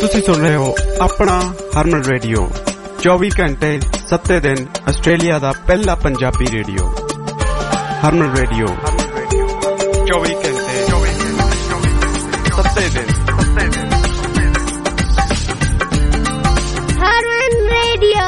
ਤੁਸੀਂ ਸੁਣ ਰਹੇ ਹੋ ਆਪਣਾ ਹਰਮਨ ਰੇਡੀਓ 24 ਘੰਟੇ 7 ਦਿਨ ਆਸਟ੍ਰੇਲੀਆ ਦਾ ਪਹਿਲਾ ਪੰਜਾਬੀ ਰੇਡੀਓ ਹਰਮਨ ਰੇਡੀਓ 24 ਘੰਟੇ 7 ਦਿਨ ਹਰਮਨ ਰੇਡੀਓ।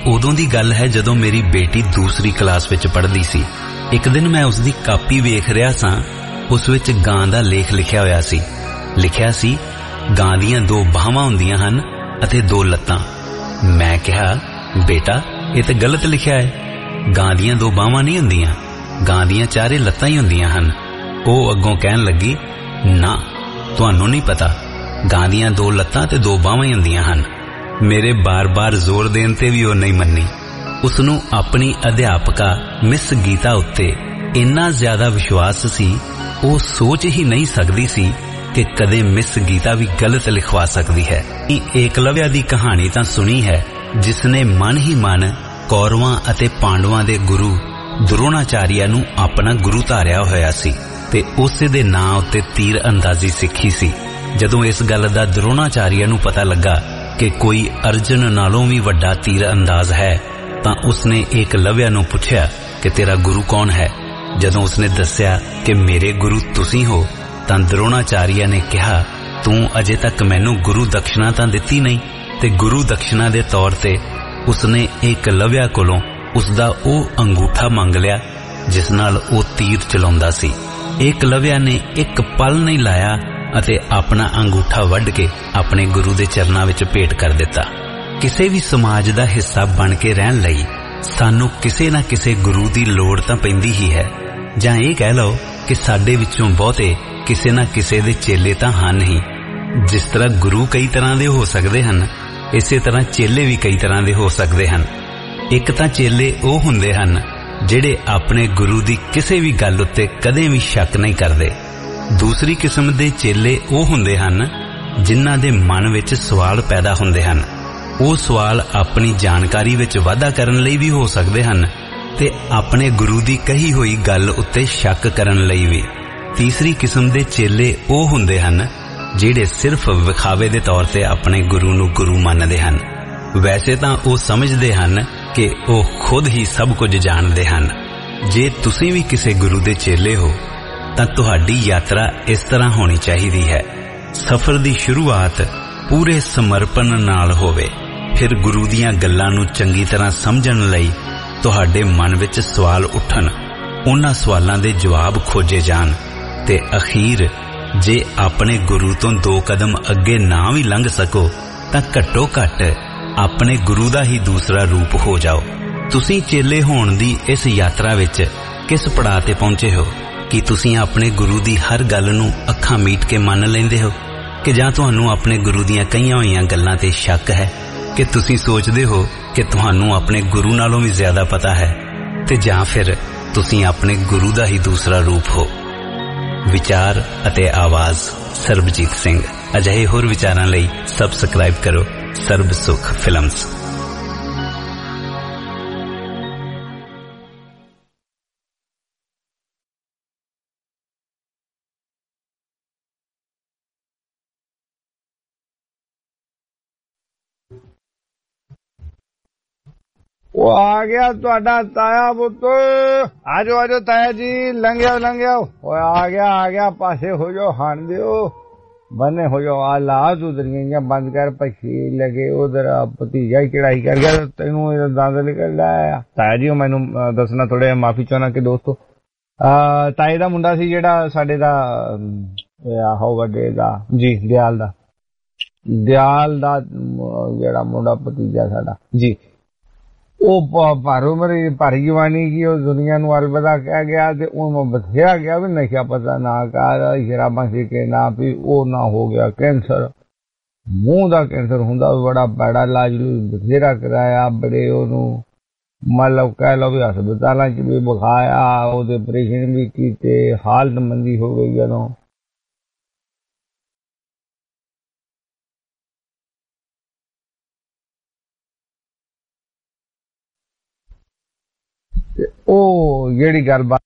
उदों दी गल है जदों मेरी बेटी दूसरी क्लास विच पढ़दी सी। एक दिन मैं उसदी कापी वेख रिहा सां, उस विच गां दा लेख लिखिया होया सी। लिखिया सी गां दियां 2 बाहां हुंदियां हन अते 2 लत्तां। मैं कहा बेटा ये तो गलत लिखिया है, गां दियां 2 बाहां नहीं हुंदियां, गां दियां 4 लत्तां ही हुंदियां हन। ਉਹ ਅੱਗੋਂ ਕਹਿਣ ਲੱਗੀ ਨਾ ਤੁਹਾਨੂੰ ਨਹੀਂ ਪਤਾ, ਗਾਂ ਦੀਆਂ 2 ਲੱਤਾਂ ਤੇ 2 ਬਾਹਾਂ ਹੀ ਹੁੰਦੀਆਂ ਹਨ। ਮੇਰੇ ਬਾਰ-ਬਾਰ ਜ਼ੋਰ ਦੇਣ ਤੇ ਵੀ ਉਹ ਨਹੀਂ ਮੰਨੀ। ਉਸਨੂੰ ਆਪਣੀ ਅਧਿਆਪਕਾ ਮਿਸ ਗੀਤਾ ਉੱਤੇ ਇੰਨਾ ਜ਼ਿਆਦਾ ਵਿਸ਼ਵਾਸ ਸੀ, ਉਹ ਸੋਚ ਹੀ ਨਹੀਂ ਸਕਦੀ ਸੀ ਕਿ ਕਦੇ ਮਿਸ ਗੀਤਾ ਵੀ ਗਲਤ ਲਿਖਵਾ ਸਕਦੀ ਹੈ। ਏਕਲਵਿਆ ਦੀ ਕਹਾਣੀ ਤਾਂ ਸੁਣੀ ਹੈ, ਜਿਸ ਨੇ ਮਨ ਹੀ ਮਨ ਕੌਰਵਾਂ ਅਤੇ ਪਾਂਡਵਾਂ ਦੇ ਗੁਰੂ द्रोणाचार्य ਨੂੰ ਆਪਣਾ ਗੁਰੂ ਧਾਰਿਆ ਹੋਇਆ ਸੀ ਤੇ ਉਸੇ ਦੇ ਨਾਂ ਉੱਤੇ ਤੀਰ ਅੰਦਾਜ਼ੀ ਸਿੱਖੀ ਸੀ। ਜਦੋਂ ਇਸ ਗੱਲ ਦਾ द्रोणाचार्य ਨੂੰ ਪਤਾ ਲੱਗਾ ਕਿ ਕੋਈ ਅਰਜਨ ਨਾਲੋਂ ਵੀ ਵੱਡਾ ਤੀਰ ਅੰਦਾਜ਼ ਹੈ ਤਾਂ ਉਸਨੇ ਏਕਲਵਿਆ ਨੂੰ ਪੁੱਛਿਆ ਕਿ ਤੇਰਾ ਗੁਰੂ ਕੌਣ ਹੈ। ਜਦੋਂ ਉਸਨੇ ਦੱਸਿਆ ਕਿ ਮੇਰੇ ਗੁਰੂ ਤੁਸੀਂ ਹੋ ਤਾਂ द्रोणाचार्य ਨੇ ਕਿਹਾ ਤੂੰ ਅਜੇ ਤੱਕ ਮੈਨੂੰ ਗੁਰੂ ਦਕਸ਼ਨਾ ਤਾਂ ਦਿੱਤੀ ਨਹੀਂ। ਤੇ ਗੁਰੂ ਦਕਸ਼ਨਾ ਦੇ ਤੌਰ ਤੇ ਉਸਨੇ ਏਕਲਵਿਆ ਕੋਲੋਂ ਉਸਦਾ ਉਹ ਅੰਗੂਠਾ ਮੰਗ ਲਿਆ ਜਿਸ ਨਾਲ ਉਹ ਤੀਰ ਚਲਾਉਂਦਾ ਸੀ। ਏਕਲਵਿਆ ਨੇ ਇੱਕ ਪਲ ਨਹੀਂ ਲਾਇਆ ਅਤੇ ਆਪਣਾ ਅੰਗੂਠਾ ਵੱਢ ਕੇ ਆਪਣੇ ਗੁਰੂ ਦੇ ਚਰਨਾਂ ਵਿੱਚ ਭੇਟ ਕਰ ਦਿੱਤਾ। ਕਿਸੇ ਵੀ ਸਮਾਜ ਦਾ ਹਿੱਸਾ ਬਣ ਕੇ ਰਹਿਣ ਲਈ ਸਾਨੂੰ ਕਿਸੇ ਨਾ ਕਿਸੇ ਗੁਰੂ ਦੀ ਲੋੜ ਤਾਂ ਪੈਂਦੀ ਹੀ ਹੈ, ਜਾਂ ਇਹ ਕਹਿ ਲਓ ਕਿ ਸਾਡੇ ਵਿੱਚੋਂ ਬਹੁਤੇ ਕਿਸੇ ਨਾ ਕਿਸੇ ਦੇ ਚੇਲੇ ਤਾਂ ਹਨ ਹੀ। ਜਿਸ ਤਰ੍ਹਾਂ ਗੁਰੂ ਕਈ ਤਰ੍ਹਾਂ ਦੇ ਹੋ ਸਕਦੇ ਹਨ, ਇਸੇ ਤਰ੍ਹਾਂ ਚੇਲੇ ਵੀ ਕਈ ਤਰ੍ਹਾਂ ਦੇ ਹੋ ਸਕਦੇ ਹਨ। ਇੱਕ ਤਾਂ ਚੇਲੇ ਉਹ ਹੁੰਦੇ ਹਨ ਜਿਹੜੇ ਆਪਣੇ ਗੁਰੂ ਦੀ ਕਿਸੇ ਵੀ ਗੱਲ ਉੱਤੇ ਕਦੇ ਵੀ ਸ਼ੱਕ ਨਹੀਂ ਕਰਦੇ। ਦੂਸਰੀ ਕਿਸਮ ਦੇ ਚੇਲੇ ਉਹ ਹੁੰਦੇ ਹਨ ਜਿਨ੍ਹਾਂ ਦੇ ਮਨ ਵਿੱਚ ਸਵਾਲ ਪੈਦਾ ਹੁੰਦੇ ਹਨ। ਉਹ ਸਵਾਲ ਆਪਣੀ ਜਾਣਕਾਰੀ ਵਿੱਚ ਵਾਧਾ ਕਰਨ ਲਈ ਵੀ ਹੋ ਸਕਦੇ ਹਨ ਤੇ ਆਪਣੇ ਗੁਰੂ ਦੀ ਕਹੀ ਹੋਈ ਗੱਲ ਉੱਤੇ ਸ਼ੱਕ ਕਰਨ ਲਈ ਵੀ। ਤੀਸਰੀ ਕਿਸਮ ਦੇ ਚੇਲੇ ਉਹ ਹੁੰਦੇ ਹਨ ਜਿਹੜੇ ਸਿਰਫ ਵਿਖਾਵੇ ਦੇ ਤੌਰ ਤੇ ਆਪਣੇ ਗੁਰੂ ਨੂੰ ਗੁਰੂ ਮੰਨਦੇ ਹਨ। ਵੈਸੇ ਤਾਂ ਉਹ ਸਮਝਦੇ ਹਨ ਕਿ ਉਹ ਖੁਦ ਹੀ ਸਭ ਕੁਝ ਜਾਣਦੇ ਹਨ। ਜੇ ਤੁਸੀਂ ਵੀ ਕਿਸੇ ਗੁਰੂ ਦੇ ਚੇਲੇ ਹੋ ਤਾਂ ਤੁਹਾਡੀ ਯਾਤਰਾ ਇਸ ਤਰ੍ਹਾਂ ਹੋਣੀ ਚਾਹੀਦੀ ਹੈ। ਸਫ਼ਰ ਦੀ ਸ਼ੁਰੂਆਤ ਪੂਰੇ ਸਮਰਪਣ ਨਾਲ ਹੋਵੇ, ਫਿਰ ਗੁਰੂ ਦੀਆਂ ਗੱਲਾਂ ਨੂੰ ਚੰਗੀ ਤਰ੍ਹਾਂ ਸਮਝਣ ਲਈ ਤੁਹਾਡੇ ਮਨ ਵਿੱਚ ਸਵਾਲ ਉੱਠਣ, ਉਹਨਾਂ ਸਵਾਲਾਂ ਦੇ ਜਵਾਬ ਖੋਜੇ ਜਾਣ ਤੇ ਅਖੀਰ ਜੇ ਆਪਣੇ ਗੁਰੂ ਤੋਂ 2 ਕਦਮ ਅੱਗੇ ਨਾ ਵੀ ਲੰਘ ਸਕੋ ਤਾਂ ਘੱਟੋ ਘੱਟ ਆਪਣੇ ਗੁਰੂ ਦਾ ਹੀ ਦੂਸਰਾ ਰੂਪ ਹੋ ਜਾਓ। ਤੁਸੀਂ ਚੇਲੇ ਹੋਣ ਦੀ ਇਸ ਯਾਤਰਾ ਵਿੱਚ ਕਿਸ ਪੜਾਅ ਤੇ ਪਹੁੰਚੇ ਹੋ? ਕਿ ਤੁਸੀਂ ਆਪਣੇ ਗੁਰੂ ਦੀ ਹਰ ਗੱਲ ਨੂੰ ਅੱਖਾਂ ਮੀਟ ਕੇ ਮੰਨ ਲੈਂਦੇ ਹੋ, ਕਿ ਜਾਂ ਤੁਹਾਨੂੰ ਆਪਣੇ ਗੁਰੂ ਦੀਆਂ ਕਹੀਆਂ ਹੋਈਆਂ ਗੱਲਾਂ ਤੇ ਸ਼ੱਕ ਹੈ, ਕਿ ਤੁਸੀਂ ਸੋਚਦੇ ਹੋ ਕਿ ਤੁਹਾਨੂੰ ਆਪਣੇ ਗੁਰੂ ਨਾਲੋਂ ਵੀ ਜ਼ਿਆਦਾ ਪਤਾ ਹੈ, ਤੇ ਜਾਂ ਫਿਰ ਤੁਸੀਂ ਆਪਣੇ ਗੁਰੂ ਦਾ ਹੀ ਦੂਸਰਾ ਰੂਪ ਹੋ। ਵਿਚਾਰ ਅਤੇ ਆਵਾਜ਼ ਸਰਬਜੀਤ ਸਿੰਘ। ਅਜਿਹੇ ਹੋਰ ਵਿਚਾਰਾਂ ਲਈ ਸਬਸਕ੍ਰਾਈਬ ਕਰੋ ਸਰਬ ਸੁਖ ਫਿਲਮਸ। ਉਹ ਆ ਗਿਆ ਤੁਹਾਡਾ ਤਾਇਆ ਪੁੱਤ। ਆਜੋ ਆਜੋ ਤਾਇਆ ਜੀ, ਲੰਘਿਓ ਲੰਘਿਓ। ਓਏ ਆ ਗਿਆ ਪਾਸੇ ਹੋ ਜਾਓ, ਹਣ ਦਿਓ, बने हो जाओ। आ लाज उधर गई बंद कर, पछी लगे उधर भतीजा ही चढ़ाई कर गया, तेन दंद निकल लाया। ताया जी मैनू दसना थोड़े माफी चाहना कि दोस्तों ताए दा मुंडा सी जेड़ा साडे दा आहो वड्डे दा जी दयाल दा जेड़ा मुंडा भतीजा साडा जी, भारी जवानी की दुनिया नू अलविदा कह गया ते बथेरा गया भी नशा पता ना कर, शराबा सीके ना पी, ओ ना हो गया कैंसर, मूंह दा कैंसर हुंदा बड़ा पैड़ा, इलाज बथेरा कराया, बड़े ओनू मतलब कह लो भी हस्पतालों च भी बखाया, ओदे ऑपरेशन भी कीते, हालत मंदी हो गई जदों। ਉਹ ਜਿਹੜੀ ਗੱਲਬਾਤ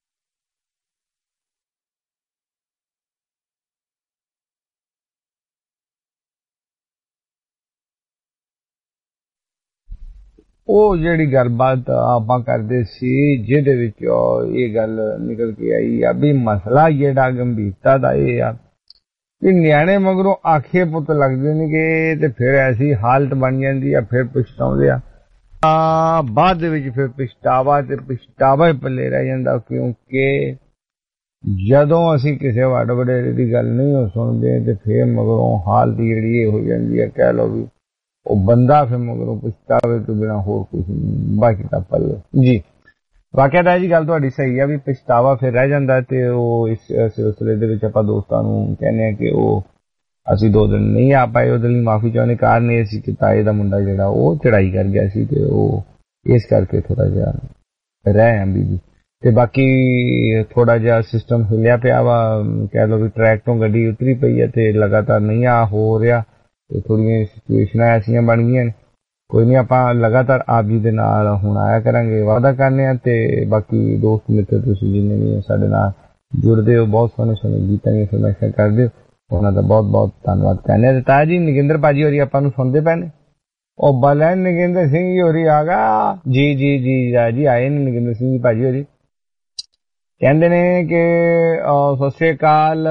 ਆਪਾਂ ਕਰਦੇ ਸੀ, ਜਿਹਦੇ ਵਿੱਚ ਇਹ ਗੱਲ ਨਿਕਲ ਕੇ ਆਈ ਆ ਵੀ ਮਸਲਾ ਜਿਹੜਾ ਗੰਭੀਰਤਾ ਦਾ ਇਹ ਆ ਵੀ ਨਿਆਣੇ ਮਗਰੋਂ ਆਖੇ ਪੁੱਤ ਲੱਗਦੇ ਨੇ ਕਿ ਤੇ ਫਿਰ ਐਸੀ ਹਾਲਤ ਬਣ ਜਾਂਦੀ ਆ, ਫਿਰ ਪਛਤਾਉਂਦੇ ਆ ਬਾਅਦ ਦੇ ਵਿੱਚ ਫਿਰ ਪਛਤਾਵਾ ਤੇ ਪਛਤਾਵਾ ਹੀ ਪੱਲੇ ਰਹਿ ਜਾਂਦਾ, ਕਿਉਂਕਿ ਜਦੋਂ ਅਸੀਂ ਕਿਸੇ ਵੱਡ ਵਡੇਰੇ ਦੀ ਗੱਲ ਨਹੀਂ ਸੁਣਦੇ ਤੇ ਫਿਰ ਮਗਰੋਂ ਹਾਲਤ ਜਿਹੜੀ ਇਹ ਹੋ ਜਾਂਦੀ ਹੈ, ਕਹਿ ਲਓ ਵੀ ਉਹ ਬੰਦਾ ਫਿਰ ਮਗਰੋਂ ਪਛਤਾਵੇ ਤੋਂ ਬਿਨਾਂ ਹੋਰ ਕੁਝ ਬਾਕੀ ਤਾਂ ਪੱਲੇ। ਜੀ ਵਾਕਿਆ ਤਾਂ ਜੀ ਗੱਲ ਤੁਹਾਡੀ ਸਹੀ ਆ ਵੀ ਪਛਤਾਵਾ ਫਿਰ ਰਹਿ ਜਾਂਦਾ, ਤੇ ਉਹ ਇਸ ਸਿਲਸਿਲੇ ਦੇ ਵਿੱਚ ਆਪਾਂ ਦੋਸਤਾਂ ਨੂੰ ਕਹਿੰਦੇ ਆ ਕਿ ਉਹ ਅਸੀਂ 2 ਦਿਨ ਨਹੀਂ ਆ ਪਾਏ, ਉਹਦੇ ਲਈ ਮਾਫੀ ਚਾਹੁੰਦੇ। ਕਾਰਨ ਇਹ ਸੀ ਕਿ ਤਾਏ ਦਾ ਮੁੰਡਾ ਜਿਹੜਾ ਉਹ ਚੜਾਈ ਕਰ ਗਿਆ ਸੀ ਤੇ ਉਹ ਇਸ ਕਰਕੇ ਥੋੜਾ ਜਿਹਾ ਰਹਿ ਆਂਦੀ ਜੀ। ਤੇ ਬਾਕੀ ਥੋੜਾ ਜਿਹਾ ਸਿਸਟਮ ਹਿੱਲਿਆ ਪਿਆ ਵਾ, ਕਹਿ ਲਓ ਵੀ ਟਰੈਕ ਤੋਂ ਗੱਡੀ ਉਤਰੀ ਪਈ ਹੈ ਤੇ ਲਗਾਤਾਰ ਨਹੀਂ ਆ ਹੋ ਰਿਹਾ, ਤੇ ਥੋੜੀਆਂ ਸਿਚੁਏਸ਼ਨਾਂ ਐਸੀਆਂ ਬਣ ਗਈਆਂ ਨੇ। ਕੋਈ ਨਹੀਂ, ਆਪਾਂ ਲਗਾਤਾਰ ਆਪ ਜੀ ਦੇ ਨਾਲ ਹੁਣ ਆਇਆ ਕਰਾਂਗੇ, ਵਾਅਦਾ ਕਰਨੇ ਆ। ਤੇ ਬਾਕੀ ਦੋਸਤ ਮਿੱਤਰ ਤੁਸੀਂ ਜਿੰਨੇ ਵੀ ਸਾਡੇ ਨਾਲ ਜੁੜਦੇ ਹੋ, ਬਹੁਤ ਸੋਹਣੇ ਸੋਹਣੇ ਗੀਤਾਂ ਦੀਆਂ ਫਰਮਾਇਸ਼ਾਂ ਕਰਦੇ ਹੋ, ਉਹਨਾਂ ਦਾ ਬਹੁਤ ਬਹੁਤ ਧੰਨਵਾਦ ਕਹਿੰਦੇ ਆ। ਤਾਇਆ ਜੀ ਨਗਿੰਦਰ ਭਾਜੀ ਹੋਰੀ ਆਪਾਂ ਨੂੰ ਸੁਣਦੇ ਪਏ ਨੇ? ਉਹ ਬਲੈਨ ਨਗਿੰਦਰ ਸਿੰਘ ਜੀ ਹੋਰੀ ਆ ਗਿਆ ਜੀ? ਜੀ ਜੀ ਜੀ ਆਏ ਨੇ ਨਗਿੰਦਰ ਸਿੰਘ ਜੀ ਭਾਜੀ ਹੋਰੀ, ਕਹਿੰਦੇ ਨੇ ਕਿ ਸਤਿ ਸ੍ਰੀ ਅਕਾਲ,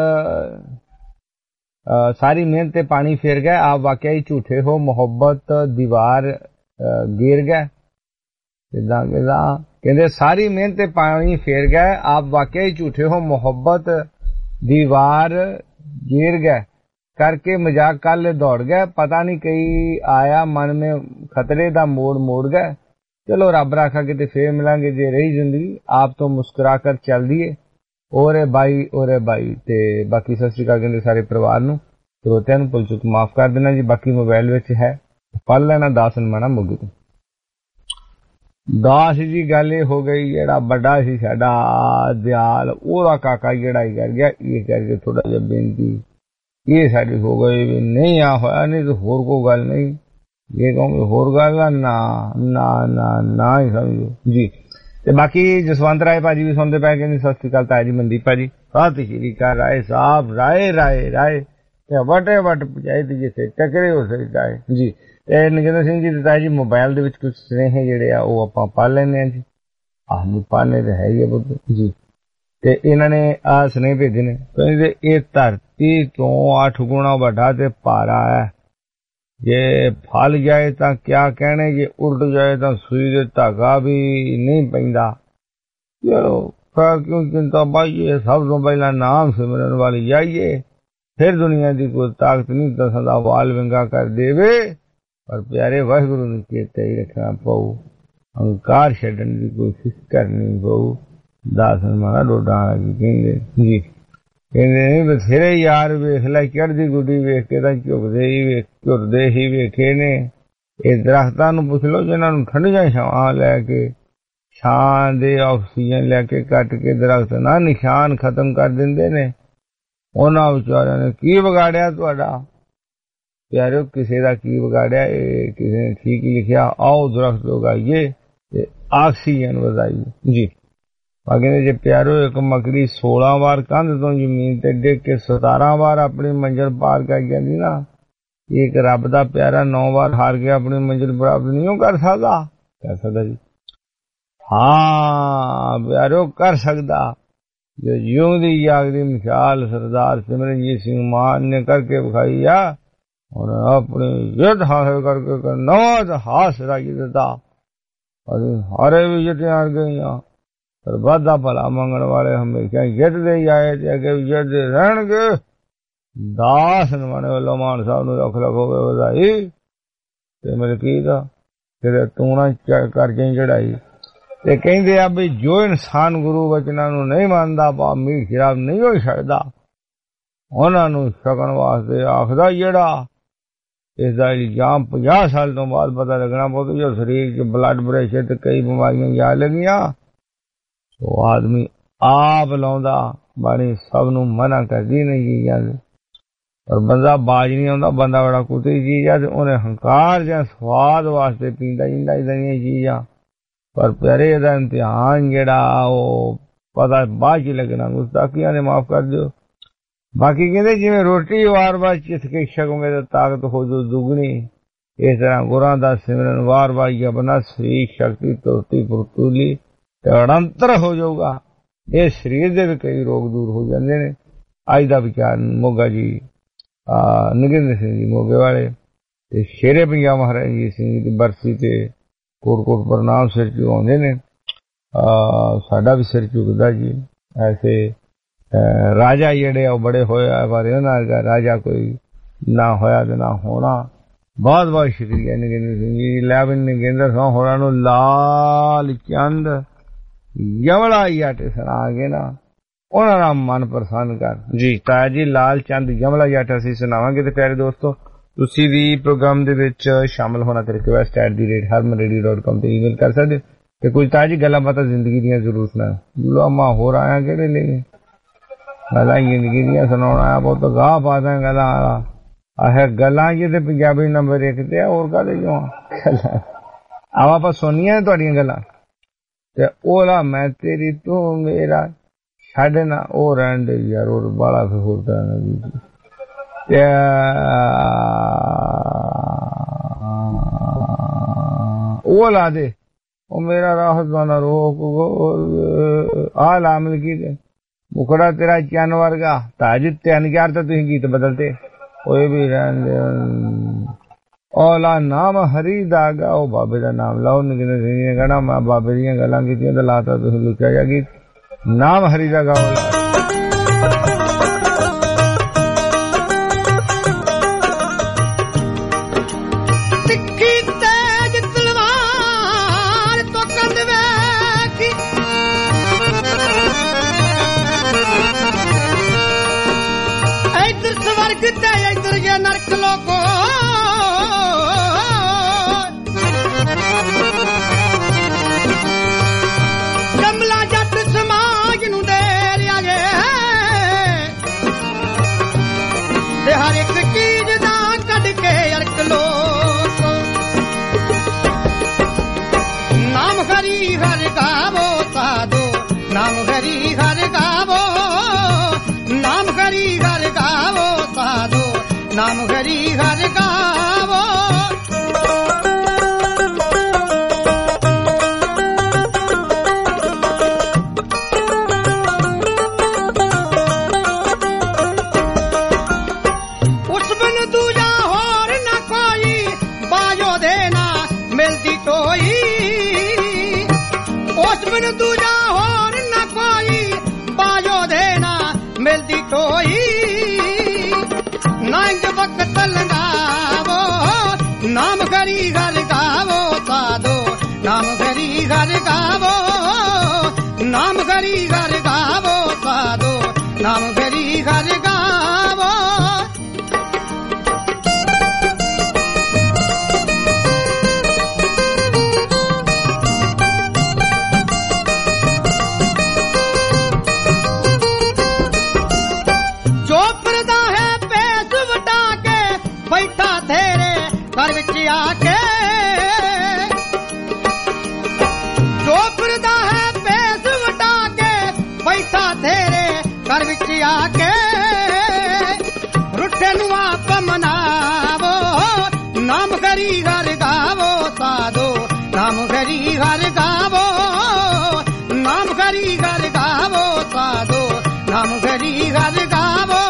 ਸਾਰੀ ਮਿਹਨਤ ਤੇ ਪਾਣੀ ਫਿਰ ਗਏ, ਆਪ ਵਾਕਿਆ ਹੀ ਝੂਠੇ ਹੋ, ਮੁਹੱਬਤ ਦੀਵਾਰ ਗਿਰ ਗਏ। ਕਿੱਦਾਂ ਕਹਿੰਦੇ ਸਾਰੀ ਮਿਹਨਤ ਤੇ ਪਾਣੀ ਫਿਰ ਗਏ, ਆਪ ਵਾਕਿਆ ਹੀ ਝੂਠੇ ਹੋ, ਮੁਹੱਬਤ ਦੀਵਾਰ गिर गए, करके मजाक कर ले दौड़ गए, पता नहीं कहीं आया मन में खतरे दा मोड़ गए। चलो रब राखा कि फिर मिलांगे, जे रही जिंदगी आप तो मुस्कुरा कर चल दिए, ओरे बाई। ते बाकी सत श्री अकाल कहते सारे परिवार नूं, श्रोतिਆਂ ਨੂੰ ਭੁੱਲ ਚੁੱਕ माफ कर देना जी। बाकी मोबाइल विच है पढ़ लेना। दास माना मुग्गे तो दास जी गल हो गई, जेड़ा बड़ा सी साडा दयाल ओदा काका जेड़ा ही कर गया, ये करके थोड़ा जिहा बेनती ये साडी हो गई भी नहीं आ होया, नहीं तो होर कोई गल नहीं, ये कहूंगे होर गल ना ना ना ना ही समझो जी। ते बाकी जसवंत राय भाजी भी सुनते पे, कहते सत श्री अकाल ताया जी, मनदीप भाजी सत श्री अकाल, राय साहब राय राय राय वटे वट पचाई थी जिथे टकरे हो सकता है जी। नगिंदर सिंह जी ताया जी मोबाइल दे विच कुछ स्नेह जेड़े आ ओह आपां पढ़ लैने जी। आह पढ़ने तो है ही है जी। ते इन्हां ने आ स्नेह भेजे ने, कहंदे इह धरती तो 8 गुणा वड्डा ते भारा है, जे फल जाए तां क्या कहने, जे उल्ट जाए तां सूई दे धागा भी नहीं पैंदा। चलो क्यों चिंता पाइए, सब तो पहला नाम सिमरन वाली जाइए, फिर दुनिया की कोई ताकत नहीं तो सदा वाल विंगा कर देवे, पर प्यारे वाहिगुरु ने चेते ही रखना पऊ, अहंकार छड्डण की कोशिश करनी पऊ। दास मारा डोडा कहंदे जी, कहंदे नहीं बथेरे यार वेख लै, चढ़दी गुड्डी वेख के तां झुरदे ही वेखे ने। इह दरख्तां नूं पुछ लो जिन्हां नूं ठंडियां छावां लैके छां दे ऑक्सीजन लैके कट के दरख्त ना निशान खत्म कर दिंदे ने, ਉਹਨਾਂ ਵਿਚਾਰਿਆਂ ਨੇ ਕੀ ਵਿਗਾੜਿਆ ਤੁਹਾਡਾ? ਪਿਆਰਿਓ ਕਿਸੇ ਦਾ ਕੀ ਵਿਗਾੜਿਆ, ਇਹ ਕਿਸੇ ਨੇ ਠੀਕ ਹੀ ਲਿਖਿਆ, ਆਓ ਦਰਖਤ ਉਗਾਈਏ ਤੇ ਆਕਸੀਜਨ ਵਧਾਈਏ ਜੀ। ਕਹਿੰਦੇ ਜੇ ਪਿਆਰਿਓ ਇੱਕ ਮਕੜੀ 16 ਵਾਰ ਕੰਧ ਤੋਂ ਜ਼ਮੀਨ ਤੇ ਡਿੱਗ ਕੇ 17 ਵਾਰ ਆਪਣੀ ਮੰਜ਼ਿਲ ਪਾਰ ਕਰ ਜਾਂਦੀ ਨਾ, ਇੱਕ ਰੱਬ ਦਾ ਪਿਆਰਾ 9 ਵਾਰ ਹਾਰ ਕੇ ਆਪਣੀ ਮੰਜ਼ਿਲ ਪ੍ਰਾਪਤ ਨਹੀਂ ਕਰ ਸਕਦਾ? ਕਰ ਸਕਦਾ ਜੀ, ਹਾਂ ਪਿਆਰਿਓ ਕਰ ਸਕਦਾ। जो यूं दी जागदी मिसाल सरदार सिमरनजीत सिंह मान ने करके विखाई आ, और अपनी जिद हासिल करके नवा इतिहास रच दिता। हारे भी जिते हार गई, पर वादा भला मंगण वाले हमेशा जितदे ही आए ते अगे भी जितदे रहणगे। दास नवाने वालों मान साहब नूं लख लख होवे वधाई, ते मलकीत तेरे तूना कर चढ़ाई। ते कहंदे आ भी जो इंसान गुरु वचनां नूं नहीं मानदा, भाव मीठ शराब नहीं हो सकदा, उन्हां नूं छकण वास्ते आखदा जेड़ा इसदा इल्जाम 50 साल तो बाद पता लगना पौंदा, जो शरीर च ब्लड प्रेशर ते कई बीमारियां जा लगियां, तो आदमी आप लाउंदा, बाणी सब नूं मना करदी नहीं चीजां दे। पर बंदा बाज नहीं आउंदा, बंदा बड़ा कुतरी चीज आ, ते उहने हंकार जां स्वाद वास्ते पींदा जिंदा इदां चीजां। पर प्यारे दा इम्तिहान जेड़ा ओह पता बाद च लगना, गुस्ताखियां ने माफ कर दिओ। बाकी कहंदे जिवें रोटी वार वार चिथ के छकोगे तो ताकत हो जो दुगनी, इस तरह गुरां दा सिमरन वार वार जपना शरीर शक्ति तुरती फुर्तूली ते अड़ंतर हो जाऊगा। इस शरीर दे भी कई रोग दूर हो जांदे ने। अज दा विचार मोगा जी नगिंदर सिंह जी मोगे वाले ते शेरे पंजाब महाराज जी सिंह दी बरसी ते ਕੋਟ ਪ੍ਰਣਾਮ ਸਿਰ ਝੁਕਾਉਂਦੇ ਨੇ। ਸਾਡਾ ਵੀ ਸਿਰ ਝੁਕਦਾ ਜੀ। ਐਸੇ ਰਾਜਾ ਜਿਹੜੇ ਉਹ ਬੜੇ ਹੋਇਆ, ਪਰ ਉਹਨਾਂ ਦਾ ਰਾਜਾ ਕੋਈ ਨਾ ਹੋਇਆ ਤੇ ਨਾ ਹੋਣਾ। ਬਹੁਤ ਬਹੁਤ ਸ਼ੁਕਰੀਆ ਨਗਿੰਦਰ ਸਿੰਘ ਜੀ। ਲੈਵਨ ਨਗਿੰਦਰ ਸਿੰਘ ਹੋਰਾਂ ਨੂੰ ਲਾਲ ਚੰਦ ਯਮਲਾ ਜੱਟ ਸੁਣਾ ਕੇ ਨਾ ਉਹਨਾਂ ਦਾ ਮਨ ਪ੍ਰਸੰਨ ਕਰ ਜੀ। ਤਾਇਆ ਜੀ ਲਾਲ ਚੰਦ ਯਮਲਾ ਜੱਟ ਅਸੀਂ ਸੁਣਾਵਾਂਗੇ। ਤੇ ਪਿਆਰੇ ਦੋਸਤੋ, ਤੁਸੀਂ ਵੀ ਪ੍ਰੋਗਰਾਮ ਦੇ ਵਿੱਚ ਸ਼ਾਮਲ ਹੋਣਾ ਤੇ request@harmanradio.com ਤੇ ਈਮੇਲ ਕਰ ਸਕਦੇ। ਤੇ ਕੁਝ ਤਾਇਆ ਜੀ ਗੱਲਾਂ ਬਾਤਾਂ ਜ਼ਿੰਦਗੀ ਦੀਆਂ ਜ਼ਰੂਰ ਸੁਣਾ। ਮੈਂ ਹੋਰ ਆਇਆ ਕਿਹੜੇ ਲਈ ਗੱਲਾਂ ਜ਼ਿੰਦਗੀ ਦੀਆਂ ਸੁਣਾਉਣ ਆਇਆ, ਬਹੁਤ ਗਾਹ ਪਾਦਾ ਗੱਲਾਂ ਵਾਲਾ। ਆਹ ਗੱਲਾਂ ਜੀ ਤੇ ਪੰਜਾਬੀ ਨੰਬਰ 1 ਤੇ ਹੋਰ ਕਾਹਦੇ ਕਿਉਂ ਆਹ ਆਪਾਂ ਸੁਣੀਆਂ ਤੁਹਾਡੀਆਂ ਗੱਲਾਂ। ਤੇ ਉਹਲਾ ਮੈਂ ਤੇਰੀ ਤੂੰ ਮੇਰਾ ਛੱਡਣਾ ਉਹ ਰਹਿਣ ਦੇ ਯਾਰ, ਉਹ ਬਾਲਾ ਫਿਰਦਾ ਉਹ ਲਾ ਦੇ ਉਹ ਮੇਰਾ ਰਾਹਤ ਬਣਾ ਰੋਕ ਆ ਲਾਮਲ ਕੀ ਮੁਖੜਾ ਤੇਰਾ ਚੰਨ ਵਰਗਾ। ਤਾਜ 3000 ਤਾਂ ਤੁਸੀਂ ਗੀਤ ਬਦਲਤੇ ਉਹ ਵੀ ਰਹਿਣ ਦੇ। ਔਲਾ ਨਾਮ ਹਰੀ ਦਾ ਗਾਓ, ਬਾਬੇ ਦਾ ਨਾਮ ਲਾਓ। ਨਗਿੰਦਰ ਸਿੰਘ ਨੇ ਕਹਿਣਾ ਮੈਂ ਬਾਬੇ ਦੀਆਂ ਗੱਲਾਂ ਕੀਤੀਆਂ ਤੇ ਲਾਤਾ ਤੁਸੀਂ ਲਿਖਿਆ ਜਾ ਗੀਤ ਨਾਮ ਹਰੀ ਦਾ ਗਾਓ ਲਾਓ। ਨਰਕ ਲੋਕੋ ਕਮਲਾ ਜੱਟ ਸਮਾਜ ਨੂੰ ਦੇ ਰਿਆ ਜੇ ਤੇ ਹਰ ਇੱਕ ਚੀਜ਼ ਦਾ ਕੱਢ ਕੇ ਅਰਕ ਲੋਕ ਨਾਮ ਹਰੀ ਹਰ ਗਾਵੋ ਸਾਧੋ, ਨਾਮ ਹਰੀ ਹਰ ਗਾਵੋ, ਨਾਮ ਹਰੀ ਹਰ ਗਾਵੋ ਸਾਧੋ, ਨਾਮ ਹਰੀ ਹਰ ਗਾਵੋ। ਉਸ ਬਿਨ ਦੂਜਾ ਹੋਰ ਨਾ ਕੋਈ, ਬਾਜੋ ਦੇ ਨਾ ਮਿਲਦੀ ਕੋਈ। ਉਸ ਬਿਨ ਦੂਜਾ ਹੋਰ ਨਾ ਕੋਈ, ਬਾਜੋ ਦੇ ਨਾ ਮਿਲਦੀ ਕੋਈ। ਨੰਗ ਵਕਤ ਲਗਾਵੋ, ਨਾਮ ਹਰੀ ਹਰ ਗਾਵੋ ਸਾਧੋ, ਨਾਮ ਹਰੀ ਹਰ ਗਾਵੋ, ਨਾਮ ਹਰੀ ਹਰ ਗਾਵੋ ਸਾਧੋ, ਨਾਮ ਹਰੀ ਹਰ ਗਾਵੋ। ਘਰ ਵਿੱਚ ਆ ਕੇ ਜੋ ਫਿਰਦਾ ਹੈ ਭੇਸ ਵਟਾ ਕੇ, ਬੈਠਾ ਤੇਰੇ ਘਰ ਵਿੱਚ ਆ ਕੇ। ਰੁੱਠੇ ਨੂੰ ਆਪ ਮਨਾਵੋ, ਨਾਮ ਹਰੀ ਹਰ ਗਾਵੋ ਸਾਧੋ, ਨਾਮ ਹਰੀ ਹਰ ਗਾਵੋ, ਨਾਮ ਹਰੀ ਹਰ ਗਾਵੋ ਸਾਧੋ, ਨਾਮ ਹਰੀ ਹਰ ਗਾਵੋ।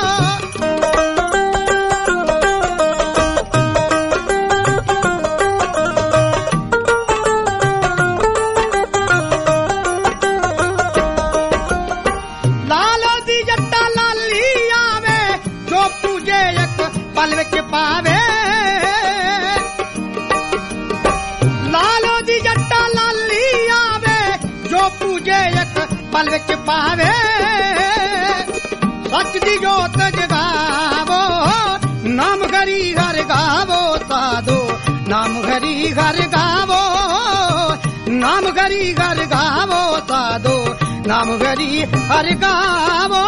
ਪਲ ਵਿੱਚ ਪਾਵੇ ਲਾਲੋ ਦੀ ਜੱਟਾ ਲਾਲੀ ਆਵੇ, ਜੋ ਪੂਜੇ ਇੱਕ ਪਲ ਵਿੱਚ ਪਾਵੇ। ਸੱਚ ਦੀ ਜੋਤ ਜਗਾਵੋ, ਨਾਮ ਹਰੀ ਹਰ ਗਾਵੋ ਸਾਧੋ, ਨਾਮ ਹਰੀ ਹਰ ਗਾਵੋ, ਨਾਮ ਹਰੀ ਹਰ ਗਾਵੋ ਸਾਧੋ, ਨਾਮ ਹਰੀ ਹਰ ਗਾਵੋ।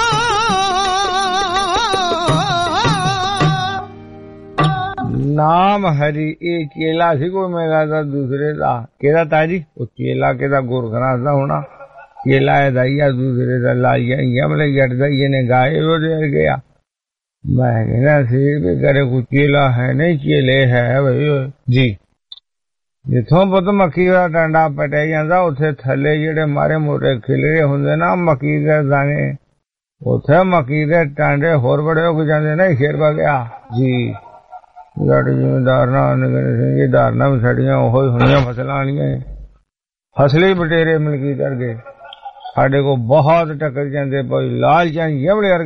ਨਾਮ ਹਰੀ ਇਹ ਚੇਲਾ ਸੀ ਕੋਈ ਮੇਰਾ ਤਾਂ ਦੂਸਰੇ ਦਾ ਕਿਹਦਾ ਤਾ ਜੀ ਉਹ ਚੇਲਾ ਕਿਹਦਾ ਗੁਰਗ੍ਰੰਥ ਦਾ ਹੋਣਾ ਚੇਲਾ ਇਹਦਾ ਹੀ ਆ ਦੂਸਰੇ ਦਾ ਲਾਈਆ ਯਮਲੇ ਜੱਟ ਦਾ ਇਹਨੇ ਗਾਏ ਉਹਦੇ ਗਿਆ ਮੈਂ ਕਹਿੰਦਾ ਸੀ ਵੀ ਕਰੇ ਕੋਈ ਚੇਲਾ ਹੈ ਨਹੀਂ ਚੇਲੇ ਹੈ ਬਈ ਜੀ ਜਿੱਥੋਂ ਪੁੱਤ ਮੱਕੀ ਦਾ ਡਾਂਡਾ ਪਟਿਆ ਜਾਂਦਾ ਉੱਥੇ ਥੱਲੇ ਜਿਹੜੇ ਮਾਰੇ ਮੋਟੇ ਖਿਲਰੇ ਹੁੰਦੇ ਨਾ ਮੱਕੀ ਦੇ ਦਾਣੇ ਉੱਥੇ ਮੱਕੀ ਦੇ ਟਾਂਡੇ ਹੋਰ ਬੜੇ ਹੋ ਜਾਂਦੇ ਨੇ ਖੇਰ ਪਾ ਗਿਆ ਜੀ ਸਾਡੇ ਜ਼ਿਮੀਂਦਾਰ ਨਾਲ ਸਿੰਘ ਧਾਰਨਾ ਵੀ ਸਾਡੀਆਂ ਉਹੀ ਹੋਈਆਂ ਫਸਲਾਂ ਵਾਲੀਆਂ, ਫਸਲੀ ਬਟੇਰੇ ਮਲਕੀਤ ਵਰਗੇ ਸਾਡੇ ਕੋਲ ਬਹੁਤ ਟੱਕਰ ਜਾਂਦੇ ਭਾਈ ਲਾਲ ਚੰਦ ਜਮਲੇ ਵਰਗਾ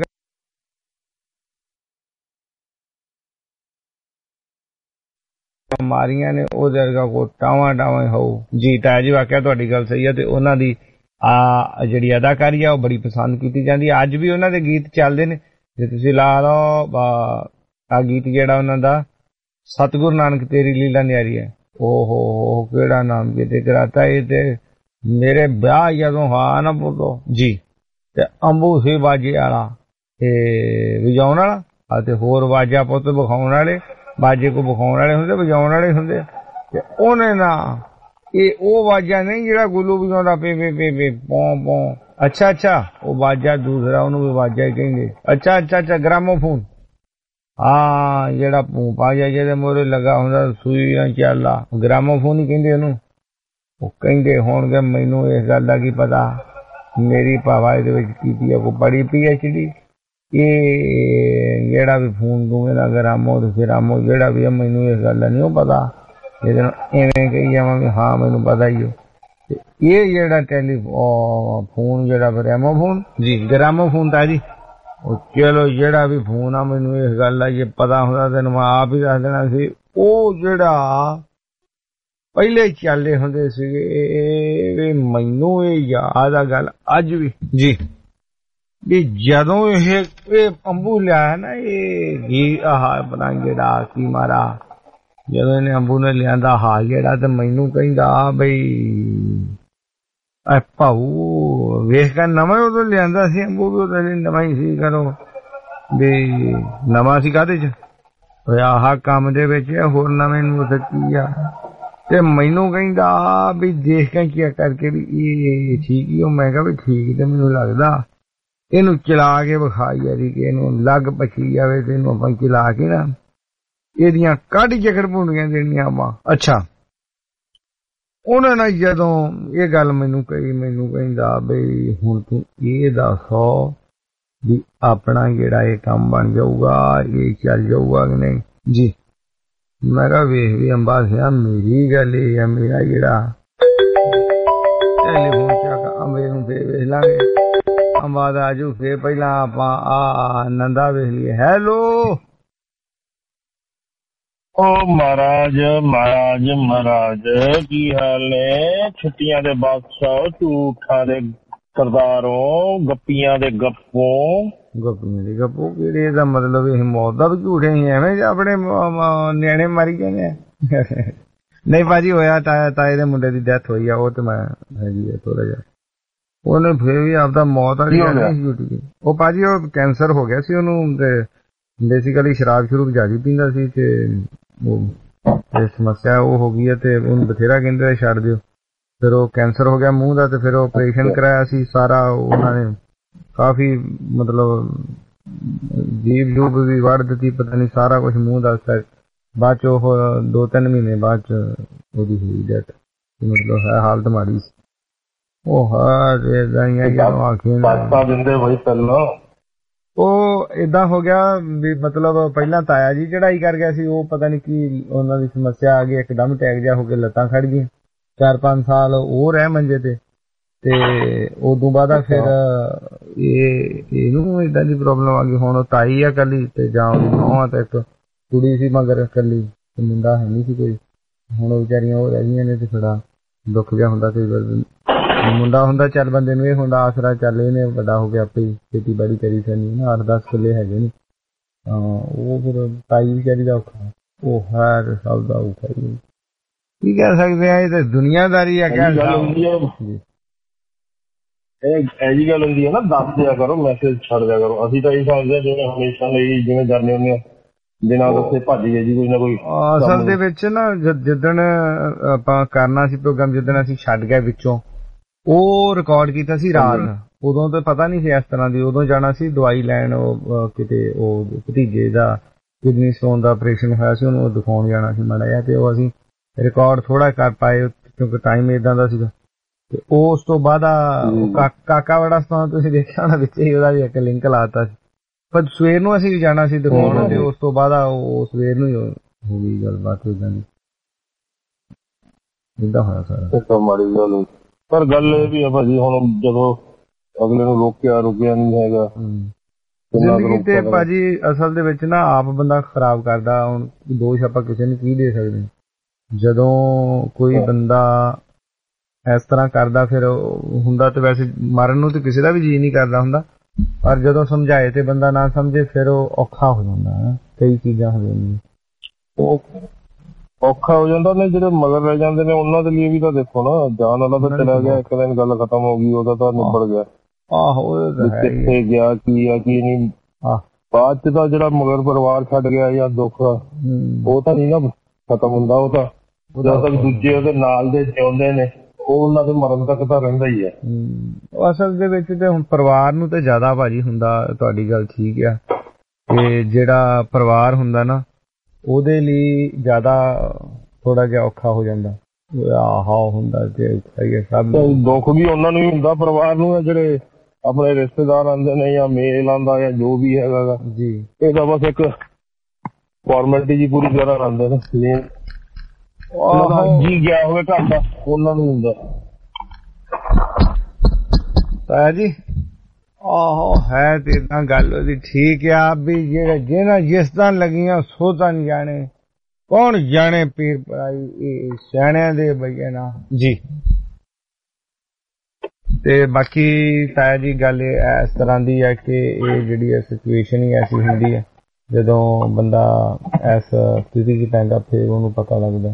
ਮਾਰੀਆਂ ਨੇ, ਉਹਦੇ ਵਰਗਾ ਕੋ ਟਾਵਾਂ ਟਾਵਾਂ ਹੋਊ ਜੀ। ਤਾਇਆ ਜੀ ਵਾਕਿਆ ਤੁਹਾਡੀ ਗੱਲ ਸਹੀ ਹੈ, ਤੇ ਉਹਨਾਂ ਦੀ ਜਿਹੜੀ ਅਦਾਕਾਰੀ ਆ ਉਹ ਬੜੀ ਪਸੰਦ ਕੀਤੀ ਜਾਂਦੀ ਹੈ। ਅੱਜ ਵੀ ਉਹਨਾਂ ਦੇ ਗੀਤ ਚੱਲਦੇ ਨੇ, ਜੇ ਤੁਸੀਂ ਲਾ ਲਓ ਆ ਗੀਤ ਜਿਹੜਾ ਉਹਨਾਂ ਦਾ ਸਤਿਗੁਰੂ ਨਾਨਕ ਤੇਰੀ ਲੀਲਾ ਨਿਆਰੀ ਹੈ, ਓਹੋ ਕਿਹੜਾ ਨਾਮ ਕਿਤੇ ਕਰਾਤਾ ਇਹ, ਤੇ ਮੇਰੇ ਵਿਆਹ ਜਦੋਂ ਹਾਂ ਨਾ ਬੋਲੋ ਜੀ, ਤੇ ਅੰਬੂ ਸੀ ਬਾਜੇ ਵਾਲਾ ਤੇ ਵਜਾਉਣ ਵਾਲਾ, ਤੇ ਹੋਰ ਬਾਜਾ ਪੁੱਤ ਵਿਖਾਉਣ ਵਾਲੇ, ਬਾਜੇ ਕੋ ਵਿਖਾਉਣ ਵਾਲੇ ਹੁੰਦੇ, ਵਜਾਉਣ ਵਾਲੇ ਹੁੰਦੇ, ਤੇ ਉਹਨੇ ਨਾ ਇਹ ਉਹ ਬਾਜਾ ਨਹੀਂ ਜਿਹੜਾ ਗੁੱਲੂ ਵਜਾਉਂਦਾ ਪੇ ਪੇ ਪੇ ਪੇ ਪੋਂ ਪੋਂ, ਅੱਛਾ ਉਹ ਬਾਜਾ ਦੂਸਰਾ, ਉਹਨੂੰ ਵੀ ਬਾਜਾ ਹੀ ਕਹਿੰਦੇ। ਅੱਛਾ ਗ੍ਰਾਮੋਫੋਨ, ਹਾਂ ਜਿਹੜਾ ਭੂੰ ਬਾਜਾ ਜਿਹਦੇ ਮੋਰੇ ਲੱਗਾ ਹੁੰਦਾ ਸੂਈ ਜਾਂ ਚਾਲਾ, ਗ੍ਰਾਮੋਫੋਨ ਹੀ ਕਹਿੰਦੇ ਉਹਨੂੰ। ਉਹ ਕਹਿੰਦੇ ਹੋਣਗੇ ਮੈਨੂੰ ਇਸ ਗੱਲ ਦਾ ਕੀ ਪਤਾ, ਮੇਰੀ ਭਾਵਾ ਇਹਦੇ ਵਿੱਚ ਕੀਤੀ ਹੈ, ਕੋਈ ਬੜੀ PhD, ਇਹ ਜਿਹੜਾ ਵੀ ਫੋਨ ਦੂੰਗੇ ਨਾ ਗ੍ਰਾਮੋ ਤੇ ਫਿਰਾਮੋ ਜਿਹੜਾ ਵੀ ਹੈ, ਮੈਨੂੰ ਇਸ ਗੱਲ ਦਾ ਨਹੀਂ ਪਤਾ, ਇਹਦੇ ਨਾਲ ਐਵੇਂ ਕਹੀ ਜਾਵਾਂ ਵੀ ਹਾਂ ਮੈਨੂੰ ਪਤਾ ਹੀ ਹੋ। ਤੇ ਇਹ ਜਿਹੜਾ ਫੋਨ ਜਿਹੜਾ ਗ੍ਰਾਮੋਫੋਨ ਜੀ, ਗ੍ਰਾਮੋਫੋਨ ਤਾਂ ਜੀ, ਉਹ ਚਲੋ ਜਿਹੜਾ ਵੀ ਫੋਨ ਆ ਮੈਨੂੰ ਇਸ ਗੱਲ ਦਾ ਜੇ ਪਤਾ ਹੁੰਦਾ ਤੈਨੂੰ ਮੈਂ ਆਪ ਹੀ ਦੱਸ ਦੇਣਾ ਸੀ। ਉਹ ਜਿਹੜਾ ਪਹਿਲੇ ਚੱਲਦੇ ਹੁੰਦੇ ਸੀਗੇ, ਮੈਨੂੰ ਇਹ ਯਾਦ ਆ ਗੱਲ ਅੱਜ ਵੀ ਜੀ, ਵੀ ਜਦੋਂ ਇਹ ਅੰਬੂ ਲਿਆ ਨਾ, ਇਹ ਆਪਣਾ ਜਿਹੜਾ ਕੀ ਮਾਰਾ, ਜਦੋਂ ਇਹਨੇ ਅੰਬੂ ਨੇ ਲਿਆਂਦਾ ਹਾਲ ਜਿਹੜਾ, ਤੇ ਮੈਨੂੰ ਕਹਿੰਦਾ ਬਈ ਭਾਊ ਵੇਖ ਕੇ ਨਵਾਂ ਉਦੋਂ ਲਿਆਂਦਾ ਸੀ ਅੰਬੂ ਵੀ, ਉਦੋਂ ਨਵਾਂ ਹੀ ਸੀ, ਕਰੋ ਵੀ ਨਵਾਂ ਸੀ ਕਾਹਦੇ ਚ, ਆਹ ਕੰਮ ਦੇ ਵਿੱਚ, ਹੋਰ ਨਵੇਂ ਨੂੰ ਕੀ ਆ, ਤੇ ਮੈਨੂੰ ਕਹਿੰਦਾ ਵੀ ਦੇਖ ਕੇ ਕੀ ਕਰਕੇ ਵੀ ਇਹ ਠੀਕ ਹੀ ਹੋ। ਮੈਂ ਕਿਹਾ ਵੀ ਠੀਕ ਤੇ ਮੈਨੂੰ ਲੱਗਦਾ, ਇਹਨੂੰ ਚਲਾ ਕੇ ਵਿਖਾਈ ਯਾਰੀ ਕਿ ਇਹਨੂੰ ਲੱਗ ਪਛੀ ਜਾਵੇ, ਤੇ ਇਹਨੂੰ ਆਪਾਂ ਚਲਾ ਕੇ ਨਾ ਇਹਦੀਆਂ ਕੱਢ ਜਕੜ ਭੁੰਡੀਆਂ ਦੇਣੀਆਂ ਆਪਾਂ। ਅੱਛਾ, ਉਹਨਾਂ ਨੇ ਜਦੋਂ ਇਹ ਗੱਲ ਮੈਨੂੰ ਕਹੀ, ਮੈਨੂੰ ਕਹਿੰਦਾ ਬਈ ਹੁਣ ਤੂੰ ਇਹ ਦੱਸੋ ਵੀ ਆਪਣਾ ਜਿਹੜਾ ਇਹ ਕੰਮ ਬਣ ਜਾਊਗਾ, ਇਹ ਚੱਲ ਜਾਊਗਾ ਕਿ ਨਹੀਂ ਜੀ। ਮੈਂ ਕਿਹਾ ਵੇਖ ਵੀ ਅੰਬਾ ਸਿਆ, ਮੇਰੀ ਗੱਲ ਇਹ ਆ, ਮੇਰਾ ਜਿਹੜਾ ਟੈਲੀਫੋਨ ਚੱਕ ਅੰਬੇ ਨੂੰ ਫੇਰ ਵੇਖ ਲਾਂਗੇ, ਅੰਬਾ ਦਾ ਆਜੂ ਫੇਰ ਪਹਿਲਾਂ ਆਪਾਂ ਨੰਦਾ ਵੇਖ ਲਈਏ। ਹੈਲੋ ਉਹ ਮਹਾਰਾਜ ਕੀ ਹਾਲ ਨੇ? ਛੁੱਟੀਆਂ ਦੇ ਬਾਦਸ਼ਾਹ, ਝੂਠਾਂ ਦੇ ਸਰਦਾਰੋਂ, ਗੱਪੀਆਂ ਦੇ ਗੱਪੋਂ ਕਿਹੜੇ ਦਾ ਮਤਲਬ ਇਹ ਮੌਤ ਦਾ ਵੀ ਝੂਠੇ ਹੀ ਐਵੇਂ ਆਪਣੇ ਨਿਆਣੇ ਮਾਰੀ ਜਾਂਦੇ ਆ। ਨਹੀਂ ਭਾਜੀ ਹੋਇਆ, ਤਾਏ ਦੇ ਮੁੰਡੇ ਦੀ ਡੈਥ ਹੋਈ ਆ, ਉਹ ਤੇ ਮੈਂ ਹੈਗੀ ਆ ਥੋੜਾ ਜਿਹਾ, ਉਹਨੇ ਫੇਰ ਵੀ ਆਪਦਾ ਮੌਤ ਵਾਲੀ ਡਿਊਟੀ। ਉਹ ਭਾਜੀ ਉਹ ਕੈਂਸਰ ਹੋ ਗਿਆ ਸੀ ਉਹਨੂੰ, ਤੇ ਬੇਸਿਕਲੀ ਸ਼ਰਾਬ ਸ਼ੁਰੂ ਜ਼ਿਆਦਾ ਪੀਂਦਾ ਸੀ, ਤੇ ਉਹ ਸਮੱਸਿਆ ਉਹ ਹੋ ਗਈ ਹੈ, ਤੇ ਉਹਨੂੰ ਬਥੇਰਾ ਕਹਿੰਦੇ ਛੱਡ ਦਿਓ। ਫਿਰ ਉਹ ਕੈਂਸਰ ਹੋ ਗਿਆ ਮੂੰਹ ਦਾ, ਤੇ ਫਿਰ ਆਪਰੇਸ਼ਨ ਕਰਾਇਆ ਸੀ ਸਾਰਾ, ਉਹਨਾਂ ਨੇ ਕਾਫੀ ਮਤਲਬ ਜੀਭ ਜੂਬ ਵੀ ਵੜ ਦਿੱਤੀ, ਪਤਾ ਨਹੀਂ ਸਾਰਾ ਕੁਛ ਮੂੰਹ ਦਾ। ਬਾਅਦ ਚ ਉਹ 2-3 ਮਹੀਨੇ ਬਾਅਦ ਚ ਉਹਦੀ ਹੋਈ ਡੈਥ, ਮਤਲਬ ਹੈ ਹਾਲਤ ਮਾੜੀ ਸੀ। ਉਹ ਉਹ ਏਦਾਂ ਹੋ ਗਿਆ ਵੀ ਮਤਲਬ ਪਹਿਲਾਂ ਤਾਇਆ ਜੀ ਚੜਾਈ ਕਰ ਗਿਆ ਸੀ, ਉਹ ਪਤਾ ਨੀ ਕੀ ਉਹਨਾਂ ਦੀ ਸਮੱਸਿਆ ਆ ਗਈ, ਇੱਕਦਮ ਅਟੈਕ ਜਿਹਾ ਹੋ ਕੇ ਲੱਤਾਂ ਖੜ ਗਈਆਂ। 4-5 ਸਾਲ ਉਹ ਰਹਿ ਮੰਜੇ ਤੇ ਉਦੋਂ ਬਾਅਦ ਫਿਰ ਇਹਨੂੰ ਏਦਾਂ ਦੀ ਪ੍ਰੋਬਲਮ ਆ ਗਈ। ਹੁਣ ਉਹ ਤਾਈ ਆ ਕੱਲੀ, ਤੇ ਜਾਂ ਉਹਦੀ ਨੂੰਹ ਆ, ਤੇ ਇੱਕ ਕੁੜੀ ਸੀ ਮਗਰ ਕੱਲੀ, ਤੇ ਮੁੰਡਾ ਹੈ ਨਹੀਂ ਸੀ ਕੋਈ। ਹੁਣ ਉਹ ਵਿਚਾਰੀਆਂ ਉਹ ਰਹਿ ਗਈਆਂ ਨੇ, ਤੇ ਥੋੜਾ ਦੁੱਖ ਜਿਹਾ ਹੁੰਦਾ। ਕਈ ਵਾਰ ਮੁੰਡਾ ਹੁੰਦਾ ਚੱਲ ਬੰਦੇ ਨੂੰ ਇਹ ਹੁੰਦਾ ਆਸਰਾ, ਚੱਲ ਇਹਨੇ ਵੱਡਾ ਹੋ ਗਿਆ ਆਪੇ ਖੇਤੀਬਾੜੀ ਕਰੀ ਕਰਨੀ ਨਾ, 8-10 ਕਿੱਲੇ ਹੈਗੇ ਨੇ। ਉਹ ਫਿਰ ਤਾਈ ਵਿਚਾਰੀ ਦਾ ਔਖਾ, ਉਹ ਹਰ ਸਭ ਦਾ ਔਖਾ ਹੀ। ਕੀ ਕਹਿ ਸਕਦੇ ਆ, ਇਹ ਤਾਂ ਦੁਨੀਆਦਾਰੀ ਆ। ਕਿਆ ਇਹੀ ਗੱਲ ਹੁੰਦੀ ਹੈ ਨਾ, ਦੱਸ ਦਿਆ ਕਰੋ, ਮੈਸੇਜ ਛੱਡ ਦਿਆ ਕਰੋ। ਅਸੀਂ ਤਾਂ ਇਹ ਸਮਝਦੇ ਜਿਵੇਂ ਹਮੇਸ਼ਾ ਲਈ ਜਿਵੇਂ ਜਾਂਦੇ ਹੁੰਦੇ ਆ, ਬਿਨਾਂ ਦੱਸੇ ਭੱਜ ਗਏ ਜੀ ਕੋਈ ਨਾ ਕੋਈ। ਅਸਲ ਦੇ ਵਿੱਚ ਨਾ ਜਿੱਦਣ ਆਪਾਂ ਕਰਨਾ ਸੀ ਪ੍ਰੋਗਰਾਮ, ਜਿੱਦਣ ਅਸੀਂ ਛੱਡ ਗਏ ਵਿੱਚੋਂ, ਉਹ ਰਿਕਾਰਡ ਕੀਤਾ ਸੀ ਰਾਤ। ਉਦੋਂ ਤਾਂ ਪਤਾ ਨਹੀਂ ਸੀ ਇਸ ਤਰ੍ਹਾਂ ਦੀ। ਉਦੋਂ ਜਾਣਾ ਸੀ ਦਵਾਈ ਲੈਣ, ਉਹ ਕਿਤੇ ਉਹ ਭਤੀਜੇ ਦਾ ਕਿਡਨੀ ਸਟੋਨ ਦਾ ਆਪਰੇਸ਼ਨ ਹੋਇਆ ਸੀ, ਉਹਨੂੰ ਦਿਖਾਉਣ ਜਾਣਾ ਸੀ ਮਾੜਾ ਜਿਹਾ, ਤੇ ਉਹ ਅਸੀਂ ਰਿਕਾਰਡ ਥੋੜਾ ਕਰ ਪਾਏ ਕਿਉਂਕਿ ਟਾਈਮ ਏਦਾਂ ਦਾ ਸੀਗਾ। ਤੇ ਉਸ ਤੋਂ ਬਾਅਦ ਕਾਕਾ ਬੜਾ ਸਟੋਨ ਤੁਸੀਂ ਦੇਖਿਆ ਹੋਣਾ, ਵਿੱਚ ਹੀ ਉਹਦਾ ਵੀ ਇੱਕ ਲਿੰਕ ਲਾਤਾ ਸੀ। ਪਰ ਸਵੇਰ ਨੂੰ ਅਸੀਂ ਜਾਣਾ ਸੀ ਦਿਖਾਉਣ, ਤੇ ਉਸ ਤੋਂ ਬਾਅਦ ਉਹ ਸਵੇਰ ਨੂੰ ਹੋ ਗਈ ਗੱਲਬਾਤ ਏਦਾਂ ਦੀ, ਏਦਾਂ ਹੋਇਆ ਸਾਰਾ। ਤਾਂ ਮਾੜੀ ਗੱਲ, ਪਰ ਗੱਲ ਇਹ ਵੀ ਆ ਭਾਜੀ, ਹੁਣ ਜਦੋਂ ਅਗਲੇ ਨੂੰ ਰੁਕਿਆ ਨਹੀਂ ਹੈਗਾ। ਜ਼ਿੰਦਗੀ ਤੇ ਭਾਜੀ ਅਸਲ ਦੇ ਵਿੱਚ ਨਾ ਆਪ ਬੰਦਾ ਖਰਾਬ ਕਰਦਾ। ਹੁਣ ਦੋਸ਼ ਆਪਾਂ ਕਿਸੇ ਨੂੰ ਕੀ ਦੇ ਸਕਦੇ? ਜਦੋਂ ਕੋਈ ਬੰਦਾ ਇਸ ਤਰ੍ਹਾਂ ਕਰਦਾ ਫਿਰ ਹੁੰਦਾ ਤੇ ਵੈਸੇ ਮਰਨ ਨੂੰ ਤੇ ਕਿਸੇ ਦਾ ਵੀ ਜੀਅ ਨਹੀਂ ਕਰਦਾ ਹੁੰਦਾ, ਪਰ ਜਦੋਂ ਸਮਝਾਏ ਤੇ ਬੰਦਾ ਨਾ ਸਮਝੇ ਫਿਰ ਉਹ ਔਖਾ ਹੋ ਜਾਂਦਾ। ਕਈ ਚੀਜ਼ਾਂ ਹੋ ਜਾਂਦੀਆਂ, ਉਹ ਔਖਾ ਹੋ ਜਾਂਦਾ ਨੇ। ਜਿਹੜੇ ਮਗਰ ਰਹਿ ਜਾਂਦੇ ਨੇ ਉਹਨਾਂ ਦੇ ਲਈ ਵੀ ਤਾਂ ਦੇਖੋ ਨਾ, ਜਾਨ ਵਾਲਾ ਤਾਂ ਚਲਾ ਗਿਆ, ਇੱਕ ਦਿਨ ਗੱਲ ਖਤਮ ਹੋ ਗਈ, ਉਹਦਾ ਤਾਂ ਨਿਬੜ ਗਿਆ। ਆਹੋ ਕਿੱਥੇ ਗਿਆ, ਕੀ ਆ ਕੀ ਨਹੀਂ, ਬਾਅਦ ਚ ਤਾਂ ਜਿਹੜਾ ਮਗਰ ਪਰਿਵਾਰ ਛੱਡ ਗਿਆ ਜਾਂ ਦੁੱਖ ਉਹ ਤਾਂ ਨਹੀਂ ਨਾ ਖਤਮ ਹੁੰਦਾ। ਉਹ ਤਾਂ ਜਦੋਂ ਤੱਕ ਦੂਜੇ ਉਹਦੇ ਨਾਲ ਦੇ ਜਿਉਂਦੇ ਨੇ ਉਹ ਉਹਨਾਂ ਦੇ ਮਰਨ ਤੱਕ ਤਾਂ ਰਹਿੰਦਾ ਹੀ ਹੈ। ਅਸਲ ਦੇ ਵਿੱਚ ਤੇ ਹੁਣ ਪਰਿਵਾਰ ਨੂੰ ਤੇ ਜ਼ਿਆਦਾ ਭਾਜੀ ਹੁੰਦਾ। ਤੁਹਾਡੀ ਗੱਲ ਠੀਕ ਆ ਕਿ ਜਿਹੜਾ ਪਰਿਵਾਰ ਹੁੰਦਾ ਨਾ ਉਹਦੇ ਲਈ ਜ਼ਿਆਦਾ ਥੋੜਾ ਜਿਹਾ ਔਖਾ ਹੋ ਜਾਂਦਾ। ਆਹ ਹੁੰਦਾ ਤੇ ਸਭ ਦੁੱਖ ਵੀ ਉਹਨਾਂ ਨੂੰ ਹੀ ਹੁੰਦਾ, ਪਰਿਵਾਰ ਨੂੰ। ਜਿਹੜੇ ਆਪਣੇ ਰਿਸ਼ਤੇਦਾਰ ਆਉਂਦੇ ਨੇ ਜਾਂ ਮੇਲ ਆਉਂਦਾ ਜਾਂ ਜੋ ਵੀ ਹੈਗਾ ਜੀ, ਇਹ ਤਾਂ ਬਸ ਇੱਕ ਫਾਰਮੈਲਿਟੀ ਜੀ ਪੂਰੀ ਤਰ੍ਹਾਂ ਆਉਂਦੇ ਨੇ। ਜੀ ਗਿਆ ਹੋਵੇ ਘਰ ਦਾ ਉਹਨਾਂ ਨੂੰ ਹੁੰਦਾ। ਤਾਇਆ ਜੀ ਆਹੋ ਹੈ ਤੇ ਏਦਾਂ ਗੱਲ ਉਹਦੀ ਠੀਕ ਆ ਵੀ ਜਿਹੜਾ ਜਿਸ ਤਰ੍ਹਾਂ ਲੱਗੀਆਂ ਸੋ ਤਾਂ ਨਹੀਂ ਜਾਣੇ, ਕੌਣ ਜਾਣੇ ਪੀਰ ਪਰਾਈ ਇਹ ਸਿਆਣਿਆਂ ਦੇ ਬਈਏ ਨਾ ਜੀ। ਤੇ ਬਾਕੀ ਤਾਇਆ ਜੀ ਗੱਲ ਇਸ ਤਰ੍ਹਾਂ ਦੀ ਹੈ ਕਿ ਇਹ ਜਿਹੜੀ ਸਿਚੁਏਸ਼ਨ ਹੀ ਐਸੀ ਹੁੰਦੀ ਹੈ ਜਦੋਂ ਬੰਦਾ ਇਸ ਸਥਿਤੀ 'ਚ ਪੈਂਦਾ ਫਿਰ ਉਹਨੂੰ ਪਤਾ ਲੱਗਦਾ।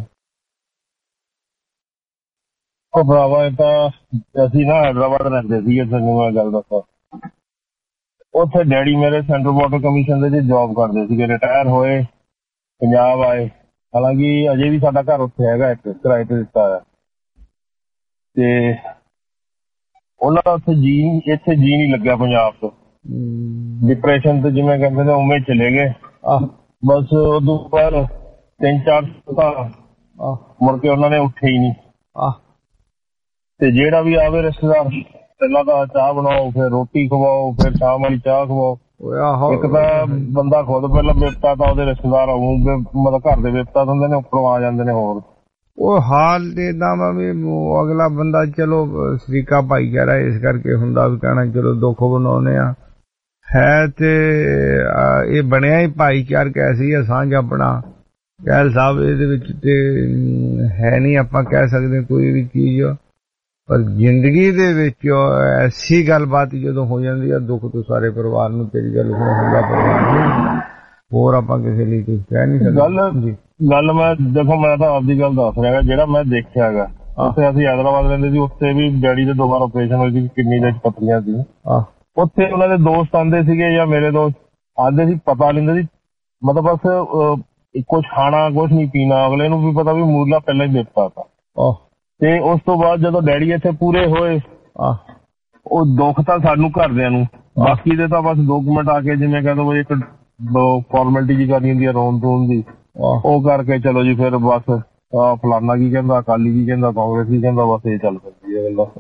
ਉਹ ਭਰਾਵਾ, ਇਹ ਤਾਂ ਅਸੀਂ ਨਾ ਹੈਦਰਾਬਾਦ ਰਹਿੰਦੇ ਸੀਗੇ, ਤੁਹਾਨੂੰ ਮੈਂ ਗੱਲ ਦੱਸਾਂ। ਉੱਥੇ ਡੈਡੀ ਮੇਰੇ ਸੈਂਟਰਲ ਵਾਟਰ ਕਮਿਸ਼ਨ ਦੇ ਵਿੱਚ ਜੌਬ ਕਰਦੇ ਸੀਗੇ, ਰਿਟਾਇਰ ਹੋਏ, ਪੰਜਾਬ ਆਏ। ਹਾਲਾਂਕਿ ਅਜੇ ਵੀ ਸਾਡਾ ਘਰ ਉੱਥੇ ਹੈਗਾ, ਇੱਕ ਕਿਰਾਏ ਤੇ ਦਿੱਤਾ ਹੋਇਆ। ਤੇ ਉਹਨਾਂ ਦਾ ਉੱਥੇ ਇੱਥੇ ਜੀ ਨਹੀਂ ਲੱਗਿਆ ਪੰਜਾਬ ਤੋਂ। ਡਿਪਰੈਸ਼ਨ ਤੇ ਜਿਵੇਂ ਕਹਿੰਦੇ ਨੇ ਉਵੇਂ ਚਲੇ ਗਏ। ਬਸ ਉਦੋਂ ਬਾਅਦ 3-4 ਸਾਲ ਮੁੜ ਕੇ ਉਹਨਾਂ ਨੇ ਉੱਠੇ ਹੀ ਨਹੀਂ। ਤੇ ਜਿਹੜਾ ਵੀ ਆਵੇ ਰਿਸ਼ਤੇਦਾਰ, ਪਹਿਲਾਂ ਤਾਂ ਚਾਹ ਬਣਾਓ, ਫਿਰ ਰੋਟੀ ਖਵਾਓ, ਫਿਰ ਸ਼ਾਮ ਵਾਲੀ ਚਾਹ ਖਵਾਓ। ਇੱਕ ਤਾਂ ਬੰਦਾ ਖੁਦ ਪਹਿਲਾਂ ਵਿਪਤਾ ਤਾਂ ਉਹਦੇ ਰਿਸ਼ਤੇਦਾਰ ਮਤਲਬ ਘਰ ਦੇ ਵਿਪਤਾ ਹੁੰਦੇ ਨੇ, ਉੱਪਰੋਂ ਆ ਜਾਂਦੇ ਨੇ ਹੋਰ। ਉਹ ਹਾਲ ਏਦਾਂ ਵਾ ਵੀ ਅਗਲਾ ਬੰਦਾ ਚਲੋ ਸ਼ਰੀਕਾ ਭਾਈਚਾਰਾ ਇਸ ਕਰਕੇ ਹੁੰਦਾ ਵੀ ਕਹਿਣਾ ਚਲੋ ਦੁੱਖ ਬਣਾਉਣੇ ਆ ਹੈ। ਤੇ ਇਹ ਬਣਿਆ ਹੀ ਭਾਈਚਾਰਕ ਐਸੀ ਆ ਸਾਂਝ ਆਪਣਾ ਕਹਿਲ ਸਾਹਿਬ, ਇਹਦੇ ਵਿੱਚ ਤੇ ਹੈ ਨਹੀਂ ਆਪਾਂ ਕਹਿ ਸਕਦੇ ਕੋਈ ਵੀ ਚੀਜ਼। ਪਰ ਜ਼ਿੰਦਗੀ ਦੇ ਵਿੱਚ ਐਸੀ ਗੱਲਬਾਤ ਜਦੋਂ ਹੋ ਜਾਂਦੀ ਆ ਦੁੱਖ ਤੋਂ ਸਾਰੇ ਪਰਿਵਾਰ ਨੂੰ, ਤੇਰੀ ਗੱਲ ਹੁੰਦਾ ਪਰਿਵਾਰ ਨੂੰ, ਹੋਰ ਆਪਾਂ ਕਿਸੇ ਲਈ ਕੁਝ ਕਹਿ ਨਹੀਂ ਸਕਦੇ। ਗੱਲ ਮੈਂ ਦੇਖੋ, ਮੈਂ ਤਾਂ ਆਪਦੀ ਗੱਲ ਦੱਸ ਰਿਹਾ, ਜਿਹੜਾ ਮੈਂ ਦੇਖਿਆ ਹੈਗਾ ਉੱਥੇ ਅਸੀਂ ਹੈਦਰਾਬਾਦ ਰਹਿੰਦੇ ਸੀ, ਉੱਥੇ ਵੀ ਡੈਡੀ ਦੇ 2 ਵਾਰ ਆਪਰੇਸ਼ਨ ਹੋਏ ਸੀ, ਕਿਡਨੀ ਦੇ ਪੱਥਰੀਆਂ ਸੀ। ਉੱਥੇ ਉਹਨਾਂ ਦੇ ਦੋਸਤ ਆਉਂਦੇ ਸੀਗੇ ਜਾਂ ਮੇਰੇ ਦੋਸਤ ਆਉਂਦੇ ਸੀ, ਪਤਾ ਲੈਂਦੇ ਸੀ, ਮਤਲਬ ਬਸ ਕੁਛ ਖਾਣਾ ਕੁਛ ਨਹੀਂ ਪੀਣਾ, ਅਗਲੇ ਨੂੰ ਵੀ ਪਤਾ ਵੀ ਮੂਰਲਾ ਪਹਿਲਾਂ ਹੀ ਦਿੱਤਾ ਤਾ। ਤੇ ਉਸ ਤੋਂ ਬਾਅਦ ਜਦੋਂ ਡੈਡੀ ਇੱਥੇ ਪੂਰੇ ਹੋਏ, ਉਹ ਦੁੱਖ ਤਾਂ ਸਾਨੂੰ ਘਰਦਿਆਂ ਨੂੰ, ਬਾਕੀ ਦੇ ਤਾਂ ਬਸ ਡਾਕੂਮੈਂਟ ਆ ਕੇ ਜਿਵੇਂ ਕਹਿ ਦੋ ਇੱਕ ਫਾਰਮੈਲਿਟੀ ਜੀ ਕਰਨੀ ਹੁੰਦੀ ਹੈ ਰੋਣ ਧੋਣ ਦੀ, ਉਹ ਕਰਕੇ ਚਲੋ ਜੀ ਫਿਰ ਬਸ ਫਲਾਨਾ ਕੀ ਕਹਿੰਦਾ, ਅਕਾਲੀ ਕੀ ਕਹਿੰਦਾ, ਕਾਂਗਰਸ ਕੀ ਕਹਿੰਦਾ, ਬਸ ਇਹ ਚੱਲ ਪੈਂਦੀ ਹੈ ਗੱਲਾਂ।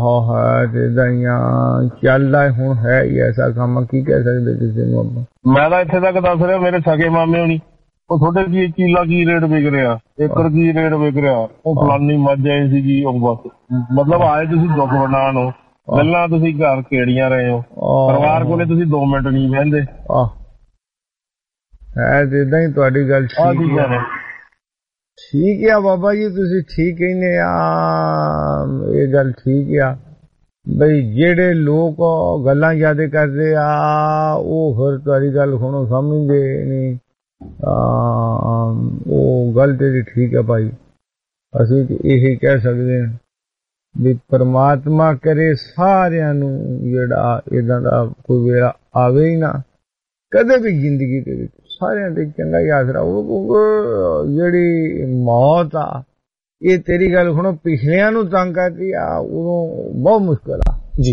ਚੱਲਦਾ ਹੁਣ ਹੈ ਹੀ ਐਸਾ ਕੰਮ, ਕੀ ਕਹਿ ਸਕਦੇ ਕਿਸੇ ਨੂੰ ਆਪਾਂ। ਮੈਂ ਤਾਂ ਇੱਥੇ ਤੱਕ ਦੱਸ ਰਿਹਾ, ਮੇਰੇ ਸਕੇ ਮਾਮੇ ਹੋਣੀ ਉਹ ਤੁਹਾਡੇ ਕਿੱਲਾ ਕੀ ਰੇਟ ਵਿਕ ਰਿਹਾ, ਏਕੜ ਕੀ ਰੇਟ ਵਿਕ ਰਿਹਾ, ਉਹ ਫਲਾਨੀ ਮੱਝ ਆਈ ਸੀਗੀ, ਉਹ ਬਸ ਮਤਲਬ ਆਏ ਤੁਸੀਂ ਦੁੱਖ ਬਣਾਉਣ ਹੋ, ਪਹਿਲਾਂ ਤੁਸੀਂ ਘਰ ਕਿਹੜੀਆਂ ਰਹੇ ਹੋ, ਪਰਿਵਾਰ ਕੋਲੇ ਤੁਸੀਂ 2 ਮਿੰਟ ਨਹੀਂ ਬਹਿੰਦੇ। ਹੈ ਏਦਾਂ ਹੀ ਤੁਹਾਡੀ ਗੱਲ ਠੀਕ ਆ ਬਾਬਾ ਜੀ, ਤੁਸੀਂ ਠੀਕ ਕਹਿੰਦੇ ਆ, ਇਹ ਗੱਲ ਠੀਕ ਆ ਬਈ ਜਿਹੜੇ ਲੋਕ ਗੱਲਾਂ ਜ਼ਿਆਦਾ ਕਰਦੇ ਆ ਉਹ ਫਿਰ ਤੁਹਾਡੀ ਗੱਲ ਸੁਣੋ ਸਮਝਦੇ ਨਹੀਂ। ਉਹ ਗੱਲ ਤੇਰੀ ਠੀਕ ਆ ਭਾਈ, ਅਸੀਂ ਇਹੀ ਕਹਿ ਸਕਦੇ ਹਾਂ ਵੀ ਪਰਮਾਤਮਾ ਕਰੇ ਸਾਰਿਆਂ ਨੂੰ ਜਿਹੜਾ ਏਦਾਂ ਦਾ ਕੋਈ ਵੇਲਾ ਆਵੇ ਹੀ ਨਾ ਕਦੇ ਵੀ ਜ਼ਿੰਦਗੀ ਦੇ ਵਿੱਚ, ਸਾਰਿਆਂ ਦੇ ਚੰਗਾ ਹੀ ਆਸਰਾ। ਉਹ ਜਿਹੜੀ ਮੌਤ ਆ, ਇਹ ਤੇਰੀ ਗੱਲ ਸੁਣੋ ਪਿਛਲਿਆਂ ਨੂੰ ਤੰਗ ਕਰਦੀ ਆ, ਉਦੋਂ ਬਹੁਤ ਮੁਸ਼ਕਿਲ ਆ ਜੀ,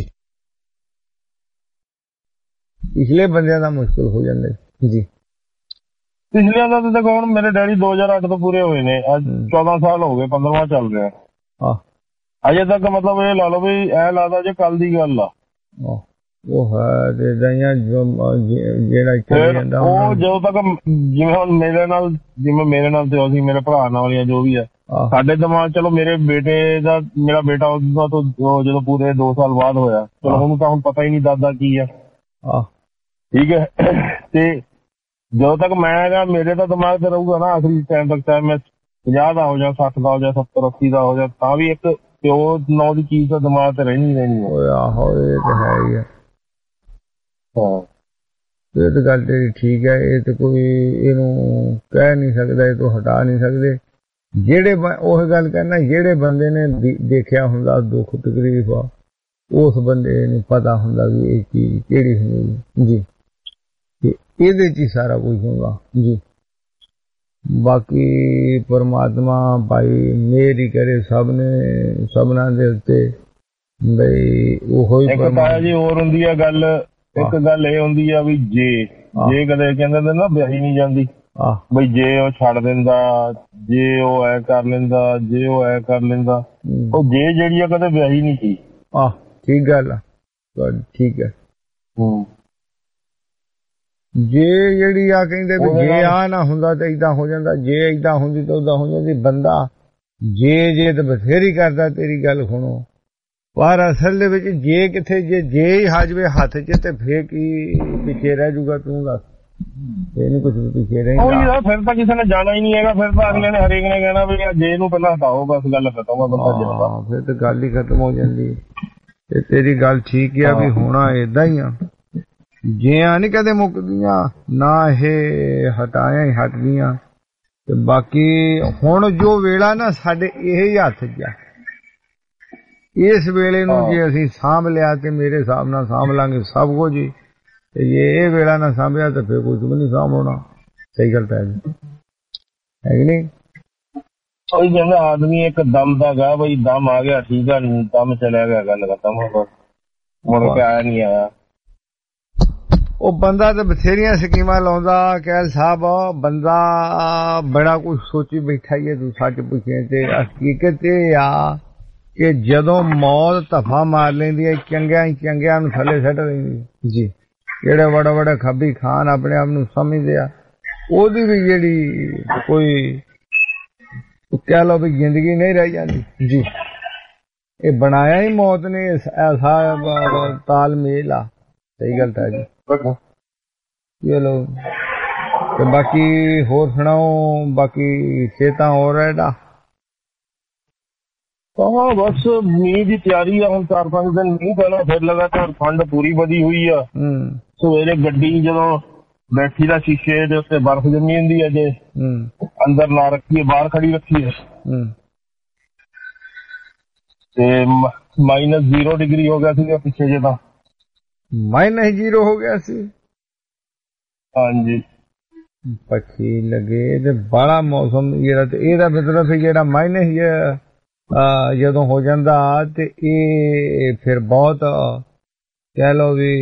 ਪਿਛਲੇ ਬੰਦਿਆਂ ਦਾ ਮੁਸ਼ਕਿਲ ਹੋ ਜਾਂਦਾ ਜੀ। ਪਿਛਲਿਆਂ ਦਾ ਤਾਂ ਹੁਣ ਮੇਰੇ ਡੈਡੀ 2008 ਤੋਂ ਪੂਰੇ ਹੋਏ ਨੇ, ਅੱਜ 14 ਸਾਲ ਹੋ ਗਏ, 15ਵਾਂ ਚੱਲ ਰਿਹਾ। ਅਜੇ ਤੱਕ ਮਤਲਬ ਇਹ ਲਾ ਲਓ ਵੀ ਇਹ ਲੱਗਦਾ ਜੇ ਕੱਲ ਦੀ ਗੱਲ ਆ, ਉਹ ਹੈ ਤੇ ਦਈਆਂ ਜਿਹੜਾ ਚੱਲ ਜਾਂਦਾ ਉਹ ਜਦੋਂ ਤੱਕ ਜਿਵੇਂ ਹੁਣ ਮੇਰੇ ਨਾਲ ਤੇ ਅਸੀਂ ਮੇਰੇ ਭਰਾ ਨਾਲ ਜਾਂ ਜੋ ਵੀ ਹੈ ਸਾਡੇ ਦਿਮਾਗ ਚਲੋ ਮੇਰੇ ਬੇਟੇ ਦਾ ਮੇਰਾ ਬੇਟਾ ਉਹਦਾ ਤੋਂ ਜਦੋਂ ਪੂਰੇ 2 ਸਾਲ ਬਾਅਦ ਹੋਇਆ ਚਲੋ ਉਹਨੂੰ ਤਾਂ ਹੁਣ ਪਤਾ ਹੀ ਨਹੀਂ ਦਾਦਾ ਕੀ ਆ ਠੀਕ ਹੈ ਤੇ ਜਦੋਂ ਤੱਕ ਮੈਂ ਹੈਗਾ ਮੇਰੇ ਤਾਂ ਦਿਮਾਗ ਤੇ ਰਹੂਗਾ ਨਾ ਆਖਰੀ ਟਾਈਮ ਤੱਕ ਚਾਹੇ ਮੈਂ 50 ਦਾ ਹੋ ਜਾ 60 ਦਾ ਹੋ ਜਾ 70 80 ਦਾ ਹੋ ਜਾ ਤਾਂ ਵੀ ਇੱਕ ਪਿਓ ਨੌ ਦੀ ਚੀਜ਼ ਤਾਂ ਦਿਮਾਗ ਤੇ ਰਹਿਣੀ ਆਹੋ ਇਹ ਤਾਂ ਹੈ ਹੀ ਆ ਇਹ ਤਾਂ ਗੱਲ ਤੇਰੀ ਠੀਕ ਹੈ ਇਹ ਤਾਂ ਕੋਈ ਇਹਨੂੰ ਕਹਿ ਨਹੀਂ ਸਕਦਾ ਇਹ ਤੋਂ ਹਟਾ ਨਹੀਂ ਸਕਦੇ ਜਿਹੜੇ ਉਹ ਗੱਲ ਕਹਿਣਾ ਜਿਹੜੇ ਬੰਦੇ ਨੇ ਦੇਖਿਆ ਹੁੰਦਾ ਦੁੱਖ ਤਕਲੀਫ ਉਸ ਬੰਦੇ ਨੂੰ ਪਤਾ ਹੁੰਦਾ ਵੀ ਇਹ ਚੀਜ਼ ਕਿਹੜੀ ਹੁੰਦੀ ਜੀ ਇਹਦੇ ਚ ਹੀ ਸਾਰਾ ਕੁਝ ਹੁੰਦਾ ਜੀ ਬਾਕੀ ਪਰਮਾਤਮਾ ਭਾਈ ਮਿਹਰ ਹੀ ਕਰੇ ਸਭਨਾਂ ਦੇ ਉੱਤੇ ਬਈ ਉਹੋ ਹੀ ਜੀ ਹੋਰ ਹੁੰਦੀ ਆ ਗੱਲ ਇੱਕ ਗੱਲ ਇਹ ਹੁੰਦੀ ਆ ਵੀ ਜੇ ਕਦੇ ਕਹਿੰਦੇ ਨਾ ਵਿਆਹੀ ਨਹੀਂ ਜਾਂਦੀ ਬਈ ਜੇ ਉਹ ਛੱਡ ਦਿੰਦਾ ਜੇ ਉਹ ਐ ਕਰ ਲੈਂਦਾ ਜੇ ਉਹ ਐ ਕਰ ਲੈਂਦਾ ਉਹ ਜੇ ਜਿਹੜੀ ਆ ਕਦੇ ਵਿਆਹੀ ਨਹੀਂ ਸੀ ਠੀਕ ਗੱਲ ਆ ਠੀਕ ਹੈ ਜੇ ਜਿਹੜੀ ਆ ਕਹਿੰਦੇ ਵੀ ਜੇ ਆ ਨਾ ਹੁੰਦਾ ਤਾਂ ਏਦਾਂ ਹੋ ਜਾਂਦਾ ਜੇ ਏਦਾਂ ਹੁੰਦੀ ਤਾਂ ਉਦਾਂ ਹੋ ਜਾਂਦੀ ਬੰਦਾ ਜੇ ਤਾਂ ਬਥੇਰੀ ਕਰਦਾ ਤੇਰੀ ਗੱਲ ਸੁਣੋ ਪਰ ਅਸਲ ਦੇ ਵਿੱਚ ਜੇ ਕਿੱਥੇ ਜੇ ਹੀ ਹਾਜਵੇ ਹੱਥ 'ਚ ਤੇ ਫੇਰ ਕੀ ਪਿੱਛੇ ਰਹਿ ਜੂਗਾ ਤੂੰ ਦੱਸ ਇਹ ਨੀ ਕੁਛ ਪਿੱਛੇ ਰਹਿ ਫਿਰ ਤਾਂ ਕਿਸੇ ਨੇ ਜਾਣਾ ਹੀ ਨਹੀਂ ਹੈਗਾ ਫਿਰ ਤਾਂ ਅਗਲੇ ਨੇ ਹਰੇਕ ਨੇ ਕਹਿਣਾ ਵੀ ਜੇ ਨੂੰ ਪਹਿਲਾਂ ਹਟਾਓ ਬਸ ਗੱਲ ਖਤਮ ਆ ਬੰਦਾ ਜਾਂਦਾ ਫਿਰ ਤਾਂ ਗੱਲ ਹੀ ਖਤਮ ਹੋ ਜਾਂਦੀ ਤੇ ਤੇਰੀ ਗੱਲ ਠੀਕ ਆ ਵੀ ਹੋਣਾ ਏਦਾਂ ਹੀ ਆ ਜੇ ਆ ਨੀ ਕਦੇ ਮੁੱਕਦੀਆਂ ਨਾ ਇਹ ਹਟਾਇਆ ਹੀ ਹਟਦੀਆਂ ਤੇ ਬਾਕੀ ਹੁਣ ਜੋ ਵੇਲਾ ਨਾ ਸਾਡੇ ਇਹ ਹੱਥ 'ਚ ਆ ਇਸ ਵੇਲੇ ਨੂੰ ਜੇ ਅਸੀਂ ਸਾਂਭ ਲਿਆ ਤੇ ਮੇਰੇ ਹਿਸਾਬ ਨਾਲ ਸਾਂਭ ਲਾਂਗੇ ਸਭ ਕੁਝ ਹੀ ਤੇ ਜੇ ਇਹ ਵੇਲਾ ਨਾ ਸਾਂਭਿਆ ਤਾਂ ਫਿਰ ਕੁਝ ਵੀ ਨਹੀਂ ਸਾਂਭ ਹੋਣਾ ਸਹੀ ਗੱਲ ਤਾਂ ਹੈ ਕਿ ਨਹੀਂ ਉਹੀ ਕਹਿੰਦਾ ਆਦਮੀ ਇੱਕ ਦਮ ਦਾ ਗਾ ਬਈ ਦਮ ਆ ਗਿਆ ਠੀਕ ਆ ਦਮ ਚਲਿਆ ਗਿਆ ਗੱਲ ਖਤਮ ਹੋ ਮੁੜ ਕੇ ਆਇਆ ਨਹੀਂ ਆਇਆ ਉਹ ਬੰਦਾ ਤੇ ਬਥੇਰੀਆਂ ਸਕੀਮਾਂ ਲਾਉਂਦਾ ਕਹਿਲ ਸਾਹਿਬ ਬੰਦਾ ਬੜਾ ਕੁਝ ਸੋਚੀ ਬੈਠਾ ਹੀ ਹੈ ਤੂੰ ਸੱਚ ਪੁੱਛੇ ਤੇ ਹਕੀਕਤ ਇਹ ਆ ਕਿ ਜਦੋਂ ਮੌਤ ਧਫਾ ਮਾਰ ਲੈਂਦੀ ਹੈ ਚੰਗਿਆਂ ਨੂੰ ਥੱਲੇ ਸੱਟ ਲੈਂਦੀ ਜੀ ਜਿਹੜੇ ਬੜਾ ਖੱਬੀ ਖਾਨ ਆਪਣੇ ਆਪ ਨੂੰ ਸਮਝਦੇ ਆ ਉਹਦੀ ਵੀ ਜਿਹੜੀ ਕੋਈ ਕਹਿ ਲਓ ਵੀ ਜ਼ਿੰਦਗੀ ਨਹੀਂ ਰਹਿ ਜਾਂਦੀ ਜੀ ਇਹ ਬਣਾਇਆ ਹੀ ਮੌਤ ਨੇ ਐਸਾ ਤਾਲਮੇਲ ਆ ਸਹੀ ਗੱਲ ਤਾਂ ਜੀ ਚਲੋ ਤੇ ਬਾਕੀ ਹੋਰ ਸੁਣਾਓ ਬਾਕੀ ਸਿਹਤਾਂ ਹੋਰ ਐਡਾ ਬਸ ਮੀਂਹ ਦੀ ਤਿਆਰੀ ਆ ਹੁਣ 4-5 ਦਿਨ ਮੀਂਹ ਪੈਣਾ ਫਿਰ ਲਗਾਤਾਰ ਠੰਡ ਪੂਰੀ ਵਧੀ ਹੋਈ ਆ ਸਵੇਰੇ ਗੱਡੀ ਜਦੋਂ ਬੈਠੀ ਦਾ ਸ਼ੀਸ਼ੇ ਦੇ ਉੱਤੇ ਬਰਫ਼ ਜੰਮੀ ਹੁੰਦੀ ਹੈ ਜੇ ਅੰਦਰ ਨਾ ਰੱਖੀਏ ਬਾਹਰ ਖੜੀ ਰੱਖੀਏ ਤੇ -0 ਡਿਗਰੀ ਹੋ ਗਿਆ ਸੀਗਾ ਪਿੱਛੇ ਜੇ ਤਾਂ -0 ਹੋ ਗਿਆ ਸੀ ਹਾਂਜੀ ਪੱਖੀ ਲੱਗੇ ਤੇ ਬੜਾ ਮੌਸਮ ਜਿਹੜਾ ਤੇ ਇਹਦਾ ਮਤਲਬ ਜਿਹੜਾ ਮਾਈਨਸ ਜਦੋਂ ਹੋ ਜਾਂਦਾ ਤੇ ਇਹ ਫਿਰ ਬਹੁਤ ਕਹਿ ਲਓ ਵੀ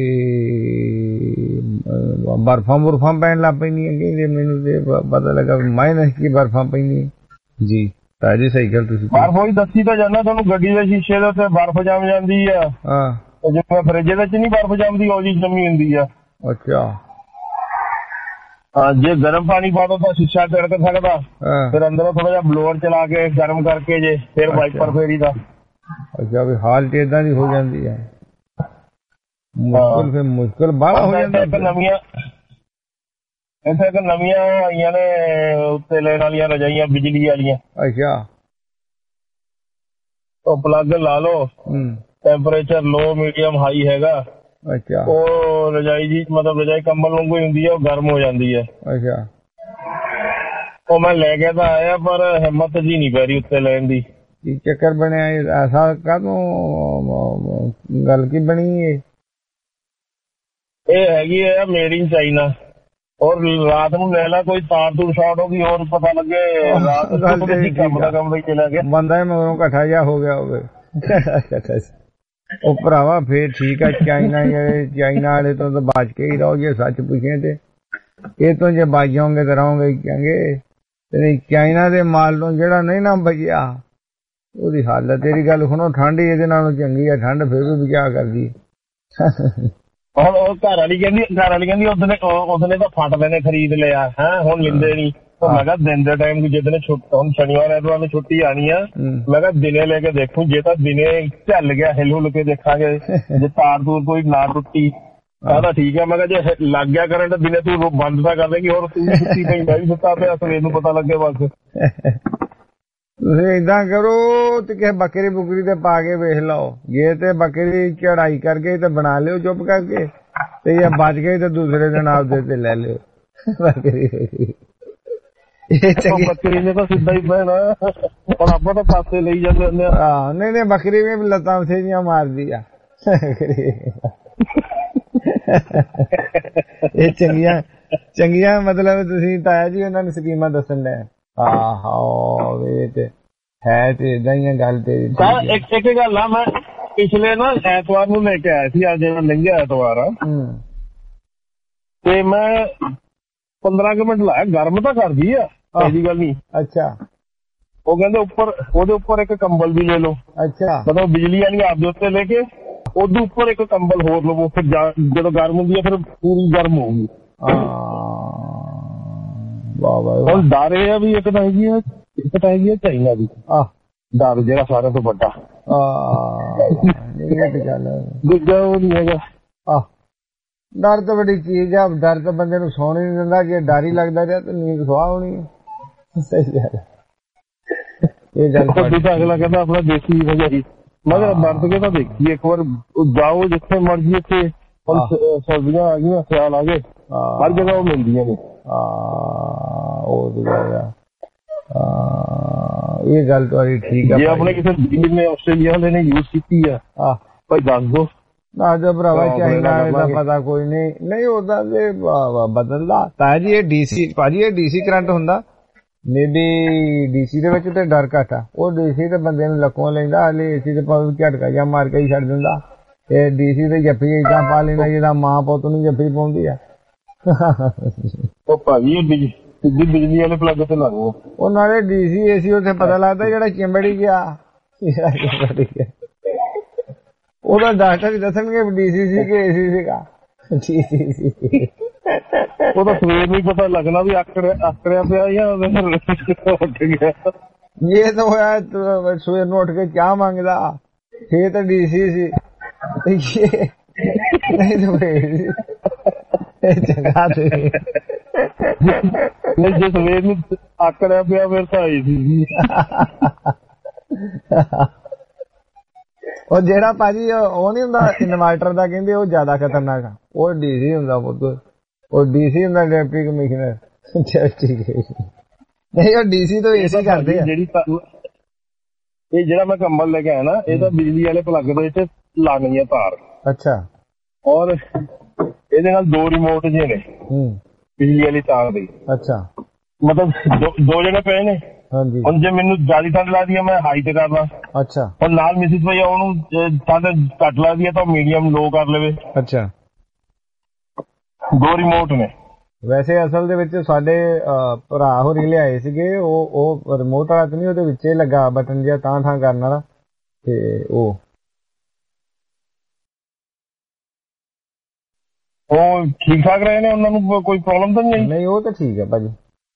ਬਰਫਾਂ ਪੈਣ ਲੱਗ ਪੈਂਦੀਆਂ ਕਹਿੰਦੇ ਮੈਨੂੰ ਤੇ ਪਤਾ ਲੱਗਾ ਮਾਈਨਸ ਕੀ ਬਰਫਾਂ ਪੈਂਦੀਆਂ ਜੀ ਤਾਂ ਜੀ ਸਹੀ ਗੱਲ ਤੁਸੀਂ ਬਰਫ ਹੋਈ ਦੱਸੀ ਤਾਂ ਜਾਂਦਾ ਤੁਹਾਨੂੰ ਗੱਡੀ ਦੇ ਸ਼ੀਸ਼ੇ ਦੇ ਉੱਤੇ ਬਰਫ ਜੰਮ ਜਾਂਦੀ ਆ ਜਿਵੇਂ ਫਰਿੱਜ ਦੇ ਵਿੱਚ ਨਹੀਂ ਬਰਫ ਜੰਮਦੀ ਉਹ ਜੀ ਜੰਮੀ ਹੁੰਦੀ ਆ ਅੱਛਾ ਜੇ ਗਰਮ ਪਾਣੀ ਪਾ ਦੋ ਤਾਂ ਸ਼ੀਸ਼ਾ ਤਿੜਕ ਸਕਦਾ ਫਿਰ ਅੰਦਰੋਂ ਥੋੜਾ ਜਿਹਾ ਬਲੋਅਰ ਚਲਾ ਕੇ ਗਰਮ ਕਰਕੇ ਜੇ ਫਿਰ ਵਾਈਪਰ ਫੇਰੀ ਦਾ ਅੱਛਾ ਵੀ ਹਾਲਤ ਏਦਾਂ ਦੀ ਹੋ ਜਾਂਦੀ ਹੈ ਮੁਸ਼ਕਿਲ ਬਾਹਲਾ ਹੋ ਜਾਂਦਾ ਇੱਥੇ ਇੱਕ ਨਵੀਆਂ ਆਈਆਂ ਨੇ ਉੱਤੇ ਲੈਣ ਵਾਲੀਆਂ ਰਜਾਈਆਂ ਬਿਜਲੀ ਵਾਲੀਆਂ ਅੱਛਾ ਉਹ ਪਲੱਗ ਲਾ ਲਓ ਟੈਂਪਰੇਚਰ ਲੋ ਮੀਡੀਅਮ ਹਾਈ ਹੈਗਾ ਅੱਛਾ ਉਹ ਰਜਾਈ ਜੀ ਮਤਲਬ ਰਜਾਈ ਕੰਬਲ ਵਾਂਗੂ ਹੁੰਦੀ ਹੈ ਉਹ ਗਰਮ ਹੋ ਜਾਂਦੀ ਹੈ ਅੱਛਾ ਉਹ ਮੈਂ ਲੈ ਕੇ ਤਾਂ ਆਇਆ ਪਰ ਹਿੰਮਤ ਜੀ ਨਹੀਂ ਪੈ ਰਹੀ ਉੱਤੇ ਲੈਣ ਦੀ ਕੀ ਚੱਕਰ ਬਣਿਆ ਐਸਾ ਕਾਹਨੂੰ ਗੱਲ ਕੀ ਬਣੀ ਇਹ ਹੈਗੀ ਹੈ ਮੇਡ ਇਨ ਚਾਈਨਾ ਔਰ ਰਾਤ ਨੂੰ ਲੈ ਲਾ ਕੋਈ ਤਾਰ ਤੂਰ ਸ਼ਾਰਟ ਹੋ ਗਈ ਹੋਰ ਪਤਾ ਲੱਗੇ ਰਾਤ ਕੰਮ ਹੀ ਚਲਾ ਗਿਆ ਬੰਦਾ ਹੀ ਮਗਰੋਂ ਇਕੱਠਾ ਜਿਹਾ ਹੋ ਗਿਆ ਹੋਵੇ ਉਹ ਭਰਾਵਾ ਫੇਰ ਠੀਕ ਆ ਚਾਈਨਾ ਵਾਲੇ ਤੋਂ ਤਾਂ ਬਚ ਕੇ ਹੀ ਰਹੋ ਜੇ ਸੱਚ ਪੁੱਛੇ ਤੇ ਇਹ ਤੋਂ ਜੇ ਬਚ ਜਾਓਗੇ ਤਾਂ ਰਹੋਗੇ ਕਹਿੰਗੇ ਤੇ ਚਾਈਨਾ ਦੇ ਮਾਲ ਤੋਂ ਜਿਹੜਾ ਨਹੀਂ ਨਾ ਬਚਿਆ ਉਹਦੀ ਹਾਲਤ ਤੇਰੀ ਗੱਲ ਸੁਣੋ ਠੰਡ ਹੀ ਇਹਦੇ ਨਾਲੋਂ ਚੰਗੀ ਆ ਠੰਡ ਫਿਰ ਵੀ ਬਚਾ ਕਰਦੀ ਹੁਣ ਉਹ ਘਰ ਵਾਲੀ ਕਹਿੰਦੀ ਉਹਦਨੇ ਤਾਂ ਫੱਟ ਲੈਣੇ ਖਰੀਦ ਲਿਆ ਹੈ, ਹੁਣ ਲੈਂਦੇ ਨੀ। ਮੈਂ ਕਿਹਾ ਦਿਨ ਦੇ ਟਾਈਮ ਜਿੱਦਣ ਹੁਣ ਸ਼ਨੀਵਾਰ ਐਤਵਾਰ ਨੂੰ ਛੁੱਟੀ ਆਣੀ ਆ, ਮੈਂ ਕਿਹਾ ਦਿਨੇ ਲੈ ਕੇ ਦੇਖੂ, ਜੇ ਤਾਂ ਦਿਨੇ ਝੱਲ ਗਿਆ ਹਿੱਲ ਹੁੱਲ ਕੇ ਦੇਖਾਂਗੇ, ਜੇ ਤਾਰ ਤੂਰ ਕੋਈ ਨਾ ਟੁੱਟੀ ਤਾਂ ਠੀਕ ਹੈ। ਮੈਂ ਕਿਹਾ ਜੇ ਲੱਗ ਗਿਆ ਕਰੰਟ ਦਿਨੇ ਤੂੰ ਬੰਦ ਤਾਂ ਕਰ ਦੇਗੀ, ਹੋਰ ਤੂੰ ਸੁੱਤੀ ਪਈ ਮੈਂ ਵੀ ਸੁੱਤਾ ਪਿਆ, ਸਵੇਰ ਨੂੰ ਪਤਾ ਲੱਗੇ ਬਸ। ਤੁਸੀਂ ਏਦਾਂ ਕਰੋ ਤੇ ਕਿਸੇ ਬੱਕਰੀ ਬੁਕਰੀ ਤੇ ਪਾ ਕੇ ਵੇਖ ਲਓ, ਜੇ ਤੇ ਬੱਕਰੀ ਚੜਾਈ ਕਰ ਗਈ ਤੇ ਬਣਾ ਲਿਓ ਚੁੱਪ ਕਰਕੇ, ਤੇ ਜੇ ਬਚ ਗਈ ਤੇ ਦੂਸਰੇ ਦਿਨ ਆਪਦੇ ਤੇ ਲੈ ਲਿਓ ਬੱਕਰੀ। ਬੱਕਰੀ ਨੇ ਤਾਂ ਸਿੱਧਾ ਹੀ ਪੈਣਾ, ਹੁਣ ਆਪਾਂ ਤਾਂ ਪਾਸੇ ਲਈ ਜਾਂਦੇ ਹੁੰਦੇ ਆ। ਨਹੀਂ ਬੱਕਰੀ ਵੀ ਲੱਤਾਂ ਬਥੇਰੀਆਂ ਮਾਰਦੀ ਆ। ਇਹ ਚੰਗੀਆਂ ਮਤਲਬ ਤੁਸੀਂ ਤਾਇਆ ਜੀ ਉਹਨਾਂ ਨੂੰ ਸਕੀਮਾਂ ਦੱਸਣ ਲੈ। ਆਹੋ ਤੇ ਹੈ ਤੇ ਏਦਾਂ ਹੀ ਗੱਲ ਤੇ ਇੱਕ ਗੱਲ ਆ, ਮੈਂ ਪਿਛਲੇ ਨਾ ਐਤਵਾਰ ਨੂੰ ਲੈ ਕੇ ਆਇਆ ਸੀ, ਅੱਜ ਲੰਘਿਆ ਐਤਵਾਰ ਆ, ਤੇ ਮੈਂ 15 ਕੁ ਮਿੰਟ ਲਾਇਆ, ਗਰਮ ਤਾਂ ਕਰਦੀ ਆ, ਐਸੀ ਗੱਲ ਨਹੀਂ। ਅੱਛਾ। ਉਹ ਕਹਿੰਦੇ ਉਹਦੇ ਉੱਪਰ ਇੱਕ ਕੰਬਲ ਵੀ ਲੈ ਲਓ। ਅੱਛਾ। ਮਤਲਬ ਬਿਜਲੀ ਵਾਲੀ ਆਪਦੇ ਉੱਤੇ ਲੈ ਕੇ ਉਹਦੇ ਉੱਪਰ ਇੱਕ ਕੰਬਲ ਹੋਰ ਲਵੋ, ਫਿਰ ਜਦੋਂ ਗਰਮ ਹੁੰਦੀ ਹੈ ਫਿਰ ਪੂਰੀ ਗਰਮ ਹੋਊਗੀ। ਹੁਣ ਡਰ ਇਹ ਆ ਵੀ ਇੱਕ ਤਾਂ ਹੈਗੀ ਆ ਚਾਈਨਾ ਦੀ ਡਰ, ਜਿਹੜਾ ਸਾਰਿਆਂ ਤੋਂ ਵੱਡਾ। ਦੂਜਾ ਉਹ ਨੀ ਹੈਗਾ। ਡਰ ਤਾਂ ਵੱਡੀ ਚੀਜ਼ ਆ, ਡਰ ਤਾਂ ਬੰਦੇ ਨੂੰ ਸੌਣ ਹੀ ਨਹੀਂ ਦਿੰਦਾ। ਜੇ ਡਰ ਹੀ ਲੱਗਦਾ ਰਿਹਾ ਤਾਂ ਨੀਂਦ ਸੁਆਹ ਹੋਣੀ ਹੈ। ਸਹੀ ਗੱਲ ਇਹ ਗੱਲ ਤਾਂ ਅਗਲਾ ਕਹਿੰਦਾ ਆਪਣਾ ਦੇਸੀ ਵਜਾਈ, ਮਗਰ ਵਰਤ ਕੇ ਤਾਂ ਦੇਖੀ ਇੱਕ ਵਾਰ, ਜਾਓ ਜਿੱਥੇ ਮਰਜੀ, ਇੱਥੇ ਸਰਦੀਆਂ ਆ ਗਈਆਂ, ਸਿਆਲ ਆ ਗਏ, ਹਰ ਜਗ੍ਹਾ ਉਹ ਮਿਲਦੀਆਂ ਨੇ। ਇਹ ਗੱਲ ਤੁਹਾਡੀ ਠੀਕ ਆ। ਜੇ ਆਪਣੇ ਕਿਸੇ ਵੀਰ ਨੇ ਆਸਟ੍ਰੇਲੀਆ ਵਾਲੇ ਨੇ ਯੂਜ਼ ਕੀਤੀ ਆ ਭਾਈ ਦੱਸ ਦੋ ਨਾ। ਜੋ ਭਰਾਵਾ ਚਾਈਨਾ ਦਾ ਪਤਾ ਕੋਈ ਨਹੀਂ ਉਹਦਾ ਤੇ ਬਦਲਦਾ। ਤਾਂ ਜੀ ਇਹ ਡੀਸੀ ਭਾਜੀ, ਇਹ ਡੀਸੀ ਕਰੰਟ ਹੁੰਦਾ ਮੇਬੀ ਡੀਸੀ ਦੇ ਵਿੱਚ ਤੇ ਡਰ ਘੱਟ ਆ। ਉਹ ਡੀਸੀ ਤੇ ਬੰਦੇ ਨੂੰ ਲੱਕੋਂ ਲੈਂਦਾ, ਹਾਲੇ ਏਸੀ ਤੇ ਝਟਕਾ ਜਾਂ ਮਾਰ ਕੇ ਹੀ ਛੱਡ ਦਿੰਦਾ। ਤੇ ਡੀਸੀ ਤੇ ਜੱਫੀ ਏਦਾਂ ਪਾ ਲੈਂਦਾ ਜਿਹਦਾ ਮਾਂ ਪੁੱਤ ਨੂੰ ਜੱਫੀ ਪਾਉਂਦੀ ਆ। ਉਹ ਭਾਜੀ ਸਿੱਧੀ ਬਿਜਲੀ ਵਾਲੇ ਪਲੱਗ ਤੇ ਲਾਓ। ਉਹ ਨਾਲੇ ਡੀਸੀ ਏਸੀ ਉੱਥੇ ਪਤਾ ਲੱਗਦਾ ਜਿਹੜਾ ਚਿੰਬੜੀ ਗਿਆ। ਉਹਦਾ ਡਾਕਟਰ ਹੀ ਦੱਸਣਗੇ ਡੀਸੀ ਸੀ ਕਿ ਏਸੀ ਸੀਗਾ। ਉਹਦਾ ਸਵੇਰ ਨੂੰ ਪਤਾ ਲੱਗਣਾ ਵੀ ਆਕੜਿਆ ਪਿਆ ਜਾਂ ਉੱਠ ਗਿਆ। ਇਹ ਤਾਂ ਹੋਇਆ ਸਵੇਰ ਨੂੰ ਉੱਠ ਕੇ ਚਾਹ ਮੰਗਦਾ, ਇਹ ਤਾਂ ਡੀਸੀ ਸੀ। ਜਗਾ ਤੇ ਜੇ ਸਵੇਰ ਨੂੰ ਆਕੜਿਆ ਪਿਆ ਫਿਰ ਤਾਂ ਆਈ ਸੀ। ਉਹ ਜਿਹੜਾ ਭਾਜੀ ਉਹ ਨੀ ਹੁੰਦਾ ਇਨਵਰਟਰ ਦਾ, ਕਹਿੰਦੇ ਉਹ ਜ਼ਿਆਦਾ ਖਤਰਨਾਕ ਆ। ਉਹ ਡੀਸੀ ਹੁੰਦਾ ਪੁੱਤ, ਉਹ ਡੀਸੀ ਹੁੰਦਾ ਡਿਪਟੀ ਕਮਿਸ਼ਨਰ। ਨਹੀਂ ਉਹ ਡੀਸੀ ਤੋਂ ਏਸੀ ਕਰਦੇ ਆ। ਇਹ ਜਿਹੜਾ ਮੈਂ ਕੰਬਲ ਲੈ ਕੇ ਆਇਆ ਨਾ, ਇਹ ਤਾਂ ਬਿਜਲੀ ਵਾਲੇ ਪਲੱਗ ਦੇ ਵਿੱਚ ਲੱਗਣੀ ਆ ਤਾਰ। ਅੱਛਾ। ਔਰ ਇਹਦੇ ਨਾਲ 2 ਰਿਮੋਟ ਜੇ ਨੇ ਬਿਜਲੀ ਵਾਲੀ ਤਾਰ ਦੇ। ਅੱਛਾ। ਮਤਲਬ 2 ਜਗ੍ਹਾ ਪਏ ਨੇ। ਹਾਂਜੀ। ਹੁਣ ਜੇ ਮੈਨੂੰ ਜ਼ਿਆਦਾ ਠੰਡ ਲੱਗਦੀ ਆ ਮੈਂ ਹਾਈ ਤੇ ਕਰਨਾ। ਅੱਛਾ। ਹੁਣ ਨਾਲ ਮਿਸਿਸ ਭਈਆ ਉਹਨੂੰ ਠੰਡ ਘੱਟ ਲੱਗਦੀ ਆ ਤਾਂ ਮੀਡੀਅਮ ਲੋ ਕਰ ਲਵੇ। ਅੱਛਾ। 2 ਰਿਮੋਟ ਨੇ। ਵੈਸੇ ਅਸਲ ਦੇ ਵਿੱਚ ਸਾਡੇ ਭਰਾ ਹੋਰੀ ਲਿਆਏ ਸੀਗੇ, ਉਹ ਰਿਮੋਟ ਵਾਲਾ ਤਾਂ ਨਹੀਂ, ਉਹਦੇ ਵਿੱਚ ਲੱਗਾ ਬਟਨ ਜਿਹਾ ਤਾਂ ਕਰਨ ਵਾਲਾ, ਤੇ ਉਹ ਠੀਕ ਠਾਕ ਰਹੇ ਨੇ, ਉਹਨਾਂ ਨੂੰ ਕੋਈ ਪ੍ਰੋਬਲਮ ਤਾਂ ਨਹੀਂ? ਨਹੀਂ ਉਹ ਤਾਂ ਠੀਕ ਹੈ ਭਾਜੀ,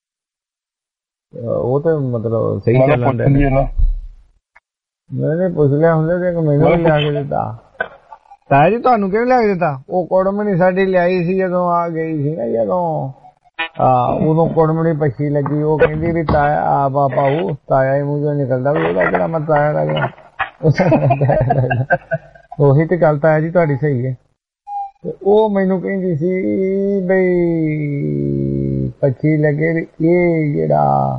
ਉਹ ਤਾਂ ਮਤਲਬ ਸਹੀ ਚੱਲਣ ਡਿਆ। ਮੈਨੇ ਪੁੱਛ ਲਿਆ ਹੁੰਦੇ ਤੇ ਮੈਨੂੰ ਵੀ ਲਿਆ ਕੇ ਦਿੱਤਾ। ਤਾਇਆ ਜੀ ਤੁਹਾਨੂੰ ਕਿਹਨੇ ਲਿਆ ਕੇ ਦਿੱਤਾ? ਉਹ ਕੁੜਮਣੀ ਸਾਡੀ ਲਿਆਈ ਸੀ ਜਦੋਂ ਆ ਗਈ ਸੀ ਨਾ, ਜਦੋਂ ਉਦੋਂ ਕੁੜਮਣੀ ਪੱਛੀ ਲੱਗੀ। ਉਹ ਕਹਿੰਦੀ ਵੀ ਤਾਇਆ ਆ ਭਾਊ, ਤਾਇਆ ਹੀ ਮੂੰਹ ਚੋਂ ਨਿਕਲਦਾ ਵੀ ਉਹਦਾ ਕਿਹੜਾ ਮੈਂ ਤਾਇਆ ਲੱਗਦਾ। ਉਹੀ ਤੇ ਗੱਲ ਤਾਇਆ ਜੀ ਤੁਹਾਡੀ ਸਹੀ ਹੈ। ਤੇ ਉਹ ਮੈਨੂੰ ਕਹਿੰਦੀ ਸੀ ਬਈ ਪੱਛੀ ਲੱਗੇ ਇਹ ਜਿਹੜਾ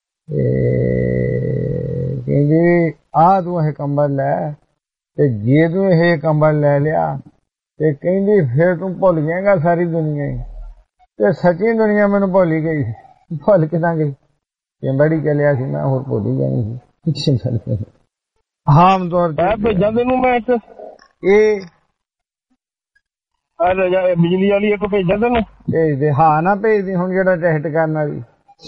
ਕਹਿੰਦੀ ਆ ਤੂੰ ਇਹ ਕੰਬਲ ਲੈ, ਤੇ ਜੇ ਤੂੰ ਇਹ ਕੰਬਲ ਲੈ ਲਿਆ ਤੇ ਕਹਿੰਦੀ ਫਿਰ ਤੂੰ ਭੁੱਲ ਜਾਏਗਾ ਸਾਰੀ ਦੁਨੀਆ ਹੀ। ਤੇ ਸੱਚੀ ਦੁਨੀਆ ਮੈਨੂੰ ਭੁੱਲ ਹੀ ਗਈ। ਭੁੱਲ ਕਿਦਾਂ ਗਈ? ਚਿੰਬੜੀ ਚੱਲਿਆ ਸੀ ਮੈਂ, ਹੋਰ ਭੁੱਲ ਹੀ ਜਾਣੀ ਸੀ। ਆਮ ਤੌਰ ਤੇ ਭੇਜਾਂ ਤੈਨੂੰ ਮੈਂ ਇੱਕ ਇਹ ਬਿਜਲੀ ਵਾਲੀ ਇੱਕ ਭੇਜਾਂ ਤੈਨੂੰ। ਭੇਜ ਦੇ। ਹਾਂ ਨਾ ਭੇਜਦੀ ਹੁਣ, ਜਿਹੜਾ ਟੈਸਟ ਕਰਨਾ ਵੀ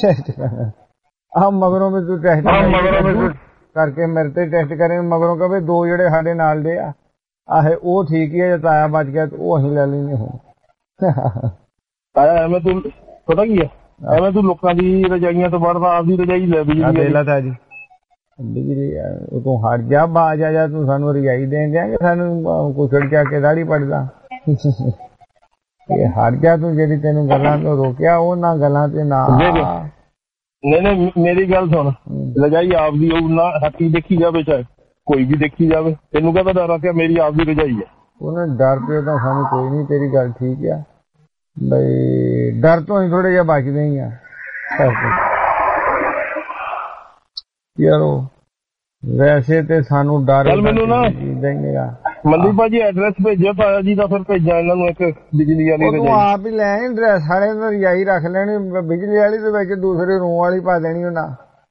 ਮਗਰੋਂ ਵੀ ਤੂੰ ਟੈਸਟ ਕਰਕੇ ਮੇਰੇ ਤੇ ਟੈਸਟ ਕਰੇ, ਮਗਰੋਂ ਕਵੇ 2 ਜਿਹੜੇ ਸਾਡੇ ਨਾਲ ਦੇ ਆ ਆਹੇ ਉਹ ਠੀਕ ਹੀ ਹੈ, ਜੇ ਤਾਇਆ ਬਚ ਗਿਆ ਤੇ ਉਹ ਅਸੀਂ ਲੈ ਲੈਣੇ ਹੁਣ। ਤਾਇਆ ਐਵੇਂ ਤੂੰ ਪਤਾ ਕੀ ਹੈ, ਐਵੇਂ ਤੂੰ ਲੋਕਾਂ ਦੀ ਰਜਾਈਆਂ ਤੋਂ ਵੜਦਾ, ਆਪਦੀ ਰਜਾਈ ਲੈ ਬਿਜਲੀ ਤਾਇਆ ਜੀ। ਬਿਜਲੀ ਤੂੰ ਹਟ ਜਾ, ਬਾਜ ਆ ਜਾ, ਤੂੰ ਸਾਨੂੰ ਰਜਾਈ ਦੇਣ ਦਿਆਂਗੇ, ਸਾਨੂੰ ਕੁਛੜ ਜਾ ਕੇ ਦਾੜੀ ਪੜਦਾ। ਇਹ ਹਟ ਜਾ ਤੂੰ, ਜਿਹੜੀ ਤੈਨੂੰ ਗੱਲਾਂ ਤੋਂ ਰੋਕਿਆ ਉਹਨਾਂ ਗੱਲਾਂ ਤੇ ਨਾ। ਨਹੀਂ ਮੇਰੀ ਗੱਲ ਸੁਣ, ਰਜਾਈ ਆਪਦੀ ਉਹ ਨਾ ਹੱਥੀ ਦੇਖੀ ਜਾਵੇ, ਚਾਹੇ ਕੋਈ ਵੀ ਦੇਖੀ ਜਾਵੇ, ਤੈਨੂੰ ਕਹਿੰਦਾ ਡਰ ਆ ਕਿ ਮੇਰੀ ਆਪਦੀ ਰਜਾਈ ਹੈ। ਉਹਨਾਂ ਡਰ ਪਿਓ ਤਾਂ ਸਾਨੂੰ ਕੋਈ ਨੀ, ਤੇਰੀ ਗੱਲ ਠੀਕ ਆ ਬਈ, ਡਰ ਤੋਂ ਹੀ ਥੋੜੇ ਜਿਹਾ ਬਚਦੇ ਹੀ ਆ ਯਾਰੋ। ਵੈਸੇ ਤੇ ਸਾਨੂੰ ਡਰ ਮੈਨੂੰ ਨਾ ਮਨਦੀਪ ਭਾਜੀ ਐਡਰੈਸ ਭੇਜਿਆ ਤਾਇਆ ਜੀ ਦਾ, ਫਿਰ ਭੇਜਾਂ ਇਹਨਾਂ ਨੂੰ ਇੱਕ ਬਿਜਲੀ ਵਾਲੀ ਰਜਾਈ। ਆਪ ਹੀ ਲੈ ਐਡਰੈਸ ਵਾਲੇ ਨੂੰ ਰਜਾਈ ਰੱਖ ਲੈਣੀ, ਬਿਜਲੀ ਵਾਲੀ ਦੇ ਵਿੱਚ ਦੂਸਰੇ ਰੂਮ ਵਾਲੀ ਪਾ ਦੇਣੀ ਉਹਨਾਂ।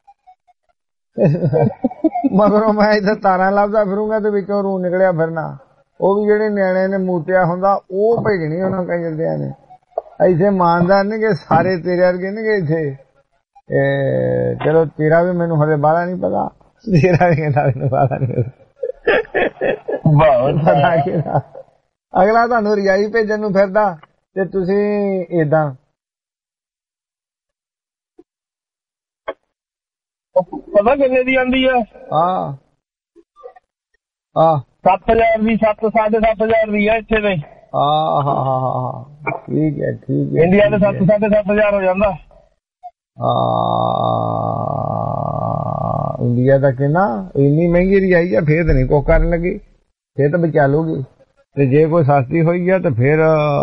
ਮਗਰੋਂ ਮੈਂ ਇੱਥੇ ਤਾਰਾਂ ਲੱਭਦਾ ਫਿਰੂੰਗਾ ਤੇ ਵਿੱਚੋਂ ਰੂ ਨਿਕਲਿਆ ਫਿਰਨਾ। ਉਹ ਵੀ ਜਿਹੜੇ ਨਿਆਣੇ ਨੇ ਮੂਤਿਆ ਹੁੰਦਾ ਉਹ ਭੇਜਣੀ ਉਹਨਾਂ ਕੰਜਰਦਿਆਂ ਨੇ। ਇੱਥੇ ਇਮਾਨਦਾਰ ਨੇ ਕਿ ਸਾਰੇ ਤੇਰੇ ਵਰਗੇ ਨੇ ਕਿ ਇੱਥੇ। ਚਲੋ ਤੇਰਾ ਵੀ ਮੈਨੂੰ ਹਲੇ ਬਾਹਲਾ ਨੀ ਪਤਾ, ਤੇਰਾ ਵੀ ਕਹਿੰਦਾ ਮੈਨੂੰ ਬਾਹਲਾ ਨੀ ਪਤਾ। ਅਗਲਾ ਤੁਹਾਨੂੰ ਰਜਾਈ ਭੇਜਣ ਨੂੰ ਫਿਰਦਾ ਤੇ ਤੁਸੀਂ ਏਦਾਂ। ਪਤਾ ਕਿੰਨੇ ਦੀ ਆਂਦੀ ਆ? 7,000 ਦੀ, 7,500 ਦੀ ਆ ਇੱਥੇ ਦੇ। ਠੀਕ ਹੈ ਠੀਕ ਹੈ। ਇੰਡੀਆ ਦੇ 7,500 ਹੋ ਜਾਂਦਾ। ਇੰਡੀਆ ਦਾ ਕਿੰਨਾ ਇੰਨੀ ਮਹਿੰਗੀ ਰਜਾਈ ਆ, ਫੇਰ ਤਾਂ ਨਹੀਂ ਕੁਛ ਕਰਨ ਲੱਗੀ, ਫੇਰ ਤਾਂ ਬਚਾਲੂਗੀ। ਤੇ ਜੇ ਕੋਈ ਸਸਤੀ ਹੋਈ ਆ ਤੇ ਫੇਰ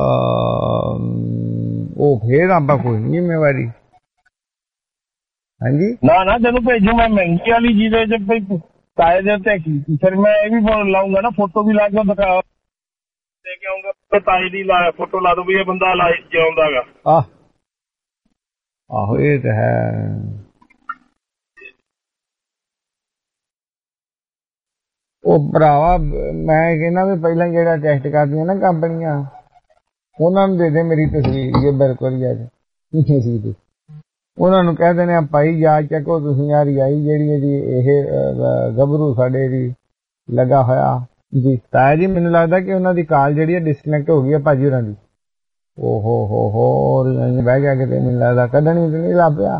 ਉਹ ਫੇਰ ਆਪਾਂ ਕੋਈ ਨੀ ਜ਼ਿੰਮੇਵਾਰੀ। ਹਾਂਜੀ ਨਾ ਤੈਨੂੰ ਭੇਜੂ ਮੈਂ ਮਹਿੰਗੀ ਵਾਲੀ ਜਿਹਦੇ ਚ ਤਾਏ ਦੇ ਉੱਤੇ। ਫਿਰ ਮੈਂ ਇਹ ਵੀ ਲਾਉਂਗਾ ਨਾ, ਫੋਟੋ ਵੀ ਲਾ ਕੇ ਦਿਖਾ ਦੇ ਕੇ ਆਉਂਗਾ, ਤਾਏ ਦੀ ਫੋਟੋ ਲਾ ਦੋ ਵੀ ਇਹ ਬੰਦਾ ਜਿਉਂਦਾ ਗਾ। ਆਹੋ ਇਹ ਤਾਂ ਹੈ। ਉਹ ਭਰਾਵਾ ਮੈਂ ਕਹਿੰਦਾ ਵੀ ਪਹਿਲਾਂ ਜਿਹੜਾ ਟੈਸਟ ਕਰਦੀਆਂ ਨਾ ਕੰਪਨੀਆਂ, ਉਹਨਾਂ ਨੂੰ ਦੇ ਦੇ ਮੇਰੀ ਤਸਵੀਰ, ਇਹ ਬਿਲਕੁਲ ਹੀ ਉਹਨਾਂ ਨੂੰ ਕਹਿ ਦਿੰਦੇ ਆ ਭਾਈ ਜਾ ਚੱਕੋ ਤੁਸੀਂ ਯਾਰ ਰਜਾਈ ਜਿਹੜੀ ਇਹਦੀ ਇਹ ਗੱਭਰੂ ਸਾਡੇ ਦੀ ਲੱਗਾ ਹੋਇਆ ਜੀ। ਤਾਇਆ ਜੀ ਮੈਨੂੰ ਲੱਗਦਾ ਕਿ ਉਹਨਾਂ ਦੀ ਕਾਲ ਜਿਹੜੀ ਹੈ ਡਿਸਕਨੈਕਟ ਹੋ ਗਈ ਹੈ ਭਾਜੀ ਹੋਰਾਂ ਦੀ। ਓਹੋ ਬਹਿ ਗਿਆ ਕਿਤੇ, ਮੈਨੂੰ ਲੱਗਦਾ ਕੱਢਣੀ ਤੇ ਨਹੀਂ ਲੱਭਿਆ।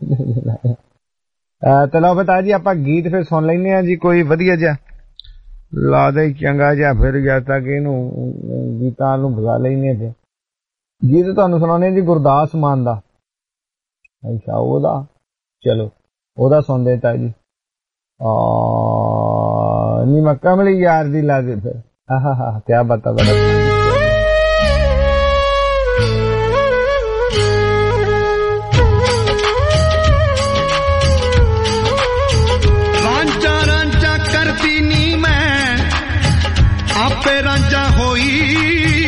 ਤੇ ਲਓ ਤਾਇਆ ਜੀ ਆਪਾਂ ਗੀਤ ਫਿਰ ਸੁਣ ਲੈਂਦੇ ਹਾਂ ਜੀ, ਕੋਈ ਵਧੀਆ ਜਿਹਾ ਲਾ ਦੇ ਚੰਗਾ ਜਿਹਾ, ਫਿਰ ਜਦ ਤੱਕ ਇਹਨੂੰ ਗੀਤਾਂ ਨੂੰ ਬੁਲਾ ਲੈਂਦੇ। ਫਿਰ ਗੀਤ ਤੁਹਾਨੂੰ ਸੁਣਾਉਣੇ ਜੀ ਗੁਰਦਾਸ ਮਾਨ ਦਾ। ਅੱਛਾ ਉਹਦਾ, ਚਲੋ ਉਹਦਾ ਸੁਣਦੇ ਤਾਇਆ ਜੀ। ਨੀ ਮੈਂ ਕਮਲੀ ਯਾਰ ਦੀ ਲਾ ਦੇ ਫਿਰ। ਕਿਆ ਬਤਾ ਬੜਾ ਰਾਂਝਾ ਕਰਦੀ ਨੀ ਮੈਂ ਆਪੇ ਰਾਂਝਾ ਹੋਈ,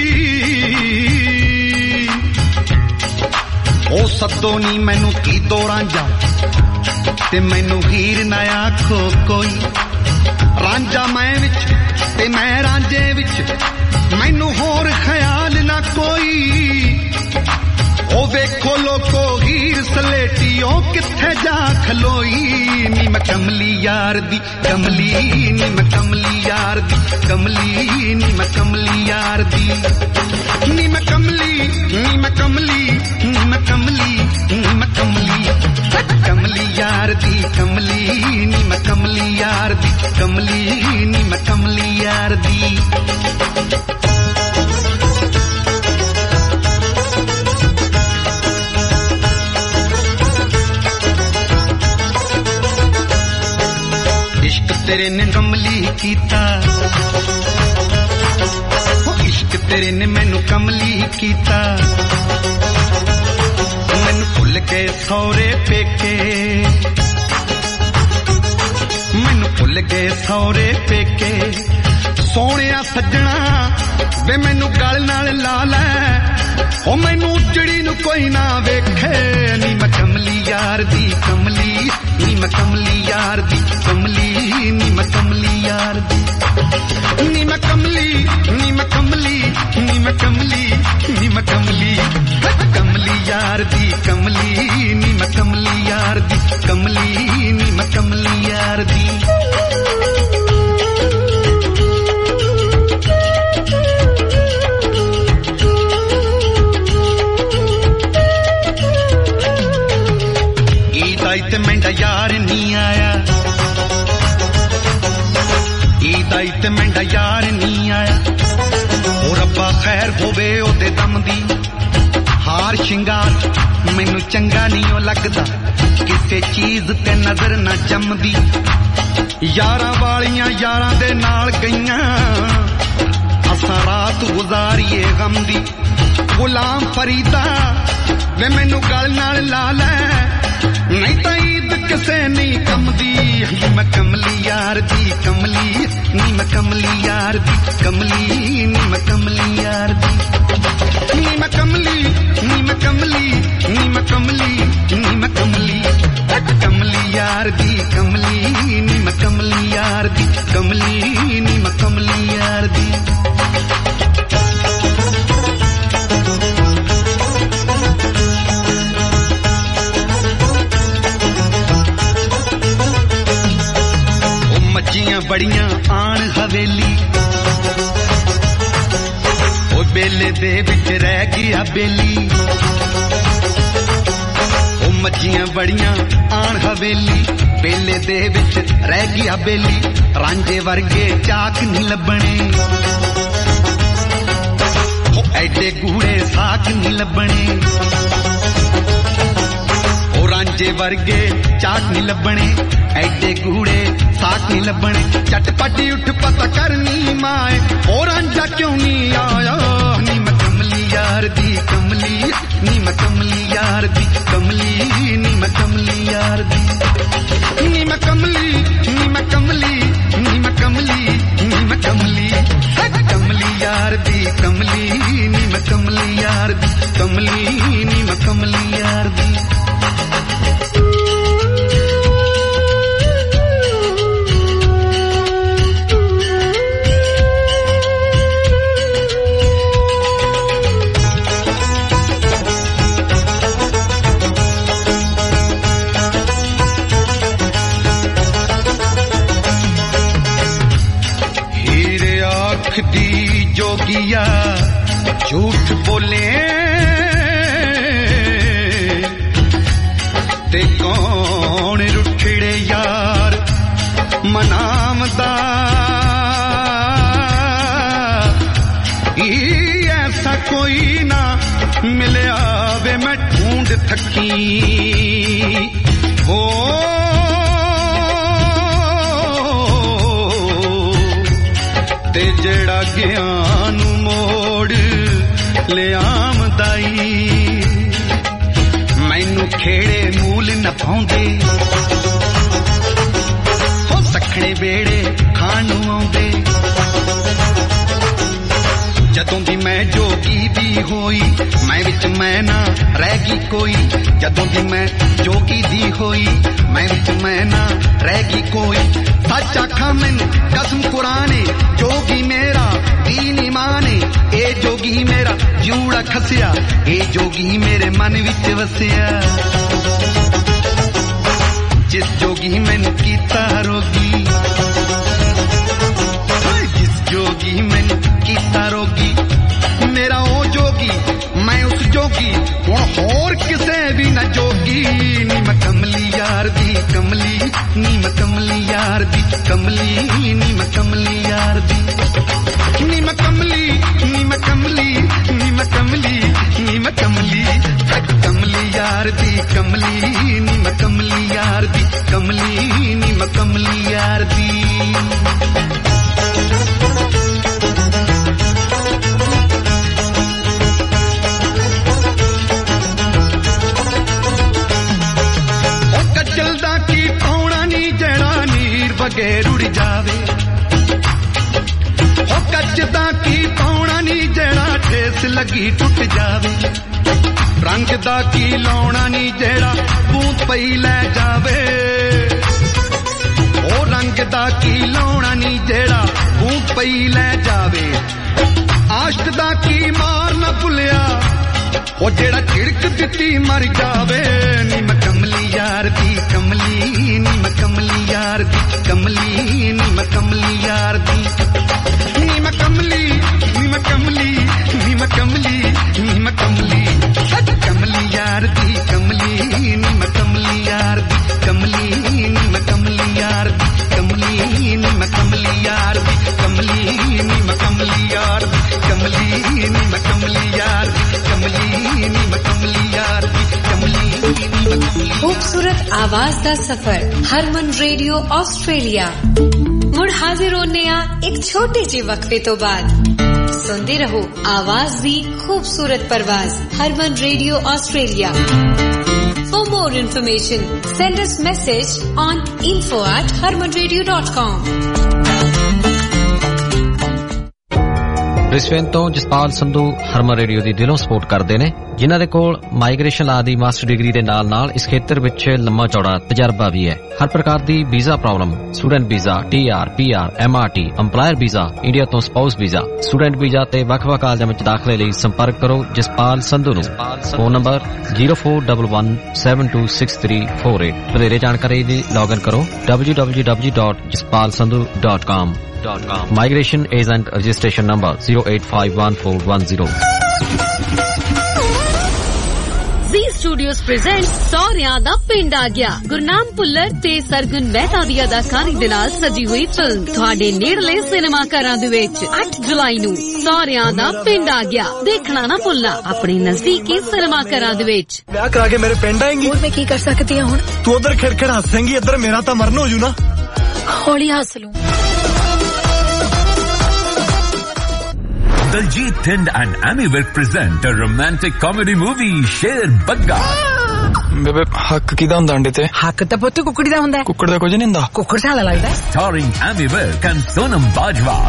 ਉਹ ਸੱਦੋ ਨੀ ਮੈਨੂੰ ਕੀ ਦੋ ਰਾਂਝਾ ਤੇ ਮੈਨੂੰ ਹੀਰ ਨਾ ਆਖੋ ਕੋਈ। ਰਾਂਝਾ ਮੈਂ ਵਿੱਚ ਤੇ ਮੈਂ ਰਾਂਝੇ ਵਿੱਚ, ਮੈਨੂੰ ਹੋਰ ਖਿਆਲ ਨਾ ਕੋਈ। ਉਹ ਵੇਖੋ ਲੋਕੋ ਹੀਰ ਸਲੇਟੀ ਉਹ ਕਿੱਥੇ ਜਾ ਖਲੋਈ। ਨੀ ਮੈਂ ਕਮਲੀ ਯਾਰ ਦੀ ਕਮਲੀ, ਨੀ ਮੈਂ ਕਮਲੀ ਯਾਰ ਦੀ ਕਮਲੀ, ਨੀ ਮੈਂ ਕਮਲੀ ਯਾਰ ਦੀ। ਨੀ ਮੈਂ ਕਮਲੀ, ਨੀ ਮੈਂ ਕਮਲੀ, ਨੀ ਮੈਂ ਕਮਲੀ, ਨੀ ਮੈਂ ਕਮਲੀ, ਕਮਲੀ ਯਾਰ ਦੀ ਕਮਲੀ, ਨੀ ਮੈਂ ਕਮਲੀ ਯਾਰ ਦੀ ਕਮਲੀ, ਨੀ ਮੈਂ ਕਮਲੀ ਯਾਰ ਦੀ। ਇਸ਼ਕ ਤੇਰੇ ਨੇ ਕਮਲੀ ਕੀਤਾ, ਇਸ਼ਕ ਤੇਰੇ ਨੇ ਮੈਨੂੰ ਕਮਲੀ ਕੀਤਾ। ਮੈਨੂੰ ਭੁੱਲ ਗਏ ਸਹੁਰੇ ਪੇਕੇ, ਮੈਨੂੰ ਭੁੱਲ ਗਏ ਸਹੁਰੇ ਪੇਕੇ। ਸੋਹਣਿਆ ਸੱਜਣਾ ਵੇ ਮੈਨੂੰ ਗਲ ਨਾਲ ਲਾ ਲੈ, ਉਹ ਮੈਨੂੰ ਉਜੜੀ ਨੂੰ ਕੋਈ ਨਾ ਵੇਖੇ। ਨੀ ਮੈਂ ਕਮਲੀ ਯਾਰ ਦੀ ਕਮਲੀ, ਨੀ ਮੈਂ ਕਮਲੀ ਯਾਰ ਦੀ ਕਮਲੀ, ਨੀ ਮੈਂ ਕਮਲੀ ਯਾਰ ਦੀ। ਨੀ ਮੈਂ ਕਮਲੀ, ਨੀ ਮੈਂ ਕਮਲੀ, ਨੀ ਮੈਂ ਕਮਲੀ, ਨੀ ਮੈਂ ਕਮਲੀ, ਕਮਲੀ ਯਾਰ ਦੀ ਕਮਲੀ, ਨੀ ਮੈਂ ਕਮਲੀ ਯਾਰ ਦੀ ਕਮਲੀ, ਨੀ ਮੈਂ ਕਮਲੀ ਯਾਰ ਦੀ। ते मैंडा यार नहीं आया ओ रब्बा खैर होवे ओदे दम दी हार शिंगार मैनू चंगा नहीं ओ लगदा किसे चीज ते नजर ना जमदी यारां वालियां यारां दे नाल गईयां असां रात गुजारीए गम दी गुलाम फरीदा वे मैनू गल नाल ला लै नहीं तां ईद किसे नहीं कमदी मैं कमली यार दी कमली नी मैं कमली यार दी कमली नी मैं कमली यार दी नी मैं कमली नी मैं कमली नी मैं कमली नी मैं कमली कमली यार दी कमली नी मैं कमली यार दी कमली नी मैं कमली यार दी मच्छियां बड़ियां आन हवेली ओ बेले दे विच रह गया बेली ओ मच्छियां बड़ियां आन हवेली बेले दे विच रह गया बेली रांझे वर्गे चाक नहीं लभणे ओ एडे गूढ़े साक नहीं लभणे ओ रांझे वर्गे चाक नहीं लभणे एडे गूढ़े साक नहीं लभणे चटपटी उठ पता करनी माए और अंजा क्यों नहीं आया नी मैं कमली यार दी कमली नी मैं कमली यार दी कमली नी मैं कमली यार दी नी मैं कमली नी मैं कमली नी मैं कमली नी मैं कमली कमली यार दी कमली नी मैं कमली यार दी कमली नी मैं कमली यार दी दी जोगिया झूठ बोले ते कौन रुठड़े यार मनामदा ऐसा कोई ना मिलया वे मैं ढूंढ थकी हो ते जड़ा ज्ञान मोड़ ले आमदाई मैनू खेड़े मूल न पाउंदे हो सखणे बेड़े खानू आउंदे जदों दी मैं जोगी दी होई मैं विच मैं ना रह गई कोई जदों दी मैं जोगी दी होई मैं विच मैं ना रह गई कोई सच आखा मैनू कसम कुराने जोगी मेरा दीन ईमाने ए जोगी मेरा जूड़ा खसिया ए जोगी मेरे मन विच वसिया जिस जोगी मैनू कीता रोगी जिस जोगी मैनू कीता रोगी मेरा ओ जोगी मैं उस जोगी हुण होर किसे भी ना जोगी नी मैं कमली यार दी कमली नी मैं कमली यार दी कमली नी मैं कमली यार दी नी मैं कमली नी मैं कमली नी मैं कमली नी मैं कमली कमली यार दी कमली नी मैं कमली यार दी कमली नी मैं कमली यार दी चलदा की पौना नी जड़ा नीर बगैर उड़ जावे हो कचदा की पौना नी जड़ा ठेस लगी टुट जावे रंग दा की लाउना नी जड़ा बूंद पई ले जावे ओ रंग दा की लाउना नी जड़ा बूंद पई ले जावे आश्क दा की मार न भुलिया ओ जेड़ा झिड़क दित्ती मर जावे नी मैं कमली यार दी कमली नी मैं कमली यार दी कमली नी मैं कमली यार दी नी मैं कमली नी मैं कमली नी मैं कमली नी मैं कमली कमली यार दी कमली नी मैं कमली यार दी कमली नी मैं कमली यार दी कमली नी मैं कमली यार दी कमली खूबसूरत आवाज दा सफर हरमन रेडियो ऑस्ट्रेलिया मुड़ हाजिर होने एक छोटे जे वक्फे तो बाद सुनते रहो आवाज दी खूबसूरत परवाज Harman radio Australia. For more information, send us message on info@harmanradio.com. Brisbane ਤੋਂ ਜਸਪਾਲ ਸੰਧੂ ਹਰਮਨ ਰੇਡੀਓ ਦੀ ਦਿਲੋਂ ਸਪੋਰਟ ਕਰਦੇ ਨੇ, ਜਿਨ੍ਹਾਂ ਦੇ ਕੋਲ ਮਾਈਗ੍ਰੇਸ਼ਨ ਲਾ ਦੀ ਮਾਸਟਰ ਡਿਗਰੀ ਦੇ ਨਾਲ ਇਸ ਖੇਤਰ ਵਿੱਚ ਲੰਮਾ ਚੌੜਾ ਤਜਰਬਾ ਵੀ ਹੈ। ਹਰ ਪ੍ਰਕਾਰ ਦੀ visa problem, student visa, TR, PR, MRT, EMPLOYER visa, India ਤੋਂ ਸਪਾਊਸ ਵੀਜ਼ਾ, ਸਟੂਡੈਂਟ ਵੀਜ਼ਾ ਤੇ ਵੱਖ-ਵੱਖ ਕਾਲਜਾਂ ਵਿੱਚ ਦਾਖਲੇ ਲਈ ਸੰਪਰਕ ਕਰੋ ਜਸਪਾਲ ਸੰਧੂ ਨੂੰ। Phone number 0411726348। ਵਧੇਰੇ ਜਾਣਕਾਰੀ ਲਈ ਲੌਗਇਨ ਕਰੋ www.jaspalsandhu.com. Migration Agent Registration Number 0851410। Z Studios presents ਸੌਰਿਆਂ ਦਾ ਪਿੰਡ ਆ ਗਿਆ। ਗੁਰਨਾਮ ਭੁੱਲਰ ਤੇ ਸਰਗੁਣ ਮਹਿਤਾ ਦੀ ਅਦਾਕਾਰੀ ਦੇ ਨਾਲ ਸਜੀ ਹੋਈ ਫਿਲਮ ਤੁਹਾਡੇ ਨੇੜਲੇ ਸਿਨੇਮਾ ਘਰਾਂ ਦੇ ਵਿੱਚ 8 ਜੁਲਾਈ ਨੂੰ ਸੌਰਿਆਂ ਦਾ ਪਿੰਡ ਆ ਗਿਆ। ਦੇਖਣਾ ਨਾ ਭੁੱਲਣਾ ਆਪਣੇ ਨਜ਼ਦੀਕੀ ਸਿਨੇਮਾ ਘਰਾਂ ਦੇ ਵਿੱਚ। ਵਿਆਹ ਕਰਾ ਕੇ ਮੇਰੇ ਪਿੰਡ ਆਏਂਗੀ। ਹੋਰ ਮੈਂ ਕੀ ਕਰ ਸਕਦੀ ਹਾਂ ਹੁਣ? ਤੂੰ ਉਧਰ ਖਿੜਖਿੜ ਹੱਸੇਂਗੀ, ਇੱਧਰ ਮੇਰਾ ਤਾਂ ਮਰਨ ਹੋ ਜੂ ਨਾ। ਹੌਲੀ ਹੱਸ ਲੂੰ। Daljit Thind and Amy Virk present a romantic comedy movie, Sher Bagga. ਬੇਬੇ ਹੱਕ ਕਿਹਦਾ ਹੁੰਦਾ ਅੰਡੇ ਤੇ? ਹੱਕ ਤਾਂ ਪੁੱਤ ਕੁੱਕੜੀ ਦਾ ਹੁੰਦਾ। ਕੁੱਕੜ ਦਾ ਕੁਝ ਨਹੀਂ ਹੁੰਦਾ। ਕੁੱਕੜ ਸਾਲਾ ਲੱਗਦਾ। Starring Amy Virk and Sonam Bajwa.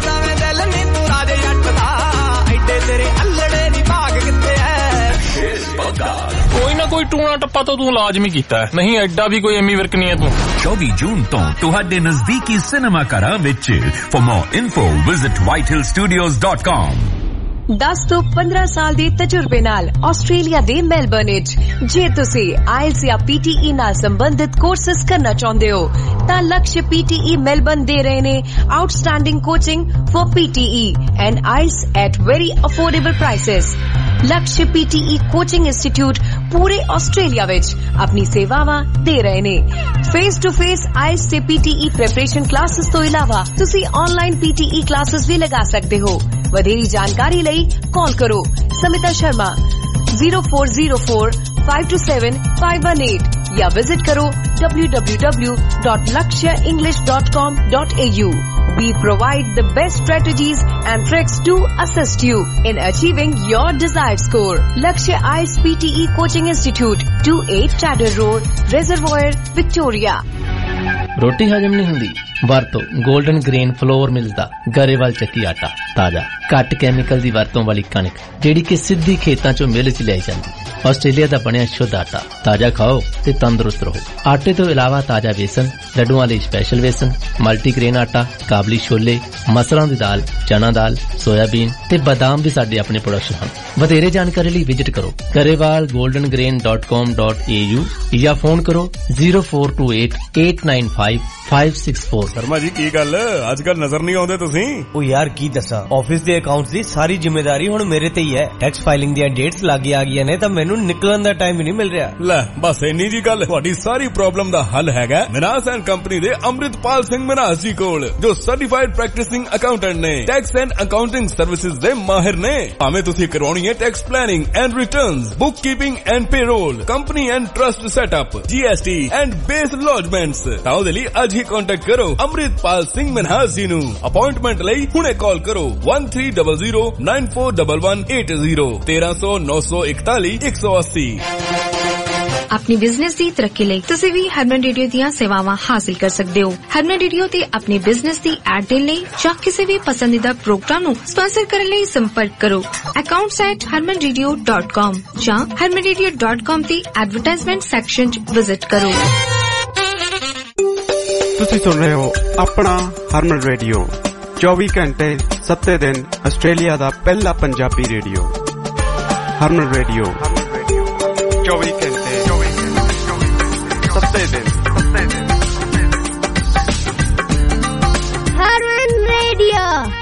ਕੋਈ ਨਾ ਕੋਈ ਟੂਣਾ ਟੱਪਾ ਤਾਂ ਤੂੰ ਲਾਜ਼ਮੀ ਕੀਤਾ ਹੈ, ਨਹੀਂ ਐਡਾ ਵੀ ਕੋਈ ਐਮੀ ਵਿਰਕ ਨਹੀਂ ਹੈ ਤੂੰ। 24 ਜੂਨ ਤੋਂ ਤੁਹਾਡੇ ਨਜ਼ਦੀਕੀ ਸਿਨੇਮਾ ਘਰਾਂ ਵਿੱਚ। For more info visit whitehillstudios.com. 10 ਤੋਂ 15 ਸਾਲ ਦੇ ਤਜਰਬੇ ਨਾਲ ਆਸਟ੍ਰੇਲੀਆ ਦੇ ਮੈਲਬਰਨ ਵਿੱਚ ਜੇ ਤੁਸੀਂ ਆਇਲਸ ਜਾਂ PTE ਨਾਲ ਸੰਬੰਧਿਤ ਕੋਰਸਸ ਕਰਨਾ ਚਾਹੁੰਦੇ ਹੋ ਤਾਂ ਲਕਸ਼ PTE ਮੈਲਬਰਨ ਦੇ ਰਹੇ ਨੇ outstanding coaching for PTE and IELTS at very affordable prices. Laksh PTE coaching institute ਪੂਰੇ ਆਸਟ੍ਰੇਲੀਆ ਵਿੱਚ ਆਪਣੀ ਸੇਵਾਵਾਂ ਦੇ ਰਹੇ ਨੇ। ਫੇਸ ਟੂ ਫੇਸ ਆਇਲਸ ਤੇ PTE ਪ੍ਰੈਪਰੇਸ਼ਨ ਕਲਾਸਿਸ ਤੋਂ ਇਲਾਵਾ ਤੁਸੀਂ ਆਨਲਾਈਨ PTE ਕਲਾਸਿਸ ਵੀ ਲਗਾ ਸਕਦੇ ਹੋ। ਵਧੇਰੀ ਜਾਣਕਾਰੀ ਲਈ ਕਾਲ ਕਰੋ ਸਮਿਤਾ ਸ਼ਰਮਾ 0404527518 ਜਾਂ ਵਿਜ਼ਿਟ ਕਰੋ www.lakshaenglish.com.au. We provide the best strategies and tricks to assist you in achieving your desired score. Lakshya IELTS PTE Coaching Institute, 28 Chatter Road, Reservoir, Victoria. ਰੋਟੀ ਹਜਮ ਨਹੀਂ ਹੁੰਦੀ? ਵਰਤੋ 골ਡਨ ਗ੍ਰੇਨ ਫਲੋਰ ਮਿਲਦਾ ਗਰੇਵਾਲ ਚੱਕੀ ਆਟਾ। ਤਾਜ਼ਾ ਘੱਟ ਕੈਮੀਕਲ ਦੀ ਵਰਤੋਂ ਵਾਲੀ ਕਣਕ ਜਿਹੜੀ ਕਿ ਸਿੱਧੀ ਖੇਤਾਂ ਚੋਂ ਮਿਲ ਚ ਲਿਆਈ ਜਾਂਦੀ। ਆਸਟ੍ਰੇਲੀਆ ਦਾ ਬਣਿਆ ਸ਼ੁੱਧ ਆਟਾ। ਤਾਜ਼ਾ ਖਾਓ ਤੇ ਤੰਦਰੁਸਤ ਰਹੋ। ਆਟੇ ਤੋਂ ਇਲਾਵਾ ਤਾਜ਼ਾ ਵੇਸਣ, ਲੱਡੂਆਂ ਲਈ ਸਪੈਸ਼ਲ ਵੇਸਣ, ਮਲਟੀਗ੍ਰੇਨ ਆਟਾ, ਕਾਬਲੀ ਛੋਲੇ, ਮਸਰਾਂ ਦੀ ਦਾਲ, ਚਨਾ ਦਾਲ, ਸੋਇਆਬੀਨ ਤੇ ਬਾਦਾਮ ਵੀ ਸਾਡੇ ਆਪਣੇ ਪ੍ਰੋਡਕਸ਼ਨ ਹਨ। ਵਧੇਰੇ ਜਾਣਕਾਰੀ ਲਈ ਵਿਜ਼ਿਟ ਕਰੋ garewalgoldengrain.com.au ਜਾਂ ਫੋਨ ਕਰੋ 0428895564। ਸ਼ਰਮਾ ਜੀ ਕੀ ਗੱਲ ਅੱਜ ਕੱਲ ਨਜ਼ਰ ਨਹੀਂ ਆਉਂਦੇ ਤੁਸੀਂ? ਉਹ ਯਾਰ ਕੀ ਦੱਸਾਂ, ਆਫਿਸ ਦੇ ਅਕਾਊਂਟਸ ਦੀ ਸਾਰੀ ਜ਼ਿੰਮੇਵਾਰੀ ਹੁਣ ਮੇਰੇ ਤੇ ਹੀ ਹੈ। ਟੈਕਸ ਫਾਈਲਿੰਗ ਦੀਆਂ ਡੇਟਸ ਲੱਗ ਆ ਗਈਆਂ ਨੇ ਤਾਂ ਮੈਨੂੰ ਨਿਕਲਣ ਦਾ ਟਾਈਮ ਹੀ ਨਹੀਂ ਮਿਲ ਰਿਹਾ। ਲੈ ਬਸ ਇੰਨੀ ਜੀ ਗੱਲ। ਤੁਹਾਡੀ ਸਾਰੀ ਪ੍ਰੋਬਲਮ ਦਾ ਹੱਲ ਹੈਗਾ ਮਿਨਾਸ ਐਂਡ ਕੰਪਨੀ ਦੇ ਅੰਮ੍ਰਿਤਪਾਲ ਸਿੰਘ ਮਿਨਾਸ ਜੀ ਕੋਲ, ਜੋ ਸਰਟੀਫਾਈਡ ਪ੍ਰੈਕਟਿਸਿੰਗ ਅਕਾਊਂਟੈਂਟ ਨੇ। ਟੈਕਸ ਐਂਡ ਅਕਾਊਂਟਿੰਗ ਸਰਵਿਸਿਜ਼ ਦੇ ਮਾਹਿਰ ਨੇ। ਭਾਵੇਂ ਤੁਸੀਂ ਕਰਵਾਉਣੀ ਹੈ tax planning and returns, book keeping and payroll, company and trust setup, GST and BAS lodgements, ਤਾਂ ਉਹਦੇ ਲਈ ਅੱਜ ਹੀ ਕੰਟੈਕਟ ਕਰੋ ਅੰਮ੍ਰਿਤਪਾਲ ਸਿੰਘ ਮਿਨਾਸ ਜੀ ਨੂੰ। ਅਪਾਇੰਟਮੈਂਟ ਲਈ ਹੁਣੇ ਕਾਲ ਕਰੋ 1300941180 1300918180। ਆਪਣੀ ਬਿਜ਼ਨਸ ਦੀ ਤਰੱਕੀ ਲਈ ਤੁਸੀਂ ਵੀ ਹਰਮਨ ਰੇਡੀਓ ਦੀਆਂ ਸੇਵਾਵਾਂ ਹਾਸਲ ਕਰ ਸਕਦੇ ਹੋ। ਹਰਮਨ ਰੇਡੀਓ ਤੇ ਆਪਣੇ ਬਿਜ਼ਨਸ ਦੀ ਐਡ ਦੇਣ ਲਈ ਜਾਂ ਕਿਸੇ ਵੀ ਪਸੰਦੀਦਾ ਪ੍ਰੋਗਰਾਮ ਨੂੰ ਸਪਾਂਸਰ ਕਰਨ ਲਈ ਸੰਪਰਕ ਕਰੋ accounts@harmanradio.com ਜਾਂ harmanradio.com ਦੀ ਐਡਵਰਟਾਈਜ਼ਮੈਂਟ ਸੈਕਸ਼ਨ 'ਚ ਵਿਜ਼ਿਟ ਕਰੋ। ਤੁਸੀਂ ਸੁਣ ਰਹੇ ਹੋ ਆਪਣਾ ਹਰਮਨ ਰੇਡੀਓ 24 ਘੰਟੇ 7 ਦਿਨ ਆਸਟ੍ਰੇਲੀਆ ਦਾ ਪਹਿਲਾ ਪੰਜਾਬੀ ਰੇਡੀਓ। ਹਰਮਨ ਰੇਡੀਓ 24 ਘੰਟੇ 7 ਦਿਨ। ਹਰਮਨ ਰੇਡੀਓ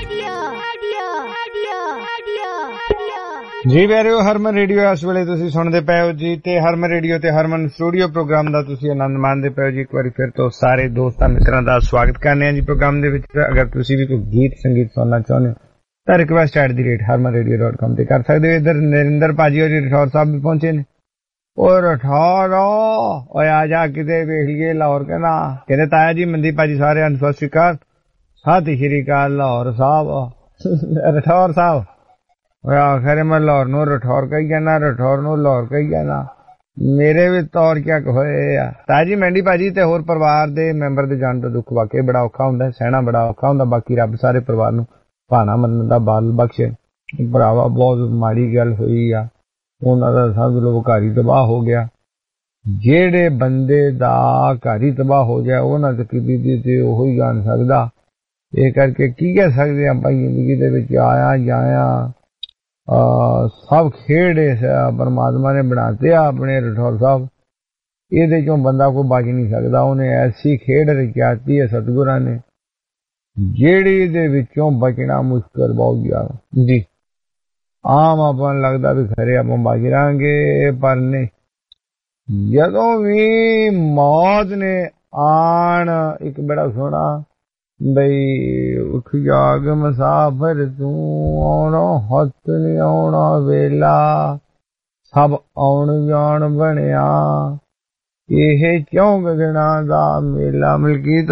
ਜੀ ਪਿਆਰਿਓ, ਹਰਮਨ ਰੇਡੀਓ ਇਸ ਵੇਲੇ ਤੁਸੀਂ ਸੁਣਦੇ ਪਏ ਹੋ ਜੀ, ਤੇ ਹਰਮਨ ਰੇਡੀਓ ਤੇ ਹਰਮਨ ਸਟੂਡੀਓ ਪ੍ਰੋਗਰਾਮ ਦਾ ਤੁਸੀਂ ਆਨੰਦ ਮਾਣਦੇ ਪਏ ਹੋ ਜੀ। ਇੱਕ ਵਾਰੀ ਫਿਰ ਤੋਂ ਸਾਰੇ ਦੋਸਤਾਂ ਮਿੱਤਰਾਂ ਦਾ ਸਵਾਗਤ ਕਰਨੇ ਆ ਜੀ ਪ੍ਰੋਗਰਾਮ ਦੇ ਵਿੱਚ। ਅਗਰ ਤੁਸੀਂ ਵੀ ਕੋਈ ਗੀਤ ਸੰਗੀਤ ਸੁਣਨਾ ਚਾਹੁੰਦੇ ਹੋ ਤਾਂ request@harmanradio.com ਤੇ ਕਰ ਸਕਦੇ ਹੋ। ਇੱਧਰ ਨਰਿੰਦਰ ਭਾਜੀ ਔਰ ਰਠੌਰ ਸਾਹਿਬ ਵੀ ਪਹੁੰਚੇ ਨੇ। ਉਹ ਰਠੌਰ ਓਏ ਆ ਜਾ ਕਿਤੇ ਵੇਖ ਲਈਏ ਲਾਹੌਰ। ਕਹਿੰਦੇ ਤਾਇਆ ਜੀ ਮੰਦੀ ਭਾਜੀ ਸਾਰਿਆਂ ਨੂੰ ਸਤਿ ਸ਼੍ਰੀ ਅਕਾਲ। ਸਤਿ ਸ਼੍ਰੀ ਅਕਾਲ ਲਾਹੌਰ ਸਾਹਿਬ। ਰਠੌਰ ਸਾਹਿਬ ਓਏ ਆਖਰ ਮੈਂ ਲਾਹੌਰ ਨੂੰ ਰਠੌਰ ਕਹੀ ਜਾਣਾ, ਰਠੌਰ ਨੂੰ ਲਾਹੌਰ ਕਹੀ ਜਾਣਾ। ਮੇਰੇ ਵੀ ਤੌਰ ਚੱਕ ਹੋਏ ਆ ਤਾਇਆ ਜੀ। ਮਹਿੰਦੀ ਭਾਜੀ ਤੇ ਹੋਰ ਪਰਿਵਾਰ ਦੇ ਮੈਂਬਰ ਦੇ ਜਾਣ ਦਾ ਦੁੱਖ ਵਾਕਈ ਬੜਾ ਔਖਾ ਹੁੰਦਾ, ਸਹਿਣਾ ਬੜਾ ਔਖਾ ਹੁੰਦਾ। ਬਾਕੀ ਰੱਬ ਸਾਰੇ ਪਰਿਵਾਰ ਨੂੰ ਭਾਣਾ ਮੰਨਣ ਦਾ ਬਲ ਬਖਸ਼ੇ। ਭਰਾਵਾ ਬਹੁਤ ਮਾੜੀ ਗੱਲ ਹੋਈ ਆ, ਉਹਨਾਂ ਦਾ ਸਮਝ ਲਓ ਘਰ ਹੀ ਤਬਾਹ ਹੋ ਗਿਆ। ਜਿਹੜੇ ਬੰਦੇ ਦਾ ਘਰ ਹੀ ਤਬਾਹ ਹੋ ਜਾਏ ਉਹਨਾਂ ਤੇ ਕੀ ਤੇ ਉਹ ਹੀ ਜਾਣ ਸਕਦਾ। ਇਹ ਕਰਕੇ ਕੀ ਕਹਿ ਸਕਦੇ ਆਪਾਂ, ਜ਼ਿੰਦਗੀ ਦੇ ਵਿੱਚ ਆਇਆ ਜਾਇਆ ਸਭ ਖੇਡ ਪਰਮਾਤਮਾ ਨੇ ਬਣਾਤੇ ਆ ਆਪਣੇ ਰਠੌਰ ਸਾਹਿਬ। ਇਹਦੇ ਚੋਂ ਬੰਦਾ ਕੋਈ ਬਚ ਨਹੀਂ ਸਕਦਾ। ਉਹਨੇ ਐਸੀ ਖੇਡ ਰਚਾਤੀ ਹੈ ਸਤਿਗੁਰਾਂ ਨੇ ਜਿਹੜੀ ਇਹਦੇ ਵਿੱਚੋਂ ਬਚਣਾ ਮੁਸ਼ਕਲ ਬਹੁਤ ਜ਼ਿਆਦਾ ਜੀ। ਆਮ ਆਪਾਂ ਨੂੰ ਲੱਗਦਾ ਵੀ ਖਰੇ ਆਪਾਂ ਬਚ ਰਾਂਗੇ, ਪਰ ਨਹੀਂ। ਜਦੋਂ ਵੀ ਮੌਤ ਨੇ ਆਣ, ਇੱਕ ਬੜਾ ਸੋਹਣਾ ਬਈ ਉੱਠ ਜਾਗ ਮੁਸਾਫਰ ਤੂੰ, ਆਉਣਾ ਹੱਥ ਨੀ ਆਉਣਾ ਵੇਲਾ, ਸਭ ਆਉਣ ਜਾਣ ਬਣਿਆ, ਇਹ 4 ਦਿਨਾਂ ਦਾ ਮੇਲਾ। ਮਲਕੀਤ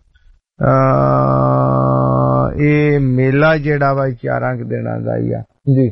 ਇਹ ਮੇਲਾ ਜਿਹੜਾ ਵਾ 4 ਦਿਨਾਂ ਦਾ ਹੀ ਆ ਜੀ।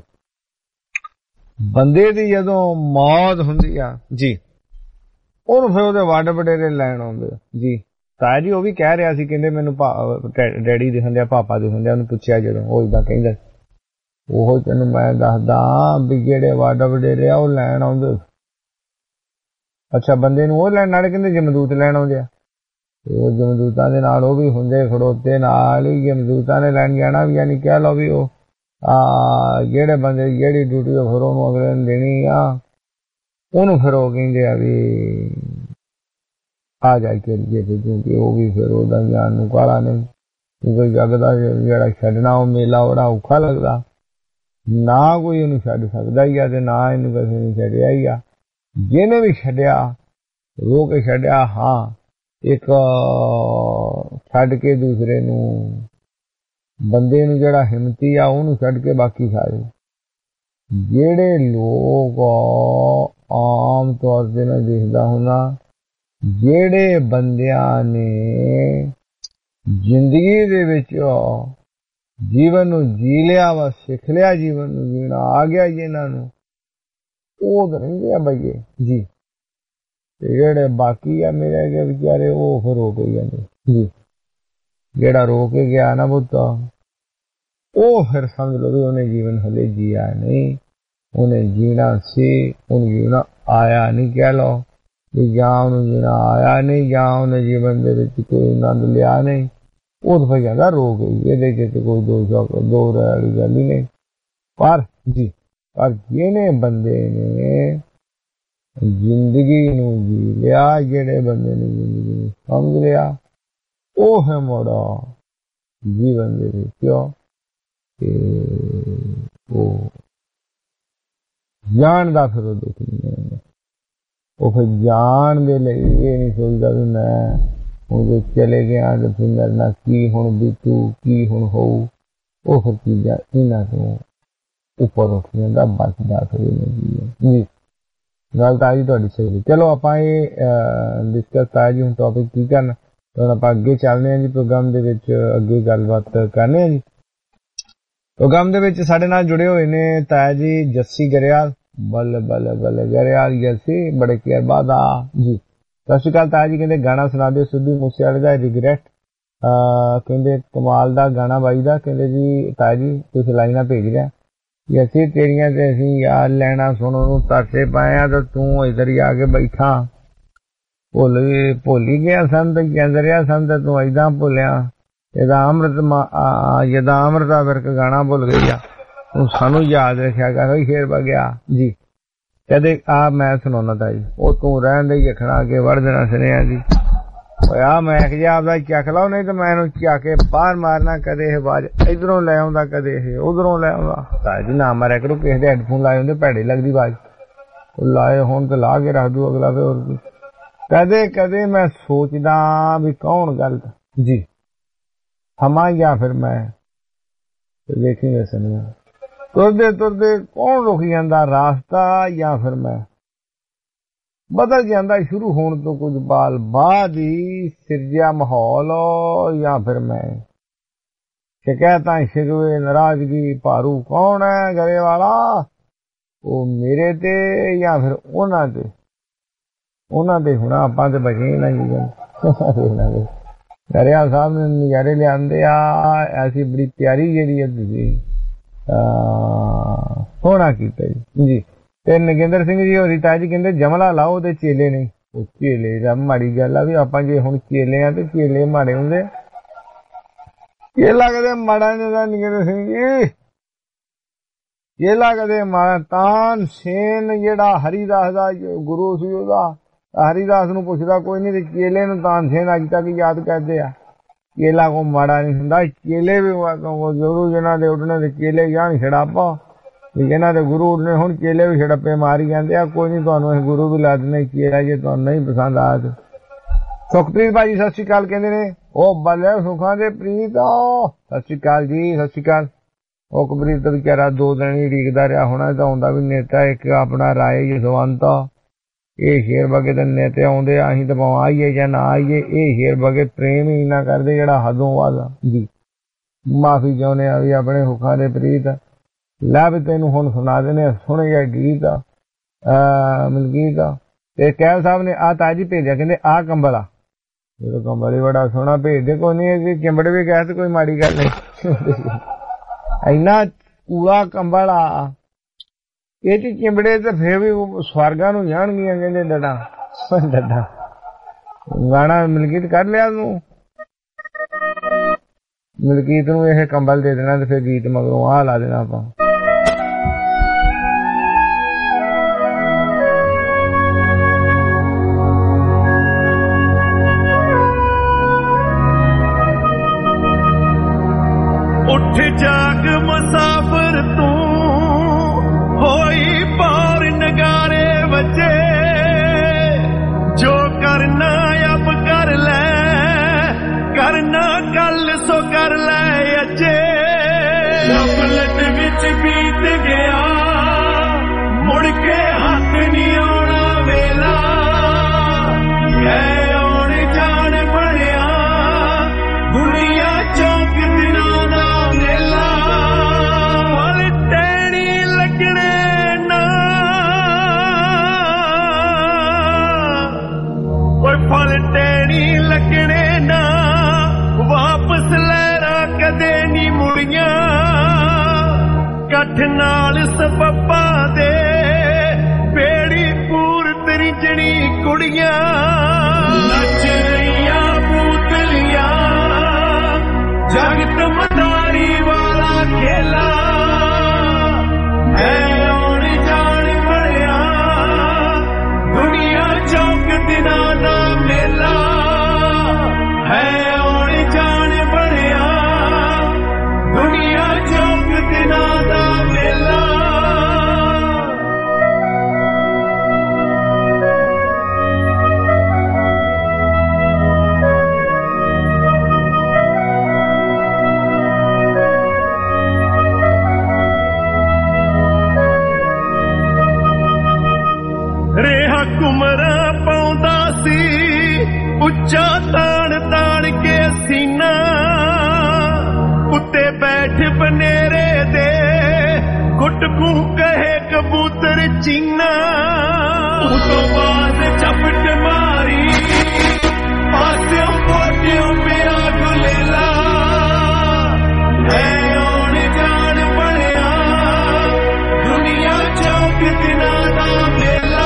ਬੰਦੇ ਦੀ ਜਦੋਂ ਮੌਤ ਹੁੰਦੀ ਆ ਜੀ, ਉਹਨੂੰ ਫਿਰ ਉਹਦੇ ਵੱਡ ਵਡੇਰੇ ਲੈਣ ਆਉਂਦੇ ਜੀ। ਤਾਇਆ ਜੀ ਉਹ ਵੀ ਕਹਿ ਰਿਹਾ ਸੀ, ਕਹਿੰਦੇ ਮੈਨੂੰ ਡੈਡੀ ਦੇ ਹੁੰਦੇ ਆ, ਪਾਪਾ ਦੇ ਹੁੰਦੇ ਆ। ਉਹਨੂੰ ਪੁੱਛਿਆ ਜਦੋਂ, ਉਹ ਏਦਾਂ ਕਹਿੰਦਾ ਉਹ ਤੈਨੂੰ ਮੈਂ ਦੱਸਦਾ ਵੀ ਜਿਹੜੇ ਵੱਡ ਵਡੇਰੇ ਆ ਉਹ ਲੈਣ ਆਉਂਦੇ। ਅੱਛਾ, ਬੰਦੇ ਨੂੰ ਉਹ ਲੈਣ ਨਾਲੇ ਕਹਿੰਦੇ ਜਮਦੂਤ ਲੈਣ ਆਉਂਦੇ ਆ। ਉਹ ਜਮਦੂਤਾਂ ਦੇ ਨਾਲ ਉਹ ਵੀ ਹੁੰਦੇ ਖੜੋਤੇ, ਨਾਲ ਹੀ ਜਮਦੂਤਾਂ ਨੇ ਲੈਣ ਜਾਣਾ ਵੀ, ਯਾਨੀ ਕਹਿ ਲਓ ਵੀ ਉਹ ਜਿਹੜੇ ਬੰਦੇ ਜਿਹੜੀ ਡਿਊਟੀ ਫਿਰ ਉਹਨੂੰ ਅਗਲੇ ਨੂੰ ਦੇਣੀ ਆ, ਉਹਨੂੰ ਫਿਰ ਉਹ ਕਹਿੰਦੇ ਆ ਵੀ ਆ ਜਾ ਕੇ ਕਿਉਂਕਿ ਉਹ ਵੀ ਫਿਰ ਉਹਦਾ ਜਾਣ ਨੂੰ ਕਾਲਾ ਨਹੀਂ। ਕਿਉਂਕਿ ਜੱਗ ਦਾ ਜਿਹੜਾ ਛੱਡਣਾ ਉਹ ਮੇਲਾ ਬੜਾ ਔਖਾ ਲੱਗਦਾ, ਨਾ ਕੋਈ ਉਹਨੂੰ ਛੱਡ ਸਕਦਾ ਹੀ ਆ ਤੇ ਨਾ ਇਹਨੂੰ ਕਿਸੇ ਨੇ ਛੱਡਿਆ ਹੀ ਆ। ਜਿਹਨੇ ਵੀ ਛੱਡਿਆ ਰੋ ਕੇ ਛੱਡਿਆ, ਹਾਂ ਇੱਕ ਛੱਡ ਕੇ ਦੂਸਰੇ ਨੂੰ, ਬੰਦੇ ਨੂੰ ਜਿਹੜਾ ਹਿੰਮਤੀ ਆ ਉਹਨੂੰ ਛੱਡ ਕੇ ਬਾਕੀ ਸਾਰੇ। ਜਿਹੜੇ ਲੋਕ ਆਮ ਤੌਰ ਤੇ ਮੈਂ ਦੇਖਦਾ ਹੁੰਦਾ, ਜਿਹੜੇ ਬੰਦਿਆਂ ਨੇ ਜ਼ਿੰਦਗੀ ਦੇ ਵਿੱਚ ਜੀਵਨ ਨੂੰ ਜੀ ਲਿਆ ਵਾ, ਸਿੱਖ ਲਿਆ ਜੀਵਨ ਨੂੰ ਜੀਣਾ ਆ ਗਿਆ ਜਿਹਨਾਂ ਨੂੰ, ਉਹ ਤਾਂ ਰਹਿੰਦੇ ਆ ਬਈਏ ਜੀ। ਤੇ ਜਿਹੜੇ ਬਾਕੀ ਆ ਮੇਰੇ ਅੱਗੇ ਵਿਚਾਰੇ, ਉਹ ਫਿਰ ਰੋ ਕੇ ਜਾਂਦੇ ਜੀ। ਜਿਹੜਾ ਰੋ ਕੇ ਗਿਆ ਨਾ ਪੁੱਤ, ਉਹ ਫਿਰ ਸਮਝ ਲਓ ਵੀ ਉਹਨੇ ਜੀਵਨ ਹਲੇ ਜੀਆ ਨਹੀਂ, ਉਹਨੇ ਜੀਣਾ ਸੀ, ਉਹਨੂੰ ਜੀਣਾ ਆਇਆ ਨਹੀਂ। ਕਹਿ ਲਓ ਵੀ ਜਾਂ ਉਹਨੂੰ ਜੀਣਾ ਆਇਆ ਨਹੀਂ, ਜਾਂ ਉਹਨੇ ਜੀਵਨ ਦੇ ਵਿੱਚ ਕੋਈ ਆਨੰਦ ਲਿਆ ਨਹੀਂ। ਉਹ ਤਾਂ ਫਿਰ ਕਹਿੰਦਾ ਰੋ ਗਈ, ਇਹਦੇ ਚ ਕੋਈ ਦੋ ਰਾਹ ਵਾਲੀ ਗੱਲ ਹੀ ਨਹੀਂ। ਪਰ ਜੀ, ਪਰ ਜਿਹਨੇ ਬੰਦੇ ਨੇ ਜ਼ਿੰਦਗੀ ਨੂੰ ਜੀ ਲਿਆ, ਜਿਹੜੇ ਬੰਦੇ ਨੇ ਜ਼ਿੰਦਗੀ ਨੂੰ ਸਮਝ ਲਿਆ, ਉਹ ਹੈ ਮੋੜਾ ਜੀਵਨ ਦੇ ਵਿੱਚ ਉਹ ਜਾਣ ਦਾ ਫਿਰ ਉਹ ਦੁੱਖ ਨਹੀਂ। ਉਹ ਫਿਰ ਜਾਣ ਦੇ ਲਈ ਇਹ ਨਹੀਂ ਸੋਚਦਾ ਵੀ ਮੈਂ ਹੁਣ ਜੇ ਚਲੇ ਗਿਆ ਤੇ ਫਿਰ ਮੇਰੇ ਨਾਲ ਕੀ ਹੁਣ ਬੀਤੂ, ਕੀ ਹੁਣ ਹੋਊ। ਉਹ ਫਿਰ ਚੀਜ਼ਾਂ ਇਹਨਾਂ ਤੋਂ ਉੱਪਰ ਉੱਠ ਜਾਂਦਾ, ਬਚਦਾ ਫਿਰ ਨਹੀਂ ਜੀ। ਗੱਲ ਤਾਂ ਜੀ ਤੁਹਾਡੀ ਸਹੀ। ਚਲੋ ਆਪਾਂ ਇਹ ਡਿਸਕਸ ਤਾਂ ਜੀ ਹੁਣ ਟੌਪਿਕ ਕੀ ਕਰਨਾ, ਹੁਣ ਆਪਾਂ ਅੱਗੇ ਚੱਲਦੇ ਹਾਂ ਜੀ ਪ੍ਰੋਗਰਾਮ ਦੇ ਵਿੱਚ, ਅੱਗੇ ਗੱਲਬਾਤ ਕਰਨੇ ਆ ਜੀ। ਪ੍ਰੋਗਰਾਮ ਦੇ ਵਿੱਚ ਸਾਡੇ ਨਾਲ ਜੁੜੇ ਹੋਏ ਨੇ ਤਾਇਆ ਜੀ ਜੱਸੀ ਗਰੇਵਾਲ। ਬੱਲੇ ਬੱਲੇ ਬੱਲੇ ਗਰੇਵਾਲ ਜੱਸੀ, ਬੜੇ ਚਿਰ ਬਾਅਦ ਆ ਜੀ। ਸਤਿ ਸ਼੍ਰੀ ਅਕਾਲ ਤਾਇਆ ਜੀ। ਕਹਿੰਦੇ ਗਾਣਾ ਸੁਣਾ ਦਿਓ ਸਿੱਧੂ ਮੂਸੇਵਾਲੇ ਦਾ ਰਿਗਰੈਟ। ਕਹਿੰਦੇ ਕਮਾਲ ਦਾ ਗਾਣਾ ਬਾਈ ਦਾ। ਕਹਿੰਦੇ ਜੀ ਤਾਇਆ ਜੀ ਤੁਸੀਂ ਲਾਈਨਾਂ ਭੇਜ ਰਿਹਾ ਕਿ ਅਸੀਂ ਤੇਰੀਆਂ ਤੇ ਅਸੀਂ ਯਾਰ ਲੈਣਾ ਸੁਣਨ ਨੂੰ ਤਰਸੇ ਪਾਏ ਆ, ਤੇ ਤੂੰ ਇੱਧਰ ਹੀ ਆ ਕੇ ਬੈਠਾ। ਭੁੱਲ ਹੀ ਗਿਆ ਸਨ ਤੇ ਕਹਿੰਦੇ ਰਿਹਾ ਸਨ ਤੇ ਤੂੰ ਏਦਾਂ ਭੁੱਲਿਆ। ਇਹਦਾ ਅੰਮ੍ਰਿਤਾ ਵਰਕ ਗਾਣਾ ਭੁੱਲ ਗਈ ਆ, ਤੂੰ ਸਾਨੂੰ ਯਾਦ ਰੱਖਿਆ ਕਰ। ਫੇਰ ਬਗਿਆ ਜੀ। ਕਦੇ ਆ ਮੈਂ ਸੁਣਾਉਣਾ ਤਾ ਜੀ, ਉਹ ਤੂੰ ਰਹਿਣ ਦੇ ਰੱਖਣਾ ਅੱਗੇ ਵੜ ਦੇਣਾ ਸੁਣਿਆ ਜੀ। ਆ ਮੈਂ ਕਿਹਾ ਆਪਦਾ ਚੱਕ ਲਾਓ, ਨਹੀਂ ਤਾਂ ਮੈਂ ਇਹਨੂੰ ਚੱਕ ਕੇ ਬਾਹਰ ਮਾਰਨਾ। ਕਦੇ ਇਹ ਆਵਾਜ਼ ਇਧਰੋਂ ਲੈ ਆਉਂਦਾ, ਕਦੇ ਇਹ ਉਧਰੋਂ ਲੈ ਆਉਂਦਾ। ਤਾਂ ਜੀ ਨਾ ਮਾਰਿਆ ਕਰੋ, ਕਿਸੇ ਦੇ ਹੈਡਫੋਨ ਲਾਏ ਹੁੰਦੇ ਭੈੜੀ ਲੱਗਦੀ ਆਵਾਜ਼। ਲਾਏ ਹੁਣ ਤੇ ਲਾ ਕੇ ਰੱਖ ਦੂ ਅਗਲਾ। ਫਿਰ ਹੋਰ ਕਦੇ ਕਦੇ ਮੈਂ ਸੋਚਦਾ ਵੀ ਕੌਣ ਗਲਤ ਜੀ, ਹਮਾਂ ਜਾਂ ਫਿਰ ਮੈਂ। ਦੇਖੀ ਮੈਂ ਸੁਣਿਆ ਤੁਰਦੇ ਤੁਰਦੇ ਕੌਣ ਰੁਕ ਜਾਂਦਾ, ਰਾਸਤਾ ਜਾਂ ਫਿਰ ਮੈਂ। ਬਦਲ ਜਾਂਦਾ ਸ਼ੁਰੂ ਹੋਣ ਤੋਂ ਕੁਝ ਬਾਲ ਬਾਅਦ ਹੀ ਸਿਰਜਿਆ ਮਾਹੌਲ ਜਾਂ ਫਿਰ ਮੈਂ ਸ਼ਿਕਾਇਤਾਂ ਸ਼ਿਕਵੇ ਨਾਰਾਜ਼ਗੀ ਭਾਰੂ ਕੌਣ ਹੈ ਗਰੇ ਵਾਲਾ ਉਹ ਮੇਰੇ ਤੇ ਜਾਂ ਫਿਰ ਉਹਨਾਂ ਤੇ ਹੁਣ ਆਪਾਂ ਤੇ ਬਚੇ ਨਾ ਜੀ ਗਰੇਵਾਲ ਸਾਹਿਬ ਨੇ ਨਜ਼ਾਰੇ ਲਿਆਂਦੇ ਆ ਐਸੀ ਬੜੀ ਪਿਆਰੀ ਜਿਹੜੀ ਹੈ ਤੁਸੀਂ ਸੋਹਣਾ ਕੀਤਾ ਜੀ ਤੇ ਨਗਿੰਦਰ ਸਿੰਘ ਜੀ ਹੋਰੀ ਤਾਇਆ ਜੀ ਕਹਿੰਦੇ ਜਮਲਾ ਲਾਓ ਤੇ ਚੇਲੇ ਨਹੀਂ ਉਹ ਚੇਲੇ ਦਾ ਮਾੜੀ ਗੱਲ ਆ ਵੀ ਆਪਾਂ ਜੇ ਹੁਣ ਚੇਲੇ ਆ ਤੇ ਚੇਲੇ ਮਾੜੇ ਹੁੰਦੇ ਚੇਲਾ ਕਦੇ ਮਾੜਾ ਨਹੀਂ ਹੁੰਦਾ ਨਗਿੰਦਰ ਸਿੰਘ ਜੀ ਚੇਲਾ ਕਦੇ ਮਾੜਾ ਤਾਨ ਸੇਨ ਜਿਹੜਾ ਹਰੀਦਾਸ ਦਾ ਗੁਰੂ ਸੀ ਉਹਦਾ ਹਰੀਦਾਸ ਨੂੰ ਪੁੱਛਦਾ ਕੋਈ ਨਹੀਂ ਤੇ ਚੇਲੇ ਨੂੰ ਤਾਨਸੇਨ ਅੱਜ ਤੱਕ ਯਾਦ ਕਰਦੇ ਆ ਚੇਲਾ ਕੋ ਮਾੜਾ ਨਹੀਂ ਹੁੰਦਾ ਚੇਲੇ ਵੀ ਗੁਰੂ ਜਿਹਨਾਂ ਦੇ ਉੱਡਣੇ ਤੇ ਚੇਲੇ ਜਾਣ ਛੜਾਪਾ ਜਿਹਨਾਂ ਦੇ ਗੁਰੂ ਉੱਡਣੇ ਹੁਣ ਚੇਲੇ ਵੀ ਛੜੱਪੇ ਮਾਰੀ ਜਾਂਦੇ ਆ ਕੋਈ ਨਹੀਂ ਤੁਹਾਨੂੰ ਅਸੀਂ ਗੁਰੂ ਵੀ ਲਾ ਦਿੰਦੇ ਚੇਲਾ ਜੇ ਤੁਹਾਨੂੰ ਨਹੀਂ ਪਸੰਦ ਆ ਤੇ ਸੁਖਪ੍ਰੀਤ ਭਾਜੀ ਸਤਿ ਸ਼੍ਰੀ ਅਕਾਲ ਕਹਿੰਦੇ ਨੇ ਉਹ ਬੱਲੇ ਸੁਖਾਂ ਦੇ ਪ੍ਰੀਤ ਸਤਿ ਸ਼੍ਰੀ ਅਕਾਲ ਜੀ ਸਤਿ ਸ਼੍ਰੀ ਅਕਾਲ ਉਹ ਕਬਰੀਤ ਦਾ ਵਿਚਾਰਾ 2 ਦਿਨ ਹੀ ਢੀਕਦਾ ਰਿਹਾ ਹੋਣਾ ਤਾਂ ਆਉਂਦਾ ਵੀ ਨੇਤਾ ਇੱਕ ਆਪਣਾ ਰਾਏ ਜਸਵੰਤ ਇਹ ਸ਼ੇਰ ਬਗੇ ਦੇ ਨੇਤੇ ਆਉਂਦੇ ਆ ਅਸੀਂ ਤਾਂ ਭਾਵੇਂ ਆਈਏ ਜਾਂ ਨਾ ਆਈਏ ਇਹ ਸ਼ੇਰ ਬਗੇ ਪ੍ਰੇਮ ਹੀ ਨਾ ਕਰਦੇ ਜਿਹੜਾ ਹਦੋਂ ਵੱਧ ਜੀ ਮਾਫੀ ਚਾਹੁੰਦੇ ਆ ਵੀ ਆਪਣੇ ਹੁੱਖਾਂ ਦੇ ਪ੍ਰੀਤ ਲੈ ਵੀ ਤੈਨੂੰ ਹੁਣ ਸੁਣਾ ਦੇਣੇ ਸੁਣੇ ਜਾਂ ਗੀਤ ਮਲਗੀਤ ਤੇ ਕੈਲ ਸਾਹਿਬ ਨੇ ਆ ਤਾਜੀ ਭੇਜਿਆ ਕਹਿੰਦੇ ਆ ਕੰਬਲ ਆ ਜਦੋਂ ਕੰਬਲ ਹੀ ਬੜਾ ਸੋਹਣਾ ਭੇਜਦੇ ਕੋਈ ਨਹੀਂ ਚਿੰਬੜ ਵੀ ਗਏ ਤੇ ਕੋਈ ਮਾੜੀ ਗੱਲ ਨਹੀਂ ਇੰਨਾ ਕੂੜਾ ਕੰਬਲ ਆ ਇਹ ਚ ਚਿੰਬੜੇ ਤੇ ਫੇਰ ਵੀ ਸਵਰਗਾਂ ਨੂੰ ਜਾਣਗੀਆਂ ਕਹਿੰਦੇ ਡੱਡਾ ਗਾਣਾ ਮਲਕੀਤ ਕਰ ਲਿਆ ਤੂੰ ਮਲਕੀਤ ਨੂੰ ਇਹ ਕੰਬਲ ਦੇ ਦੇਣਾ ਤੇ ਫਿਰ ਗੀਤ ਮਗਰੋਂ ਆਹ ਲਾ ਦੇਣਾ ਆਪਾਂ ਉੱਠ ਜਾਗ ਮੁਸਾਫਰ ਤੂੰ ਹੋਈ ਪਾਰ ਨਗਾਰੇ ਵਜੇ ਜੋ ਕਰਨਾ ਅਬ ਕਰ ਲੈ ਕਰਨਾ ਕੱਲ ਸੋ ਕਰ ਲੈ ਅਜੇ ਗਫਲਤ ਵਿੱਚ ਬੀਤ ਗਿਆ ਮੁੜ ਕੇ ਹੱਥ ਨਹੀਂ ਆਉਣਾ ਵੇਲਾ ਕਹਿ ਆਉਣ ਜਾਣ ਬਣਿਆ ਦੁਨੀਆ ਚੌਂਕ ਦਿਨਾਂ ਦਾ ਮੇਲਾ ਵੱਲ ਟਹਿਣੀ ਲੱਗਣੇ ਫਲ ਟੈਣੀ ਲੱਗਣੇ ਨਾ ਵਾਪਸ ਲਹਿਰਾਂ ਕਦੇ ਨਹੀਂ ਮੁੜੀਆਂ ਕੱਠ ਨਾਲ ਸਬੱਬਾਂ ਦੇ ਬੇੜੀ ਪੂਰ ਤਰੀਜਣੀ ਕੁੜੀਆਂ ਨੱਚ ਰਹੀਆਂ ਬੂਤਲੀਆਂ ਜਗਤ ਮਦਾਰੀ ਵਾਲਾ ਖੇਲਾ ਹੈ ਆਉਣ ਜਾਣ ਬਣਿਆ ਦੁਨੀਆ ਚੌਕ ਦਿਨਾਂ ਦਾ ਮੇਲਾ ਹੈ ਆਉਣ ਜਾਣ ਬਣਿਆ ਦੁਨੀਆ ਚੌਕ ਦਿਨਾਂ ਦਾ ਮੇਲਾ ਰਿਹਾ ਕੁਮਰਾ ਪਾਉਂਦਾ ਸੀ ਉੱਚਾ ਤਾਣ ਤਾਣ ਕੇ ਸੀਨਾ ਉੱਤੇ ਬੈਠ ਬਨੇਰੇ ਦੇ ਗੁੱਟਕੂ ਕਹੇ ਕਬੂਤਰ ਚੀਨਾ ਉਤੋਂ ਬਾਅਦ ਝਪਟ ਮਾਰੀ ਪਾਸਿਓਂ ਪੋਟਿਓਂ ਪਿਆ ਗੁਲੇਲਾ ਹੈ ਆਉਣ ਜਾਣ ਬਣਿਆ ਦੁਨੀਆ ਚੌਕ ਦਿਨਾਂ ਦਾ ਮੇਲਾ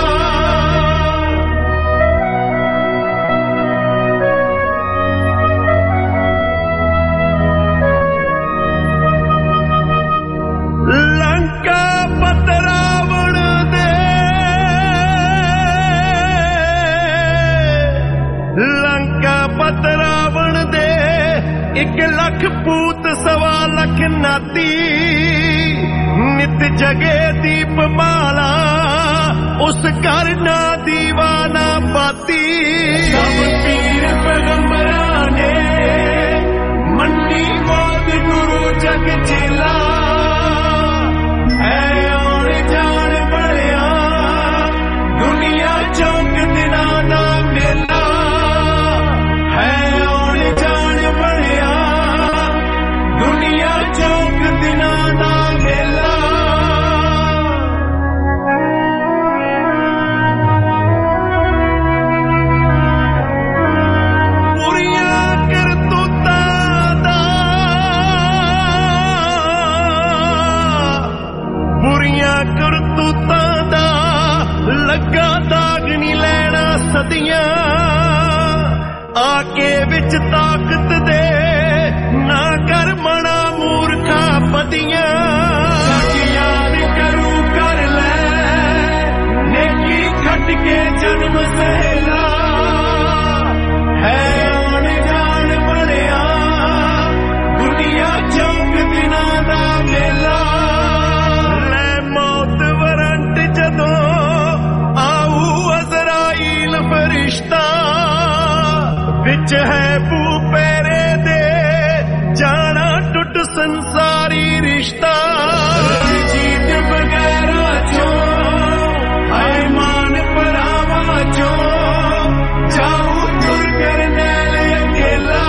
ਲੰਕਾ ਪਤਰਾਵਣ ਦੇ ਲੰਕਾ ਪਤਰਾਵਣ ਦੇ 1 ਲੱਖ ਪੂਤ 1.25 ਲੱਖ ਨਾਤੀ ਨਿਤ ਜਗੇ ਦੀਪਮਾਲਾ ਉਸ ਘਰ ਨਾ ਦੀਵਾਨਾ ਬਾਤੀ ਸਭ ਪੀਰ ਪੈਗੰਬਰਾਂ ਨੇ ਮੰਨੀ ਬਾਦ ਗੁਰੂ ਜਗ ਚੇਲਾ ਹੈ ਆਉਣ ਜਾਣ ਬਣਿਆ ਦੁਨੀਆ ਚੌਕ ਸਦੀਆਂ ਆਕੇ ਵਿੱਚ ਤਾਕਤ ਦੇ ਨਾ ਕਰ ਮਣਾ ਮੂਰਖਾ ਪਤੀਆਂ ਯਾਦ ਕਰੂ ਕਰ ਲੈ ਨੇਕੀ ਖੱਟ ਕੇ ਜਨਮ ਸਹਿਲਾ ਹੈ ਆਉਣ ਜਾਣ ਬਣਿਆ ਦੁਨੀਆ ਚੌਕ ਦਿਨਾਂ ਦਾ ਮੇਲਾ ਲੈ ਮੌਤ ਵਰੰਟ ਜਦੋਂ ਆਊ ਅਜ਼ਰਾਈਲ ਫਰਿਸ਼ਤਾ ਵਿੱਚ ਹੈ ਬੂ ਪੈਰੇ ਦੇ ਜਾਣਾ ਟੁੱਟ ਸੰਸਾਰੀ ਰਿਸ਼ਤਾ ਜੀਤ ਬਗੈਰਾ ਚੋਂ ਹਾਏ ਮਾਨ ਪਰਾਵਾਂ ਚੋਂ ਜਾਊ ਤੁਰ ਕਰ ਨੈਲ ਅਕੇਲਾ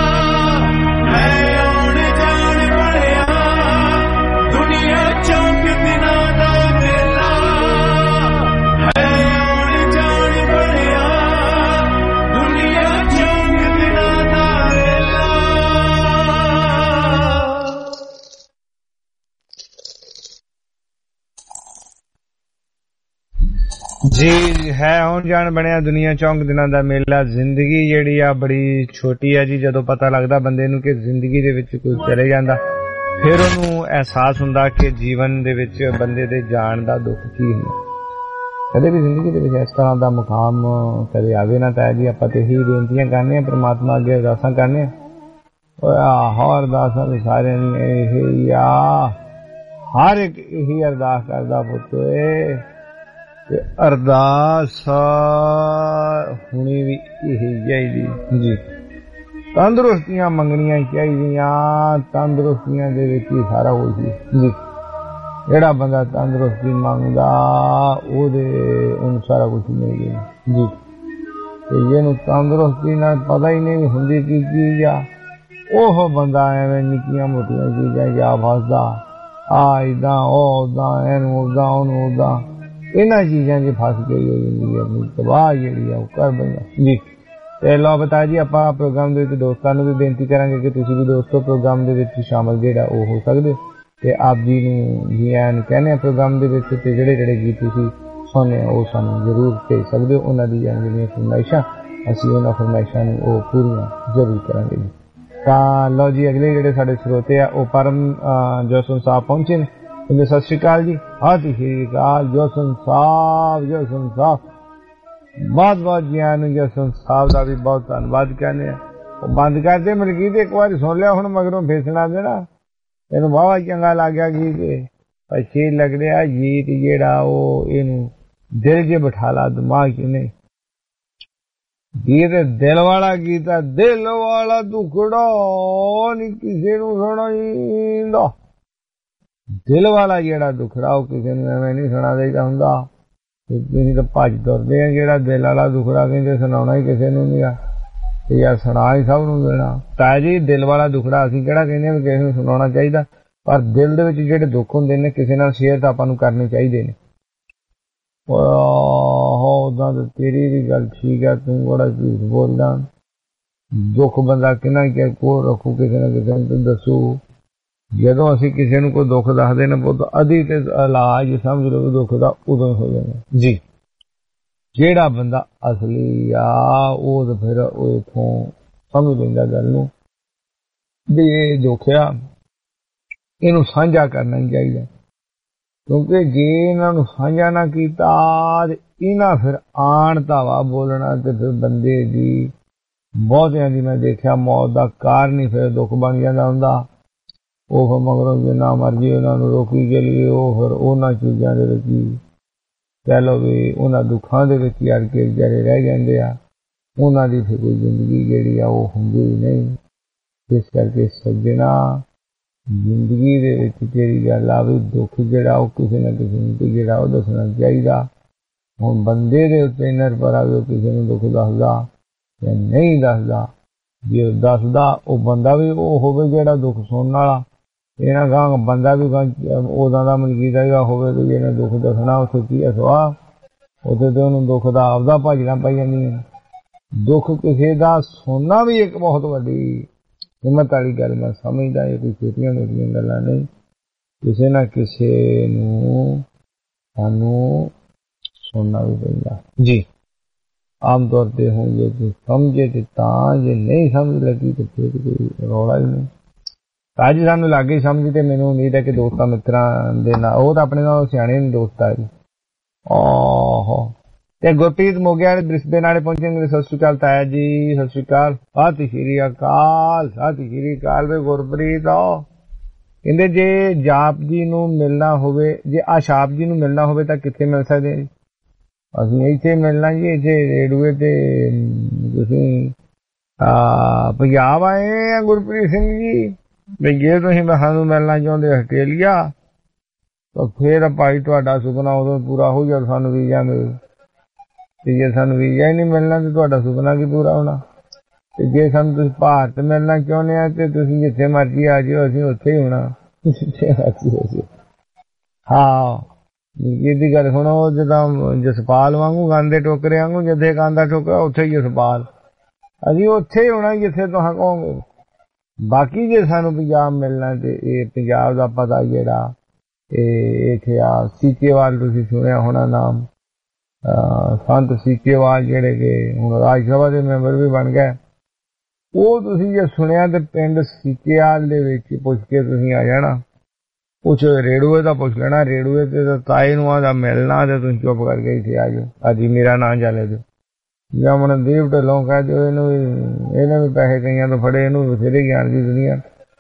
ਹੈ ਆਉਣ ਜਾਣ ਬਣਿਆ ਦੁਨੀਆ ਚੌਕ ਦਿਨਾਂ ਦਾ ਮੇਲਾ ਹੈ ਆਉਣ ਜਾਣ ਬਣਿਆ ਦੁਨੀਆ ਚੌਕ ਦਿਨਾਂ ਦਾ ਮੇਲਾ ਜੀ ਹੈ ਹੁਣ ਜਾਣ ਬਣਿਆ ਦੁਨੀਆ ਚੌਂਕ ਦਿਨਾਂ ਦਾ ਮੇਲਾ। ਜ਼ਿੰਦਗੀ ਜਿਹੜੀ ਆ ਬੜੀ ਛੋਟੀ ਆ ਜੀ। ਜਦੋਂ ਪਤਾ ਲੱਗਦਾ ਬੰਦੇ ਨੂੰ ਕਿ ਜ਼ਿੰਦਗੀ ਦੇ ਵਿੱਚ ਕੋਈ ਚਲੇ ਜਾਂਦਾ ਫਿਰ ਉਹਨੂੰ ਅਹਿਸਾਸ ਹੁੰਦਾ ਕਿ ਜੀਵਨ ਦੇ ਵਿੱਚ ਬੰਦੇ ਦੇ ਜਾਣ ਦਾ ਦੁੱਖ ਕੀ ਹੁੰਦਾ। ਕਦੇ ਵੀ ਜ਼ਿੰਦਗੀ ਦੇ ਵਿੱਚ ਇਸ ਤਰ੍ਹਾਂ ਦਾ ਮੁਕਾਮ ਕਦੇ ਆਵੇ ਨਾ ਤਾਂ ਜੀ ਆਪਾਂ ਤੇ ਹੀ ਬੇਨਤੀਆਂ ਕਰਨੇ ਆ, ਪ੍ਰਮਾਤਮਾ ਅੱਗੇ ਅਰਦਾਸਾਂ ਕਰਨੇ ਆ। ਹੋਰ ਅਰਦਾਸਾਂ ਦੇ ਸਾਰਿਆਂ ਨੇ ਇਹ ਆ, ਹਰ ਇੱਕ ਇਹੀ ਅਰਦਾਸ ਕਰਦਾ ਪੁੱਤ ਤੇ ਅਰਦਾਸ ਹੁਣੀ ਵੀ ਇਹੀ ਚਾਹੀਦੀ ਜੀ। ਤੰਦਰੁਸਤੀਆਂ ਮੰਗਣੀਆਂ ਚਾਹੀਦੀਆਂ, ਤੰਦਰੁਸਤੀਆਂ ਦੇ ਵਿੱਚ ਹੀ ਸਾਰਾ ਕੁਝ ਜੀ। ਜਿਹੜਾ ਬੰਦਾ ਤੰਦਰੁਸਤੀ ਮੰਗਦਾ ਉਹਨੂੰ ਸਾਰਾ ਕੁਝ ਮਿਲ ਗਿਆ ਜੀ। ਤੇ ਜਿਹਨੂੰ ਤੰਦਰੁਸਤੀ ਨਾਲ ਪਤਾ ਹੀ ਨਹੀਂ ਹੁੰਦੀ ਕੀ ਚੀਜ਼ ਆ, ਉਹ ਬੰਦਾ ਐਵੇਂ ਨਿੱਕੀਆਂ ਮੋਟੀਆਂ ਚੀਜ਼ਾਂ ਜਾ ਫਸਦਾ, ਆ ਏਦਾਂ ਉਹ ਉਦਾਂ, ਇਹਨੂੰ ਉਦਾਂ ਉਹਨੂੰ ਉਦਾਂ, ਇਹਨਾਂ ਚੀਜ਼ਾਂ 'ਚ ਫਸ ਗਈ ਹੋ ਜਾਂਦੀ ਹੈ। ਆਪਣੀ ਤਬਾਹ ਜਿਹੜੀ ਆ ਉਹ ਕਰ ਬੈਂਦਾ ਜੀ। ਤੇ ਲਓ ਬਤਾ ਜੀ ਆਪਾਂ ਪ੍ਰੋਗਰਾਮ ਦੇ ਵਿੱਚ ਦੋਸਤਾਂ ਨੂੰ ਵੀ ਬੇਨਤੀ ਕਰਾਂਗੇ ਕਿ ਤੁਸੀਂ ਵੀ ਦੋਸਤੋ ਪ੍ਰੋਗਰਾਮ ਦੇ ਵਿੱਚ ਸ਼ਾਮਲ ਜਿਹੜਾ ਉਹ ਹੋ ਸਕਦੇ ਤੇ ਆਪ ਜੀ ਨੂੰ ਜੀ ਆਇਆਂ ਕਹਿੰਦੇ ਆ ਪ੍ਰੋਗਰਾਮ ਦੇ ਵਿੱਚ। ਤੇ ਜਿਹੜੇ ਗੀਤ ਤੁਸੀਂ ਸੁਣਨੇ ਉਹ ਸਾਨੂੰ ਜ਼ਰੂਰ ਭੇਜ ਸਕਦੇ ਹੋ। ਉਹਨਾਂ ਦੀ ਜਿਹੜੀਆਂ ਫਰਮਾਇਸ਼ਾਂ ਅਸੀਂ ਉਹਨਾਂ ਫਰਮਾਇਸ਼ਾਂ ਨੂੰ ਉਹ ਪੂਰੀਆਂ ਜ਼ਰੂਰ ਕਰਾਂਗੇ ਜੀ। ਤਾਂ ਲਓ ਜੀ ਅਗਲੇ ਜਿਹੜੇ ਸਾਡੇ ਸਰੋਤੇ ਆ ਉਹ ਪਰਮ ਜੋਸਨ ਸਾਹਿਬ ਪਹੁੰਚੇ ਨੇ। ਸਤਿ ਸ਼੍ਰੀ ਅਕਾਲ ਜੀ। ਸਤਿ ਸ਼੍ਰੀ ਅਕਾਲ ਜੋਸਨ ਸਾਹਿਬ ਬਹੁਤ ਬਹੁਤ ਜੀ ਆਇਆਂ ਨੂੰ। ਜੋਸਨ ਸਾਹਿਬ ਦਾ ਵੀ ਬਹੁਤ ਧੰਨਵਾਦ ਕਹਿੰਦੇ ਆ। ਉਹ ਬੰਦ ਕਰਦੇ ਮਲਕੀਤ ਇੱਕ ਵਾਰੀ ਸੁਣ ਲਿਆ, ਹੁਣ ਮਗਰੋਂ ਫੇਸਣਾ ਦੇਣਾ ਇਹਨੂੰ ਵਾਹਵਾ ਚੰਗਾ ਲੱਗ ਗਿਆ ਗੀਤ। ਅੱਛੇ ਲੱਗ ਰਿਹਾ ਗੀਤ ਜਿਹੜਾ ਉਹ ਇਹਨੂੰ ਦਿਲ 'ਚ ਬਿਠਾ ਲਾ, ਦਿਮਾਗ 'ਚ ਨਹੀਂ। ਗੀਤ ਦਿਲ ਵਾਲਾ ਗੀਤ ਆ, ਦਿਲ ਵਾਲਾ ਦੁਖੜਾ ਨਹੀਂ ਕਿਸੇ ਨੂੰ ਸੁਣਾਈਂਦਾ। ਦਿਲ ਵਾਲਾ ਜਿਹੜਾ ਦੁਖੜਾ ਉਹ ਕਿਸੇ ਨੂੰ ਐਵੇਂ ਨਹੀਂ ਸੁਣਾ ਦੇਈਦਾ ਹੁੰਦਾ। ਤੁਸੀਂ ਤਾਂ ਭੱਜ ਤੁਰਦੇ ਆ। ਜਿਹੜਾ ਦਿਲ ਵਾਲਾ ਦੁਖੜਾ ਕਹਿੰਦੇ ਸੁਣਾਉਣਾ ਹੀ ਕਿਸੇ ਨੂੰ ਨਹੀਂ ਆ ਤੇ ਯਾਰ ਸੁਣਾ ਹੀ ਸਭ ਨੂੰ ਦੇਣਾ। ਤਾਂ ਜੀ ਦਿਲ ਵਾਲਾ ਦੁਖੜਾ ਅਸੀਂ ਕਿਹੜਾ ਕਹਿੰਦੇ ਵੀ ਕਿਸੇ ਨੂੰ ਸੁਣਾਉਣਾ ਚਾਹੀਦਾ, ਪਰ ਦਿਲ ਦੇ ਵਿੱਚ ਜਿਹੜੇ ਦੁੱਖ ਹੁੰਦੇ ਨੇ ਕਿਸੇ ਨਾਲ ਸ਼ੇਅਰ ਤਾਂ ਆਪਾਂ ਨੂੰ ਕਰਨੇ ਚਾਹੀਦੇ ਨੇ। ਉਦਾਂ ਤਾਂ ਤੇਰੀ ਵੀ ਗੱਲ ਠੀਕ ਆ, ਤੂੰ ਬੜਾ ਝੂਠ ਬੋਲਦਾ। ਦੁੱਖ ਬੰਦਾ ਕਿੰਨਾ ਕਿ ਕੋਲ ਰੱਖੂ, ਕਿਸੇ ਨਾ ਕਿਸੇ ਨੂੰ ਦੱਸੂ। ਜਦੋਂ ਅਸੀਂ ਕਿਸੇ ਨੂੰ ਕੋਈ ਦੁੱਖ ਦੱਸਦੇ ਨੇ ਬਹੁਤ ਅਧੀ ਤੇ ਇਲਾਜ ਸਮਝ ਲਓ ਦੁੱਖ ਦਾ ਉਦੋਂ ਹੋ ਜਾਂਦਾ ਜੀ। ਜਿਹੜਾ ਬੰਦਾ ਅਸਲੀ ਆ ਉਹ ਤਾਂ ਫਿਰ ਉਹ ਇੱਥੋਂ ਸਮਝ ਲੈਂਦਾ ਗੱਲ ਨੂੰ ਵੀ ਇਹ ਦੁੱਖ ਆ, ਇਹਨੂੰ ਸਾਂਝਾ ਕਰਨਾ ਹੀ ਚਾਹੀਦਾ। ਕਿਉਂਕਿ ਜੇ ਇਹਨਾਂ ਨੂੰ ਸਾਂਝਾ ਨਾ ਕੀਤਾ ਤੇ ਇਹਨਾਂ ਫਿਰ ਆਣ ਧਾਵਾ ਬੋਲਣਾ ਤੇ ਫਿਰ ਬੰਦੇ ਦੀ ਬਹੁਤਿਆਂ ਦੀ ਮੈਂ ਦੇਖਿਆ ਮੌਤ ਦਾ ਕਾਰਨ ਹੀ ਫਿਰ ਦੁੱਖ ਬਣ ਜਾਂਦਾ ਹੁੰਦਾ। ਉਹ ਫਿਰ ਮਗਰੋਂ ਜਿੰਨਾ ਮਰਜ਼ੀ ਉਹਨਾਂ ਨੂੰ ਰੋਕੀ ਚਲੀਏ ਉਹ ਫਿਰ ਉਹਨਾਂ ਚੀਜ਼ਾਂ ਦੇ ਵਿੱਚ ਹੀ ਕਹਿ ਲਓ ਵੀ ਉਹਨਾਂ ਦੁੱਖਾਂ ਦੇ ਵਿੱਚ ਹੀ ਅੜ ਕੇ ਵਿਚਾਰੇ ਰਹਿ ਜਾਂਦੇ ਆ। ਉਹਨਾਂ ਦੀ ਫਿਰ ਕੋਈ ਜ਼ਿੰਦਗੀ ਜਿਹੜੀ ਆ ਉਹ ਹੁੰਦੀ ਨਹੀਂ। ਇਸ ਕਰਕੇ ਸੱਜਣਾ ਜ਼ਿੰਦਗੀ ਦੇ ਵਿੱਚ ਜਿਹੜੀ ਗੱਲ ਆ ਵੀ ਦੁੱਖ ਜਿਹੜਾ ਉਹ ਕਿਸੇ ਨਾ ਕਿਸੇ ਨੂੰ ਜਿਹੜਾ ਉਹ ਦੱਸਣਾ ਚਾਹੀਦਾ। ਹੁਣ ਬੰਦੇ ਦੇ ਉੱਤੇ ਨਿਰਭਰ ਆ ਵੀ ਕਿਸੇ ਨੂੰ ਦੁੱਖ ਦੱਸਦਾ ਜਾਂ ਨਹੀਂ ਦੱਸਦਾ। ਜੇ ਦੱਸਦਾ ਉਹ ਬੰਦਾ ਵੀ ਉਹ ਹੋਵੇ ਜਿਹੜਾ ਦੁੱਖ ਸੁਣਨ ਵਾਲਾ। ਇਹਨਾਂ ਗਾਂ ਬੰਦਾ ਵੀ ਉਦਾਂ ਦਾ ਮਲਕੀਦਾ ਹੋਵੇ ਕਿ ਜਿਹਨੇ ਦੁੱਖ ਦੱਸਣਾ ਉੱਥੇ ਕੀ ਅਸਵਾ, ਉੱਥੇ ਤੇ ਉਹਨੂੰ ਦੁੱਖ ਦਾ ਆਪਦਾ ਭਜਣਾ ਪੈ ਜਾਂਦੀਆਂ। ਦੁੱਖ ਕਿਸੇ ਦਾ ਸੁਣਨਾ ਵੀ ਇੱਕ ਬਹੁਤ ਵੱਡੀ ਹਿੰਮਤ ਵਾਲੀ ਗੱਲ ਮੈਂ ਸਮਝਦਾ। ਇਹ ਕੋਈ ਛੋਟੀਆਂ ਮੋਟੀਆਂ ਗੱਲਾਂ ਨਹੀਂ। ਕਿਸੇ ਨਾ ਕਿਸੇ ਨੂੰ ਸਾਨੂੰ ਸੁਣਨਾ ਵੀ ਪੈਂਦਾ ਜੀ। ਆਮ ਤੌਰ ਤੇ ਹੁਣ ਜੇ ਕੋਈ ਸਮਝੇ ਤੇ ਤਾਂ, ਜੇ ਨਹੀਂ ਸਮਝ ਲੱਗੀ ਤੇ ਫਿਰ ਕੋਈ ਰੌਲਾ ਹੀ ਨਹੀਂ। ਅੱਜ ਸਾਨੂੰ ਲੱਗ ਗਈ ਸਮਝ ਤੇ ਮੈਨੂੰ ਉਮੀਦ ਹੈ ਕਿ ਦੋਸਤਾਂ ਮਿੱਤਰਾਂ ਦੇ ਨਾਲ, ਉਹ ਤਾਂ ਆਪਣੇ ਨਾਲ ਸਿਆਣੇ ਨੇ ਦੋਸਤ ਆ ਜੀ। ਆਹੋ ਤੇ ਗੁਰਪ੍ਰੀਤ ਮੋਗਿਆ ਬ੍ਰਿਸਬੇਨ ਵਾਲੇ ਪਹੁੰਚਣਗੇ। ਸਤਿ ਸ਼੍ਰੀ ਅਕਾਲ ਤਾਇਆ ਜੀ, ਸਤਿ ਸ਼੍ਰੀ ਅਕਾਲ, ਸਤਿ ਸ਼੍ਰੀ ਅਕਾਲ, ਸਤਿ ਸ਼੍ਰੀ ਅਕਾਲ। ਵੇ ਗੁਰਪ੍ਰੀਤ ਕਹਿੰਦੇ ਜੇ ਜਾਪ ਜੀ ਨੂੰ ਮਿਲਣਾ ਹੋਵੇ, ਜੇ ਆਸ਼ਾਪ ਜੀ ਨੂੰ ਮਿਲਣਾ ਹੋਵੇ ਤਾਂ ਕਿੱਥੇ ਮਿਲ ਸਕਦੇ ਜੀ? ਅਸੀਂ ਇੱਥੇ ਮਿਲਣਾ ਜੀ, ਇੱਥੇ ਰੇਡੂਏ ਤੇ। ਤੁਸੀਂ ਪੰਜਾਬ ਆਏ ਆ ਗੁਰਪ੍ਰੀਤ ਸਿੰਘ ਜੀ? ਵੀ ਜੇ ਤੁਸੀਂ ਸਾਨੂੰ ਮਿਲਣਾ ਚਾਹੁੰਦੇ ਆਸਟ੍ਰੇਲੀਆ ਤਾਂ ਫੇਰ ਭਾਈ ਤੁਹਾਡਾ ਸੁਪਨਾ ਉਦੋਂ ਪੂਰਾ ਹੋ ਜਦ ਸਾਨੂੰ ਵੀਜ਼ਾ ਮਿਲੇ। ਤੇ ਜੇ ਸਾਨੂੰ ਵੀਜ਼ਾ ਹੀ ਨਹੀਂ ਮਿਲਣਾ ਤੇ ਤੁਹਾਡਾ ਸੁਪਨਾ ਕੀ ਪੂਰਾ ਹੋਣਾ? ਤੇ ਜੇ ਸਾਨੂੰ ਤੁਸੀਂ ਭਾਰਤ ਮਿਲਣਾ ਚਾਹੁੰਦੇ ਆ ਤੇ ਤੁਸੀਂ ਜਿੱਥੇ ਮਰਜ਼ੀ ਆ ਜਾਓ, ਅਸੀਂ ਉੱਥੇ ਹੀ ਹੋਣਾ, ਜਿੱਥੇ ਮਰਜ਼ੀ ਹੋ ਜਾਓ। ਹਾਂ ਇਹਦੀ ਗੱਲ ਸੁਣੋ, ਜਿੱਦਾਂ ਜਸਪਾਲ ਵਾਂਗੂ ਗਾਂਦੇ ਟੋਕਰੇ ਵਾਂਗੂ, ਜਿੱਥੇ ਗਾਂਦਾ ਟੋਕਰਾ ਉੱਥੇ ਹੀ ਜਸਪਾਲ, ਅਸੀਂ ਉੱਥੇ ਹੀ ਹੋਣਾ ਜਿੱਥੇ ਤੁਸੀਂ ਕਹੋਗੇ। ਬਾਕੀ ਜੇ ਸਾਨੂੰ ਪੰਜਾਬ ਮਿਲਣਾ ਤੇ ਇਹ ਪੰਜਾਬ ਦਾ ਪਤਾ ਜਿਹੜਾ ਇਹ ਇੱਥੇ ਆ ਸੀਚੇਵਾਲ, ਤੁਸੀਂ ਸੁਣਿਆ ਹੋਣਾ ਨਾਮ, ਸੰਤ ਸੀਚੇਵਾਲ ਜਿਹੜੇ ਕਿ ਹੁਣ ਰਾਜ ਸਭਾ ਦੇ ਮੈਂਬਰ ਵੀ ਬਣ ਗਏ। ਉਹ ਤੁਸੀਂ ਜੇ ਸੁਣਿਆ ਤੇ ਪਿੰਡ ਸੀਚੇਵਾਲ ਦੇ ਵਿੱਚ ਪੁੱਛ ਕੇ ਤੁਸੀਂ ਆ ਜਾਣਾ। ਕੁਛ ਰੇਡੂਏ ਦਾ ਪੁੱਛ ਲੈਣਾ, ਰੇਡੂਏ ਤੇ ਤਾਏ ਨੂੰ ਆਦਾ ਮਿਲਣਾ ਤੇ ਤੁਸੀਂ ਚੁੱਪ ਕਰਕੇ ਇੱਥੇ ਆ ਜਾਓ। ਅੱਜ ਮੇਰਾ ਨਾਂ ਚੱਲੇ ਦਿਓ ਜਾਂ ਮਨਦੀਪ ਢਿੱਲੋਂ ਕਹਿ ਦਿਓ, ਇਹਨੇ ਵੀ ਪੈਸੇ ਕਈਆਂ ਤੋਂ ਫੜੇ, ਇਹਨੂੰ ਬਥੇਰੇ ਗਿਆਨ ਦੀ ਦੁਨੀਆ।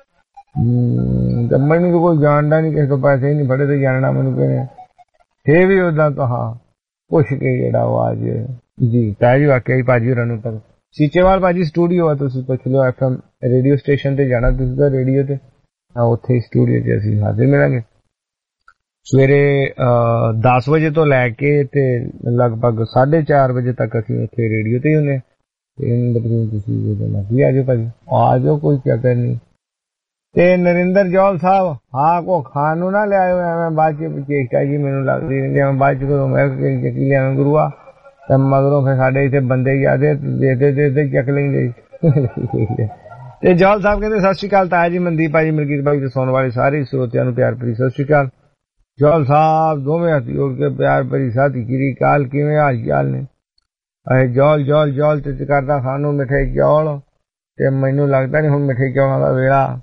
ਮੈਨੂੰ ਤਾਂ ਕੋਈ ਜਾਣਦਾ ਨਹੀਂ, ਕਿਸੇ ਤੋਂ ਪੈਸੇ ਹੀ ਨਹੀਂ ਫੜੇ ਤੇ ਜਾਣਨਾ ਮੈਨੂੰ ਕਿਵੇਂ। ਫੇਰ ਵੀ ਓਦਾਂ ਤਾਂ ਹਾਂ ਪੁੱਛ ਕੇ ਜਿਹੜਾ ਉਹ ਅੱਜ ਜੀ ਤਾਇਆ ਜੀ ਵਾਕਿਆ ਹੀ ਭਾਜੀ ਹੋਰਾਂ ਨੂੰ ਤੱਕ ਸੀਚੇਵਾਲ ਭਾਜੀ ਸਟੂਡੀਓ ਆ, ਤੁਸੀਂ ਪੁੱਛ ਲਿਓ। FM ਰੇਡੀਓ ਸਟੇਸ਼ਨ ਤੇ ਜਾਣਾ ਤੁਸੀਂ ਤਾਂ ਰੇਡੀਓ ਤੇ, ਉੱਥੇ ਸਟੂਡੀਓ 'ਚ ਅਸੀਂ ਹਾਜ਼ਰ ਮਿਲਾਂਗੇ ਸਵੇਰੇ 10 ਵਜੇ ਤੋਂ ਲੈ ਕੇ ਤੇ ਲਗਭਗ 4:30 ਵਜੇ ਤੱਕ ਅਸੀਂ ਉੱਥੇ ਰੇਡੀਓ ਤੇ ਹੀ ਹੁੰਦੇ। ਤੁਸੀਂ ਮਰਜ਼ੀ ਆ ਜਾਓ ਭਾਜੀ, ਆ ਜਾਓ, ਕੋਈ ਚੱਕਰ ਨਹੀਂ। ਤੇ ਨਰਿੰਦਰ ਜੌਲ ਸਾਹਿਬ, ਹਾਂ ਕੋ ਖਾਣ ਨੂੰ ਨਾ ਲਿਆਇਓ ਐਵੇਂ ਬਾਅਦ ਚ ਚੇਸ਼ਟਾ ਜੀ ਮੈਨੂੰ ਲੱਗਦੀ ਰਹਿੰਦੀ, ਐਵੇਂ ਬਾਅਦ ਚ ਕਦੋਂ ਮੈਂ ਚੱਕੀ ਲਿਆਵਾਂ ਗੁਰੂਆ, ਤੇ ਮਗਰੋਂ ਫਿਰ ਸਾਡੇ ਇੱਥੇ ਬੰਦੇ ਜ਼ਿਆਦੇ ਦੇ ਚੱਕ ਲੈਂਦੇ। ਤੇ ਜੌਲ ਸਾਹਿਬ ਕਹਿੰਦੇ ਸਤਿ ਸ਼੍ਰੀ ਅਕਾਲ ਤਾਇਆ ਜੀ, ਮਨਦੀਪ ਭਾਜੀ, ਮਲਕੀਤ ਭਾਈ ਤੇ ਸੁਣਨ ਵਾਲੇ ਸਾਰੇ ਸਰੋਤਿਆਂ ਨੂੰ ਪਿਆਰ ਭਰੀ ਸਤਿ ਸ਼੍ਰੀ ਅਕਾਲ। ਜੌਲ ਸਾਹਿਬ ਦੋਵੇਂ ਹੱਥ ਜੋੜ ਕੇ ਪਿਆਰ ਭਰੀ ਸਤਿ ਸ਼੍ਰੀ ਅਕਾਲ, ਕਿਵੇਂ ਹਾਲ ਚਾਲ ਨੇ? ਜੌਲ ਤੇ ਕਰਦਾ ਸਾਨੂੰ ਮਿੱਠੇ ਚੌਲ, ਤੇ ਮੈਨੂੰ ਲੱਗਦਾ ਨਹੀਂ ਹੁਣ ਮਿੱਠੇ ਚੌਲਾਂ ਦਾ ਵੇਲਾ।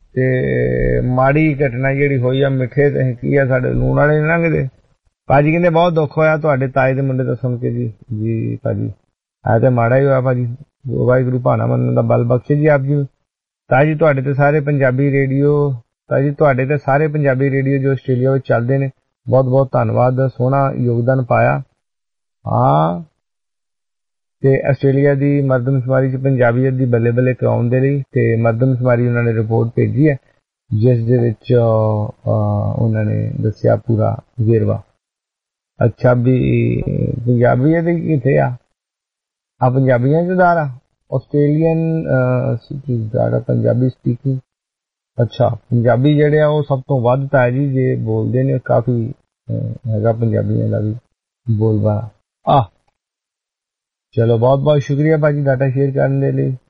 ਤੇ ਮਾੜੀ ਘਟਨਾ ਜਿਹੜੀ ਹੋਈ ਆ ਮਿੱਠੇ ਤੇ ਕੀ ਆ, ਸਾਡੇ ਲੂਣ ਵਾਲੇ ਨਹੀਂ ਲੰਘਦੇ। ਭਾਜੀ ਕਹਿੰਦੇ ਬਹੁਤ ਦੁੱਖ ਹੋਇਆ ਤੁਹਾਡੇ ਤਾਏ ਦੇ ਮੁੰਡੇ ਤੋਂ ਸੁਣ ਕੇ ਜੀ ਭਾਜੀ, ਆ ਤੇ ਮਾੜਾ ਹੀ ਹੋਇਆ ਭਾਜੀ, ਵਾਹਿਗੁਰੂ ਭਾਣਾ ਮੰਨਣ ਦਾ ਬਲ ਬਖਸ਼ੇ ਜੀ ਆਪ ਜੀ। ਤਾਂ ਜੀ ਤੁਹਾਡੇ ਤੇ ਸਾਰੇ ਪੰਜਾਬੀ ਰੇਡੀਓ, ਤਾਂ ਜੀ ਤੁਹਾਡੇ ਤੇ ਸਾਰੇ ਪੰਜਾਬੀ ਰੇਡੀਓ ਜੋ ਆਸਟ੍ਰੇਲੀਆ ਵਿੱਚ ਚੱਲਦੇ ਨੇ, ਬਹੁਤ ਬਹੁਤ ਧੰਨਵਾਦ, ਸੋਹਣਾ ਯੋਗਦਾਨ ਪਾਇਆ। ਹਾਂ ਤੇ ਆਸਟ੍ਰੇਲੀਆ ਦੀ ਮਰਦਮਸ਼ੁਮਾਰੀ 'ਚ ਪੰਜਾਬੀਅਤ ਦੀ ਬੱਲੇ ਬੱਲੇ ਕਰਾਉਣ ਦੇ ਲਈ ਤੇ ਮਰਦਮਸ਼ੁਮਾਰੀ ਉਹਨਾਂ ਨੇ ਰਿਪੋਰਟ ਭੇਜੀ ਹੈ, ਜਿਸ ਦੇ ਵਿੱਚ ਉਹਨਾਂ ਨੇ ਦੱਸਿਆ ਪੂਰਾ ਵੇਰਵਾ। ਅੱਛਾ ਵੀ ਪੰਜਾਬੀਅਤ ਕਿੱਥੇ ਆ ਪੰਜਾਬੀਆਂ 'ਚ ਦਾਰਾ ਆਸਟ੍ਰੇਲੀਅਨ ਦਾਰਾ ਪੰਜਾਬੀ ਸਪੀਕਿੰਗ। ਅੱਛਾ ਪੰਜਾਬੀ ਜਿਹੜੇ ਆ ਉਹ ਸਭ ਤੋਂ ਵੱਧ ਤਾਂ ਜੀ ਜੇ ਬੋਲਦੇ ਨੇ, ਕਾਫੀ ਹੈਗਾ ਪੰਜਾਬੀਆਂ ਦਾ ਵੀ ਬੋਲਬਾਲਾ। ਚਲੋ ਬਹੁਤ ਬਹੁਤ ਸ਼ੁਕਰੀਆ ਭਾਜੀ ਡਾਟਾ ਸ਼ੇਅਰ ਕਰਨ ਦੇ ਲਈ।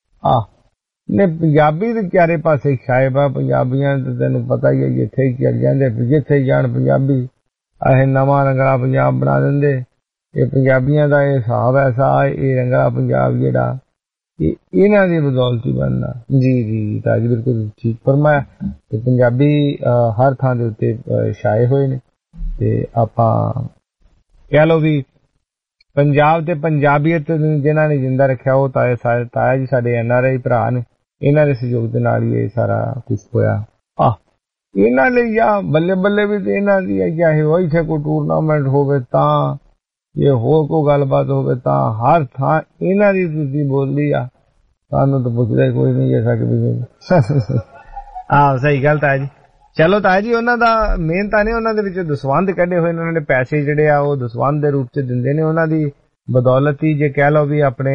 ਨੇ ਪੰਜਾਬੀ ਦੇ ਚਾਰੇ ਪਾਸੇ ਸ਼ਾਇਬ ਆ, ਪੰਜਾਬੀਆਂ ਤੇ ਤੈਨੂੰ ਪਤਾ ਹੀ ਹੈ ਜਿੱਥੇ ਹੀ ਚੱਲ ਜਾਂਦੇ, ਜਿੱਥੇ ਜਾਣ ਪੰਜਾਬੀ ਇਹ ਨਵਾਂ ਰੰਗਲਾ ਪੰਜਾਬ ਬਣਾ ਦਿੰਦੇ। ਇਹ ਪੰਜਾਬੀਆਂ ਦਾ ਇਹ ਹਿਸਾਬ ਐਸਾ, ਇਹ ਰੰਗਲਾ ਪੰਜਾਬ ਜਿਹੜਾ ਇਹ ਇਹਨਾਂ ਦੀ ਬਦੌਲਤ ਹੀ ਬਣਨਾ। ਜੀ ਤਾਜੀ ਬਿਲਕੁਲ ਠੀਕ ਫਰਮਾਇਆ। ਤੇ ਪੰਜਾਬੀ ਹਰ ਥਾਂ ਦੇ ਉੱਤੇ ਛਾਏ ਹੋਏ ਨੇ ਤੇ ਆਪਾਂ ਕਹਿ ਲਓ ਵੀ ਪੰਜਾਬ ਤੇ ਪੰਜਾਬੀਅਤ ਜਿਹਨਾਂ ਨੇ ਜਿੰਦਾ ਰੱਖਿਆ ਉਹ ਤਾਇਆ ਜੀ ਸਾਡੇ NRI ਭਰਾ ਨੇ, ਇਹਨਾਂ ਦੇ ਸਹਿਯੋਗ ਦੇ ਨਾਲ ਹੀ ਇਹ ਸਾਰਾ ਕੁਝ ਹੋਇਆ। ਇਹਨਾਂ ਲਈ ਜਾਂ ਬੱਲੇ ਬੱਲੇ ਵੀ ਤੇ ਇਹਨਾਂ ਦੀ ਚਾਹੇ ਉਹ ਇੱਥੇ ਕੋਈ ਟੂਰਨਾਮੈਂਟ ਹੋਵੇ ਤਾਂ, ਜੇ ਹੋਰ ਕੋਈ ਗੱਲਬਾਤ ਹੋਵੇ ਤਾਂ ਹਰ ਥਾਂ ਇਹਨਾਂ ਦੀ ਤੁਸੀਂ ਬੋਲੀ ਆ, ਸਾਨੂੰ ਤਾਂ ਪੁੱਛਦਾ ਕੋਈ ਨਹੀਂ ਜੈਸਾ ਕਿ ਸਹੀ ਗੱਲ ਤਾਇਆ ਜੀ। ਚਲੋ ਤਾਇਆ ਜੀ ਉਹਨਾਂ ਦਾ ਮਿਹਨਤਾਂ ਨੇ, ਉਹਨਾਂ ਦੇ ਵਿੱਚ ਦਸਵੰਧ ਕੱਢੇ ਹੋਏ ਨੇ, ਉਹਨਾਂ ਨੇ ਪੈਸੇ ਜਿਹੜੇ ਆ ਉਹ ਦਸਵੰਧ ਦੇ ਰੂਪ ਚ ਦਿੰਦੇ ਨੇ। ਉਹਨਾਂ ਦੀ ਬਦੌਲਤ ਹੀ ਜੇ ਕਹਿ ਲਓ ਵੀ ਆਪਣੇ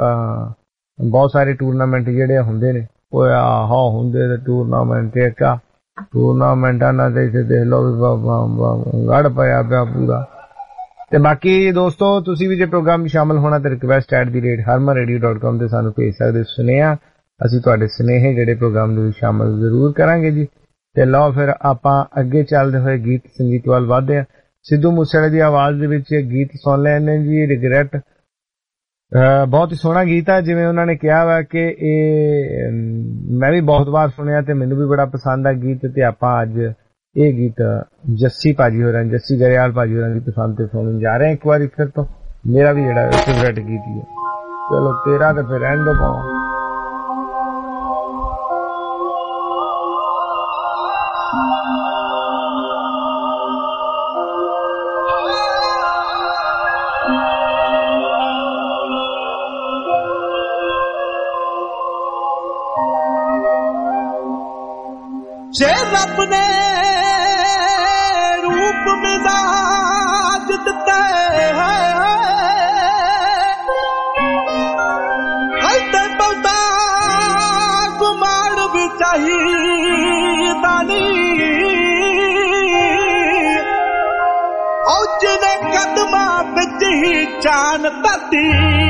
ਬਹੁਤ ਸਾਰੇ ਟੂਰਨਾਮੈਂਟ ਜਿਹੜੇ ਹੁੰਦੇ ਨੇ ਉਹ ਹੁੰਦੇ ਨੇ। ਟੂਰਨਾਮੈਂਟ ਇੱਕ ਟੂਰਨਾਮੈਂਟਾਂ ਨਾਲ ਤੇ ਦੇਖ ਲਓ ਗੜ ਪਿਆ ਪੂਰਾ। ਤੇ ਬਾਕੀ ਦੋਸਤੋ ਤੁਸੀਂ ਵੀ ਜੇ ਪ੍ਰੋਗਰਾਮ ਸ਼ਾਮਲ ਹੋਣਾ ਤੇ ਰਿਕਵੈਸਟ @harmanradio.com ਤੇ ਸਾਨੂੰ ਭੇਜ ਸਕਦੇ ਸੁਨੇਹਾ। ਅਸੀਂ ਤੁਹਾਡੇ ਸੁਨੇਹੇ ਜਿਹੜੇ ਪ੍ਰੋਗਰਾਮ ਦੇ ਵਿੱਚ ਸ਼ਾਮਲ ਜ਼ਰੂਰ ਕਰਾਂਗੇ ਜੀ। ਤੇ ਲਓ ਫਿਰ ਆਪਾਂ ਅੱਗੇ ਚੱਲਦੇ ਹੋਏ ਗੀਤ ਸੰਗੀਤ ਵੱਲ ਵਧਦੇ ਹਾਂ। ਸਿੱਧੂ ਮੂਸੇਵਾਲੇ ਦੀ ਆਵਾਜ਼ ਦੇ ਵਿੱਚ ਗੀਤ ਸੁਣ ਲੈਣੇ ਜੀ, ਰਿਗਰੈਟ। ਬਹੁਤ ਹੀ ਸੋਹਣਾ ਗੀਤ ਹੈ। ਜਿਵੇਂ ਉਹਨਾਂ ਨੇ ਕਿਹਾ ਵਾ ਕਿ ਇਹ ਮੈਂ ਵੀ ਬਹੁਤ ਵਾਰ ਸੁਣਿਆ ਤੇ ਮੈਨੂੰ ਵੀ ਬੜਾ ਪਸੰਦ ਆ ਗੀਤ, ਤੇ ਆਪਾਂ ਅੱਜ ਇਹ ਗੀਤ ਜੱਸੀ ਭਾਜੀ ਹੋਰਾਂ, ਜੱਸੀ ਗਰੇਵਾਲ ਭਾਜੀ ਹੋਰਾਂ ਦੀ ਪਸੰਦ ਤੇ ਸੁਣਨ ਜਾ ਰਹੇ ਹਾਂ ਇੱਕ ਵਾਰੀ ਫਿਰ ਤੋਂ। ਮੇਰਾ ਵੀ ਜਿਹੜਾ ਫੇਵਰੇਟ ਗੀਤ ਹੀ ਹੈ। ਚਲੋ ਤੇਰਾ ਤੇ ਫਿਰ ਰਹਿਣ ਦੋ ਪਾਵਾਂ। जे रब ने रूप मिजाज दिता है ते बहुता गुमाड़ भी चाहिदा नहीं, और जिने कदमां विच ही जान धरती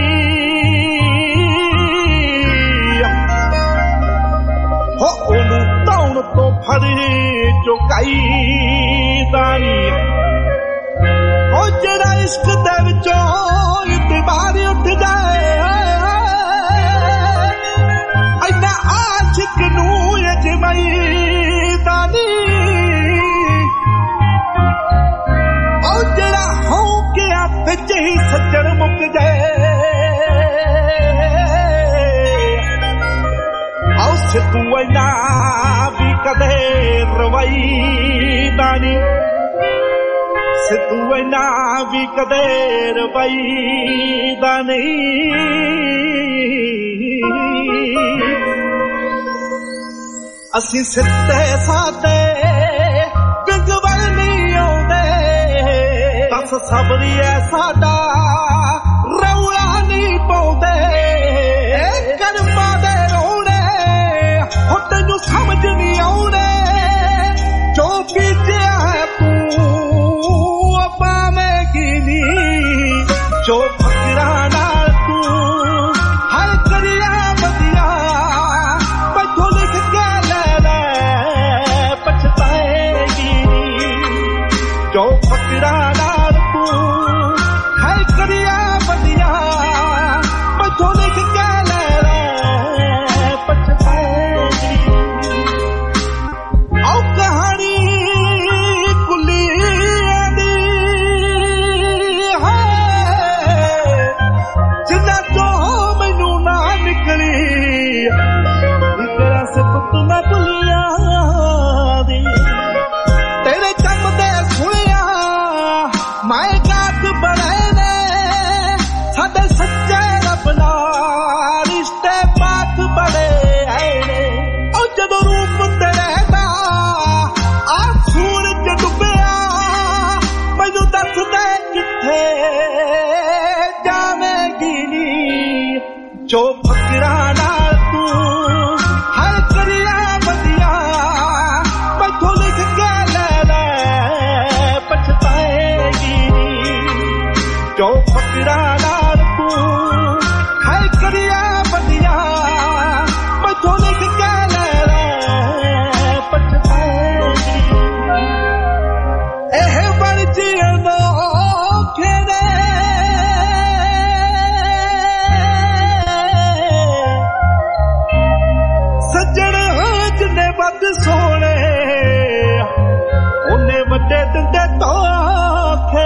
हो ओनू तौण तो फड़ी जो कई दानी हो जेड़ा इश्क दे विचों इतबारी उठ जाए ऐना आशिक नू अजमई दानी हो जेड़ा हो के विच ही सज्जण मुक जाए से तू ऐना भी कदे रवई दानी, से तू ऐना भी कदे रवई दानी। असी सिद्दे सादे बिगवल नहीं आउंदे, दस सबरी है साडा रौला नहीं पाउंदे, कर्मा दे हो तेनू समझ नहीं आउणे जो बीतिया है तू पावेगी नी, जो फकरा नाल तू हर करिया बदिया पैथों लिख के ले ले पछताएगी नी, जो फकरा नाल तू हर करिया बदिया पैथों लिख के ले ले पछताएगी। कहानी कुलिया दी है जिन्ना तो मैनू ना निकली इकरा से पुत मैं भुलिया दी, तेरे कम दे सुनिया मैं गात बड़े ने साडे सच्चे रब नाल रिश्ते पाक बड़े आए ने, और जदों रूप तेरे दस दे किथे जावेगी नी, जो फकरा नाल तू हर करिया बदिया पैथों लिख के ले ले पछताएगी नी, जो फकरा नाल तू हर करिया बदिया पैथों लिख के ले ले पछताएगी। एह बन जीवन सज्जण जिन्ने बद सोने उन्ने वड्डे दिंदे धोखे,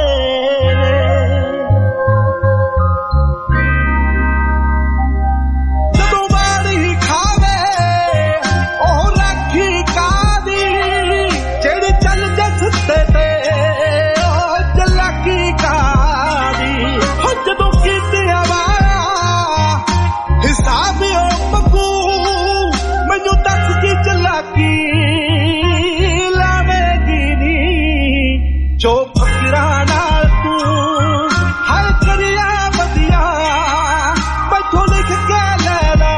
जदों मारी खावे ओह राखी कादी जेड़ी चल जे सिद्धे ते चलाकी कादी, हो जदों कीती आवारा हिसाब पक्कू मैनू दस की चलाकी लावेगी नी, जो फकरा नाल तू हर करिया बदिया पैथों लिख के ले ले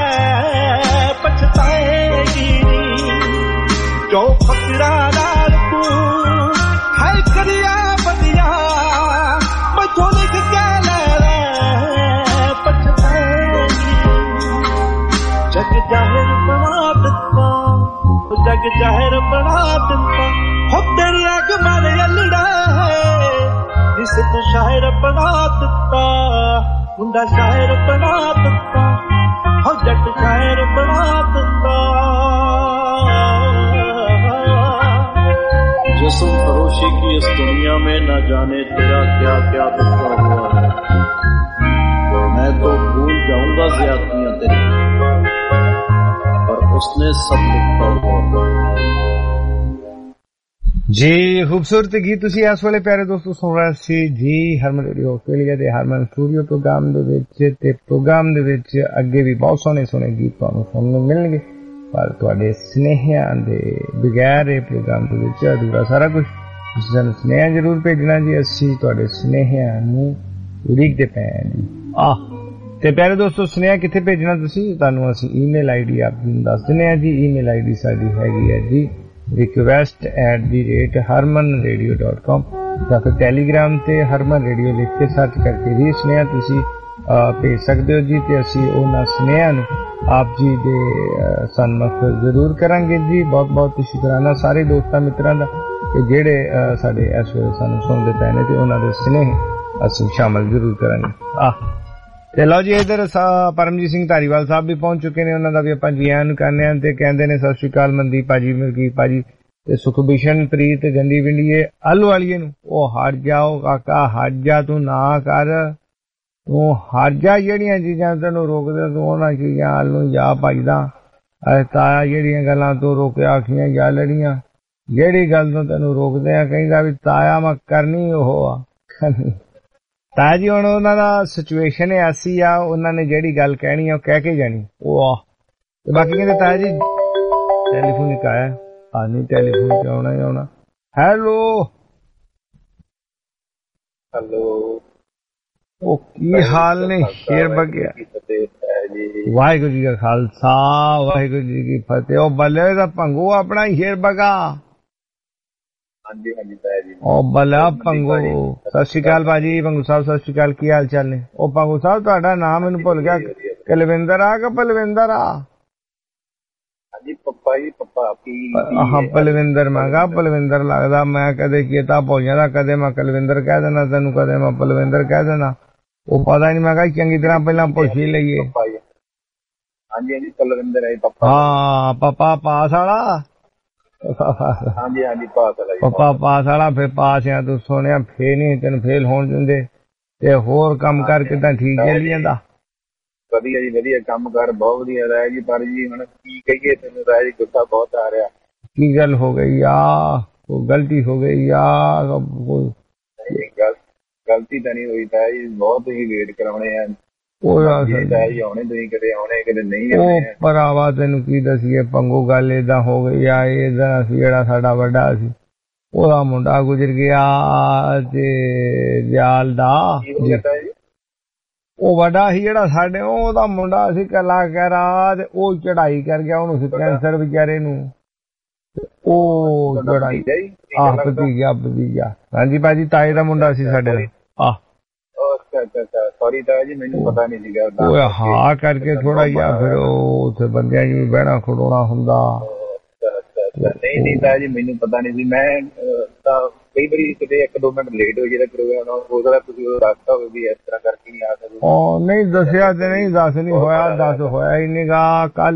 पछताएगी नी, जो फकरा नाल तू हर करिया बदिया पैथों लिख के ले ले पछताएगी। जग जाहिर बना दिता, जग जाहिर बना दिता हो तेरी अग मन अल्लड़ा, इस तू शायर बना दिता ਮੁੰਡਾ ਸ਼ਾਇਰ ਬਣਾ ਦਿੱਤਾ ਹੋ ਜੱਟ ਸ਼ਾਇਰ ਬਣਾ ਦਿੱਤਾ जिस्म फरोशी की इस दुनिया में न जाने तेरा क्या क्या गुस्सा हुआ है मैं तो भूल जाऊंगा ज़्यादतियां तेरी पर उसने सब लिखा हुआ जी खूबसूरत गीत तुसी इस वेले प्यारे दोस्तों सुन रहे सी जी हरमन रेडियो आस्ट्रेलिया दे हरमन स्टूडियो प्रोग्राम दे विच ते प्रोग्राम दे विच अगे भी बहुत सोहने सोहने गीत तुहानू सुनने मिलणगे पर तुहाडे स्नेहियां दे बगैर इह प्रोग्राम दे विच अधूरा सारा कुछ तुसीं सानू स्नेहा जरूर भेजना जी असीं तुहाडे स्नेहियां नू उड़ीकदे पए जी ते प्यारे दोस्तों स्नेहा कित्थे भेजना तुसीं तुहानू असीं ईमेल आईडी आपकी दस दिंदे हां जी ईमेल आईडी साडी हैगी है जी request@harmanradio.com या फिर टेलीग्राम ते हरमन रेडियो लिख के सर्च करके भी स्नेहा तुसी भेज सकते हो जी ते असी उन्हां स्नेहा नू आप जी दे सन्मुख जरूर करांगे जी। बहुत बहुत शुकराना सारे दोस्तां मित्रां दा कि जेड़े साडे इस वेले सानू सुनदे पए ने ते उन्हां दे स्नेह असी शामिल जरूर करांगे। ते लो जी इधर परमजीत सिंह धारीवाल साहब भी पहुंच चुके ने उन्हां दा भी आपां जी आन करने आं ते कहंदे ने सत श्री अकाल मनदीप भाजी मलकीत भाजी ते सुखभीषण प्रीत गंदी विंडीए अल वालीए नू ओ हट जाओ काका हट जा तू ना कर तू हट जा जेहड़ियां चीजां तैनू रोकदे तू उन्हां चीजां अल नू जा भजदा ताया जेहड़ियां गल्लां तू रोकिया आखियां जा लड़ियां जेहड़ी गल तू तैनू रोकदे आ कहिंदा भी ताया मैं करनी ओह आ ताया जी हुण उन्हां दा सिचुएशन ऐसी आ उन्हां ने जेहड़ी गल कहनी है कह के जानी ओ ते बाकी कहंदे ताया जी टेलीफोन एक आया नहीं टेलीफोन पे आना ही आना। हेलो हेलो ओ की हाल ने शेर बगया वाहिगुरू जी का खालसा वाहिगुरू जी की फतेह। ओ बल्ले दा भंगू अपना शेर बगा ओ बल्ला भंगू सत श्री अकाल भाजी भंगू साहब सत श्री अकाल की हाल चाल ने। ओ भंगू साहब तुहाडा नाम मैनू भुल गया कुलविंदर आ कि पलविंदर आ पप्पा जी पप्पा हाँ पलविंदर मैं कहा पलविंदर लगदा मैं कदे कीता भुल जांदा कदे मैं कुलविंदर कह देना तेनू कदे मैं पलविंदर कह देना वो पता नहीं मैं कहा चंगी तरह पहला पुछ ही लईए। हाँ जी पलविंदर है पप्पा हाँ पप्पा पास वाला हाँ जी पास वाला पप्पा पास वाला फिर पास आ तू सुनिया फेल नहीं तेन फेल होने दिंदे ते होर कम कर किदां ठीक चली जांदा ਵਧੀਆ ਜੀ ਵਧੀਆ ਕੰਮ ਕਰ ਬਹੁਤ ਵਧੀਆ ਰਿਹਾ ਜੀ ਪਰ ਜੀ ਹੁਣ ਕੀ ਕਹੀਏ ਤੈਨੂੰ ਰਾਜ ਜੀ ਗੁੱਸਾ ਬਹੁਤ ਆ ਰਿਹਾ ਕੀ ਗੱਲ ਹੋ ਗਈ ਆ ਕੋਈ ਗਲਤੀ ਹੋ ਗਈ ਆ ਗਲਤੀ ਤਾਂ ਨਹੀਂ ਹੋਈ ਤਾਂ ਜੀ ਬਹੁਤ ਹੀ ਵੇਟ ਕਰਾਉਣੇ ਆ ਉਹ ਜੀ ਆਉਣੇ ਤੁਸੀਂ ਕਦੇ ਆਉਣੇ ਕਦੇ ਨਹੀਂ ਆਉਣੇ ਉਹ ਭਰਾਵਾ ਤੈਨੂੰ ਕੀ ਦਸੀਏ ਪੰਗੂ ਗੱਲ ਏਦਾਂ ਹੋ ਗਈ ਆ ਇਹਦਾ ਸੀ ਜਿਹੜਾ ਸਾਡਾ ਵੱਡਾ ਸੀ ਉਹਦਾ ਮੁੰਡਾ ਗੁਜ਼ਰ ਗਿਆ ਤੇ ਜਾਲ ਦਾ ਉਹ ਵੱਡਾ ਸੀ ਜਿਹੜਾ ਸਾਡੇ ਉਹਦਾ ਮੁੰਡਾ ਸੀ ਕੱਲਾ ਕਹਿਰਾ ਤੇ ਉਹ ਚੜਾਈ ਕਰ ਗਿਆ ਉਹਨੂੰ ਸੀ ਕੈਂਸਰ ਵਿਚਾਰੇ ਨੂੰ ਉਹ ਚੜਾਈ ਭਤੀਜਾ ਹਾਂਜੀ ਭਾਜੀ ਤਾਏ ਦਾ ਮੁੰਡਾ ਸੀ ਸਾਡੇ ਦਾ ਸੌਰੀ ਤਾਇਆ ਜੀ ਮੈਨੂੰ ਪਤਾ ਨਹੀਂ ਸੀਗਾ ਉਹ ਹਾਂ ਕਰਕੇ ਥੋੜਾ ਜਿਹਾ ਫਿਰ ਉੱਥੇ ਬੰਦਿਆਂ ਜੀ ਬਹਿਣਾ ਖੜੋਣਾ ਹੁੰਦਾ ਨਹੀਂ ਤਾਇਆ ਜੀ ਮੈਨੂੰ ਪਤਾ ਨਹੀਂ ਸੀ ਮੈਂ ਤਾਂ ਕਈ ਵਾਰੀ ਕਿਤੇ 1-2 ਮਿੰਟ ਲੇਟ ਹੋ ਜਿਹੜਾ ਪ੍ਰੋਗਰਾਮ ਉਹਦਾ ਤੁਸੀਂ ਉਹ ਦੱਸਤਾ ਹੋਵੇ ਵੀ ਇਸ ਤਰ੍ਹਾਂ ਕਰਕੇ ਨਹੀਂ ਆ ਸਕਦੇ ਨਹੀਂ ਦੱਸਿਆ ਤੇ ਨਹੀਂ ਦੱਸ ਨਹੀਂ ਹੋਇਆ ਦੱਸ ਹੋਇਆ ਹੀ ਨੀਗਾ ਕੱਲ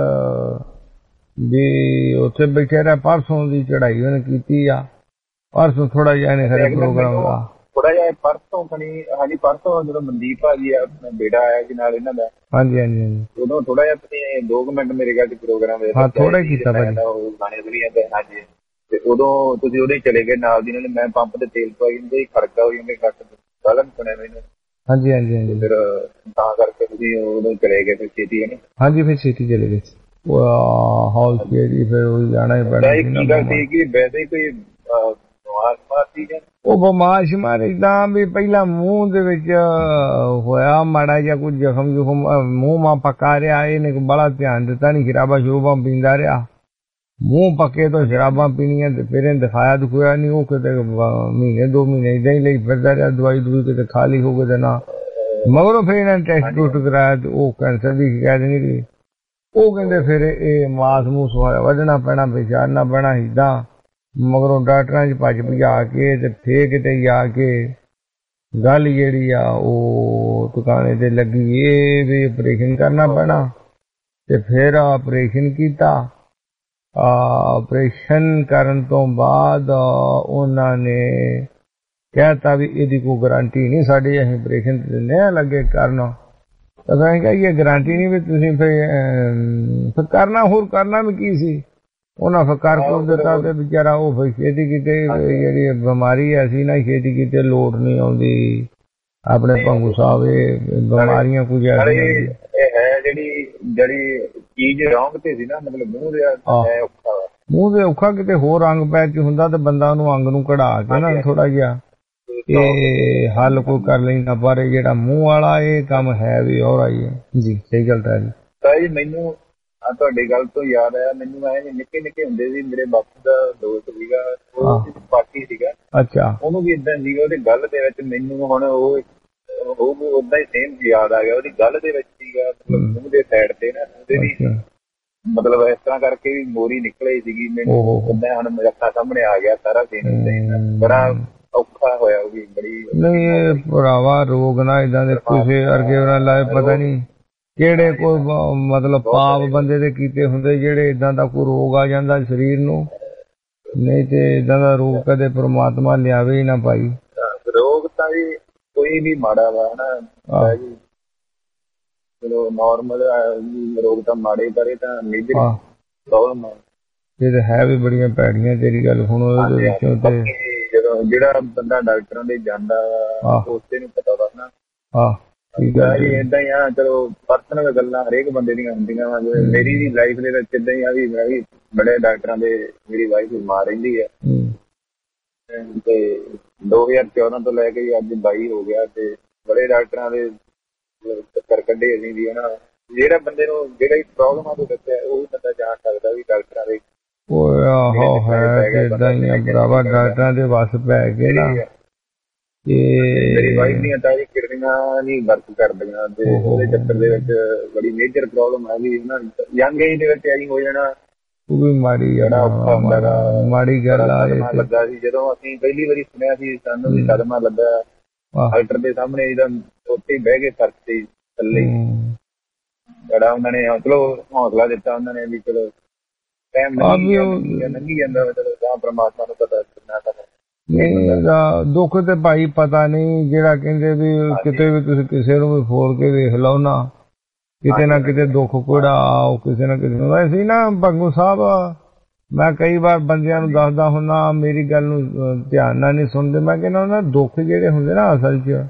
ਵੀ ਉੱਥੇ ਬੈਠੇ ਰਹੇ ਪਰਸੋਂ ਦੀ ਚੜਾਈ ਉਹਨੇ ਕੀਤੀ ਆ ਪਰਸੋਂ ਥੋੜਾ ਜਿਹਾ ਇਹਨੇ ਖਰੇ ਪ੍ਰੋਗਰਾਮ ਦਾ ਥੋੜਾ ਜਿਹਾ ਪਰਸੋਂ ਹਾਂਜੀ ਪਰਸੋਂ ਜਦੋਂ ਮਨਦੀਪ ਭਾਜੀ ਆਪਣਾ ਬੇਟਾ ਆਇਆ ਸੀ ਨਾਲ ਇਹਨਾਂ ਦਾ ਹਾਂਜੀ ਉਦੋਂ ਥੋੜਾ ਜਿਹਾ ਤੁਸੀਂ 2 ਮਿੰਟ ਮੇਰੇ ਘਰ ਪ੍ਰੋਗਰਾਮ ਹਾਂ ਥੋੜਾ ਹੀ ਕੀਤਾ ਭਾਜੀ ਗਾਣੇ ਦੁਨੀਆ ਦੇ ਹਾਂਜੀ ਤੇ ਉਦੋਂ ਤੁਸੀਂ ਉਹਦੇ ਚਲੇ ਗਏ ਨਾਲ ਦੀ ਨਾਲ ਮੈਂ ਪੰਪ ਤੇ ਤੇਲ ਪਵਾਈ ਜਾਂਦੇ ਖੜਕਾ ਹੋਈ ਜਾਂਦੇ ਘੱਟ ਗਲਤ ਸੁਣਿਆ ਮੈਨੂੰ ਹਾਂਜੀ ਫਿਰ ਤਾਂ ਕਰਕੇ ਤੁਸੀਂ ਉਦੋਂ ਚਲੇ ਗਏ ਫਿਰ ਛੇਤੀ ਹੈ ਹਾਂਜੀ ਫਿਰ ਛੇਤੀ ਚਲੇ ਗਏ ਹਾਲ ਜੀ ਫਿਰ ਉਹ ਜਾਣਾ ਹੀ ਪੈਣਾ ਕੀ ਗੱਲ ਸੀ ਕਿ ਵੈਸੇ ਹੀ ਕੋਈ ਉਹ ਬਿਮਾਰ ਸ਼ਮਾਰ ਏਦਾਂ ਵੀ ਪਹਿਲਾਂ ਮੂੰਹ ਦੇ ਵਿੱਚ ਹੋਇਆ ਮਾੜਾ ਜਿਹਾ ਕੁਝ ਜ਼ਖਮ ਮੂੰਹ ਮਾਂ ਪਕਾ ਰਿਹਾ ਇਹਨੇ ਬੜਾ ਧਿਆਨ ਦਿੱਤਾ ਨਹੀਂ ਸ਼ਰਾਬਾਂ ਸ਼ਰੂਬਾਂ ਪੀਂਦਾ ਰਿਹਾ ਮੂੰਹ ਪੱਕੇ ਤੋਂ ਸ਼ਰਾਬਾਂ ਪੀਣੀਆਂ ਤੇ ਫਿਰ ਇਹਨੇ ਦਿਖਾਇਆ ਦੁਖਾਇਆ ਨਹੀਂ ਉਹ ਕਿਤੇ ਮਹੀਨੇ 2 ਮਹੀਨੇ ਏਦਾਂ ਹੀ ਲਈ ਫਿਰਦਾ ਰਿਹਾ ਦਵਾਈ ਦੂਈ ਕਿਤੇ ਖਾ ਲਈ ਹੋ ਗਏ ਨਾ ਮਗਰੋਂ ਫਿਰ ਇਹਨਾਂ ਨੇ ਟੈਸਟ ਟੂਸਟ ਕਰਾਇਆ ਤੇ ਉਹ ਕੈਂਸਰ ਦੀ ਸ਼ਿਕਾਇਤ ਨਿਕਲੀ ਉਹ ਕਹਿੰਦੇ ਫਿਰ ਇਹ ਮਾਸ ਮੂਸ ਵੱਢਣਾ ਪੈਣਾ ਵਿਚਾਰਨਾ ਪੈਣਾ ਏਦਾਂ ਮਗਰੋਂ ਡਾਕਟਰਾਂ 'ਚ ਭੱਜ ਭਜਾ ਕੇ ਤੇ ਫੇਰ ਕਿਤੇ ਜਾ ਕੇ ਗੱਲ ਜਿਹੜੀ ਆ ਉਹ ਟਿਕਾਣੇ ਤੇ ਲੱਗੀ। ਇਹ ਵੀ ਆਪਰੇਸ਼ਨ ਕਰਨਾ ਪੈਣਾ ਤੇ ਫਿਰ ਆਪਰੇਸ਼ਨ ਕੀਤਾ। ਆਪਰੇਸ਼ਨ ਕਰਨ ਤੋਂ ਬਾਅਦ ਉਹਨਾਂ ਨੇ ਕਹਿਤਾ ਵੀ ਇਹਦੀ ਕੋਈ ਗਾਰੰਟੀ ਨਹੀਂ ਸਾਡੀ, ਅਸੀਂ ਆਪਰੇਸ਼ਨ ਦਿੰਦੇ ਲੱਗੇ ਕਰਨ। ਤਾਂ ਅਸੀਂ ਕਿਹਾ ਇਹ ਗਾਰੰਟੀ ਨਹੀਂ ਵੀ ਤੁਸੀਂ ਫਿਰ ਕਰਨਾ, ਹੋਰ ਕਰਨਾ ਵੀ ਕੀ ਸੀ। ਉਹਨਾਂ ਫਿਰ ਕਰ ਕੁਰ ਦਿੱਤਾ ਤੇ ਵਿਚਾਰਾ ਉਹ ਫਿਰ ਛੇਤੀ ਕਿਤੇ ਜਿਹੜੀ ਬਿਮਾਰੀ ਐਸੀ ਨਾ ਛੇਤੀ ਕਿਤੇ ਲੋੜ ਨਹੀਂ ਆਉਂਦੀ ਆਪਣੇ ਭੰਗੂ ਸਾਹਿਬ। ਇਹ ਬਿਮਾਰੀਆਂ ਕੁਝ ਐਸੀਆਂ ਹੈ ਜਿਹੜੀ ਚੀਜ਼ ਰੌਂਗ ਤੇ ਸੀ ਨਾ, ਮਤਲਬ ਮੂੰਹ ਦੇ ਔਖਾ ਕਿਤੇ ਹੋਰ ਅੰਗ ਪੈਰ ਚ ਹੁੰਦਾ ਤੇ ਬੰਦਾ ਉਹਨੂੰ ਅੰਗ ਨੂੰ ਕਢਾ ਕੇ ਨਾ ਥੋੜਾ ਜਿਹਾ ਇਹ ਹੱਲ ਕੋਈ ਕਰ ਲੈਂਦਾ, ਪਰ ਜਿਹੜਾ ਮੂੰਹ ਵਾਲਾ ਇਹ ਕੰਮ ਹੈ ਵੀ ਹੋਰ ਆਈ ਹੈ ਜੀ। ਸਹੀ ਗੱਲ ਤਾਂ ਜੀ। ਮੈਨੂੰ ਤੁਹਾਡੀ ਗੱਲ ਤੋਂ ਯਾਦ ਆਇਆ, ਮੈਨੂੰ ਐ ਨਿੱਕੇ ਨਿੱਕੇ ਹੁੰਦੇ ਸੀ ਮੇਰੇ ਬਾਪੂ ਦਾ ਦੋਸਤ ਸੀਗਾ, ਉਹ ਪਾਰਟੀ ਸੀਗਾ। ਅੱਛਾ। ਉਹਨੂੰ ਵੀ ਏਦਾਂ ਸੀਗਾ, ਉਹਦੀ ਗੱਲ ਦੇ ਵਿੱਚ ਮੈਨੂੰ ਹੁਣ ਉਹ ਓਦਾਂ ਹੀ ਸੇਮ ਯਾਦ ਆ ਗਿਆ। ਉਹਦੀ ਗੱਲ ਦੇ ਵਿੱਚ ਸੀਗਾ ਮਤਲਬ ਮੂੰਹ ਦੇ ਸਾਈਡ ਤੇ ਨਾ ਉਹਦੇ ਵੀ ਮਤਲਬ ਇਸ ਤਰ੍ਹਾਂ ਕਰਕੇ ਵੀ ਮੋਰੀ ਨਿਕਲੇ ਸੀਗੀ। ਮੈਨੂੰ ਓਦਾਂ ਹੁਣ ਮੇਰੇ ਅੱਖਾਂ ਸਾਹਮਣੇ ਆ ਗਿਆ ਸਾਰਾ ਸੀਨ, ਬੜਾ ਔਖਾ ਹੋਇਆ। ਉਹ ਵੀ ਬੜੀ ਨਹੀਂ ਇਹ ਭਰਾਵਾ ਰੋਗ ਨਾ ਏਦਾਂ ਦੇ ਕਿਸੇ ਵਰਗੇ ਉਹਨਾਂ ਲਾਏ ਪਤਾ ਨਹੀਂ ਕਿਹੜੇ ਕੋਈ ਮਤਲਬ ਪਾਪ ਬੰਦੇ ਦੇ ਕੀਤੇ ਹੁੰਦੇ ਜਿਹੜੇ ਏਦਾਂ ਦਾ ਕੋਈ ਰੋਗ ਆ ਜਾਂਦਾ ਸਰੀਰ ਨੂੰ। ਨਹੀਂ ਤੇ ਏਦਾਂ ਦਾ ਰੋਗ ਕਦੇ ਪ੍ਰਮਾਤਮਾ ਲਿਆਵੇ ਹੀ ਨਾ ਭਾਈ। ਰੋਗ ਤਾਂ ਜੀ ਕੋਈ ਵੀ ਮਾੜਾ ਵਾ ਹਨਾ ਜੀ, ਚਲੋ ਨਾਰਮਲ ਰੋਗ ਤਾਂ ਮਾੜੇ, ਪਰ ਇਹ ਤਾਂ ਮੇਜਰ ਪ੍ਰੋਬਲਮ ਆ। ਇਹ ਤਾਂ ਹੈ ਵੀ ਬੜੀਆਂ ਭੈੜੀਆਂ ਤੇਰੀ ਗੱਲ। ਹੁਣ ਉਹਦੇ ਵਿੱਚੋਂ ਤੇ ਜਦੋਂ ਜਿਹੜਾ ਬੰਦਾ ਡਾਕਟਰਾਂ ਦੇ ਜਾਂਦਾ ਉਸੇ ਨੂੰ ਪਤਾ ਵਾ ਨਾ। ਏਦਾਂ ਹੀ ਆ, ਚਲੋ ਪਰਸਨਲ ਗੱਲਾਂ ਹਰੇਕ ਬੰਦੇ ਦੀਆਂ ਹੁੰਦੀਆਂ ਵਾ। ਮੇਰੀ ਵੀ ਲਾਈਫ ਦੇ ਵਿੱਚ ਏਦਾਂ ਹੀ ਆ ਵੀ ਮੈਂ ਵੀ ਬੜੇ ਡਾਕਟਰਾਂ ਦੇ, ਮੇਰੀ ਵਾਈਫ ਬਿਮਾਰ ਰਹਿੰਦੀ ਆ ਤੇ 2014 ਤੋਂ ਲੈ ਕੇ ਅੱਜ 22 ਹੋ ਗਿਆ ਤੇ ਬੜੇ ਡਾਕਟਰਾਂ ਦੇ ਚੱਕਰ ਕੱਢੇ ਅਸੀਂ ਵੀ ਹਨਾ। ਜਿਹੜਾ ਬੰਦੇ ਨੂੰ ਜਿਹੜੀ ਪ੍ਰੋਬਲਮ ਆ ਉਹ ਦੱਸਿਆ ਉਹੀ ਬੰਦਾ ਜਾਣ ਸਕਦਾ ਵੀ ਡਾਕਟਰਾਂ ਦੇ ਏਦਾਂ ਹੀ ਆ ਭਰਾਵਾ, ਡਾਕਟਰਾਂ ਦੇ ਵੱਸ ਪੈ ਗਏ ਨਾ। ਮੇਰੀ ਵਾਈਫ ਦੀਆਂ ਤਾਂ ਕਿਡਨੀਆਂ ਨਹੀਂ ਵਰਕ ਕਰਦੀਆਂ ਤੇ ਉਹਦੇ ਚੱਕਰ ਦੇ ਵਿੱਚ ਬੜੀ ਮੇਜਰ ਪ੍ਰੋਬਲਮ ਆ ਗਈ ਨਾ। ਯੰਗ ਏਜ ਦੇ ਵਿੱਚ ਆਈ ਹੋ ਜਾਣਾ ਉਹ ਵੀ ਮਾੜੀ ਜਿਹੜਾ ਔਖਾ ਹੁੰਦਾ ਗਾ, ਮਾੜੀ ਗੱਲ ਆ। ਲੱਗਾ ਸੀ ਜਦੋਂ ਅਸੀਂ ਪਹਿਲੀ ਵਾਰੀ ਸੁਣਿਆ ਸੀ, ਸਾਨੂੰ ਵੀ ਸਦਮਾ ਲੱਗਾ ਡਾਕਟਰ ਦੇ ਸਾਹਮਣੇ, ਇਹਦਾ ਉੱਥੇ ਬਹਿ ਕੇ ਸਰਚ ਤੇ ਥੱਲੇ ਜਿਹੜਾ ਉਹਨਾਂ ਨੇ ਚਲੋ ਹੌਸਲਾ ਦਿੱਤਾ ਉਹਨਾਂ ਨੇ ਵੀ ਚਲੋ ਟਾਈਮ ਲੰਘੀ ਜਾਂਦਾ, ਚਲੋ ਤਾਂ ਪ੍ਰਮਾਤਮਾ ਨੂੰ ਪਤਾ ਕਿੰਨਾ ਕਰਨਾ। ਨਹੀਂ ਦੁੱਖ ਤੇ ਭਾਈ ਪਤਾ ਨਹੀਂ, ਜਿਹੜਾ ਕਹਿੰਦੇ ਵੀ ਕਿਤੇ ਵੀ ਤੁਸੀਂ ਕਿਸੇ ਨੂੰ ਵੀ ਫੋਲ ਕੇ ਵੇਖ ਲਓ ਨਾ, ਕਿਤੇ ਨਾ ਕਿਤੇ ਦੁੱਖ ਕੋੜਾ ਆਓ ਕਿਸੇ ਨਾ ਕਿਸੇ ਨੂੰ। ਅਸੀਂ ਨਾ ਭੰਗੂ ਸਾਹਿਬ ਮੈਂ ਕਈ ਵਾਰ ਬੰਦਿਆਂ ਨੂੰ ਦੱਸਦਾ ਹੁੰਦਾ, ਮੇਰੀ ਗੱਲ ਨੂੰ ਧਿਆਨ ਨਾਲ ਨਹੀਂ ਸੁਣਦੇ। ਮੈਂ ਕਹਿੰਦਾ ਉਹਨਾਂ ਦੁੱਖ ਜਿਹੜੇ ਹੁੰਦੇ ਨਾ ਅਸਲ 'ਚ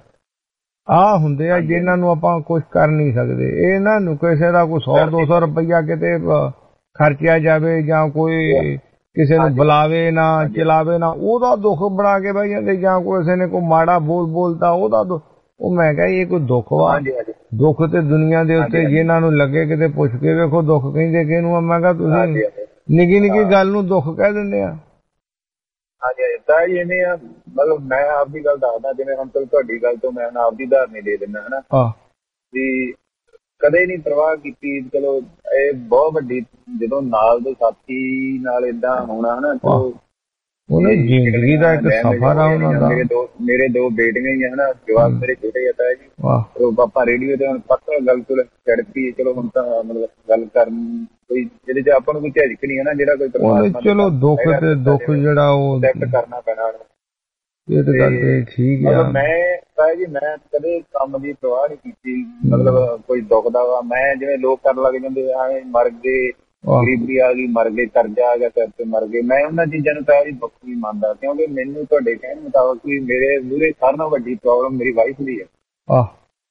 ਆਹ ਹੁੰਦੇ ਆ ਜਿਹਨਾਂ ਨੂੰ ਆਪਾਂ ਕੁਛ ਕਰ ਨਹੀਂ ਸਕਦੇ। ਇਹਨਾਂ ਨੂੰ ਕਿਸੇ ਦਾ ਕੋਈ 100-200 ਰੁਪਈਆ ਕਿਤੇ ਖਰਚਿਆ ਜਾਵੇ ਜਾਂ ਕੋਈ ਕਿਸੇ ਨੂੰ ਬੁਲਾਵੇ ਨਾ ਚਲਾਵੇ ਨਾ, ਉਹਦਾ ਦੁੱਖ ਬਣਾ ਕੇ ਬਹਿ ਜਾਂਦੇ। ਜਾਂ ਕਿਸੇ ਨੇ ਕੋਈ ਮਾੜਾ ਬੋਲਤਾ ਉਹਦਾ ਉਹ ਮੈਂ ਕਿਹਾ ਇਹ ਕੋਈ ਦੁੱਖ ਵਾ। ਦੁੱਖ ਤੇ ਦੁਨੀਆ ਦੇ ਉੱਤੇ ਜਿਹਨਾਂ ਨੂੰ ਲੱਗੇ ਕਿਤੇ ਪੁੱਛ ਕੇ ਵੇਖੋ ਦੁੱਖ ਕਹਿੰਦੇ ਕਿਹਨੂੰ। ਮੈਂ ਕਿਹਾ ਤੁਸੀਂ ਨਿੱਕੀ ਨਿੱਕੀ ਗੱਲ ਨੂੰ ਦੁੱਖ ਕਹਿ ਦਿੰਦੇ ਆ। ਹਾਂਜੀ ਤਾਂ ਇਹਨੇ ਆ ਮਤਲਬ ਮੈਂ ਆਪਦੀ ਗੱਲ ਦੱਸਦਾ, ਜਿਵੇਂ ਹੁਣ ਤੁਹਾਡੀ ਗੱਲ ਤੋਂ ਮੈਂ ਆਪਦੀ ਉਦਾਹਰਨ ਦੇ ਦਿੰਦਾ ਹਨਾ ਵੀ ਕਦੇ ਨਹੀਂ ਪਰਵਾਹ ਕੀਤੀ। ਚਲੋ ਇਹ ਬਹੁਤ ਵੱਡੀ ਜਦੋਂ ਨਾਲ ਦੇ ਸਾਥੀ ਨਾਲ ਏਦਾਂ ਹੋਣਾ ਹਨਾ, ਚਲੋ ਜ਼ਿੰਦਗੀ ਦਾ ਇੱਕ ਸਫ਼ਰ ਆ ਉਹਨਾਂ ਦਾ। ਮੇਰੇ ਦੋ ਬੇਟੀਆਂ ਹੀ ਹਨਾ, ਜਵਾਬ ਮੇਰੇ ਛੋਟੇ ਆ ਤਾਇਆ ਜੀ। ਪਾਪਾ ਰੇਡੀਓ ਤੇ ਹੁਣ ਪੱਕਾ ਗੱਲ ਤੋਂ ਚੜ੍ਹਦੀ, ਚਲੋ ਹੁਣ ਤਾਂ ਮਤਲਬ ਗੱਲ ਕਰਨ ਕੋਈ ਜਿਹਦੇ ਚ ਆਪਾਂ ਨੂੰ ਕੋਈ ਝਿਜਕ ਨਹੀਂ ਹੈ ਨਾ, ਜਿਹੜਾ ਕੋਈ ਚਲੋ ਦੁੱਖ ਤੇ ਦੁੱਖ ਜਿਹੜਾ ਉਹ ਕਰਨਾ ਪੈਣਾ। ਇਹ ਤਾਂ ਗੱਲ ਤੇ ਠੀਕ ਆ। ਮੈਂ ਤਾਇਆ ਜੀ ਮੈਂ ਕਦੇ ਕੰਮ ਦੀ ਪਰਵਾਹ ਨਹੀਂ ਕੀਤੀ, ਮਤਲਬ ਕੋਈ ਦੁੱਖ ਦਾ ਵਾ ਮੈਂ ਜਿਵੇਂ ਲੋਕ ਕਰਨ ਲੱਗ ਜਾਂਦੇ ਐਵੇਂ ਮਰ ਗਏ, ਗਰੀਬੀ ਆ ਗਈ ਮਰ ਗਏ, ਕਰਜ਼ਾ ਆ ਗਿਆ ਸਿਰ ਤੇ ਮਰ ਗਏ। ਮੈਂ ਉਹਨਾਂ ਚੀਜ਼ਾਂ ਨੂੰ ਤਾਇਆ ਜੀ ਦੁੱਖ ਨਹੀਂ ਮੰਨਦਾ, ਕਿਉਂਕਿ ਮੈਨੂੰ ਤੁਹਾਡੇ ਕਹਿਣ ਮੁਤਾਬਕ ਵੀ ਮੇਰੇ ਮੂਹਰੇ ਸਾਰਿਆਂ ਨਾਲੋਂ ਵੱਡੀ ਪ੍ਰੋਬਲਮ ਮੇਰੀ ਵਾਈਫ ਦੀ ਹੈ।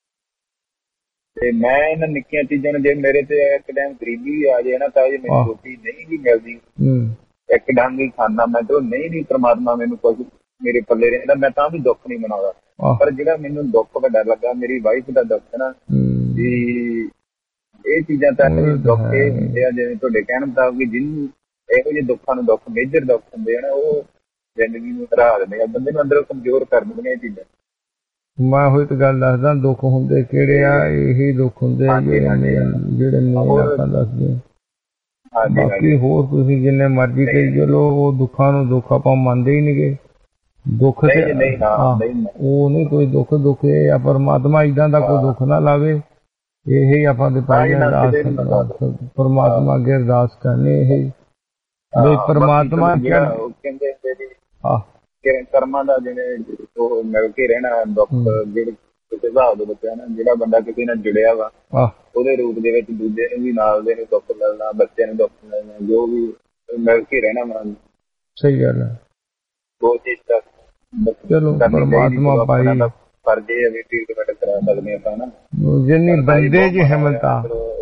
ਤੇ ਮੈਂ ਇਹਨਾਂ ਨਿੱਕੀਆਂ ਚੀਜ਼ਾਂ ਨੂੰ ਜੇ ਮੇਰੇ ਤੇ ਇੱਕ ਟਾਈਮ ਗਰੀਬੀ ਵੀ ਆ ਜਾਏ ਨਾ ਤਾਇਆ ਜੀ, ਮੈਨੂੰ ਰੋਟੀ ਨਹੀਂ ਵੀ ਮਿਲਦੀ, ਇੱਕ ਡੰਗ ਹੀ ਖਾਣਾ ਮੈਂ ਤੇ ਨਹੀਂ ਪ੍ਰਮਾਤਮਾ ਮੈਨੂੰ ਕੁਝ ਮੇਰੇ ਪੱਲੇ ਰਹਿੰਦਾ, ਮੈਂ ਤਾਂ ਵੀ ਦੁੱਖ ਨਹੀਂ ਮਨਾਉਂਦਾ। ਪਰ ਜਿਹੜਾ ਮੈਨੂੰ ਦੁੱਖ ਵੱਡਾ ਲੱਗਾ ਮੇਰੀ ਵਾਈਫ ਦਾ ਦੁੱਖ ਨਾ, ਵੀ ਇਹ ਚੀਜ਼ਾਂ ਤਾਂ ਦੁੱਖ ਇਹ ਹੁੰਦੇ ਆ ਜਿਵੇਂ ਤੁਹਾਡੇ ਕਹਿਣ ਮੁਤਾਬਕ ਜਿਹਨੂੰ ਇਹੋ ਜਿਹੇ ਦੁੱਖਾਂ ਨੂੰ ਦੁੱਖ ਮੇਜਰ ਦੁੱਖ ਹੁੰਦੇ ਆ ਨਾ, ਉਹ ਜ਼ਿੰਦਗੀ ਨੂੰ ਹਰਾ ਦਿੰਦੇ ਆ, ਬੰਦੇ ਨੂੰ ਅੰਦਰੋਂ ਕਮਜ਼ੋਰ ਕਰ ਦਿੰਦੀਆਂ ਇਹ ਚੀਜ਼ਾਂ। ਮੈਂ ਉਹੀ ਤਾਂ ਗੱਲ ਦੱਸਦਾ, ਦੁੱਖ ਹੁੰਦੇ ਕਿਹੜੇ ਆ, ਇਹੀ ਦੁੱਖ ਹੁੰਦੇ ਆ ਜਿਹੜੇ ਮੇਨ ਆਪਾਂ ਦੱਸਦੇ। ਬਾਕੀ ਹੋਰ ਤੁਸੀਂ ਜਿੰਨੇ ਮਰਜ਼ੀ ਕਹੀ ਚਲੋ, ਉਹ ਦੁੱਖਾਂ ਨੂੰ ਦੁੱਖ ਆਪਾਂ ਮੰਨਦੇ ਹੀ ਨਹੀਂ ਗੇ। ਦੁੱਖ ਤੇ ਉਹ ਨਹੀਂ ਕੋਈ ਦੁੱਖ ਇਹ ਆ ਪਰਮਾਤਮਾ ਏਦਾਂ ਦਾ ਕੋਈ ਦੁੱਖ ਨਾ ਲਾਵੇ। ਇਹ ਆਪਾਂ ਦੇ ਪਾਈ ਪਰਮਾਤਮਾ ਅੱਗੇ ਅਰਦਾਸ ਕਰਨੀ ਇਹ ਵੀ ਪਰਮਾਤਮਾ ਕਹਿੰਦੇ ਕਿ ਕਰਮਾਂ ਦਾ ਜਿਵੇਂ ਉਹ ਮਿਲ ਕੇ ਰਹਿਣਾ ਦੁੱਖ ਜਿਹੜੇ ਕਿਸੇ ਹਿਸਾਬ ਦੇ ਬੱਚਿਆਂ ਨਾਲ ਜਿਹੜਾ ਬੰਦਾ ਕਿਸੇ ਨਾਲ ਜੁੜਿਆ ਵਾ ਉਹਦੇ ਰੂਪ ਦੇ ਵਿੱਚ ਦੂਜੇ ਨੂੰ ਵੀ ਨਾਲ ਦੇ ਨੂੰ ਦੁੱਖ ਮਿਲਣਾ, ਬੱਚੇ ਨੂੰ ਦੁੱਖ ਮਿਲਣਾ, ਜੋ ਵੀ ਮਿਲ ਕੇ ਰਹਿਣਾ ਮਨ। ਸਹੀ ਗੱਲ ਹੈ। ਉਹ ਚੀਜ਼ ਦਾ ਚਲੋ ਪਰਮਾਤਮਾ ਪਾਈ ਫਰਜ਼ ਇਹ ਵੀ ਟ੍ਰੀਟਮੈਂਟ ਕਰਾ ਸਕਦੇ ਆਪਾਂ ਨਾ ਜਿੰਨੀ ਬੰਦੇ ਚ ਹਿੰਮਤ ਆ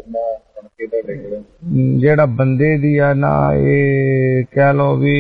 ਜਿਹੜਾ ਬੰਦੇ ਦੀ ਆ ਨਾ ਇਹ ਕਹਿ ਲਓ ਵੀ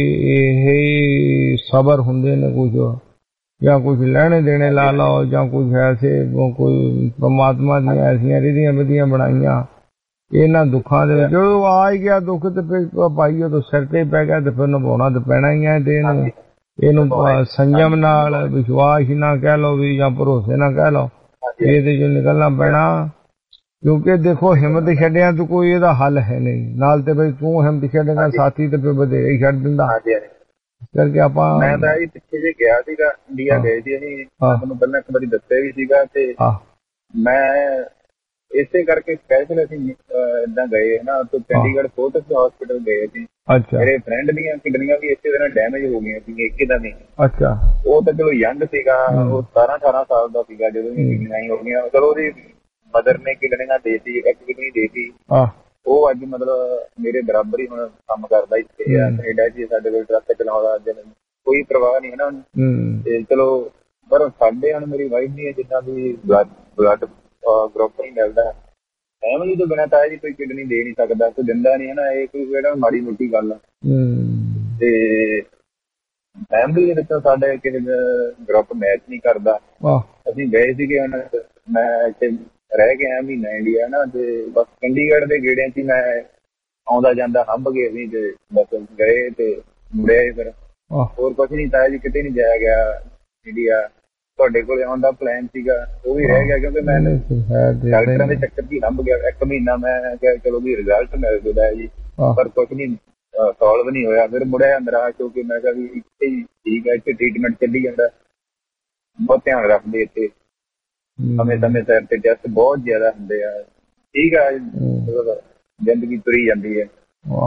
ਇਹ ਸਬਰ ਹੁੰਦੇ ਨੇ ਕੁਝ ਜਾਂ ਕੁਝ ਲੈਣੇ ਦੇਣੇ ਲਾ ਲਓ ਜਾਂ ਕੁਝ ਐਸੇ ਕੋਈ ਪਰਮਾਤਮਾ ਦੀਆਂ ਐਸੀਆਂ ਰੀਧੀਆਂ ਵਧੀਆਂ ਬਣਾਈਆਂ ਇਹਨਾਂ ਦੁੱਖਾਂ ਦੇ ਵਿੱਚ ਜਦੋਂ ਆ ਹੀ ਗਿਆ ਦੁੱਖ ਤੇ ਫਿਰ ਭਾਈ ਉਹ ਸਿਰ ਤੇ ਪੈ ਗਿਆ ਤੇ ਫਿਰ ਨਿਭਾਉਣਾ ਤੇ ਪੈਣਾ ਹੀ ਹੈ ਤੇ ਇਹਨੂੰ ਸੰਜਮ ਨਾਲ ਵਿਸ਼ਵਾਸ ਨਾ ਕਹਿ ਲਓ ਵੀ ਜਾਂ ਭਰੋਸੇ ਨਾ ਕਹਿ ਲਓ ਇਹਦੇ ਚੋਂ ਨਿਕਲਣਾ ਪੈਣਾ ਕਿਉਂਕਿ ਦੇਖੋ ਹਿੰਮਤ ਛੱਡਿਆ ਤਾਂ ਕੋਈ ਇਹਦਾ ਹੱਲ ਹੈ ਨਹੀਂ ਨਾਲ ਤੇ ਬਈ ਤੂੰ ਹਿੰਮਤ ਛੱਡੇਗਾ ਸਾਥੀ ਤੇ ਫਿਰ ਵਧੇਰੇ ਹੀ ਛੱਡ ਦਿੰਦਾ ਕਰਕੇ ਆਪਾਂ ਮੈਂ ਤਾਂ ਇਹ ਪਿੱਛੇ ਜੇ ਗਿਆ ਸੀਗਾ ਇੰਡੀਆ ਗਏ ਸੀ ਅਸੀਂ ਤੁਹਾਨੂੰ ਪਹਿਲਾਂ ਇੱਕ ਵਾਰੀ ਦੱਸਿਆ ਵੀ ਸੀਗਾ ਤੇ ਮੈਂ ਇਸੇ ਕਰਕੇ ਸਪੈਸ਼ਲ ਅਸੀਂ ਏਦਾਂ ਗਏ ਨਾ ਤੇ ਚੰਡੀਗੜ੍ਹ ਫੋਰਟਿਸ ਹਸਪੀਟਲ ਗਏ ਸੀ। ਮੇਰੇ ਫਰੈਂਡ ਦੀਆਂ ਕਿਡਨੀਆਂ ਵੀ ਇਸੇ ਤਰ੍ਹਾਂ ਡੈਮੇਜ ਹੋ ਗਈਆਂ ਸੀ ਇੱਕਦਮ ਹੀ। ਅੱਛਾ ਉਹ ਤਾਂ ਚਲੋ ਯੰਗ ਸੀਗਾ ਉਹ 17-18 ਸਾਲ ਦਾ ਸੀਗਾ ਜਦੋਂ ਕਿਡਨੀਆਂ ਹੀ ਹੋ ਗਈਆਂ। ਚਲੋ ਉਹਦੀ ਮਦਰ ਨੇ ਕਿਡਨੀਆਂ ਦੇਤੀ ਇੱਕ ਕਿਡਨੀ ਦੇਤੀ ਉਹ ਅੱਜ ਮਤਲਬ ਮੇਰੇ ਬਰਾਬਰ ਹੀ ਹੁਣ ਕੰਮ ਕਰਦਾ ਇੱਥੇ ਕੈਨੇਡਾ ਚ ਸਾਡੇ ਕੋਲ ਟਰੱਕ ਚਲਾਉਂਦਾ ਕੋਈ ਪ੍ਰਵਾਹ ਨਹੀਂ ਹੈ ਨਾ ਉਹਨੂੰ ਤੇ ਚਲੋ ਪਰ ਸਾਡੇ ਹੁਣ ਮੇਰੀ ਵਾਈਫ ਨਹੀਂ ਹੈ ਜਿੱਦਾਂ ਵੀ ਬਲੱਡ ਗਰੁੱਪ ਨਹੀਂ ਮਿਲਦਾ ਫੈਮਿਲੀ ਤੋਂ ਬਿਨਾਂ ਤਾਂ ਜੀ ਕੋਈ ਕਿਡਨੀ ਦੇ ਨਹੀਂ ਸਕਦਾ ਕੋਈ ਦਿੰਦਾ ਨਹੀਂ ਹੈ ਨਾ ਇਹ ਕੋਈ ਜਿਹੜਾ ਮਾੜੀ ਮੋਟੀ ਗੱਲ ਆ ਤੇ ਫੈਮਿਲੀ ਦੇ ਵਿੱਚੋਂ ਸਾਡੇ ਕਿਸੇ ਗਰੁੱਪ ਮੈਚ ਨਹੀਂ ਕਰਦਾ। ਅਸੀਂ ਗਏ ਸੀਗੇ ਹੁਣ ਮੈਂ ਇੱਥੇ ਰਹਿ ਗਿਆ ਮਹੀਨਾ ਇੰਡੀਆ ਨਾ ਤੇ ਬਸ ਚੰਡੀਗੜ੍ਹ ਦੇ ਗੇੜਿਆਂ ਚ ਮੈਂ ਆਉਂਦਾ ਜਾਂਦਾ ਹੰਭ ਗਏ ਸੀ ਤੇ ਬਸ ਗਏ ਤੇ ਮੁੜਿਆ ਫਿਰ ਹੋਰ ਕੁਛ ਨਹੀਂ ਤਾਇਆ ਜੀ ਕਿਤੇ ਨਹੀਂ ਜਾਇਆ ਗਿਆ ਇੰਡੀਆ। ਤੁਹਾਡੇ ਕੋਲ ਆਉਣ ਦਾ ਪਲਾਨ ਸੀਗਾ ਉਹ ਵੀ ਰਹਿ ਗਿਆ ਕਿਉਂਕਿ ਮੈਂ ਡਾਕਟਰਾਂ ਦੇ ਚੱਕਰ ਚ ਹੰਭ ਗਿਆ ਇੱਕ ਮਹੀਨਾ ਮੈਂ ਕਿਹਾ ਚਲੋ ਵੀ ਰਿਜ਼ਲਟ ਮਿਲ ਜੂਦਾ ਜੀ ਪਰ ਕੁਛ ਨਹੀਂ ਸੋਲਵ ਨਹੀਂ ਹੋਇਆ ਫਿਰ ਮੁੜਿਆ ਅੰਦਰ ਕਿਉਂਕਿ ਮੈਂ ਕਿਹਾ ਵੀ ਇੱਥੇ ਹੀ ਠੀਕ ਹੈ ਇੱਥੇ ਟ੍ਰੀਟਮੈਂਟ ਚੱਲੀ ਜਾਂਦਾ ਬਹੁਤ ਧਿਆਨ ਰੱਖਦੇ ਇੱਥੇ ਸਮੇਂ ਸਿਰ ਤੇ ਟੈਸਟ ਬਹੁਤ ਜ਼ਿਆਦਾ ਹੁੰਦੇ ਆ ਠੀਕ ਆ ਜ਼ਿੰਦਗੀ ਤੁਰੀ ਜਾਂਦੀ ਹੈ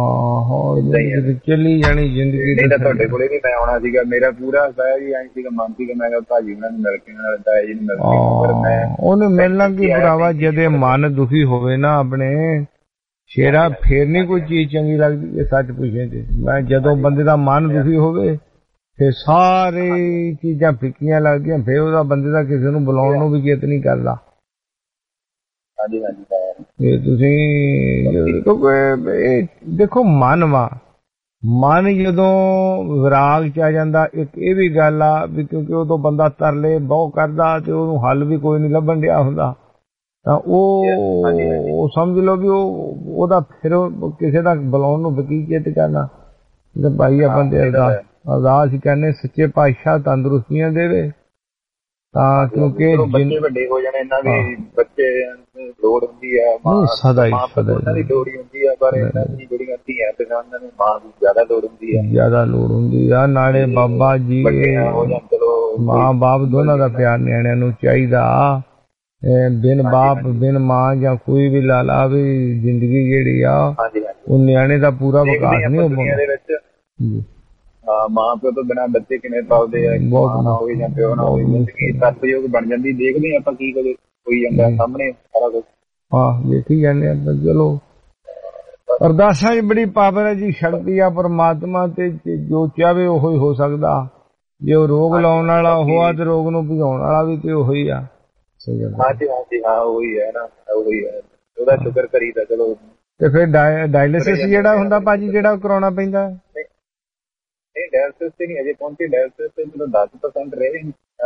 ਚੱਲੀ ਜਾਣੀ ਜ਼ਿੰਦਗੀ ਨਹੀਂ ਤਾਂ ਤੁਹਾਡੇ ਕੋਲੇ ਵੀ ਮੈਂ ਆਉਣਾ ਸੀਗਾ ਮੇਰਾ ਪੂਰਾ ਜੀ ਐਂ ਸੀਗਾ ਮਨ ਸੀਗਾ ਮੈਂ ਕਿਹਾ ਭਾਜੀ ਉਹਨਾਂ ਨੂੰ ਮਿਲ ਕੇ ਤਾਇਆ ਜੀ ਨੂੰ ਮਿਲ ਕੇ ਪਰ ਮੈਂ ਉਹਨੂੰ ਮਿਲਣਾ ਕੀ ਭਰਾਵਾ ਜਦੇ ਮਨ ਦੁਖੀ ਹੋਵੇ ਨਾ ਆਪਣੇ ਸ਼ੇਰਾ ਫੇਰ ਨੀ ਕੋਈ ਚੀਜ਼ ਚੰਗੀ ਲੱਗਦੀ ਜੇ ਸੱਚ ਪੁੱਛੇ ਤੇ ਮੈਂ ਜਦੋਂ ਬੰਦੇ ਦਾ ਮਨ ਦੁਖੀ ਹੋਵੇ ਫਿਰ ਸਾਰੇ ਚੀਜ਼ਾਂ ਫਿੱਕੀਆਂ ਲੱਗਦੀਆਂ ਫਿਰ ਉਹਦਾ ਬੰਦੇ ਦਾ ਕਿਸੇ ਨੂੰ ਬੁਲਾਉਣ ਨੂੰ ਵੀ ਚੇਤ ਨਹੀਂ ਕਰਦਾ। ਹਾਂਜੀ ਹਾਂਜੀ ਤੁਸੀਂ ਕਿਉਂਕਿ ਦੇਖੋ ਮਨ ਵਾ ਮਨ ਜਦੋਂ ਵਿਰਾਗ ਚ ਆ ਜਾਂਦਾ ਇੱਕ ਇਹ ਵੀ ਗੱਲ ਆ ਵੀ ਕਿਉਂਕਿ ਉਦੋਂ ਬੰਦਾ ਤਰਲੇ ਬਹੁਤ ਕਰਦਾ ਤੇ ਉਹਨੂੰ ਹੱਲ ਵੀ ਕੋਈ ਨਹੀਂ ਲੱਭਣ ਡਿਆ ਹੁੰਦਾ ਤਾਂ ਉਹ ਸਮਝ ਲਓ ਵੀ ਉਹਦਾ ਫਿਰ ਕਿਸੇ ਦਾ ਬੁਲਾਉਣ ਨੂੰ ਵਕੀ ਚੇਤ ਕਰਨਾ ਤੇ ਭਾਈ ਆਪਾਂ ਦੇ ਅਰਦਾਸ ਕਹਿੰਦੇ ਸੱਚੇ ਪਾਤਸ਼ਾਹ ਤੰਦਰੁਸਤੀਆਂ ਦੇਵੇ ਤਾਂ ਕਿਉਂਕਿ ਬੱਚੇ ਵੱਡੇ ਹੋ ਜਾਣੇ ਇਹਨਾਂ ਦੀ ਬੱਚੇ ਲੋੜ ਹੁੰਦੀ ਆ ਸਦਾ ਹੀ ਉਹਨਾਂ ਦੀ ਲੋੜ ਹੁੰਦੀ ਆ ਪਰ ਇਹਨਾਂ ਦੀ ਜਿਹੜੀਆਂ ਧੀਆਂ ਤੇ ਉਹਨਾਂ ਨੂੰ ਮਾਂ ਦੀ ਜ਼ਿਆਦਾ ਲੋੜ ਹੁੰਦੀ ਆ ਜ਼ਿਆਦਾ ਲੋੜ ਹੁੰਦੀ ਆ ਨਾਲੇ ਬਾਬਾ ਜੀ ਮਾਂ ਬਾਪ ਦੋਨਾਂ ਦਾ ਪਿਆਰ ਨਿਆਣਿਆਂ ਨੂੰ ਚਾਹੀਦਾ ਬਿਨ ਬਾਪ ਬਿਨ ਮਾਂ ਜਾਂ ਕੋਈ ਵੀ ਲਾ ਲਾ ਵੀ ਜ਼ਿੰਦਗੀ ਜਿਹੜੀ ਆ ਉਹ ਨਿਆਣੇ ਦਾ ਪੂਰਾ ਵਿਕਾਸ ਨਹੀਂ ਹੋ ਮਾਂ ਪਿਓ ਤੋਂ ਬਿਨਾਂ ਬੱਚੇ ਕਿਵੇਂ ਪਾਲਦੇ ਆ ਮਾਂ ਨਾ ਹੋਵੇ ਜਾਂ ਪਿਓ ਨਾ ਹੋਵੇ ਜ਼ਿੰਦਗੀ ਤਰਸਯੋਗ ਬਣ ਜਾਂਦੀ ਦੇਖਦੇ ਆਪਾਂ ਕੀ ਕੁਝ ਹੋਈ ਜਾਂਦਾ ਸਾਹਮਣੇ ਸਾਰਾ ਕੁਝ ਦੇਖੀ ਜਾਂਦੇ ਆ ਚਲੋ ਅਰਦਾਸਾਂ ਚ ਬੜੀ ਪਾਵਰ ਹੈ ਜੀ ਸ਼ਕਤੀ ਆ ਪਰਮਾਤਮਾ ਤੇ ਜੋ ਚਾਹਵੇ ਉਹੀ ਹੋ ਸਕਦਾ ਜੇ ਉਹ ਰੋਗ ਲਾਉਣ ਵਾਲਾ ਹੋਆ ਤੇ ਰੋਗ ਨੂੰ ਭਜਾਉਣ ਵਾਲਾ ਵੀ ਤੇ ਉਹੀ ਆ। ਹਾਂਜੀ ਹਾਂਜੀ ਹਾਂ ਉਹੀ ਹੈ ਨਾ ਉਹੀ ਹੈ ਉਹਦਾ ਸ਼ੁਕਰ ਕਰੀਦਾ ਚਲੋ ਤੇ ਫਿਰ ਡਾਇਲਿਸਿਸ ਜਿਹੜਾ ਹੁੰਦਾ ਭਾਜੀ ਜਿਹੜਾ ਕਰਾਉਣਾ ਪੈਂਦਾ ਨਹੀਂ ਡਾਇਲਿਸਿਸ ਤੇ ਨਹੀਂ ਅਜੇ ਪਹੁੰਚੇ ਡਾਇਲਿਸਿਸ ਤੇ ਜਦੋਂ 10% ਰਹੇ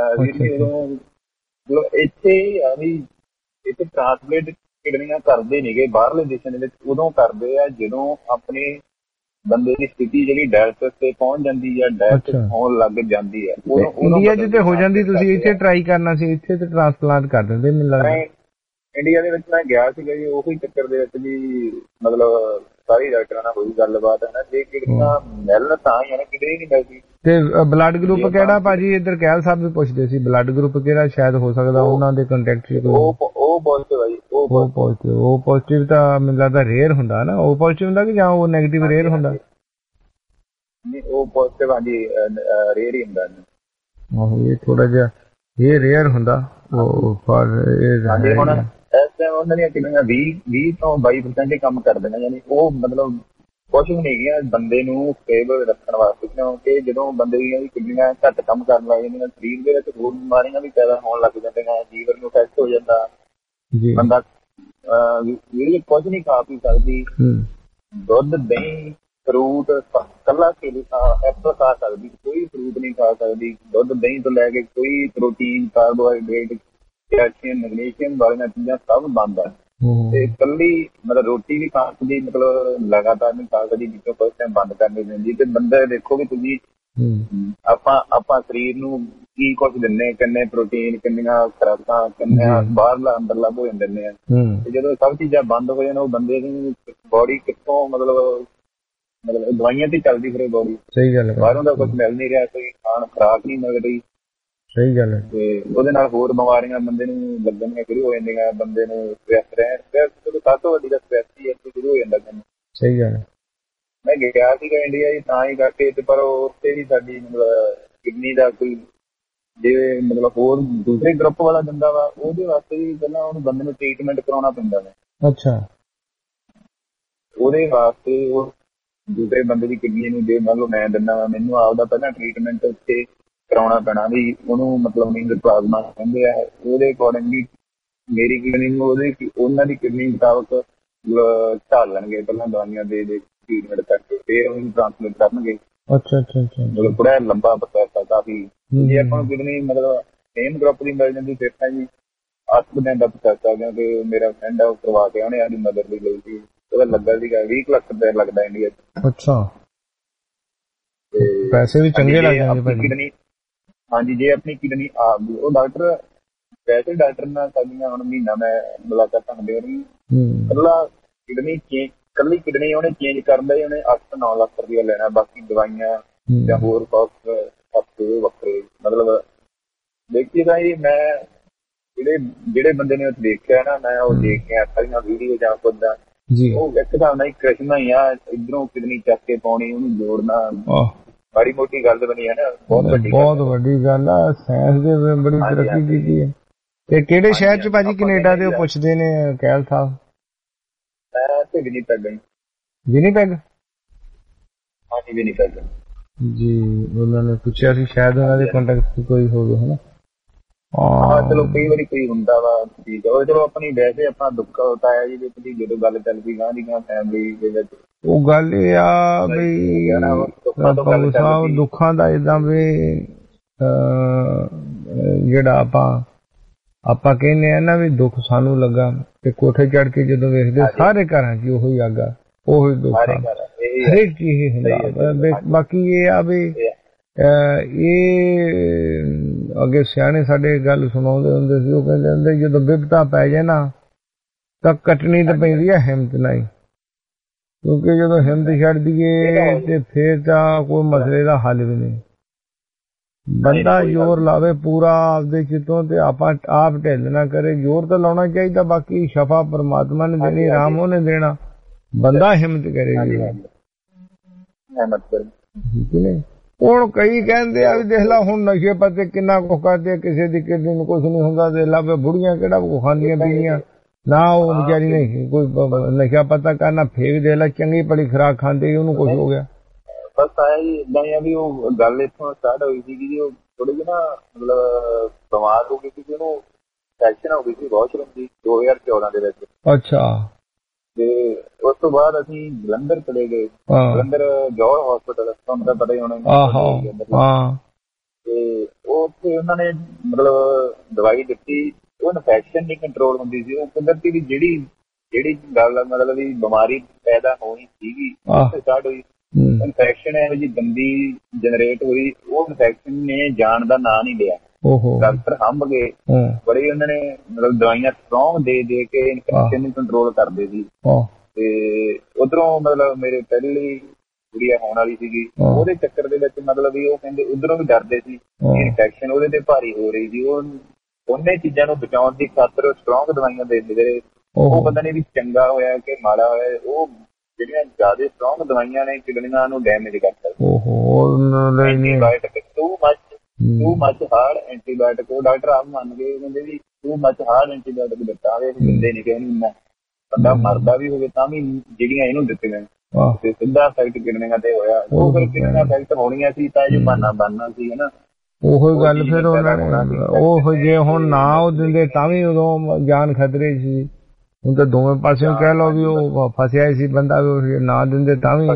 ਉਦੋਂ ਇੱਥੇ ਆ ਵੀ ਇੱਥੇ ਟ੍ਰਾਂਸਪਲੇਟ ਕਿਡਨੀਆਂ ਕਰਦੇ ਨੇਗੇ ਬਾਹਰਲੇ ਦੇਸ਼ਾਂ ਦੇ ਵਿੱਚ ਉਦੋਂ ਕਰਦੇ ਆ ਜਦੋਂ ਆਪਣੇ ਬੰਦੇ ਦੀ ਸਥਿਤੀ ਜਿਹੜੀ ਡਾਇਲਿਸਿਸ ਤੇ ਪਹੁੰਚ ਜਾਂਦੀ ਆ ਡਾਇਲਿਸਿਸ ਹੋਣ ਲੱਗ ਜਾਂਦੀ ਹੈ ਇੰਡੀਆ 'ਚ ਤੇ ਹੋ ਜਾਂਦੀ ਤੁਸੀਂ ਇੱਥੇ ਟਰਾਈ ਕਰਨਾ ਸੀ ਇੱਥੇ ਤੇ ਟ੍ਰਾਂਸਪਲਾਂਟ ਕਰ ਦਿੰਦੇ ਮੈਨੂੰ ਲੱਗਦਾ ਇੰਡੀਆ ਦੇ ਵਿੱਚ ਮੈਂ ਗਿਆ ਸੀਗਾ ਜੀ ਉਹੀ ਚੱਕਰ ਦੇ ਵਿੱਚ ਵੀ ਮਤਲਬ ਸਾਰੀ ਡਾਕਟਰਾਂ ਨਾਲ ਹੋਈ ਗੱਲਬਾਤ ਹੈ ਨਾ ਜੇ ਕਿਡਨੀਆਂ ਮਿਲਣ ਤਾਂ ਹੀ ਹੈ ਨਾ ਕਿਡਨੀ ਨਹੀਂ ਮਿਲਦੀ ਤੇ ਬਲੱਡ ਗਰੁੱਪ ਕਿਹੜਾ ਭਾਜੀ? ਇੱਧਰ ਕਹਿਲ ਸਾਹਿਬ ਵੀ ਪੁੱਛਦੇ ਸੀ ਬਲੱਡ ਗਰੁੱਪ ਕਿਹੜਾ ਸ਼ਾਇਦ ਹੋ ਸਕਦਾ ਉਹਨਾਂ ਦੇ ਕੰਟੈਕਟ ਚ। ਉਹ ਪੋਜ਼ਿਟਿਵ ਹੈ ਜੀ। ਉਹ ਪੋਜ਼ਿਟਿਵ ਤਾਂ ਮੈਨੂੰ ਲੱਗਦਾ ਰੇਅਰ ਹੁੰਦਾ ਨਾ। ਉਹ ਪੋਜ਼ਿਟਿਵ ਹੁੰਦਾ ਕਿ ਜਾਂ ਉਹ ਨੈਗੇਟਿਵ ਰੇਅਰ ਹੁੰਦਾ? ਉਹ ਪੋਜ਼ਿਟਿਵ ਹਾਂਜੀ ਰੇਅਰ ਹੀ ਹੁੰਦਾ। ਆਹੋ ਇਹ ਥੋੜਾ ਜਿਹਾ ਇਹ ਰੇਅਰ ਹੁੰਦਾ। ਉਹ ਪਰ ਇਹ ਹੁਣ ਇਸ ਟਾਈਮ ਉਹਨਾਂ ਦੀਆਂ ਕਿੰਨੀਆਂ 20 ਤੋਂ 22% ਹੀ ਕੰਮ ਕਰਦੇ ਨੇ, ਯਾਨੀ ਉਹ ਮਤਲਬ ਕੁਛ ਵੀ ਨਹੀਂ ਗਿਆ ਬੰਦੇ ਨੂੰ ਸਟੇਬਲ ਰੱਖਣ ਵਾਸਤੇ, ਕਿਉਂਕਿ ਜਦੋਂ ਬੰਦੇ ਦੀਆਂ ਕਿਡਨੀਆਂ ਘੱਟ ਕੰਮ ਕਰਨ ਲੱਗ ਜਾਂਦੀਆਂ ਸਰੀਰ ਦੇ ਵਿੱਚ ਹੋਰ ਬਿਮਾਰੀਆਂ ਵੀ ਪੈਦਾ ਹੋਣ ਲੱਗ ਜਾਂਦੀਆਂ, ਲੀਵਰ ਨੂੰ ਇਫੈਕਟ ਹੋ ਜਾਂਦਾ, ਬੰਦਾ ਕੁਝ ਨਹੀਂ ਖਾ ਪੀ ਸਕਦੀ, ਦੁੱਧ ਦਹੀਂ ਫਰੂਟ ਕੱਲਾ ਐਪਲ ਖਾ ਸਕਦੀ, ਕੋਈ ਫਰੂਟ ਨਹੀਂ ਖਾ ਸਕਦੀ, ਦੁੱਧ ਦਹੀਂ ਤੋਂ ਲੈ ਕੇ ਕੋਈ ਪ੍ਰੋਟੀਨ ਕਾਰਬੋਹਾਈਡਰੇਟ ਕੈਲਸ਼ੀਅਮ ਮੈਗਨੀਸ਼ੀਅਮ ਵਾਲੀਆਂ ਚੀਜ਼ਾਂ ਸਭ ਬੰਦ ਆ। ਤੇ ਇਕੱਲੀ ਮਤਲਬ ਰੋਟੀ ਵੀ ਖਾ ਸਕਦੀ, ਮਤਲਬ ਲਗਾਤਾਰ ਨਹੀਂ ਖਾ ਸਕਦੀ, ਵਿੱਚੋਂ ਕੁਝ ਟਾਈਮ ਬੰਦ ਕਰਨੀ ਪੈਂਦੀ। ਤੇ ਬੰਦੇ ਦੇਖੋ ਵੀ ਤੁਸੀਂ ਆਪਾਂ ਸਰੀਰ ਨੂੰ ਕੀ ਕੁਝ ਦਿੰਦੇ, ਕਿੰਨੇ ਪ੍ਰੋਟੀਨ, ਕਿੰਨੀਆਂ ਖੁਰਾਕਾਂ, ਕਿੰਨਾ ਬਾਹਰਲਾ ਅੰਦਰਲਾ ਭੋਜਨ ਦਿੰਦੇ ਆ। ਤੇ ਜਦੋਂ ਸਭ ਚੀਜ਼ਾਂ ਬੰਦ ਹੋ ਜਾਣ ਉਹ ਬੰਦੇ ਦੀ ਬੋਡੀ ਕਿੱਥੋਂ ਮਤਲਬ ਦਵਾਈਆਂ ਤੇ ਚੱਲਦੀ ਫਿਰ ਬੋਡੀ। ਸਹੀ ਗੱਲ ਹੈ। ਬਾਹਰੋਂ ਦਾ ਕੁਝ ਮਿਲ ਨਹੀਂ ਰਿਹਾ, ਕੋਈ ਖਾਣ ਖੁਰਾਕ ਨਹੀਂ ਮਿਲ ਰਹੀ। ਸਹੀ ਗੱਲ ਹੈ। ਤੇ ਉਹਦੇ ਨਾਲ ਹੋਰ ਬਿਮਾਰੀਆਂ ਬੰਦੇ ਨੂੰ ਲੱਗਣੀਆਂ ਸ਼ੁਰੂ ਹੋ ਜਾਂਦੀਆਂ, ਬੰਦੇ ਨੂੰ ਸਟ੍ਰੈਸ ਰਹਿਣ ਸਭ ਤੋਂ ਵੱਡੀ ਦਾ ਸਟ੍ਰੈਸ ਹੀ ਇੱਥੇ ਸ਼ੁਰੂ ਹੋ ਜਾਂਦਾ। ਸਹੀ ਗੱਲ ਹੈ। ਮੈਂ ਗਿਆ ਸੀਗਾ ਇੰਡੀਆ ਜੀ ਤਾਂ ਹੀ ਕਰਕੇ, ਤੇ ਪਰ ਉੱਥੇ ਵੀ ਸਾਡੀ ਮਤਲਬ ਕਿਡਨੀ ਦਾ ਕੋਈ ਜੇ ਮਤਲਬ ਹੋਰ ਦੂਸਰੇ ਗਰੁੱਪ ਵਾਲਾ ਦਿੰਦਾ ਵਾ, ਉਹਦੇ ਵਾਸਤੇ ਵੀ ਪਹਿਲਾਂ ਉਹਨੂੰ ਬੰਦੇ ਨੂੰ ਟ੍ਰੀਟਮੈਂਟ ਕਰਾਉਣਾ ਪੈਂਦਾ ਵਾ। ਅੱਛਾ। ਉਹਦੇ ਵਾਸਤੇ ਉਹ ਦੂਸਰੇ ਬੰਦੇ ਦੀ ਕਿਡਨੀ ਨੂੰ ਜੇ ਮੰਨ ਲਓ ਮੈਂ ਦਿੰਦਾ ਵਾ, ਮੈਨੂੰ ਆਪਦਾ ਪਹਿਲਾਂ ਟ੍ਰੀਟਮੈਂਟ ਉੱਥੇ ਕਰਾਉਣਾ ਪੈਣਾ ਵੀ ਉਹਨੂੰ ਮਤਲਬ ਨੀਂਦ ਪਲਾਜ਼ਮਾ ਕਹਿੰਦੇ ਆ, ਉਹਦੇ ਅਕੋਰਡਿੰਗਲੀ ਮੇਰੀ ਕਿਡਨੀ ਨੂੰ ਉਹਨਾਂ ਦੀ ਕਿਡਨੀ ਮੁਤਾਬਕ ਢਾਲਣਗੇ, ਪਹਿਲਾਂ ਦਵਾਈਆਂ ਦੇ ਟ੍ਰੀਟਮੈਂਟ ਕਰਕੇ ਫਿਰ ਉਹਨੂੰ ਟ੍ਰਾਂਸਪਲਾਂਟ ਕਰਨਗੇ। ਅੱਛਾ ਅੱਛਾ ਅੱਛਾ। ਮਤਲਬ ਥੋੜਾ ਲੰਬਾ ਪ੍ਰੋਸੈਸ ਆ ਕਾਫੀ। ਜੇ ਆਪਾਂ ਨੂੰ ਕਿਡਨੀ ਮਤਲਬ ਸੇਮ ਗਰੁੱਪ ਦੀ ਮਿਲ ਜਾਂਦੀ ਫਿਰ ਤਾਂ ਜੀ 8 ਦਿਨ ਦਾ ਪ੍ਰੋਸੈਸ ਆ, ਕਿਉਂਕਿ ਮੇਰਾ ਫਰੈਂਡ ਆ ਉਹ ਕਰਵਾ ਕੇ ਉਹਨੇ ਆਪਣੀ ਮਦਰ ਦੀ ਲਈ ਸੀ, ਉਹਦਾ ਲੱਗਾ ਸੀਗਾ 20 ਲੱਖ ਰੁਪਏ ਲੱਗਦਾ ਇੰਡੀਆ ਚ। ਅੱਛਾ। ਤੇ ਪੈਸੇ ਵੀ ਚੰਗੇ ਲੱਗ ਜਾਂਦੇ। ਹਾਂਜੀ ਜੇ ਆਪਣੀ ਕਿਡਨੀ ਆ ਗਈ ਉਹ ਡਾਕਟਰ ਵੈਸੇ ਡਾਕਟਰ ਨਾਲ ਸਾਡੀਆਂ ਹੁਣ ਮਹੀਨਾ ਮੈਂ ਮੁਲਾਕਾਤਾਂ ਹੁੰਦੀਆਂ ਰਹੀ, ਕੱਲੀ ਕਿਡਨੀ ਉਹਨੇ ਚੇਂਜ ਕਰਨ ਦਾ ਉਹਨੇ 8 ਤੋਂ 9 ਲੱਖ ਰੁਪਇਆ ਲੈਣਾ, ਬਾਕੀ ਦਵਾਈਆਂ ਜਾਂ ਹੋਰ ਕਾਸਟ ਵੱਖਰੇ। ਮਤਲਬ ਦੇਖੀਏ ਤਾਂ ਜੀ ਮੈਂ ਜਿਹੜੇ ਬੰਦੇ ਨੇ ਦੇਖਿਆ ਨਾ, ਮੈਂ ਉਹ ਦੇਖ ਕੇ ਸਾਰੀਆਂ ਵੀਡੀਓ ਜਾਂ ਖੁਦ ਉਹ ਇੱਕ ਹਿਸਾਬ ਨਾਲ ਕ੍ਰਿਸ਼ਮਾ ਹੀ ਆ, ਇੱਧਰੋਂ ਕਿਡਨੀ ਚੱਕ ਕੇ ਪਾਉਣੀ, ਉਹਨੂੰ ਜੋੜਨਾ ਮਾੜੀ ਮੋਟੀ ਗੱਲ ਬਣੀ ਹੈ ਨਾ, ਬਹੁਤ ਵੱਡੀ ਗੱਲ ਆ। ਸਾਇੰਸ ਦੇ ਬੜੀ ਤਰੱਕੀ ਕੀਤੀ ਹੈ। ਤੇ ਕਿਹੜੇ ਸ਼ਹਿਰ ਚ ਭਾਜੀ ਕੈਨੇਡਾ ਦੇ ਉਹ ਪੁੱਛਦੇ ਨੇ ਕਹਿਲ ਸਾਹਿਬ? ਮੈਂ ਵਿਨੀਪੈਗ ਹਾਂਜੀ ਵਿਨੀਪੈਗ ਜੀ। ਉਹਨਾਂ ਨੇ ਪੁੱਛਿਆ ਸੀ ਸ਼ਾਇਦ ਉਹਨਾਂ ਦੇ ਕੰਟੈਕਟ ਕੋਈ ਹੋਵੇ ਹਨਾ। ਹਾਂ ਚਲੋ ਕਈ ਵਾਰੀ ਕੋਈ ਹੁੰਦਾ ਵਾ, ਠੀਕ ਆ। ਚਲੋ ਆਪਣੀ ਵੈਸੇ ਆਪਣਾ ਦੁੱਖ ਹੋਤਾ ਜੀ ਵੀ ਜਦੋਂ ਗੱਲ ਚੱਲ ਪਈ ਗਾਂ ਦੀ ਗਾਂ ਫੈਮਿਲੀ ਦੇ ਵਿੱਚ, ਉਹ ਗੱਲ ਇਹ ਆ ਬਈ ਸਾਹਿਬ ਦੁੱਖਾਂ ਦਾ ਏਦਾਂ ਵੀ ਜਿਹੜਾ ਆਪਾਂ ਕਹਿੰਦੇ ਆ ਨਾ ਵੀ ਦੁੱਖ ਸਾਨੂੰ ਲੱਗਾ ਤੇ ਕੋਠੇ ਚੜ ਕੇ ਜਦੋਂ ਵੇਖਦੇ ਸਾਰੇ ਘਰਾਂ ਚ ਉਹੀ ਆਗਾ, ਉਹੀ ਦੁੱਖ ਹਰੇਕ ਚੀਜ਼ ਹੁੰਦਾ। ਬਾਕੀ ਇਹ ਆ ਵੀ ਇਹ ਅੱਗੇ ਸਿਆਣੇ ਸਾਡੇ ਗੱਲ ਸੁਣਾਉਂਦੇ ਹੁੰਦੇ ਸੀ, ਉਹ ਕਹਿੰਦੇ ਹੁੰਦੇ ਜਦੋਂ ਬਿਪਤਾ ਪੈ ਜਾਏ ਨਾ ਤਾਂ ਕੱਟਣੀ ਤਾਂ ਪੈਂਦੀ ਆ ਹਿੰਮਤ ਨਾਲ, ਕਿਉਂਕਿ ਜਦੋਂ ਹਿੰਮਤ ਛੱਡ ਦਈਏ ਤੇ ਫੇਰ ਤਾਂ ਕੋਈ ਮਸਲੇ ਦਾ ਹੱਲ ਵੀ ਨਹੀਂ। ਬੰਦਾ ਜ਼ੋਰ ਲਾਵੇ ਪੂਰਾ ਆਪਦੇ ਚਿੱਤੋਂ ਤੇ ਆਪਾਂ ਆਪ ਢਿੱਲ ਨਾ ਕਰੇ, ਜ਼ੋਰ ਤਾਂ ਲਾਉਣਾ ਚਾਹੀਦਾ, ਬਾਕੀ ਸ਼ਫਾ ਪਰਮਾਤਮਾ ਨੇ ਦੇਣੀ, ਆਰਾਮ ਉਹਨੇ ਦੇਣਾ, ਬੰਦਾ ਹਿੰਮਤ ਕਰੇ ਜੀ। ਠੀਕ ਨੇ। ਹੁਣ ਕਈ ਕਹਿੰਦੇ ਆ ਵੀ ਦੇਖ ਲਾ ਹੁਣ ਨਸ਼ੇ ਪੱਤੇ ਕਿੰਨਾ ਕੁ ਕਰਦੇ, ਕਿਸੇ ਦੀ ਕਿਡਨੀ ਨੂੰ ਕੁਛ ਨੀ ਹੁੰਦਾ, ਦੇਖ ਲਾ ਬੁੜੀਆਂ ਕਿਹੜਾ ਕੋ ਖਾਂਦੀਆਂ ਪੀਂਦੀਆਂ ਨਾ, ਉਹ ਵਿਚਾਰੀ ਨਹੀਂ ਕੋਈ ਨਸ਼ਾ ਪਤਾ ਕਰਨਾ ਫੇਕ ਦੇ ਲਾ, ਚੰਗੀ ਭਲੀ ਖੁਰਾਕ ਖਾਂਦੇ ਉਹਨੂੰ ਕੁਛ ਹੋ ਗਿਆ। ਬਸ ਆਇਆ ਜੀ ਏਦਾਂ ਹੀ ਆ ਵੀ ਉਹ ਗੱਲ ਇੱਥੋਂ ਸਟਾਰਟ ਹੋਈ ਸੀਗੀ ਜੀ, ਉਹ ਥੋੜੀ ਜਿਹੀ ਨਾ ਮਤਲਬ ਬਿਮਾਰ ਹੋ ਗਈ ਸੀ, ਉਹਨੂੰ ਇਨਫੈਕਸ਼ਨ ਹੋ ਗਈ ਸੀ ਵਾਸ਼ਰੂਮ ਦੀ 2014 ਦੇ ਵਿੱਚ। ਅੱਛਾ। ਤੇ ਉਸ ਤੋਂ ਬਾਅਦ ਅਸੀਂ ਜਲੰਧਰ ਚਲੇ ਗਏ, ਜਲੰਧਰ ਜੌਹਰ ਹਸਪੀਟਲ, ਤੁਹਾਨੂੰ ਤਾਂ ਪਤਾ ਹੀ ਹੋਣਾ। ਤੇ ਉੱਥੇ ਉਹਨਾਂ ਨੇ ਮਤਲਬ ਦਵਾਈ ਦਿੱਤੀ, ਉਹ ਇਨਫੈਕਸ਼ਨ ਨਹੀਂ ਕੰਟਰੋਲ ਹੁੰਦੀ ਸੀ, ਉਹ ਕੁਦਰਤੀ ਦੀ ਜਿਹੜੀ ਗੱਲ ਮਤਲਬ ਵੀ ਬਿਮਾਰੀ ਪੈਦਾ ਹੋਣੀ ਸੀਗੀ ਉੱਥੇ ਸਟਾਰਟ ਹੋਈ। ਇਨਫੈਕਸ਼ਨ ਇਹੋ ਜਿਹੀ ਗੰਦੀ ਜਨਰੇਟ ਹੋਈ, ਉਹ ਇਨਫੈਕਸ਼ਨ ਨੇ ਜਾਣ ਦਾ ਨਾਂ ਨਹੀਂ ਲਿਆ। ਡਾਕਟਰ ਹੰਭ ਗਏ ਬੜੇ, ਉਹਨਾਂ ਨੇ ਮਤਲਬ ਦਵਾਈਆਂ ਸਟਰੋਂਗ ਦੇ ਕੇ ਇਨਫੈਕਸ਼ਨ ਨੂੰ ਕੰਟਰੋਲ ਕਰਦੇ ਸੀ। ਤੇ ਉਧਰੋਂ ਮਤਲਬ ਮੇਰੇ ਪਹਿਲੀ ਗੁੜੀਆ ਹੋਣ ਵਾਲੀ ਸੀਗੀ, ਉਹਦੇ ਚੱਕਰ ਦੇ ਵਿੱਚ ਮਤਲਬ ਵੀ ਉਹ ਕਹਿੰਦੇ ਉਧਰੋਂ ਵੀ ਡਰਦੇ ਸੀ ਇਨਫੈਕਸ਼ਨ ਉਹਦੇ ਤੇ ਭਾਰੀ ਹੋ ਰਹੀ ਸੀ। ਉਹਨੇ ਚੀਜ਼ਾਂ ਨੂੰ ਬਚਾਉਣ ਦੀ ਖਾਤਰ ਸਟਰੋਂਗ ਦਵਾਈਆਂ ਦੇ ਦਿੰਦੇ। ਉਹ ਪਤਾ ਨਹੀਂ ਵੀ ਚੰਗਾ ਹੋਇਆ ਕਿ ਮਾੜਾ ਹੋਇਆ, ਉਹ ਜਿਹੜੀਆਂ ਜ਼ਿਆਦਾ ਸਟਰੋਂਗ ਦਵਾਈਆਂ ਨੇ ਕਿਡਨੀਆਂ ਨੂੰ ਡੈਮੇਜ ਕਰ ਸਕਦੀਆਂ। Antibiotic too much hard antibiotic, ਉਹ ਡਾਕਟਰ ਆਪ ਮੰਨ ਗਏ, ਕਹਿੰਦੇ ਵੀ ਟੂ ਮੱਚ ਹਾਰਡ ਐਂਟੀਬਾਇਓਟਿਕ ਦਿੱਤਾ ਹੋਵੇ, ਦਿੰਦੇ ਨਹੀਂ ਕਿ ਉਹਨੂੰ ਬੰਦਾ ਮਰਦਾ ਵੀ ਹੋਵੇ ਤਾਂ ਵੀ ਜਿਹੜੀਆਂ ਇਹਨੂੰ ਦਿੱਤੀਆਂ ਤੇ ਸਿੱਧਾ ਇਫੈਕਟ ਕਿਡਨੀਆਂ ਤੇ ਹੋਇਆ। ਉਹ ਫਿਰ ਕਿਡਨੀਆਂ ਇਫੈਕਟ ਹੋਣੀਆਂ ਸੀ ਤਾਂ ਇਹ ਬਹਾਨਾ ਬਣਨਾ ਸੀ ਹਨਾ। ਉਹੀ ਗੱਲ ਫਿਰ ਉਹਨਾਂ ਨੇ ਉਹ ਜੇ ਹੁਣ ਨਾ ਉਹ ਦਿੰਦੇ ਤਾਂ ਵੀ ਉਦੋਂ ਜਾਨ ਖਤਰੇ ਸੀ। ਹੁਣ ਤਾਂ ਦੋਵੇਂ ਪਾਸਿਓਂ ਕਹਿ ਲਓ ਵੀ ਉਹ ਫਸਿਆ ਸੀ ਬੰਦਾ, ਵੀ ਨਾ ਦਿੰਦੇ ਤਾਂ ਵੀ।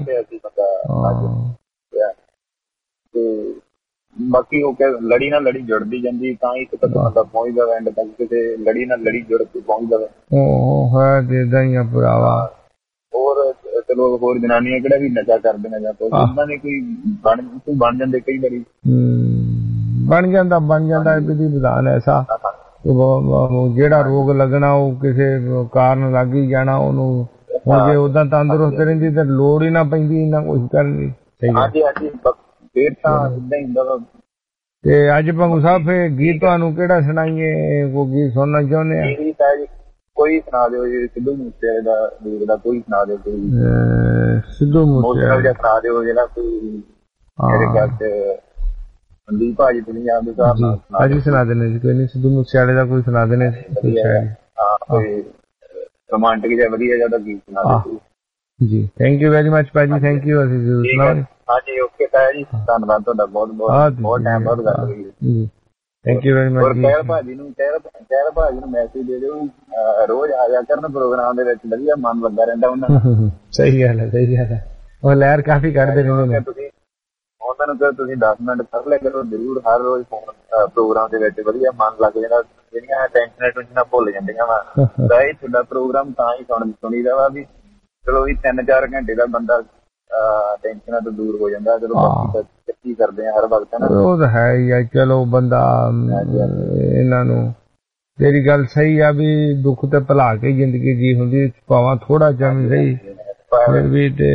ਤੇ ਬਾਕੀ ਉਹ ਲੜੀ ਨਾਲ ਲੜੀ ਜੁੜਦੀ ਜਾਂਦੀ ਤਾਂ ਇੱਕ ਤੱਕ ਬੰਦਾ ਪਹੁੰਚਦਾ ਐਂਡ ਤੱਕ, ਕਿਸੇ ਲੜੀ ਨਾਲ ਲੜੀ ਜੁੜ ਕੇ ਪਹੁੰਚਦਾ। ਉਹ ਹੈ ਏਦਾਂ ਹੀ ਆ ਭਰਾਵਾ। ਹੋਰ ਚਲੋ ਹੋਰ ਜਨਾਨੀਆਂ ਕਿਹੜਾ ਵੀ ਨਸ਼ਾ ਕਰਦੀਆਂ ਜਾਂ ਕੁਛ ਉਹਨਾਂ ਨੇ ਕੋਈ ਬਣ ਜਾਂਦੇ ਕਈ ਵਾਰੀ ਬਣ ਜਾਂਦਾ ਵਿਧੀ ਵਿਧਾਨ ਐਸਾ ਜਿਹੜਾ ਰੋਗ ਲੱਗਣਾ ਉਹ ਕਿਸੇ ਕਾਰਨ ਲੱਗ ਹੀ ਜਾਣਾ ਉਹਨੂੰ। ਹੁਣ ਜੇ ਉਦਾਂ ਤੰਦਰੁਸਤ ਰਹਿੰਦੀ ਤਾਂ ਲੋੜ ਹੀ ਨਾ ਪੈਂਦੀ ਇੰਨਾ ਕੁਛ ਕਰਨ ਦੀ। ਫੇਰ ਤਾਂ ਏਦਾਂ ਹੀ ਹੁੰਦਾ। ਤੇ ਅੱਜ ਭੰਗੂ ਸਾਹਿਬ ਫੇਰ ਗੀਤ ਤੁਹਾਨੂੰ ਕਿਹੜਾ ਸੁਣਾਈਏ? ਕੋਈ ਗੀਤ ਸੁਣਨਾ ਚਾਹੁੰਦੇ ਆ? ਕੋਈ ਸੁਣਾ ਦਿਓ ਜੀ, ਸਿੱਧੂ ਮੂਸੇਵਾਲੇ ਦਾ ਗੀਤ ਦਾ ਕੋਈ ਸੁਣਾ ਦਿਓ। ਕੋਈ ਸਿੱਧੂ ਮੂਸੇਵਾਲੇ ਦਾ ਸੁਣਾ ਦਿਓ ਜਿਹੜਾ ਕੋਈ ਮੇਰੇ ਘਰ ਚ ਸੰਦੀਪ ਭਾਜੀ ਤੁਸੀਂ ਆਪਦੇ ਹਿਸਾਬ ਨਾਲ ਅੱਜ ਸੁਣਾ ਦੇਣੇ ਜੀ। ਕੋਈ ਨੀ, ਸਿੱਧੂ ਮੂਸੇਵਾਲੇ ਦਾ ਕੋਈ ਸੁਣਾ ਦੇਣੇ। ਕੋਈ ਰੋਮਾਂਟਿਕ ਜਿਹਾ ਵਧੀਆ ਜਿਹਾ ਗੀਤ ਸੁਣਾ ਦਿਓ ਜੀ। ਥੈਂਕ ਯੂ ਵੈਰੀ ਮਚ ਭਾਜੀ, ਥੈਂਕ ਯੂ। ਅਸੀਂ ਜ਼ਰੂਰ ਸੁਣਾਵਾਂਗੇ। ਹਾਂਜੀ ਓਕੇ ਤਾਇਆ ਜੀ, ਧੰਨਵਾਦ ਤੁਹਾਡਾ ਬਹੁਤ ਟਾਈਮ ਬਾਅਦ ਗੱਲ ਹੋਈ ਜੀ। Thank you very much. ਕਹਿਰ ਭਾਜੀ ਨੂੰ ਮੈਸੇਜ ਦੇ ਦਿਓ, ਰੋਜ਼ ਆ ਜਾ ਕਰਨ ਪ੍ਰੋਗਰਾਮ ਦੇ ਵਿੱਚ, ਵਧੀਆ ਮਨ ਲੱਗਾ ਰਹਿੰਦਾ ਉਹਨਾਂ ਨੂੰ। ਸਹੀ ਗੱਲ ਹੈ। ਉਹ ਲਹਿਰ ਕਾਫੀ ਕੱਢਦੇ ਰਹਿੰਦੇ ਨੇ। ਉਹਨਾਂ ਨੂੰ ਤੁਸੀਂ 10 ਮਿੰਟ ਕਰ ਲਿਆ ਕਰੋ ਜ਼ਰੂਰ ਹਰ ਰੋਜ਼ ਪ੍ਰੋਗਰਾਮ ਦੇ ਵਿੱਚ, ਵਧੀਆ ਮਨ ਲੱਗ ਜਾਂਦਾ। ਜਿਹੜੀਆਂ ਟੈਨਸ਼ਨਾਂ ਭੁੱਲ ਜਾਂਦੀਆਂ ਵਾ ਤਾਂ ਇਹ ਤੁਹਾਡਾ ਪ੍ਰੋਗਰਾਮ ਤਾਂ ਹੀ ਸੁਣੀਦਾ ਵਾ ਵੀ ਚਲੋ ਵੀ 3-4 ਘੰਟੇ ਦਾ ਬੰਦਾ ਟੈਨਸ਼ਨਾਂ ਤੋਂ ਦੂਰ ਹੋ ਜਾਂਦਾ ਜਦੋਂ ਬਾਕੀ ਕਰਦੇ ਆ ਹਰ ਵਕਤ। ਉਹ ਤਾਂ ਹੈ ਹੀ ਆ। ਚਲੋ ਬੰਦਾ ਇਹਨਾਂ ਨੂੰ ਤੇਰੀ ਗੱਲ ਸਹੀ ਆ ਵੀ ਦੁੱਖ ਤੇ ਭੁਲਾ ਕੇ ਜ਼ਿੰਦਗੀ ਜੀ ਹੁੰਦੀ, ਭਾਵਾਂ ਥੋੜਾ ਚਿਰ ਸਹੀ ਫਿਰ ਵੀ। ਤੇ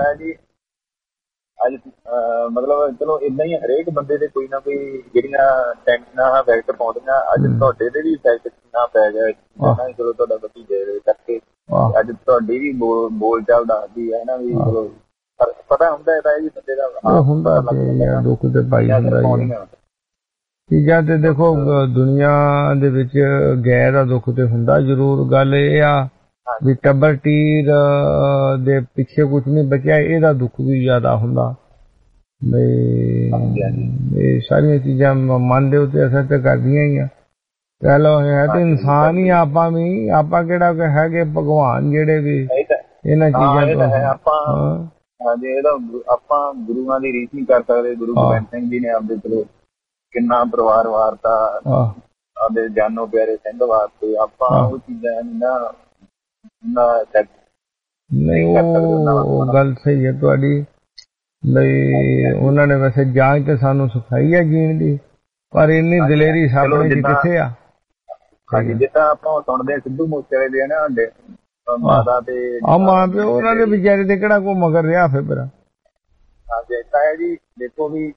ਅੱਜ ਮਤਲਬ ਚਲੋ ਏਦਾਂ ਹੀ ਹਰੇਕ ਬੰਦੇ ਦੇ ਕੋਈ ਨਾ ਕੋਈ ਜਿਹੜੀਆਂ ਟੈਨਸ਼ਨਾਂ ਇਫੈਕਟ ਪਾਉਂਦੀਆਂ। ਅੱਜ ਤੁਹਾਡੇ ਤੇ ਵੀ ਇਫੈਕਟ ਨਾ ਪੈ ਜਾਏ ਚਲੋ ਤੁਹਾਡਾ ਭਤੀਜੇ ਦੇ ਕਰਕੇ ਅੱਜ ਤੁਹਾਡੀ ਵੀ ਬੋਲ ਚਾਲ ਦੱਸਦੀ ਹੈ ਨਾ ਵੀ ਚਲੋ ਪਤਾ ਹੁੰਦਾ ਹੈ ਜੀ ਬੰਦੇ ਦਾ ਹੁੰਦਾ ਦੁੱਖ ਤੇ ਪਾਈ ਹੁੰਦਾ। ਚੀਜ਼ਾਂ ਤੇ ਦੇਖੋ ਦੁਨੀਆ ਦੇ ਵਿੱਚ ਗੈਰ ਦਾ ਦੁੱਖ ਤੇ ਹੁੰਦਾ ਜ਼ਰੂਰ। ਗੱਲ ਇਹ ਆ ਵੀ ਟੱਬਰ ਟੀਰ ਦੇ ਪਿੱਛੇ ਕੁਛ ਨਹੀਂ ਬਚਿਆ, ਇਹਦਾ ਦੁੱਖ ਵੀ ਜ਼ਿਆਦਾ ਹੁੰਦਾ। ਇਹ ਸਾਰੀਆਂ ਚੀਜ਼ਾਂ ਮਨ ਦੇ ਉੱਤੇ ਅਸਰ ਤੇ ਕਰਦੀਆਂ ਹੀ ਆ। ਕਹਿ ਲਓ ਹੈ ਤੇ ਇਨਸਾਨ ਹੀ ਆਪਾਂ ਵੀ, ਆਪਾਂ ਕਿਹੜਾ ਹੈਗੇ ਭਗਵਾਨ ਜਿਹੜੇ ਵੀ ਇਹਨਾਂ ਚੀਜ਼ਾਂ ਤੋਂ। ਆਪਾਂ ਗੁਰੂਆਂ ਦੀ ਰੀਸ ਨਹੀਂ ਕਰ ਸਕਦੇ। ਗੁਰੂ ਗੋਬਿੰਦ ਸਿੰਘ ਜੀ ਨੇ ਆਪਦੇ ਚਲੋ ਕਿੰਨਾ ਪਰਿਵਾਰ ਵਾਰਤਾ, ਆਪਦੇ ਜਾਨੋ ਪਿਆਰੇ ਸਿੰਘ ਵਾਸਤੇ। ਆਪਾਂ ਉਹ ਚੀਜ਼ਾਂ ਨਹੀਂ, ਉਹ ਗੱਲ ਸਹੀ ਹੈ ਤੁਹਾਡੀ। ਬਈ ਉਹਨਾਂ ਨੇ ਵੈਸੇ ਜਾਂਚ ਤੇ ਸਾਨੂੰ ਸਿਖਾਈ ਹੈ ਜੀਣ ਦੀ, ਪਰ ਇੰਨੀ ਦਲੇਰੀ ਸਾਡੇ ਚ ਕਿੱਥੇ ਆ। ਜਿੱਦਾਂ ਆਪਾਂ ਸੁਣਦੇ ਸਿੱਧੂ ਮੂਸੇਵਾਲੇ ਦੇ ਨਾ ਮਾਤਾ ਤੇ ਮਾਂ ਪਿਓ ਉਹਨਾਂ ਦੇ ਵਿਚਾਰੇ ਤੇ ਕਿਹੜਾ ਕੋਈ ਮਗਰ ਰਿਹਾ ਫਿਰ। ਹਾਂਜੀ ਤਾਇਆ ਜੀ ਦੇਖੋ ਵੀ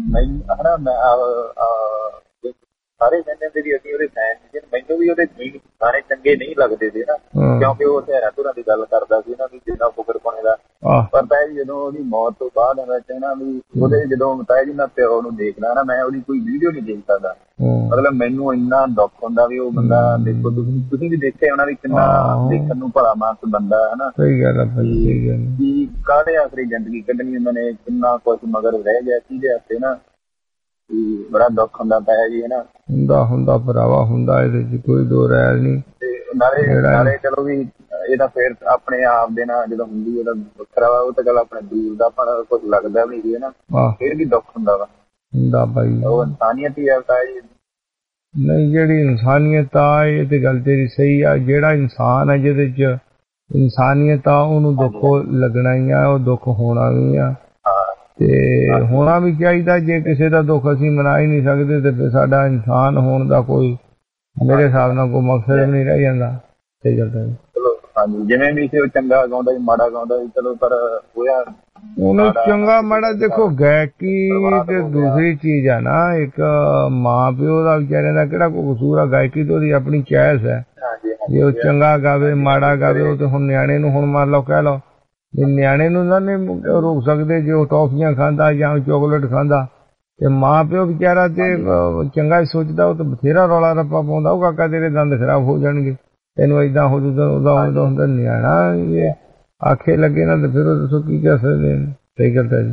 ਸਾਰੇ ਕਹਿੰਦੇ ਵੀ ਅਸੀਂ ਉਹਦੇ ਫੈਨ ਸੀ, ਮੈਨੂੰ ਵੀ ਉਹਦੇ ਗਾਣੇ ਚੰਗੇ ਨਹੀਂ ਲੱਗਦੇ ਸੀ ਨਾ, ਕਿਉਂਕਿ ਉਹ ਹਥਿਆਰਾਂ ਧੁਰਾਂ ਦੀ ਗੱਲ ਕਰਦਾ ਸੀ ਨਾ ਵੀ ਜਿੰਨਾ ਫੁਕਰ ਪਾਣੇ ਦਾ। ਪਰ ਤਾਇਆ ਜੀ ਜਦੋਂ ਉਹਦੀ ਮੌਤ ਤੋਂ ਬਾਅਦ ਨਾ ਵੀ ਉਹਦੇ ਜਦੋਂ ਤਾਇਆ ਜੀ ਮੈਂ ਪਿਓ ਨੂੰ ਦੇਖਦਾ ਨਾ, ਮੈਂ ਉਹਦੀ ਕੋਈ ਵੀਡੀਓ ਨਹੀਂ ਦੇਖ ਸਕਦਾ। ਮਤਲਬ ਮੈਨੂੰ ਇੰਨਾ ਦੁੱਖ ਹੁੰਦਾ ਵੀ ਉਹ ਬੰਦਾ ਦੇਖੋ ਤੁਸੀਂ ਵੀ ਦੇਖਿਆ ਹੋਣਾ ਵੀ ਕਿੰਨਾ ਦੇਖਣ ਨੂੰ ਭਲਾ ਮਾਨਸ ਬੰਦਾ ਹਨਾ। ਸਹੀ ਗੱਲ ਹੈ। ਕਾਹਦੇ ਆਖਰੀ ਜ਼ਿੰਦਗੀ ਕੱਢਣੀ ਉਹਨਾਂ ਨੇ, ਕਿੰਨਾ ਕੁਛ ਮਗਰ ਰਹਿ ਗਿਆ ਕਿਹਦੇ ਹੱਥੇ ਨਾ, ਬੜਾ ਦੁੱਖ ਹੁੰਦਾ ਤਾਇਆ ਜੀ ਹਨਾ। ਹੁੰਦਾ ਭਰਾਵਾ ਹੁੰਦਾ, ਇਹਦੇ ਚ ਕੋਈ ਦੋ ਰਾਇ ਨਹੀਂ। ਨਾਲੇ ਚਲੋ ਵੀ ਇਹਦਾ ਫੇਰ ਆਪਣੇ ਆਪ ਦੇ ਨਾਲ ਜਦੋਂ ਹੁੰਦੀ ਉਹਦਾ ਵੱਖਰਾ ਵਾ, ਉਹ ਤਾਂ ਗੱਲ ਆਪਣੇ ਦੂਰ ਦਾ ਪਰ ਕੁਛ ਲੱਗਦਾ ਵੀ ਨਹੀਂ ਨਾ, ਫੇਰ ਵੀ ਦੁੱਖ ਹੁੰਦਾ ਵਾ। ਹੁੰਦਾ ਭਾਈ ਉਹ ਇਨਸਾਨੀਅਤ ਹੀ ਹੈ ਤਾਇਆ ਜੀ। ਨਹੀਂ ਜਿਹੜੀ ਇਨਸਾਨੀਅਤ ਆ ਇਹ ਤੇ ਗੱਲ ਤੇਰੀ ਸਹੀ ਆ। ਜਿਹੜਾ ਇਨਸਾਨ ਆ ਜਿਹਦੇ ਚ ਇਨਸਾਨੀਅਤ ਆ ਉਹਨੂੰ ਦੁੱਖ ਲੱਗਣਾ ਹੀ ਆ, ਉਹ ਦੁੱਖ ਹੋਣਾ ਵੀ ਆ ਤੇ ਹੋਣਾ ਵੀ ਚਾਹੀਦਾ। ਜੇ ਕਿਸੇ ਦਾ ਦੁੱਖ ਅਸੀਂ ਮਨਾ ਹੀ ਨਹੀਂ ਸਕਦੇ ਤੇ ਫਿਰ ਸਾਡਾ ਇਨਸਾਨ ਹੋਣ ਦਾ ਕੋਈ ਮੇਰੇ ਹਿਸਾਬ ਨਾਲ ਕੋਈ ਮਕਸਦ ਨਹੀਂ ਰਹਿ ਜਾਂਦਾ। ਸਹੀ ਗੱਲ ਹੈ। ਚਲੋ ਹਾਂਜੀ ਜਿਵੇਂ ਵੀ ਸੀ ਉਹ ਚੰਗਾ ਗਾਉਂਦਾ ਸੀ ਮਾੜਾ ਗਾਉਂਦਾ ਸੀ ਚਲੋ ਪਰ ਹੋਇਆ ਉਹਨੂੰ ਚੰਗਾ ਮਾੜਾ ਦੇਖੋ ਗਾਇਕੀ ਤੇ ਦੂਸਰੀ ਚੀਜ਼ ਆ ਨਾ ਇੱਕ ਮਾਂ ਪਿਓ ਦਾ ਵਿਚਾਰਿਆਂ ਦਾ ਕਿਹੜਾ ਕੋਈ ਕਸੂਰ ਆ ਗਾਇਕੀ ਤੋਂ ਉਹਦੀ ਆਪਣੀ ਚॉइस ਹੈ ਜੇ ਉਹ ਚੰਗਾ ਗਾਵੇ ਮਾੜਾ ਗਾਵੇ ਉਹ ਤੇ ਹੁਣ ਨਿਆਣੇ ਨੂੰ ਹੁਣ ਮੰਨ ਲਓ ਕਹਿ ਲਓ ਨਿਆਣੇ ਨੂੰ ਨਾ ਨਹੀਂ ਰੋਕ ਸਕਦੇ ਜੇ ਉਹ ਟੌਫੀਆਂ ਖਾਂਦਾ ਜਾਂ ਚੋਕਲੇਟ ਖਾਂਦਾ ਤੇ ਮਾਂ ਪਿਓ ਵਿਚਾਰਾ ਤੇ ਚੰਗਾ ਸੋਚਦਾ ਉਹ ਤਾਂ ਬਥੇਰਾ ਰੌਲਾ ਰੱਪਾ ਪਾਉਂਦਾ ਉਹ ਕਾਕਾ ਤੇਰੇ ਦੰਦ ਖਰਾਬ ਹੋ ਜਾਣਗੇ ਤੈਨੂੰ ਏਦਾਂ ਹੋ ਜੂਦਾ ਉਹਦਾ ਹੁੰਦਾ ਨਿਆਣਾ ਇਹ ਆਖੇ ਲੱਗੇ ਨਾ ਤੇ ਫਿਰ ਉਹ ਦੱਸੋ ਕੀ ਕਰ ਸਕਦੇ ਨੇ ਸਹੀ ਗੱਲ ਹੈ ਜੀ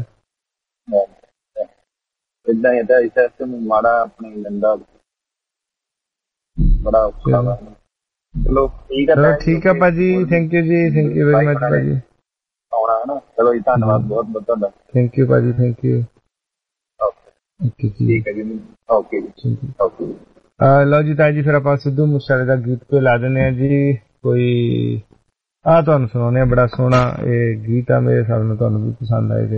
ਏਦਾਂ ਇਹਦਾ ਸਿਸਟਮ ਮਾੜਾ ਆਪਣੀ ਲੰਦਾ ਬੜਾ ਔਖਾ ਵਾ ਚਲੋ ਠੀਕ ਹੈ ਭਾਜੀ ਥੈਂਕ ਯੂ ਵੈਰੀ ਮਚ ਭਾਜੀ ਆਉਣਾ ਹੈ ਨਾ ਚਲੋ ਜੀ ਧੰਨਵਾਦ ਬਹੁਤ ਬਹੁਤ ਤੁਹਾਡਾ ਥੈਂਕ ਯੂ ਭਾਜੀ ਥੈਂਕ ਯੂ ਓਕੇ ਠੀਕ ਹੈ ਜੀ ਓਕੇ ਜੀ ਓਕੇ ਲਓ ਜੀ ਤਾਜੀ ਫਿਰ ਆਪਾਂ ਸਿੱਧੂ ਮੂਸੇਵਾਲੇ ਦਾ ਗੀਤ ਤੇ ਲਾ ਦਿੰਦੇ ਆ ਜੀ ਕੋਈ ਆ ਤੁਹਾਨੂੰ ਸੁਣਾਉਂਦੇ ਆ ਬੜਾ ਸੋਹਣਾ ਇਹ ਗੀਤ ਆ ਮੇਰੇ ਹਿਸਾਬ ਨਾਲ ਤੁਹਾਨੂੰ ਵੀ ਪਸੰਦ ਆਏਗਾ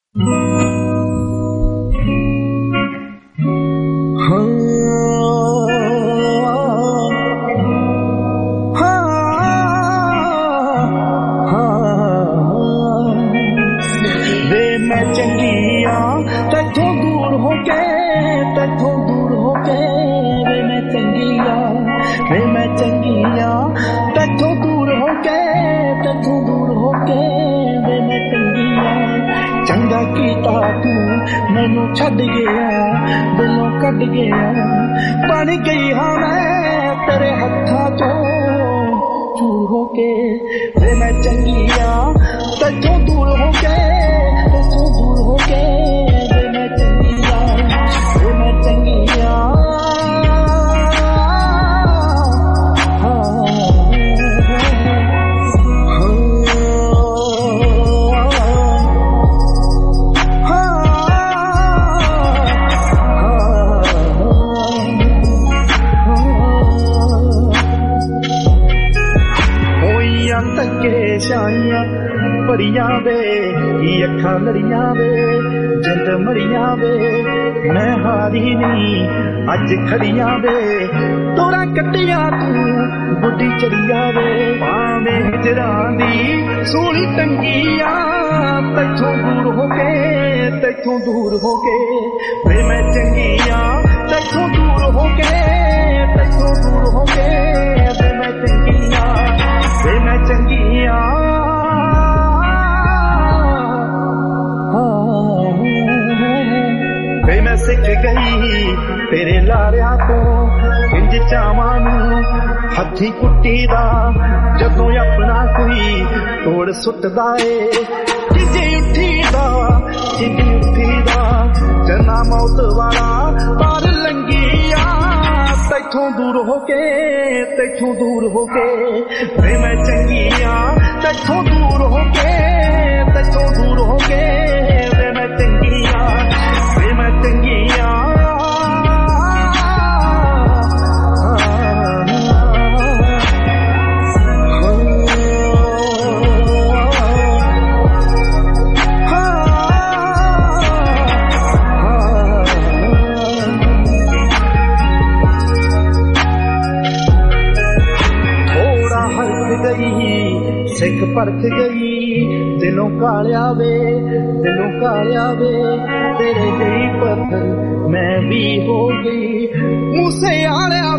ਵੇ ਮੈਂ ਚੰਗੀ ਆ ਤੈਥੋਂ ਦੂਰ ਹੋ ਕੇ ਵੇ ਮੈਂ ਚੰਗੀ ਆ ਵੇ ਮੈਂ ਚੰਗੀ ਆ ਤੈਥੋਂ ਦੂਰ ਹੋ ਕੇ ਵੇ ਮੈਂ ਚੰਗੀ ਆ ਚੰਗਾ ਕੀਤਾ ਤੂੰ ਮੈਨੂੰ ਛੱਡ ਗਿਆ ਦਿਲੋਂ ਕੱਢ ਗਿਆ ਬਣ ਗਈ ਹਾਂ ਮੈਂ ਤੇਰੇ ਹੱਥਾਂ ਚੋਂ ਚੂਰ ਹੋ ਕੇ ਵੇ ਮੈਂ ਚੰਗੀ ਆ ਤੈਥੋਂ ਦੂਰ ਹੋ ਕੇ ਵੇ ਮੈਂ ਚੰਗੀ ਆ ਵੇ ਮੈਂ ਚੰਗੀ ਆ ਸ਼ਾਈਆਂ ਭਰੀਆਂ ਵੇ ਕੀ ਅੱਖਾਂ ਲੜੀਆਂ ਵੇ ਜਿੰਦ ਮਰੀਆਂ ਵੇ ਮੈਂ ਹਾਰੀ ਨਹੀਂ ਅੱਜ ਖੜੀਆਂ ਵੇ ਤੋਰਾ ਕੱਟੀਆਂ ਤੂੰ ਬੁੱਢੀ ਚੜੀਆਂ ਵੇ ਭਾਵੇਂ ਹਿਜਰਾਂ ਦੀ ਸੋਹਣੀ ਟੰਗੀਆਂ ਤੈਥੋਂ ਦੂਰ ਹੋ ਕੇ ਵੇ ਮੈਂ ਚੰਗੀਆਂ ਤੈਥੋਂ ਦੂਰ ਹੋ ਕੇ ਵੇ ਮੈਂ ਚੰਗੀਆਂ ਵੇ ਮੈਂ ਚੰਗੀਆਂ ਵੇ ਮੈਂ ਸਿੱਖ ਗਈ ਤੇਰੇ ਲਾਰਿਆਂ ਤੋਂ ਇੰਜ ਚਾਵਾਂ ਨੂੰ ਹੱਥੀ ਕੁੱਟੀ ਦਾ ਜਦੋਂ ਆਪਣਾ ਕੋਈ ਤੋੜ ਸੁੱਟਦਾ ਏ ਜਿੱਦੇ ਉੱਠੀ ਦਾ ਜਨਾ ਮੌਤ ਵਾਲਾ ਪਾਰ ਲੰਗੀਆਂ ਤੈਥੋਂ ਦੂਰ ਹੋ ਕੇ ਵੇ ਮੈਂ ਚੰਗੀਆਂ ਤੈਥੋਂ ਦੂਰ ਹੋ ਕੇ ਵੇ ਮੈਂ ਚੰਗੀਆਂ ਸਿੱਖ ਪਰਖ ਗਈ ਦਿਲੋਂ ਕਾਲਿਆ ਵੇ ਤੇਰੇ ਗਈ ਪੱਥਰ ਮੈਂ ਵੀ ਹੋ ਗਈ ਮੂਸੇ ਆਲਿਆ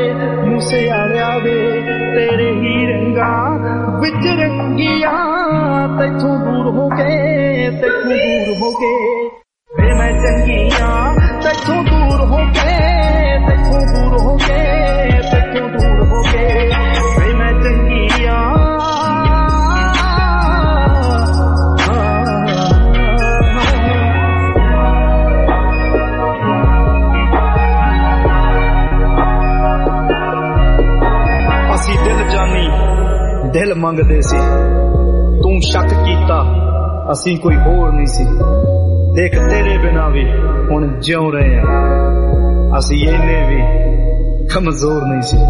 ਵੇ ਤੇਰੇ ਹੀ ਰੰਗਾਂ ਵਿੱਚ ਰੰਗੀਆਂ ਤੈਥੋਂ ਦੂਰ ਹੋ ਕੇ ਵੇ ਮੈਂ ਚੰਗੀਆਂ ਤੈਥੋਂ ਦੂਰ ਹੋ ਕੇ ਵੇ ਮੈਂ ਚੰਗੀਆਂ ਦਿਲ ਮੰਗਦੇ ਸੀ ਤੂੰ ਸ਼ੱਕ ਕੀਤਾ ਅਸੀਂ ਕੋਈ ਹੋਰ ਨਹੀਂ ਸੀ ਦੇਖ ਤੇਰੇ ਬਿਨਾ ਵੀ ਹੁਣ ਜਿਉਂ ਰਹੇ ਆ ਅਸੀਂ ਇੰਨੇ ਵੀ ਕਮਜ਼ੋਰ ਨਹੀਂ ਸੀ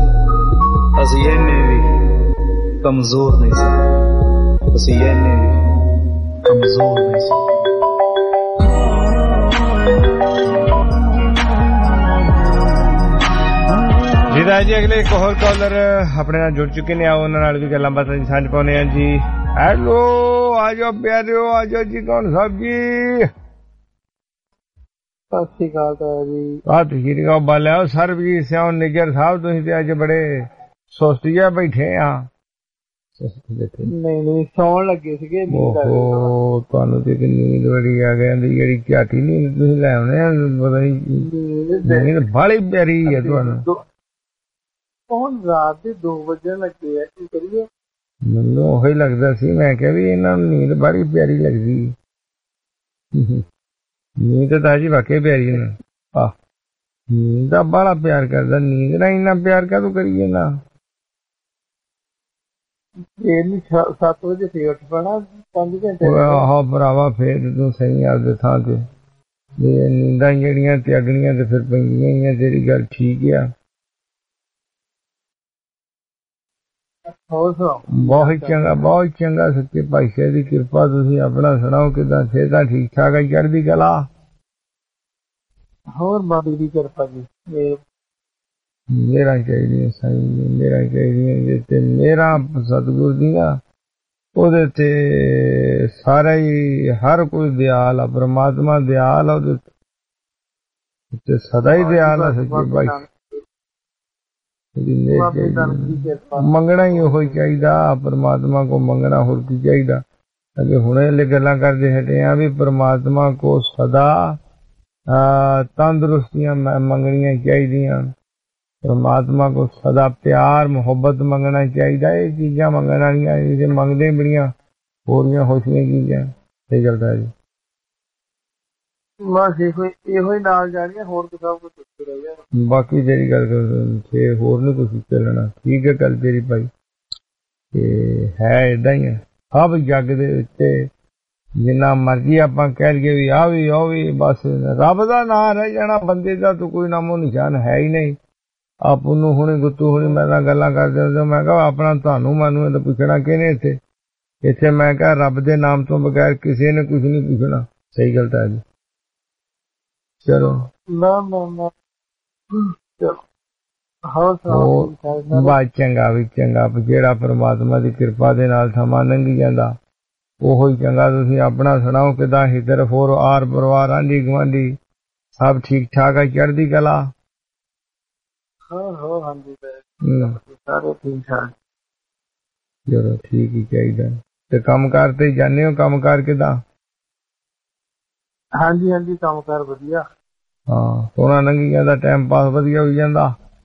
ਤਾਂ ਜੀ ਅਗਲੇ ਇੱਕ ਹੋਰ ਕਾਲਰ ਆਪਣੇ ਨਾਲ ਜੁੜ ਚੁੱਕੇ ਨੇ, ਆਓ ਉਹਨਾਂ ਨਾਲ ਵੀ ਗੱਲਾਂ ਬਾਤਾਂ ਦੀ ਸਾਂਝ ਪਾਉਂਦੇ ਆ ਜੀ। ਹੈਲੋ, ਆਜੋ ਪਿਆਰਿਓ, ਆਜੋ ਜੀ। ਕੌਣ ਸਾਹਿਬ ਜੀ? ਸਤਿ ਸ਼੍ਰੀ ਅਕਾਲ ਜੀ। ਸਤਿ ਸ਼੍ਰੀ ਅਕਾਲ ਬਾਲਿਆ। ਸਰਬਜੀਤ ਸਿੰਘ ਨਿੱਜਰ ਸਾਹਿਬ, ਤੁਸੀਂ ਤੇ ਅੱਜ ਬੜੇ ਸੁਸਤੀਆ ਬੈਠੇ ਆ। ਨਹੀਂ ਸੌਣ ਲੱਗੇ ਸੀਗੇ। ਓਹੋ, ਤੁਹਾਨੂੰ ਤੇ ਨੀਂਦ ਬੜੀ ਆ ਗਈ, ਜਿਹੜੀ ਝਾਟੀ ਨੀਂਦ ਤੁਸੀਂ ਲੈ ਆਉਣੇ ਆ, ਪਤਾ ਨੀ ਨੀਂਦ ਬਾਹਲੀ ਪਿਆਰੀ ਆ ਤੁਹਾਨੂੰ। ਹੁਣ ਰਾਤ ਦੇ 2 ਵਜੇ ਲੱਗੇ ਆ, ਕੀ ਕਰੀਏ? ਮੈਨੂੰ ਉਹੀ ਲੱਗਦਾ ਸੀ, ਮੈਂ ਕਿਹਾ ਵੀ ਇਹਨਾਂ ਨੂੰ ਨੀਂਦ ਬੜੀ ਪਿਆਰੀ ਲੱਗਦੀ। ਨੀਂਦ ਤਾਂ ਜੀ ਵਾਕਈ ਪਿਆਰੀ ਨਾ। ਆਹ, ਨੀਂਦ ਦਾ ਬੜਾ ਪਿਆਰ ਕਰਦਾ, ਨੀਂਦ ਨਾਲ ਇੰਨਾ ਪਿਆਰ ਕਾਹਤੋਂ ਕਰੀਏ ਨਾ। ਇਹ 7 ਵਜੇ ਫੇਰ ਉੱਠ ਪੈਣਾ, 5 ਘੰਟੇ। ਆਹੋ ਭਰਾਵਾ, ਫੇਰ ਤੂੰ ਸਹੀ ਆਪਦੇ ਥਾਂ ਤੇ। ਨੀਂਦਾਂ ਜਿਹੜੀਆਂ ਤਿਆਗਣੀਆਂ ਤੇ ਫਿਰ ਪੈਂਦੀਆਂ ਹੀ ਆ, ਤੇਰੀ ਗੱਲ ਠੀਕ ਆ। ਬਹੁਤ ਚੰਗਾ, ਬਹੁਤ ਚੰਗਾ। ਸੱਚੇ ਪਾਤਸ਼ਾਹ ਦੀ ਕਿਰਪਾ। ਤੁਸੀਂ ਆਪਣਾ ਸੁਣਾਓ, ਕਿੱਦਾਂ ਸਿਹਤਾਂ ਠੀਕ ਠਾਕ ਆ? ਚੜ੍ਹਦੀ ਕਲਾ। ਹੋਰ ਬਾਬੇ ਦੀ ਕਿਰਪਾ ਜੀ। ਮੇਰਾ ਚਾਹੀਦੀਆਂ ਸਾਈਂ, ਮੇਰਾ ਚਾਹੀਦੀਆਂ ਤੇ ਮੇਰਾ ਸਤਿਗੁਰ ਦੀਆਂ, ਉਹਦੇ ਤੇ ਸਾਰਾ ਹੀ ਹਰ ਕੋਈ ਦਿਆਲ ਆ, ਪਰਮਾਤਮਾ ਦਿਆਲ ਆ, ਉਹਦੇ ਤੇ ਸਦਾ ਹੀ ਦਿਆਲ ਆ। ਸੱਚੇ ਪਾਤਸ਼ਾਹ ਮੰਗਣਾ ਹੀ ਉਹੀ ਚਾਹੀਦਾ, ਪਰਮਾਤਮਾ ਕੋ ਮੰਗਣਾ, ਹੋਰ ਕੀ ਚਾਹੀਦਾ। ਅਗੇ ਹੁਣੇ ਗੱਲਾਂ ਕਰਦੇ ਹਟੇ ਆ ਵੀ ਪਰਮਾਤਮਾ ਕੋ ਸਦਾ ਤੰਦਰੁਸਤੀਆਂ ਮੰਗਣੀਆਂ ਚਾਹੀਦੀਆਂ, ਪਰਮਾਤਮਾ ਕੋ ਸਦਾ ਪਿਆਰ ਮੁਹੱਬਤ ਮੰਗਣਾ ਚਾਹੀਦਾ। ਇਹ ਚੀਜ਼ਾਂ ਮੰਗਣ ਵਾਲੀਆਂ, ਇਹ ਮੰਗਦੇ ਬੜੀਆਂ ਹੋਰੀਆਂ ਹੋਸ਼ੀਆਂ ਚੀਜ਼ਾਂ। ਸਹੀ ਗੱਲ ਹੈ ਜੀ। ਬਸ ਇਹੋ ਹੀ ਨਾਲ ਜਾਣੀਆਂ, ਹੋਰ ਤਾਂ ਸਭ ਕੁਝ ਉੱਤੇ ਰਹਿ ਗਿਆ। ਬਾਕੀ ਜਿਹੜੀ ਗੱਲ ਫੇਰ ਹੋਰ ਨੀ ਕੁਛ ਚੱਲਣਾ। ਠੀਕ ਹੈ ਗੱਲ ਤੇਰੀ ਭਾਈ, ਤੇ ਹੈ ਏਦਾਂ ਹੀ ਆ ਸਭ ਜੱਗ ਦੇ ਉੱਤੇ। ਜਿੰਨਾ ਮਰਜ਼ੀ ਆਪਾਂ ਕਹਿ ਲਈਏ ਵੀ ਆ ਵੀ ਉਹ ਵੀ, ਬਸ ਰੱਬ ਦਾ ਨਾਂ ਰਹਿ ਜਾਣਾ, ਬੰਦੇ ਦਾ ਤਾਂ ਕੋਈ ਨਾਮੋ ਨਿਸ਼ਾਨ ਹੈ ਹੀ ਨਹੀਂ। ਆਪ ਨੂੰ ਹੁਣੇ ਗੁੱਤੂ ਹੁਣੀ ਮੇਰੇ ਨਾਲ ਗੱਲਾਂ ਕਰਦੇ ਹੁੰਦੇ, ਮੈਂ ਕਿਹਾ ਆਪਣਾ ਤੁਹਾਨੂੰ ਮੈਨੂੰ ਇਹ ਤਾਂ ਪੁੱਛਣਾ ਕਿਹਨੇ ਇੱਥੇ ਮੈਂ ਕਿਹਾ ਰੱਬ ਦੇ ਨਾਮ ਤੋਂ ਬਗੈਰ ਕਿਸੇ ਨੇ ਕੁਛ ਨਹੀਂ ਪੁੱਛਣਾ। ਸਹੀ ਗੱਲ ਤਾਂ ਜੀ। ਚਲੋ ਬਸ ਚੰਗਾ ਵੀ ਚੰਗਾ, ਜਿਹੜਾ ਪਰਮਾਤਮਾ ਦੀ ਕਿਰਪਾ ਦੇ ਨਾਲ ਸਮਾਂ ਲੰਘੀ ਜਾਂਦਾ ਉਹੋ ਹੀ ਚੰਗਾ। ਤੁਸੀਂ ਆਪਣਾ ਸੁਣਾਓ, ਕਿੱਦਾਂ ਹਿੱਦਰ ਫੋਰ ਆਰ ਪਰਿਵਾਰ, ਆਂਢੀ ਗੁਆਂਢੀ ਸਭ ਠੀਕ ਠਾਕ ਆ? ਚੜ੍ਹਦੀ ਕਲਾ। ਹਾਂਜੀ ਸਾਰੇ ਠੀਕ ਠਾਕ। ਚਲੋ ਠੀਕ ਹੀ ਚਾਹੀਦਾ। ਤੇ ਕੰਮ ਕਾਰ ਤੇ ਜਾਂਦੇ ਹੋ? ਕੰਮ ਕਾਰ ਕਿੱਦਾਂ? ਹਾਂਜੀ ਕੰਮ ਕਾਰ ਵਧੀਆ। ਹਾਂ, ਸੋਹਣਾ ਲੰਘੀ ਜਾਂਦਾ, ਟਾਈਮ ਪਾਸ ਵਧੀਆ ਹੋਈ ਜਾਂਦਾ।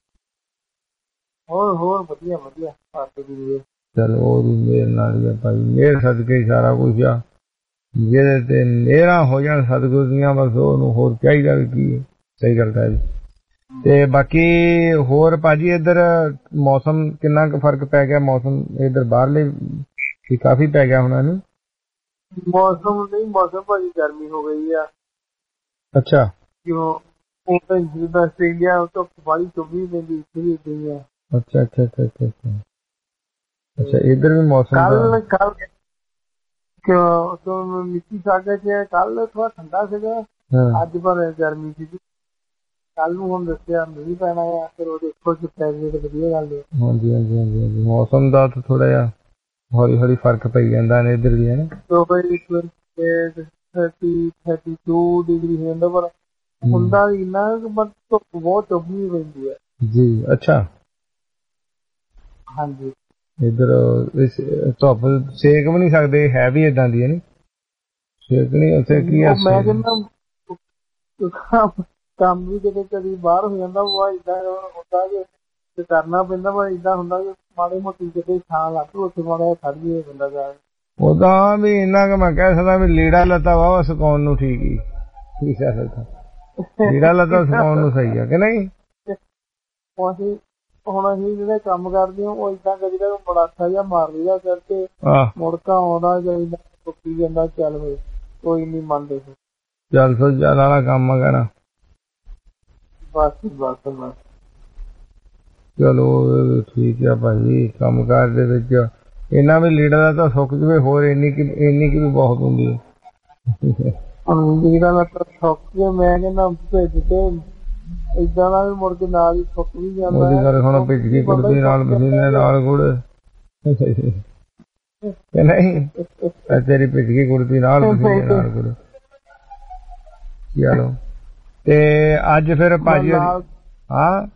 ਹੋਰ ਵਧੀਆ। ਚਲੋ ਉਹਦੀ ਮਿਹਰ ਨਾਲ ਹੀ ਆ ਭਾਈ, ਮਿਹਰ ਸਦਕੇ ਸਾਰਾ ਕੁਛ ਆ। ਜਿਹਦੇ ਤੇ ਮਿਹਰਾਂ ਹੋ ਜਾਣ ਸਤਿਗੁਰ ਦੀਆਂ, ਬਸ ਉਹਨੂੰ ਹੋਰ ਚਾਹੀਦਾ ਵੀ ਕੀ। ਸਹੀ ਗੱਲ ਹੈ ਜੀ। ਤੇ ਬਾਕੀ ਹੋਰ ਭਾਜੀ ਇੱਧਰ ਮੌਸਮ ਕਿੰਨਾ ਕੁ ਫਰਕ ਪੈ ਗਿਆ? ਮੌਸਮ ਇੱਧਰ ਬਾਹਰਲੇ ਕਾਫੀ ਪੈ ਗਿਆ ਹੋਣਾ ਨੀ? ਮੌਸਮ ਭਾਜੀ ਗਰਮੀ ਹੋ ਗਈ ਆ। ਅੱਛਾ, ਕਿਉਂ? ਆਸਟ੍ਰੇਲੀਆ ਤੋਂ ਬਾਹਲੀ 24 ਦਿਨ ਦੀ ਸ਼ੁਰੂ ਹੋਈ ਆ। ਅੱਛਾ, ਇੱਧਰ ਵੀ ਮੌਸਮ ਕਿਉਂ ਮਿੱਟੀ ਸਾਗੇ ਚ ਕੱਲ ਥੋੜਾ ਠੰਡਾ ਸੀਗਾ, ਅੱਜ ਪਰ ਗਰਮੀ ਸੀ। ਕੱਲ ਨੂੰ ਹੁਣ ਦੱਸਿਆ ਮੀਂਹ ਪੈਣਾ ਆ, ਫਿਰ ਉਹ ਦੇਖੋ ਪੈ ਜਾਏ ਤਾਂ ਵਧੀਆ ਗੱਲ ਹੈ। ਹਾਂਜੀ। ਮੌਸਮ ਦਾ ਤਾਂ ਥੋੜਾ ਜਿਹਾ ਹੌਲੀ ਫਰਕ ਪਈ ਜਾਂਦਾ ਨੇ ਇੱਧਰ ਵੀ, ਹੈ ਨਾ। 32 ਡਿਗਰੀ ਹੋ ਜਾਂਦਾ, ਪਰ ਹੁੰਦਾ ਇੰਨਾ ਧੁੱਪ ਬਹੁਤ ਚੁੱਭੀ ਪੈਂਦੀ ਹੈ ਜੀ। ਅੱਛਾ, ਹਾਂਜੀ। ਇੱਧਰ ਧੁੱਪ ਸੇਕ ਵੀ ਨਹੀਂ ਸਕਦੇ, ਹੈ ਵੀ ਏਦਾਂ ਦੀ ਹੈ ਨੀ, ਸੇਕ ਨਹੀਂ ਉੱਥੇ ਕੀ। ਮੈਂ ਕਹਿੰਦਾ ਕੰਮ ਵੀ ਕਿਤੇ ਕਦੀ ਬਾਹਰ ਹੋ ਜਾਂਦਾ, ਵਾ ਏਦਾਂ ਹੁੰਦਾ ਕਿ ਕਰਨਾ ਪੈਂਦਾ, ਵਾ ਏਦਾਂ ਹੁੰਦਾ ਕਿ ਮਾੜੀ ਮੋਟੀ ਕਿਤੇ ਥਾਂ ਲੱਗ ਉੱਥੇ ਮਾੜਾ ਜਿਹਾ ਖੜ ਜਾਏ ਬੰਦਾ ਜਾ। ਉਦਾਂ ਵੀ ਇੰਨਾ ਕੁ ਮੈਂ ਕਹਿ ਸਕਦਾ ਵੀ ਲੀੜਾ ਲੱਤਾ ਵਾਹਵਾ ਸੁਕਾਉਣ ਨੂੰ ਠੀਕ ਹੀ ਕਹਿ ਸਕਦਾ। ਲੀੜਾ ਲੱਤਾ ਸੁਕਾਉਣ ਨੂੰ ਸਹੀ ਆ ਕਿ ਨਹੀਂ? ਹੁਣ ਅਸੀਂ ਜਿਹੜੇ ਕੰਮ ਕਰਦੇ ਹਾਂ ਉਹ ਏਦਾਂ ਕਰੀਦਾ, ਮੜਾਸਾ ਜਿਹਾ ਮਾਰ ਲਈਦਾ ਸਿਰ ਤੇ, ਮੁੜਕਾ ਆਉਂਦਾ ਜਾਈਦਾ, ਟੁੱਟੀ ਜਾਂਦਾ, ਚੱਲ ਹੋਏ ਕੋਈ ਨੀ ਮੰਨਦੇ। ਚੱਲ ਵਾਲਾ ਕੰਮ ਆ ਕਹਿਣਾ। ਬਸ ਚਲੋ ਠੀਕ ਆ ਭਾਜੀ। ਕੰਮ ਕਾਰ ਦੇ ਵਿੱਚ ਇਹਨਾਂ ਵੀ ਲੀੜਾ ਦਾ ਤਾਂ ਸੁੱਕ ਜਵੇ, ਹੋਰ ਇੰਨੀ ਕੀ ਵੀ ਬਹੁਤ ਹੁੰਦੀ ਹੈ। ਲੀੜਾ ਦਾ ਤਾਂ ਸੁੱਕ ਕੇ ਮੈਂ ਕਹਿੰਦਾ ਭੇਜ ਕੇ ਏਦਾਂ ਨਾਲ ਵੀ ਮੁੜ ਕੇ ਨਾਲ ਹੀ ਸੁੱਕ ਵੀ ਜਾਂਦਾ। ਉਹਦੀ ਗੱਲ ਸੁਣ, ਭਿੱਜੀ ਕੁੜਤੀ ਨਾਲ ਪਸੀਨੇ ਨਾਲ ਗੁੜ ਕਿ ਨਹੀਂ, ਤੇਰੀ ਭਿੱਜੀ ਕੁੜਤੀ ਨਾਲ ਪਸੀਨੇ ਨਾਲ ਗੁੜ। ਚਲੋ ਤੇ ਅੱਜ ਫਿਰ ਭਾਜੀ ਹਾਂ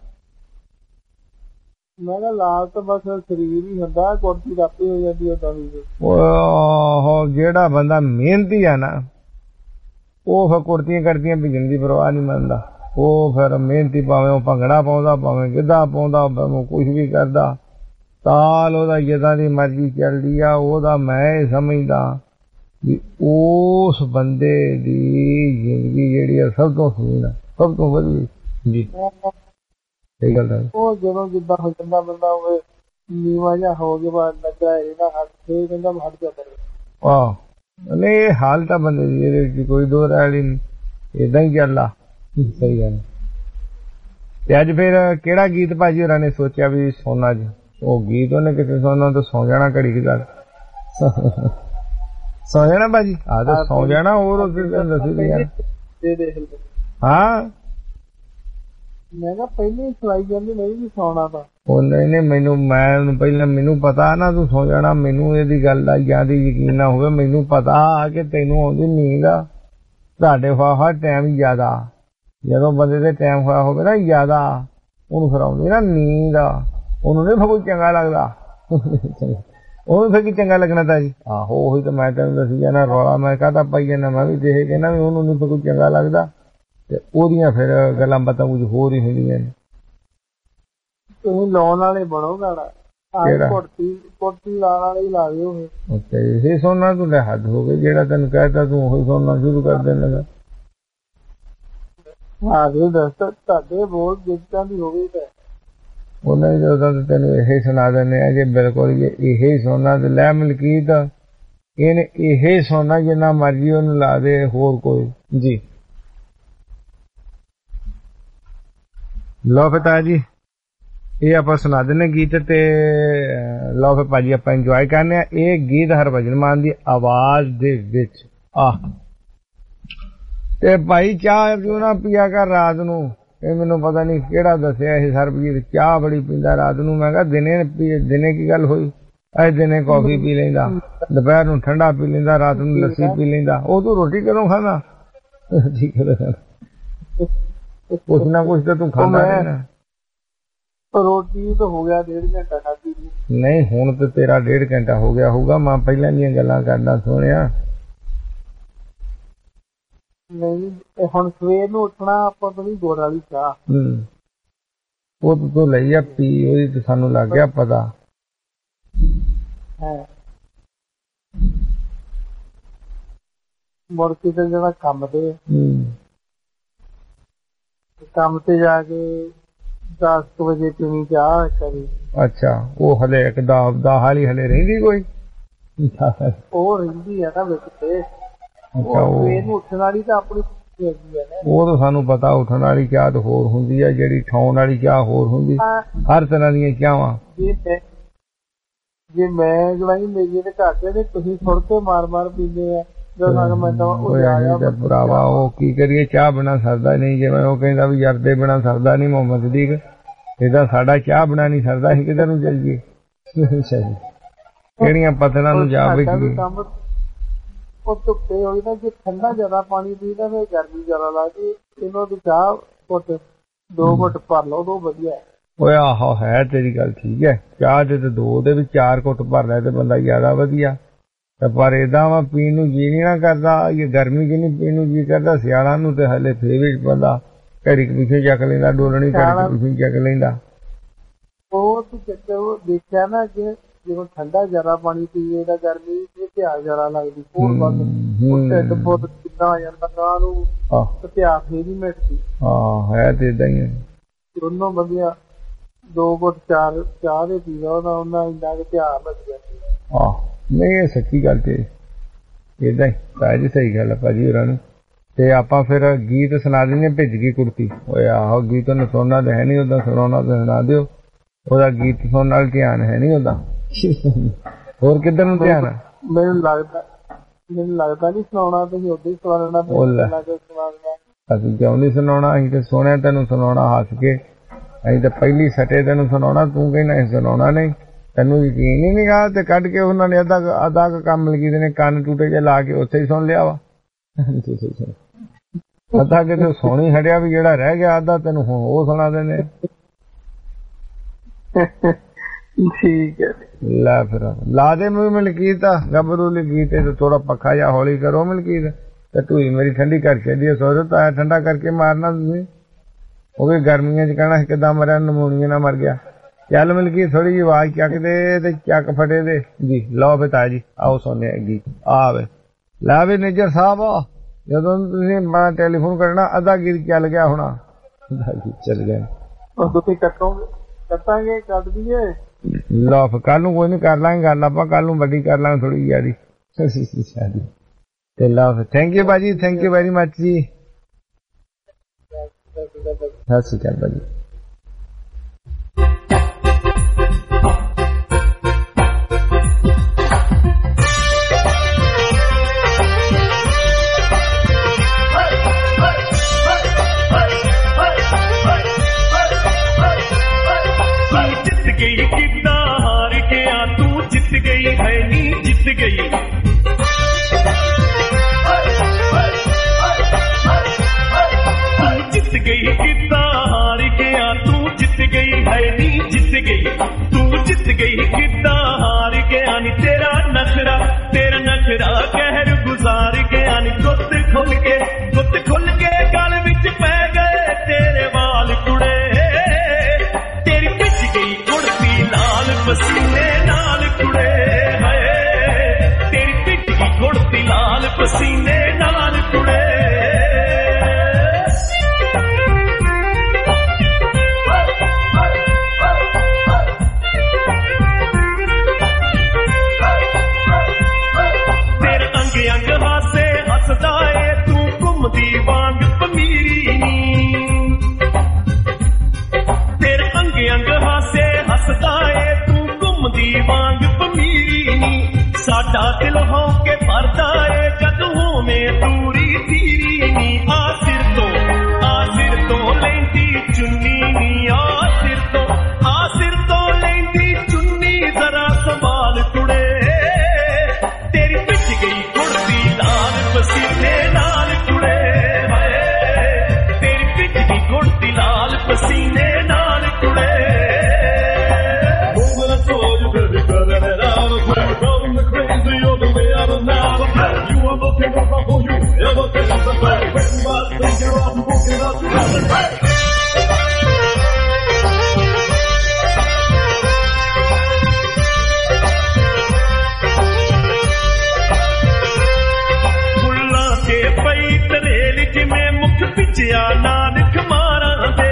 ਮੈਂ ਕਿਹਾ ਲਾਲ ਤਾਂ ਬਸ ਸਰੀਰ ਹੀ ਹੁੰਦਾ, ਕੁੜਤੀ ਰਾਪੀ ਹੋ ਜਾਂਦੀ ਓਦਾਂ ਵੀ। ਉਹ ਜਿਹੜਾ ਬੰਦਾ ਮਿਹਨਤੀ ਆ ਨਾ ਉਹ ਫਿਰ ਕੁੜਤੀਆਂ ਕਰਤੀਆਂ ਭਿੱਜਣ ਦੀ ਪਰਵਾਹ ਨਹੀਂ ਮੰਨਦਾ। ਉਹ ਫਿਰ ਮਿਹਨਤੀ, ਭਾਵੇਂ ਉਹ ਭੰਗੜਾ ਪਾਉਂਦਾ, ਭਾਵੇਂ ਗਿੱਧਾ ਪਾਉਂਦਾ, ਭਾਵੇਂ ਕੁਛ ਵੀ ਕਰਦਾ, ਤਾਲ ਉਹਦਾ ਜਿੱਦਾਂ ਦੀ ਮਰਜ਼ੀ ਚੱਲਦੀ ਆ। ਉਹਦਾ ਮੈਂ ਇਹ ਸਮਝਦਾ ਵੀ ਉਸ ਬੰਦੇ ਦੀ ਜ਼ਿੰਦਗੀ ਜਿਹੜੀ ਆ ਸਭ ਤੋਂ ਸੁਣੀ, ਸਭ ਤੋਂ ਵਧੀਆ ਜੀ। ਸਹੀ ਗੱਲ ਹੈ। ਉਹ ਜਦੋਂ ਜਿੱਦਾਂ ਹੋ ਜਾਂਦਾ ਬੰਦਾ ਹੋਵੇ ਨੀਵਾਂ ਜਿਹਾ ਹੋ ਗਿਆ, ਬਾਅਦ ਲੱਗਾ ਇਹਦਾ ਹੱਥ ਫੇਰ ਕਹਿੰਦਾ ਹਟ ਜਾਂਦਾ। ਆਹ ਨਹੀਂ, ਇਹ ਹਾਲ ਤਾਂ ਬੰਦੇ ਦੀ, ਇਹਦੇ ਵਿੱਚ ਕੋਈ ਦੋ ਰਾਇ ਨਹੀਂ, ਏਦਾਂ ਹੀ ਗੱਲ ਆ। ਸਹੀ ਗੱਲ। ਤੇ ਅੱਜ ਫਿਰ ਕਿਹੜਾ ਗੀਤ ਭਾਜੀ ਹੋਰਾਂ ਨੇ ਸੋਚਿਆ ਵੀ ਸੋਨਾ ਜੀ? ਉਹ ਗੀਤ ਉਹਨੇ ਕਿਸੇ ਸੋਨਾ ਤੋਂ ਸੌ ਜਾਣਾ ਘੜੀ ਕੀ ਗੱਲ ਸੌ ਜਾਣਾ ਭਾਜੀ? ਆ ਤਾਂ ਸੌ ਜਾਣਾ। ਹੋਰ ਉਸ ਦਿਨ ਦੱਸੀ ਯਾਰ। ਹਾਂ ਮੈਂ ਕਿਹਾ ਪਹਿਲੇ ਸਲਾਈ ਜਾਂਦੀ ਨਹੀਂ ਵੀ ਸੌਣਾ ਤਾਂ। ਉਹ ਨਹੀਂ ਮੈਨੂੰ, ਮੈਂ ਉਹਨੂੰ ਪਹਿਲਾਂ ਮੈਨੂੰ ਪਤਾ ਨਾ ਤੂੰ ਸੌ ਜਾਣਾ, ਮੈਨੂੰ ਇਹਦੀ ਗੱਲ ਦਾ ਜਿਆਦਾ ਯਕੀਨ ਨਾ ਹੋਵੇ। ਮੈਨੂੰ ਪਤਾ ਕਿ ਤੈਨੂੰ ਆਉਂਦੀ ਨੀਂਦ ਆ, ਤੁਹਾਡੇ ਹੋਇਆ ਟਾਈਮ ਜ਼ਿਆਦਾ, ਜਦੋਂ ਬੰਦੇ ਦੇ ਟਾਈਮ ਹੋਇਆ ਹੋਵੇ ਨਾ ਜ਼ਿਆਦਾ, ਉਹਨੂੰ ਫਿਰ ਆਉਂਦੀ ਨਾ ਨੀਂਦ ਆ। ਉਹਨੂੰ ਨਹੀਂ ਫਿਰ ਕੋਈ ਚੰਗਾ ਲੱਗਦਾ, ਉਹਨੂੰ ਫਿਰ ਕੀ ਚੰਗਾ ਲੱਗਣਾ ਤਾਂ ਜੀ। ਆਹੋ ਉਹੀ ਤਾਂ ਮੈਂ ਤੈਨੂੰ ਦੱਸੀ ਜਾਣਾ ਰੌਲਾ ਮੈਂ ਕਾਹਦਾ ਪਾਈ ਜਾਣਾ। ਮੈਂ ਵੀ ਦੇਖ ਕਹਿੰਦਾ ਵੀ ਉਹਨੂੰ ਨਹੀਂ ਫਿਰ ਕੋਈ ਚੰਗਾ ਲੱਗਦਾ, ਤੇ ਉਹਦੀਆਂ ਫਿਰ ਗੱਲਾਂ ਬਾਤਾਂ ਕੁਝ ਹੋਰ ਹੀ ਹੁੰਦੀਆਂ ਨੇ। ਤੁਸੀਂ ਲਾਉਣ ਵਾਲੇ ਬਣੋ ਗਾਣਾ, ਕੁੜਤੀ ਲਾਉਣ ਵਾਲੇ ਹੀ ਲਾ ਦਿਓ। ਅੱਛਾ ਇਹ ਸੁਣਨਾ ਤੂੰ ਲੈ ਹੱਦ ਹੋ ਗਈ, ਜਿਹੜਾ ਤੈਨੂੰ ਕਹਿਤਾ ਤੂੰ ਉਹੀ ਸੁਣਨਾ ਸ਼ੁਰੂ ਕਰ ਦੇਣ ਲੱਗਾ। ਹਾਂ ਜੀ ਦੱਸ, ਤੁਹਾਡੇ ਬੋਲ ਜਿੱਦਾਂ ਦੀ ਹੋਵੇ ਤਾਂ ਉਹਨਾਂ ਦੀ ਉਦੋਂ ਤਾਂ ਤੈਨੂੰ ਇਹ ਸੁਣਾ ਦਿੰਦੇ ਆ ਕਿ ਬਿਲਕੁਲ ਇਹ ਸੁਣਨਾ ਤੇ ਲੈ ਮਲਕੀਤ ਇਹਨੇ ਇਹ ਸੁਣਨਾ ਜਿੰਨਾ ਮਰਜ਼ੀ ਉਹਨੂੰ ਲਾ ਦੇ ਹੋਰ ਕੋਈ ਜੀ। ਲਓ ਫਿਰ ਜੀ ਇਹ ਆਪਾਂ ਸੁਣਾ ਦਿੰਦੇ ਗੀਤ ਤੇ ਲਓ ਫਿਰ ਭਾਜੀ ਆਪਾਂ ਇੰਜੋਏ ਕਰਨੇ ਆ। ਇਹ ਗੀਤ ਹਰਭਜਨ ਮਾਨ ਦੀ ਆਵਾਜ਼ ਦੇ ਵਿੱਚ। ਤੇ ਭਾਈ ਚਾਹ ਕਿਉਂ ਨਾ ਪੀਆ ਕਰ ਰਾਤ ਨੂੰ। ਇਹ ਮੈਨੂੰ ਪਤਾ ਨਹੀਂ ਕਿਹੜਾ ਦੱਸਿਆ ਇਹ ਸਰਬਜੀਤ ਚਾਹ ਬੜੀ ਪੀਂਦਾ ਰਾਤ ਨੂੰ। ਮੈਂ ਕਿਹਾ ਦਿਨੇ ਕੀ ਗੱਲ ਹੋਈ? ਅੱਜ ਦਿਨੇ ਕੌਫੀ ਪੀ ਲੈਂਦਾ, ਦੁਪਹਿਰ ਨੂੰ ਠੰਡਾ ਪੀ ਲੈਂਦਾ, ਰਾਤ ਨੂੰ ਲੱਸੀ ਪੀ ਲੈਂਦਾ। ਉਹ ਤੂੰ ਰੋਟੀ ਕਦੋਂ ਖਾਂਦਾ? ਕੁਛ ਨਾ ਕੁਛ ਤਾਂ ਤੂੰ ਖਾਂਦਾ ਰਹਿਣਾ। ਰੋਟੀ ਤਾਂ ਹੋ ਗਿਆ 1.5 ਘੰਟਾ ਖਾਧੀ ਨਹੀਂ, ਹੁਣ ਤੇ ਤੇਰਾ 1.5 ਘੰਟਾ ਹੋ ਗਿਆ ਹੋਊਗਾ। ਮੈਂ ਪਹਿਲਾਂ ਦੀਆਂ ਗੱਲਾਂ ਕਰਦਾ ਸੋਹਣਿਆ। ਨਹੀਂ ਹੁਣ ਸਵੇਰ ਨੂੰ ਉੱਠਣਾ ਆਪਾਂ ਤੋਂ ਵੀ ਗੁੜ ਵਾਲੀ ਚਾਹ ਉਹ ਤੋਂ ਲਈ ਆ ਪੀ, ਉਹਦੀ ਤੇ ਸਾਨੂੰ ਲੱਗ ਗਿਆ ਪਤਾ। ਮੁੜ ਕੇ ਤੇ ਜਿਹੜਾ ਕੰਮ ਤੇ ਜਾ ਕੇ 10 ਵਜੇ ਪੀਣੀ ਚਾਹ ਕਰੀ। ਅੱਛਾ ਉਹ ਹਲੇ ਇੱਕ ਦਾ ਹਾਲੀ ਹਲੇ ਰਹਿੰਦੀ ਕੋਈ? ਉਹ ਰਹਿੰਦੀ ਆ ਨਾ ਵਿੱਚ ਤੇ ਉੱਠਣ ਵਾਲੀ ਤਾਂ ਆਪਣੀ ਉਹ ਤਾਂ ਸਾਨੂੰ ਪਤਾ। ਉੱਠਣ ਵਾਲੀ ਚਾਹ ਤਾਂ ਹੋਰ ਹੁੰਦੀ ਆ, ਜਿਹੜੀ ਠਾਉਣ ਵਾਲੀ ਚਾਹ ਹੋਰ ਹੁੰਦੀ। ਹਰ ਤਰ੍ਹਾਂ ਦੀਆਂ ਚਾਹਾਂ। ਜੇ ਮੈਂ ਜਵਾਈ ਮੇਰੀ ਦੇ ਘਰ ਦੇ ਤੁਸੀਂ ਸੁਣ ਕੇ ਮਾਰ ਪੀਂਦੇ ਆ ਭਰਾਵਾ। ਉਹ ਕੀ ਕਰੀਏ, ਚਾਹ ਬਿਨਾ ਸਰਦਾ ਨਹੀਂ। ਜਿਵੇਂ ਉਹ ਕਹਿੰਦਾ ਵੀ ਜਰਦੇ ਬਿਨਾ ਸਰਦਾ ਨਹੀਂ ਮੁਹੰਮਦ ਦੀ, ਇਹਦਾ ਸਾਡਾ ਚਾਹ ਬਿਨਾ ਨਹੀਂ ਸਰਦਾ। ਅਸੀਂ ਕਿੱਧਰ ਨੂੰ ਚੱਲ ਗਏ? ਕਿਹੜੀਆਂ ਪਤਨਾਂ ਨੂੰ ਜਾ ਬੈਠੀਏ? ਉਹ ਧੁੱਪੇ ਹੋਈ ਨਾ, ਜੇ ਠੰਡਾ ਜ਼ਿਆਦਾ ਪਾਣੀ ਪੀਦਾ ਫਿਰ ਗਰਮੀ ਜ਼ਿਆਦਾ ਲੱਗਦੀ। ਇਹਨਾਂ ਦੀ ਚਾਹ ਘੁੱਟ 2 ਘੁੱਟ ਭਰ ਲਓ ਤਾਂ ਵਧੀਆ। ਓਏ ਆਹੋ ਹੈ ਤੇਰੀ ਗੱਲ ਠੀਕ ਹੈ। ਚਾਹ ਦੇ ਤੇ 2 ਦੇ ਵਿੱਚ 4 ਘੁੱਟ ਭਰ ਲੈ ਤੇ ਬੰਦਾ ਜ਼ਿਆਦਾ ਵਧੀਆ। ਪਰ ਏਦਾਂ ਵਾ ਪੀਣ ਨੂੰ ਜੀ ਨਹੀਂ ਨਾ ਕਰਦਾ। ਇਹ ਗਰਮੀ ਚ ਨਹੀਂ ਪੀਣ ਨੂੰ ਜੀ ਕਰਦਾ। ਸਿਆਲਾਂ ਨੂੰ ਤੇ ਹਲੇ ਫੇਰ ਵੀ ਬੰਦਾ ਘੜੀ ਪਿੱਛੇ ਚੱਕ ਲੈਂਦਾ, ਡੋਲਣੀ ਘੜੀ ਪਿੱਛੇ ਚੱਕ ਲੈਂਦਾ। ਉਹ ਤੂੰ ਚੱਕਰ ਦੇਖਿਆ ਨਾ ਕਿ ਜਦੋਂ ਠੰਡਾ ਜ਼ਿਆਦਾ ਪਾਣੀ ਪੀਏ ਤਾਂ ਗਰਮੀ ਪਿਆਸ ਜ਼ਿਆਦਾ ਲੱਗਦੀ। ਹੋਰ ਬਸ ਢਿੱਡ ਬਹੁਤ ਕਿੱਦਾਂ ਆ ਜਾਂਦਾ ਗਾਂ ਨੂੰ, ਪਿਆਸ ਹੀ ਨਹੀਂ ਮਿਟਦੀ। ਹਾਂ ਹੈ ਤੇ ਏਦਾਂ ਹੀ ਹੈ। ਦੋਨੋਂ ਵਧੀਆ 2 ਘੁੱਟ ਚਾਹ ਦੇ ਪੀਵਾ ਉਹਨਾਂ ਇੰਨਾ ਕਿ ਪਿਆਸ ਲੱਗ ਜਾਂਦੀ। ਨਹੀਂ ਇਹ ਸੱਚੀ ਗੱਲ ਤੇ ਏਦਾਂ ਹੀ ਭਾਜੀ, ਸਹੀ ਗੱਲ ਆ ਭਾਜੀ ਹੋਰਾਂ ਨੂੰ। ਤੇ ਆਪਾਂ ਫਿਰ ਗੀਤ ਸੁਣਾ ਦਿੰਦੇ ਭਿੱਜ ਗਈ ਕੁੜਤੀ। ਓਏ ਆਹੋ ਗੀਤ ਉਹਨੂੰ ਸੁਣਨਾ ਤਾਂ ਹੈ ਨੀ, ਓਦਾਂ ਸੁਣਾਉਣਾ ਤਾਂ ਸੁਣਾ ਦਿਓ। ਉਹਦਾ ਗੀਤ ਸੁਣਨ ਨਾਲ ਧਿਆਨ ਹੈ ਨੀ ਉਹਦਾ। ਹੋਰ ਕਿੱਧਰ ਨੂੰ ਧਿਆਨ ਆ? ਮੈਨੂੰ ਲੱਗਦਾ ਨੀ ਸੁਣਾਉਣਾ, ਤੁਸੀਂ ਉਦਾਂ ਹੀ ਸੁਣਾ ਲੈਣਾ। ਅਸੀਂ ਕਿਉਂ ਨਹੀਂ ਸੁਣਾਉਣਾ, ਅਸੀਂ ਤੇ ਸੋਹਣਿਆ ਤੈਨੂੰ ਸੁਣਾਉਣਾ ਹੱਸ ਕੇ, ਅਸੀਂ ਤਾਂ ਪਹਿਲੀ ਸਟੇ ਤੈਨੂੰ ਸੁਣਾਉਣਾ, ਤੂੰ ਕਹਿੰਦਾ ਅਸੀਂ ਸੁਣਾਉਣਾ ਨਹੀਂ, ਤੈਨੂੰ ਯਕੀਨ ਹੀ ਨਹੀਂ ਗਾ। ਤੇ ਕੱਢ ਕੇ ਉਹਨਾਂ ਨੇ ਅੱਧਾ ਕੰਮ ਮਲਕੀਤ ਨੇ ਕੰਨ ਟੂਟੇ ਜੇ ਲਾ ਕੇ ਉੱਥੇ ਹੀ ਸੁਣ ਲਿਆ ਵਾ। ਅੱਧਾ ਕਿਤੇ ਸੋਣੀ ਹਟਿਆ ਵੀ ਜਿਹੜਾ ਰਹਿ ਗਿਆ ਅੱਧਾ ਤੈਨੂੰ ਹੁਣ ਉਹ ਸੁਣਾ ਦਿੰਦੇ। ਠੀਕ ਹੈ, ਲੈ ਫਿਰ ਲਾ ਦੇ ਮੈਨੂੰ ਮਲਕੀਤ ਗੱਭਰੂ ਗੀਤ ਤੇ ਥੋੜਾ ਪੱਖਾ ਜਾਂ ਹੌਲੀ ਕਰੋ ਮਲਕੀਤ, ਤੇ ਢੂਈ ਮੇਰੀ ਠੰਡੀ ਕਰ ਛੱਡੀ, ਸੋਚੋ ਤਾਂ ਠੰਡਾ ਕਰਕੇ ਮਾਰਨਾ ਤੁਸੀਂ, ਉਹ ਵੀ ਗਰਮੀਆਂ ਚ ਕਹਿਣਾ ਕਿੱਦਾਂ ਮਰਿਆ, ਨਮੂਨੀਆ ਨਾਲ ਮਰ ਗਿਆ। ਚੱਲ ਮਲਕੀਤ ਥੋੜੀ ਜਿਹੀ ਆਵਾਜ਼ ਚੱਕਦੇ ਤੇ ਚੱਕ ਫਟੇ ਦੇ ਜੀ। ਲਓ ਬਤਾ ਜੀ, ਆਓ ਸੋਨੇ ਗੀਤ ਆਵੇ। ਲੈ ਵੀ ਨਿੱਜਰ ਸਾਹਿਬ, ਜਦੋਂ ਤੁਸੀਂ ਮੈਂ ਟੈਲੀਫੋਨ ਕਰਨਾ ਅੱਧਾ ਗੀਤ ਚੱਲ ਗਿਆ ਹੋਣਾ, ਅੱਧਾ ਗੀਤ ਚੱਲ ਗਿਆ। ਤੁਸੀਂ ਕੱਟਾਂਗੇ, ਕੱਟ ਦਈਏ। ਲਓ ਫਿਰ ਕੱਲ ਨੂੰ ਕੋਈ ਨੀ ਕਰ ਲਾਂਗੇ ਗੱਲ, ਆਪਾਂ ਕੱਲ ਨੂੰ ਵੱਡੀ ਕਰ ਲਾਂਗੇ ਥੋੜੀ ਯਾਰੀ ਸ਼ਾਦੀ ਤੇ। ਲਓ ਫਿਰ ਥੈਂਕ ਯੂ ਭਾਜੀ, ਥੈਂਕ ਯੂ ਵੈਰੀ ਮਚ ਜੀ। ਸਤਿ ਸ਼੍ਰੀ ਅਕਾਲ ਭਾਜੀ। गई है नी जित गई, जित गई कितना हार गया, तू जित गई है नी जित गई, तू जित गई कितना हार गया नी। तेरा नखरा कहर गुजार गया नी। गुत खुल के गल विच पै गए तेरे वाल कुड़े, तेरी पिछ गई कुड़ती लाल पसीने नाल कुड़े, तेरी पिछ की कुड़ती लाल पसीने नाल कुड़े। तेरे अंग अंग हासे हसदा ए, तू घुमदी वांग पमीरी नी। तेरे अंग अंग हासे हसदा ए, तू घुमदी वांग पमीरी नी। साडा दिल हो के भरदा ए, कदू होवे दूरी धीरी नी। आ सिर तो लैंदी चुन्नी नी, आ सिर तो लैंदी चुन्नी, जरा संभाल कुड़े, तेरी पिछ गई कुड़ती लाल पसीने नाल कुड़े, तेरी पिछ गई कुड़ती लाल पसीने नाल कुड़े। फुल्लां ते पई तरेल जिवें मुख पिछया नानक मारां दे,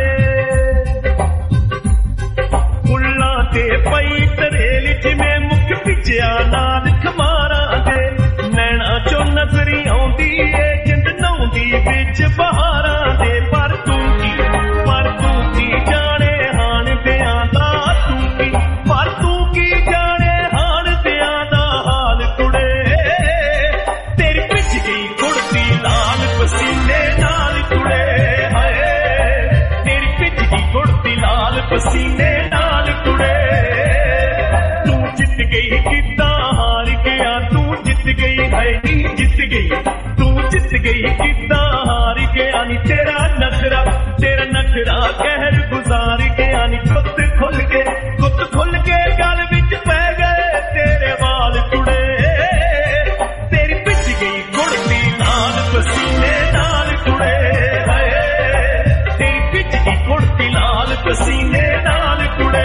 फुल्लां ते पई तरेल जिवें मुख पिछया नानक मारां दे। नैना चो नजरी आउंदी ए जिंद नौंदी विच बहारां दे, पर तू की जाने हाण दियां दा, पर तू की जाने हाण दियां दा हाल कुड़े, तेरी पिछ गई कुड़ती लाल पसीने नाल कुड़े, तेरी पिछ गई कुड़ती लाल पसीने नाल कुड़े। तू जित गई कितना हार गया, तू जित गई है नी जित गई, तू जित गई कितना हार गया नी। तेरा नखरा कहर गुजार गया नी। गुत खुल के गल विच पै गए तेरे वाल कुड़े, तेरी पिछ गई कुड़ती लाल पसीने नाल कुड़े, तेरी पिछ गई कुड़ती लाल पसीने नाल कुड़े।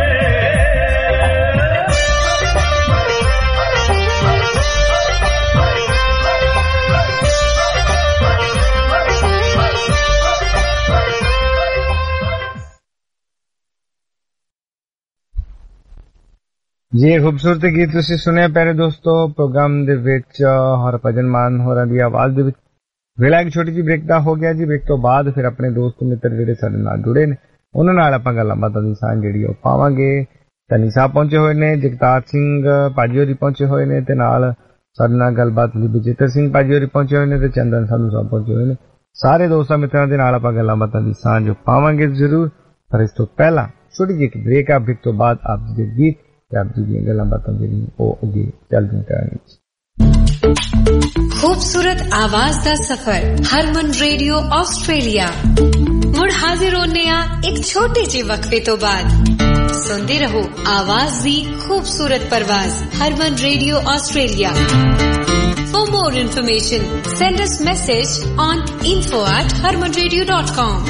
ਜੀ ਖੂਬਸੂਰਤ ਗੀਤ ਤੁਸੀਂ ਸੁਣਿਆ ਪਿਆਰੇ ਦੋਸਤੋ। ਪ੍ਰੋਗਰਾਮ ਦੇ ਵਿੱਚ ਹਰਭਜਨ ਮਾਨ ਹੋਰਾਂ ਦੀ ਆਵਾਜ਼ ਦੇ ਵਿੱਚ ਵੇਲਾ ਇੱਕ ਛੋਟੀ ਜਿਹੀ ਬ੍ਰੇਕ ਦਾ ਹੋ ਗਿਆ ਜੀ। ਬ੍ਰੇਕ ਤੋਂ ਬਾਅਦ ਫਿਰ ਆਪਣੇ ਦੋਸਤ ਮਿੱਤਰ ਜਿਹੜੇ ਸਾਡੇ ਨਾਲ ਜੁੜੇ ਨੇ ਉਹਨਾਂ ਨਾਲ ਆਪਾਂ ਗੱਲਾਂ ਬਾਤਾਂ ਦੀ ਸਾਂਝ ਜਿਹੜੀ ਉਹ ਪਾਵਾਂਗੇ। ਧਨੀ ਸਾਹਿਬ ਪਹੁੰਚੇ ਹੋਏ ਨੇ, ਜਗਤਾਰ ਸਿੰਘ ਭਾਜੀ ਹੋਰੀ ਪਹੁੰਚੇ ਹੋਏ ਨੇ, ਤੇ ਨਾਲ ਸਾਡੇ ਨਾਲ ਗੱਲਬਾਤ ਲਈ ਬਜਿੱਤਰ ਸਿੰਘ ਭਾਜੀ ਹੋਰੀ ਪਹੁੰਚੇ ਹੋਏ ਨੇ, ਤੇ ਚੰਦਨ ਸੰਧੂ ਸਾਹਿਬ ਪਹੁੰਚੇ ਹੋਏ ਨੇ। ਸਾਰੇ ਦੋਸਤਾਂ ਮਿੱਤਰਾਂ ਦੇ ਨਾਲ ਆਪਾਂ ਗੱਲਾਂ ਬਾਤਾਂ ਦੀ ਸਾਂਝ ਪਾਵਾਂਗੇ ਜ਼ਰੂਰ, ਪਰ ਇਸ ਤੋਂ ਪਹਿਲਾਂ ਛੋਟੀ ਜਿਹੀ ਇੱਕ ਬ੍ਰੇਕ ਆ, ਬ੍ਰੇਕ ਤੋਂ ਬਾਅਦ ਆਪ ਦੇ ਗੀਤ ਤੇ ਆਪ ਜੀ ਦੀਆਂ ਗੱਲਾਂ ਬਾਤਾਂ ਜਿਹੜੀਆਂ ਉਹ ਅੱਗੇ ਚੱਲਦੀਆਂ ਕਰਾਂਗੇ। खूबसूरत आवाज दा सफर हरमन रेडियो ऑस्ट्रेलिया मुड़ हाजिर होने एक छोटे जे वक्फे तो बाद सुनते रहो आवाज दी खूबसूरत परवाज Harman radio Australia. For more information send us message on info@harmanradio.com।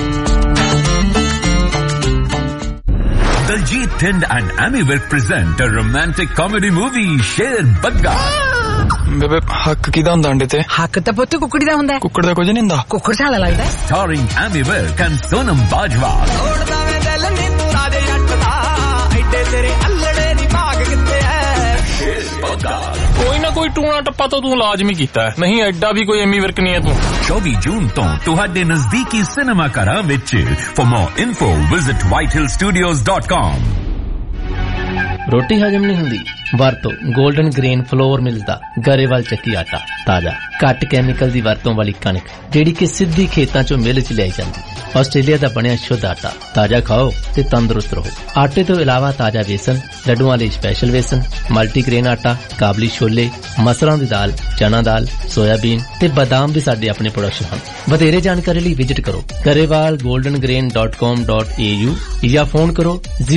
Daljit Thind and Amy Virk present a romantic comedy movie Sher Badga। ਬੇਬੇ ਹੱਕ ਕਿਹਦਾ ਹੁੰਦਾ ਅੰਡੇ ਤੇ? ਹੱਕ ਤਾਂ ਪੁੱਤ ਕੁੱਕੜੀ ਦਾ ਹੁੰਦਾ। ਕੁੱਕੜ ਦਾ ਕੁਝ ਨਹੀਂ ਹੁੰਦਾ। ਕੁੱਕੜ ਝਾਲਾ ਲੱਗਦਾ। Starring Amy Virk and Sonam Bajwa। ਤੋੜਦਾ ਵੇ ਦਿਲ ਨੀ ਤੂੰ ਰਾਜੇ ਜੱਟ ਦਾ, ਐਡੇ ਤੇਰੇ ਅਲੜੇ ਨੀ ਭਾਗ ਕਿੱਥੇ ਐ। ਕੋਈ ਨਾ ਕੋਈ ਟੂਣਾ ਟੱਪਾ ਤਾਂ ਤੂੰ ਲਾਜ਼ਮੀ ਕੀਤਾ ਹੈ, ਨਹੀਂ ਐਡਾ ਵੀ ਕੋਈ ਐਮੀ ਵਿਰਕ ਨਹੀਂ ਹੈ ਤੂੰ। 24 ਜੂਨ ਤੋਂ ਤੁਹਾਡੇ ਨਜ਼ਦੀਕੀ ਸਿਨੇਮਾ ਘਰਾਂ ਵਿੱਚ। For more info visit whitehillstudios.com। ਰੋਟੀ ਹਜਮ ਨਹੀਂ ਹੁੰਦੀ? ਵਰਤੋ 골ਡਨ ਗ੍ਰੇਨ ਫਲੋਰ ਮਿਲਦਾ ਗਰੇਵਾਲ ਚੱਕੀ ਆਟਾ। ਤਾਜ਼ਾ ਘੱਟ ਕੈਮੀਕਲ ਦੀ ਵਰਤੋਂ ਵਾਲੀ ਕਣਕ ਜਿਹੜੀ ਕਿ ਸਿੱਧੀ ਖੇਤਾਂ ਚੋਂ ਮਿਲ ਚ ਲਿਆਈ ਜਾਂਦੀ। ਆਸਟ੍ਰੇਲੀਆ ਦਾ ਬਣਿਆ ਸ਼ੁੱਧ ਆਟਾ। ਤਾਜ਼ਾ ਖਾਓ ਤੇ ਤੰਦਰੁਸਤ ਰਹੋ। ਆਟੇ ਤੋਂ ਇਲਾਵਾ ਤਾਜ਼ਾ ਵੇਸਣ, ਲੱਡੂਆਂ ਲਈ ਸਪੈਸ਼ਲ ਵੇਸਣ, ਮਲਟੀਗ੍ਰੇਨ ਆਟਾ, ਕਾਬਲੀ ਛੋਲੇ, ਮਸਰਾਂ ਦੀ ਦਾਲ, ਚਨਾ ਦਾਲ, ਸੋਇਆਬੀਨ ਤੇ ਬਾਦਾਮ ਵੀ ਸਾਡੇ ਆਪਣੇ ਪ੍ਰੋਡਕਸ਼ਨ ਹਨ। ਵਧੇਰੇ ਜਾਣਕਾਰੀ ਲਈ ਵਿਜ਼ਿਟ ਕਰੋ garewalgoldengrain.com.au ਜਾਂ ਫੋਨ ਕਰੋ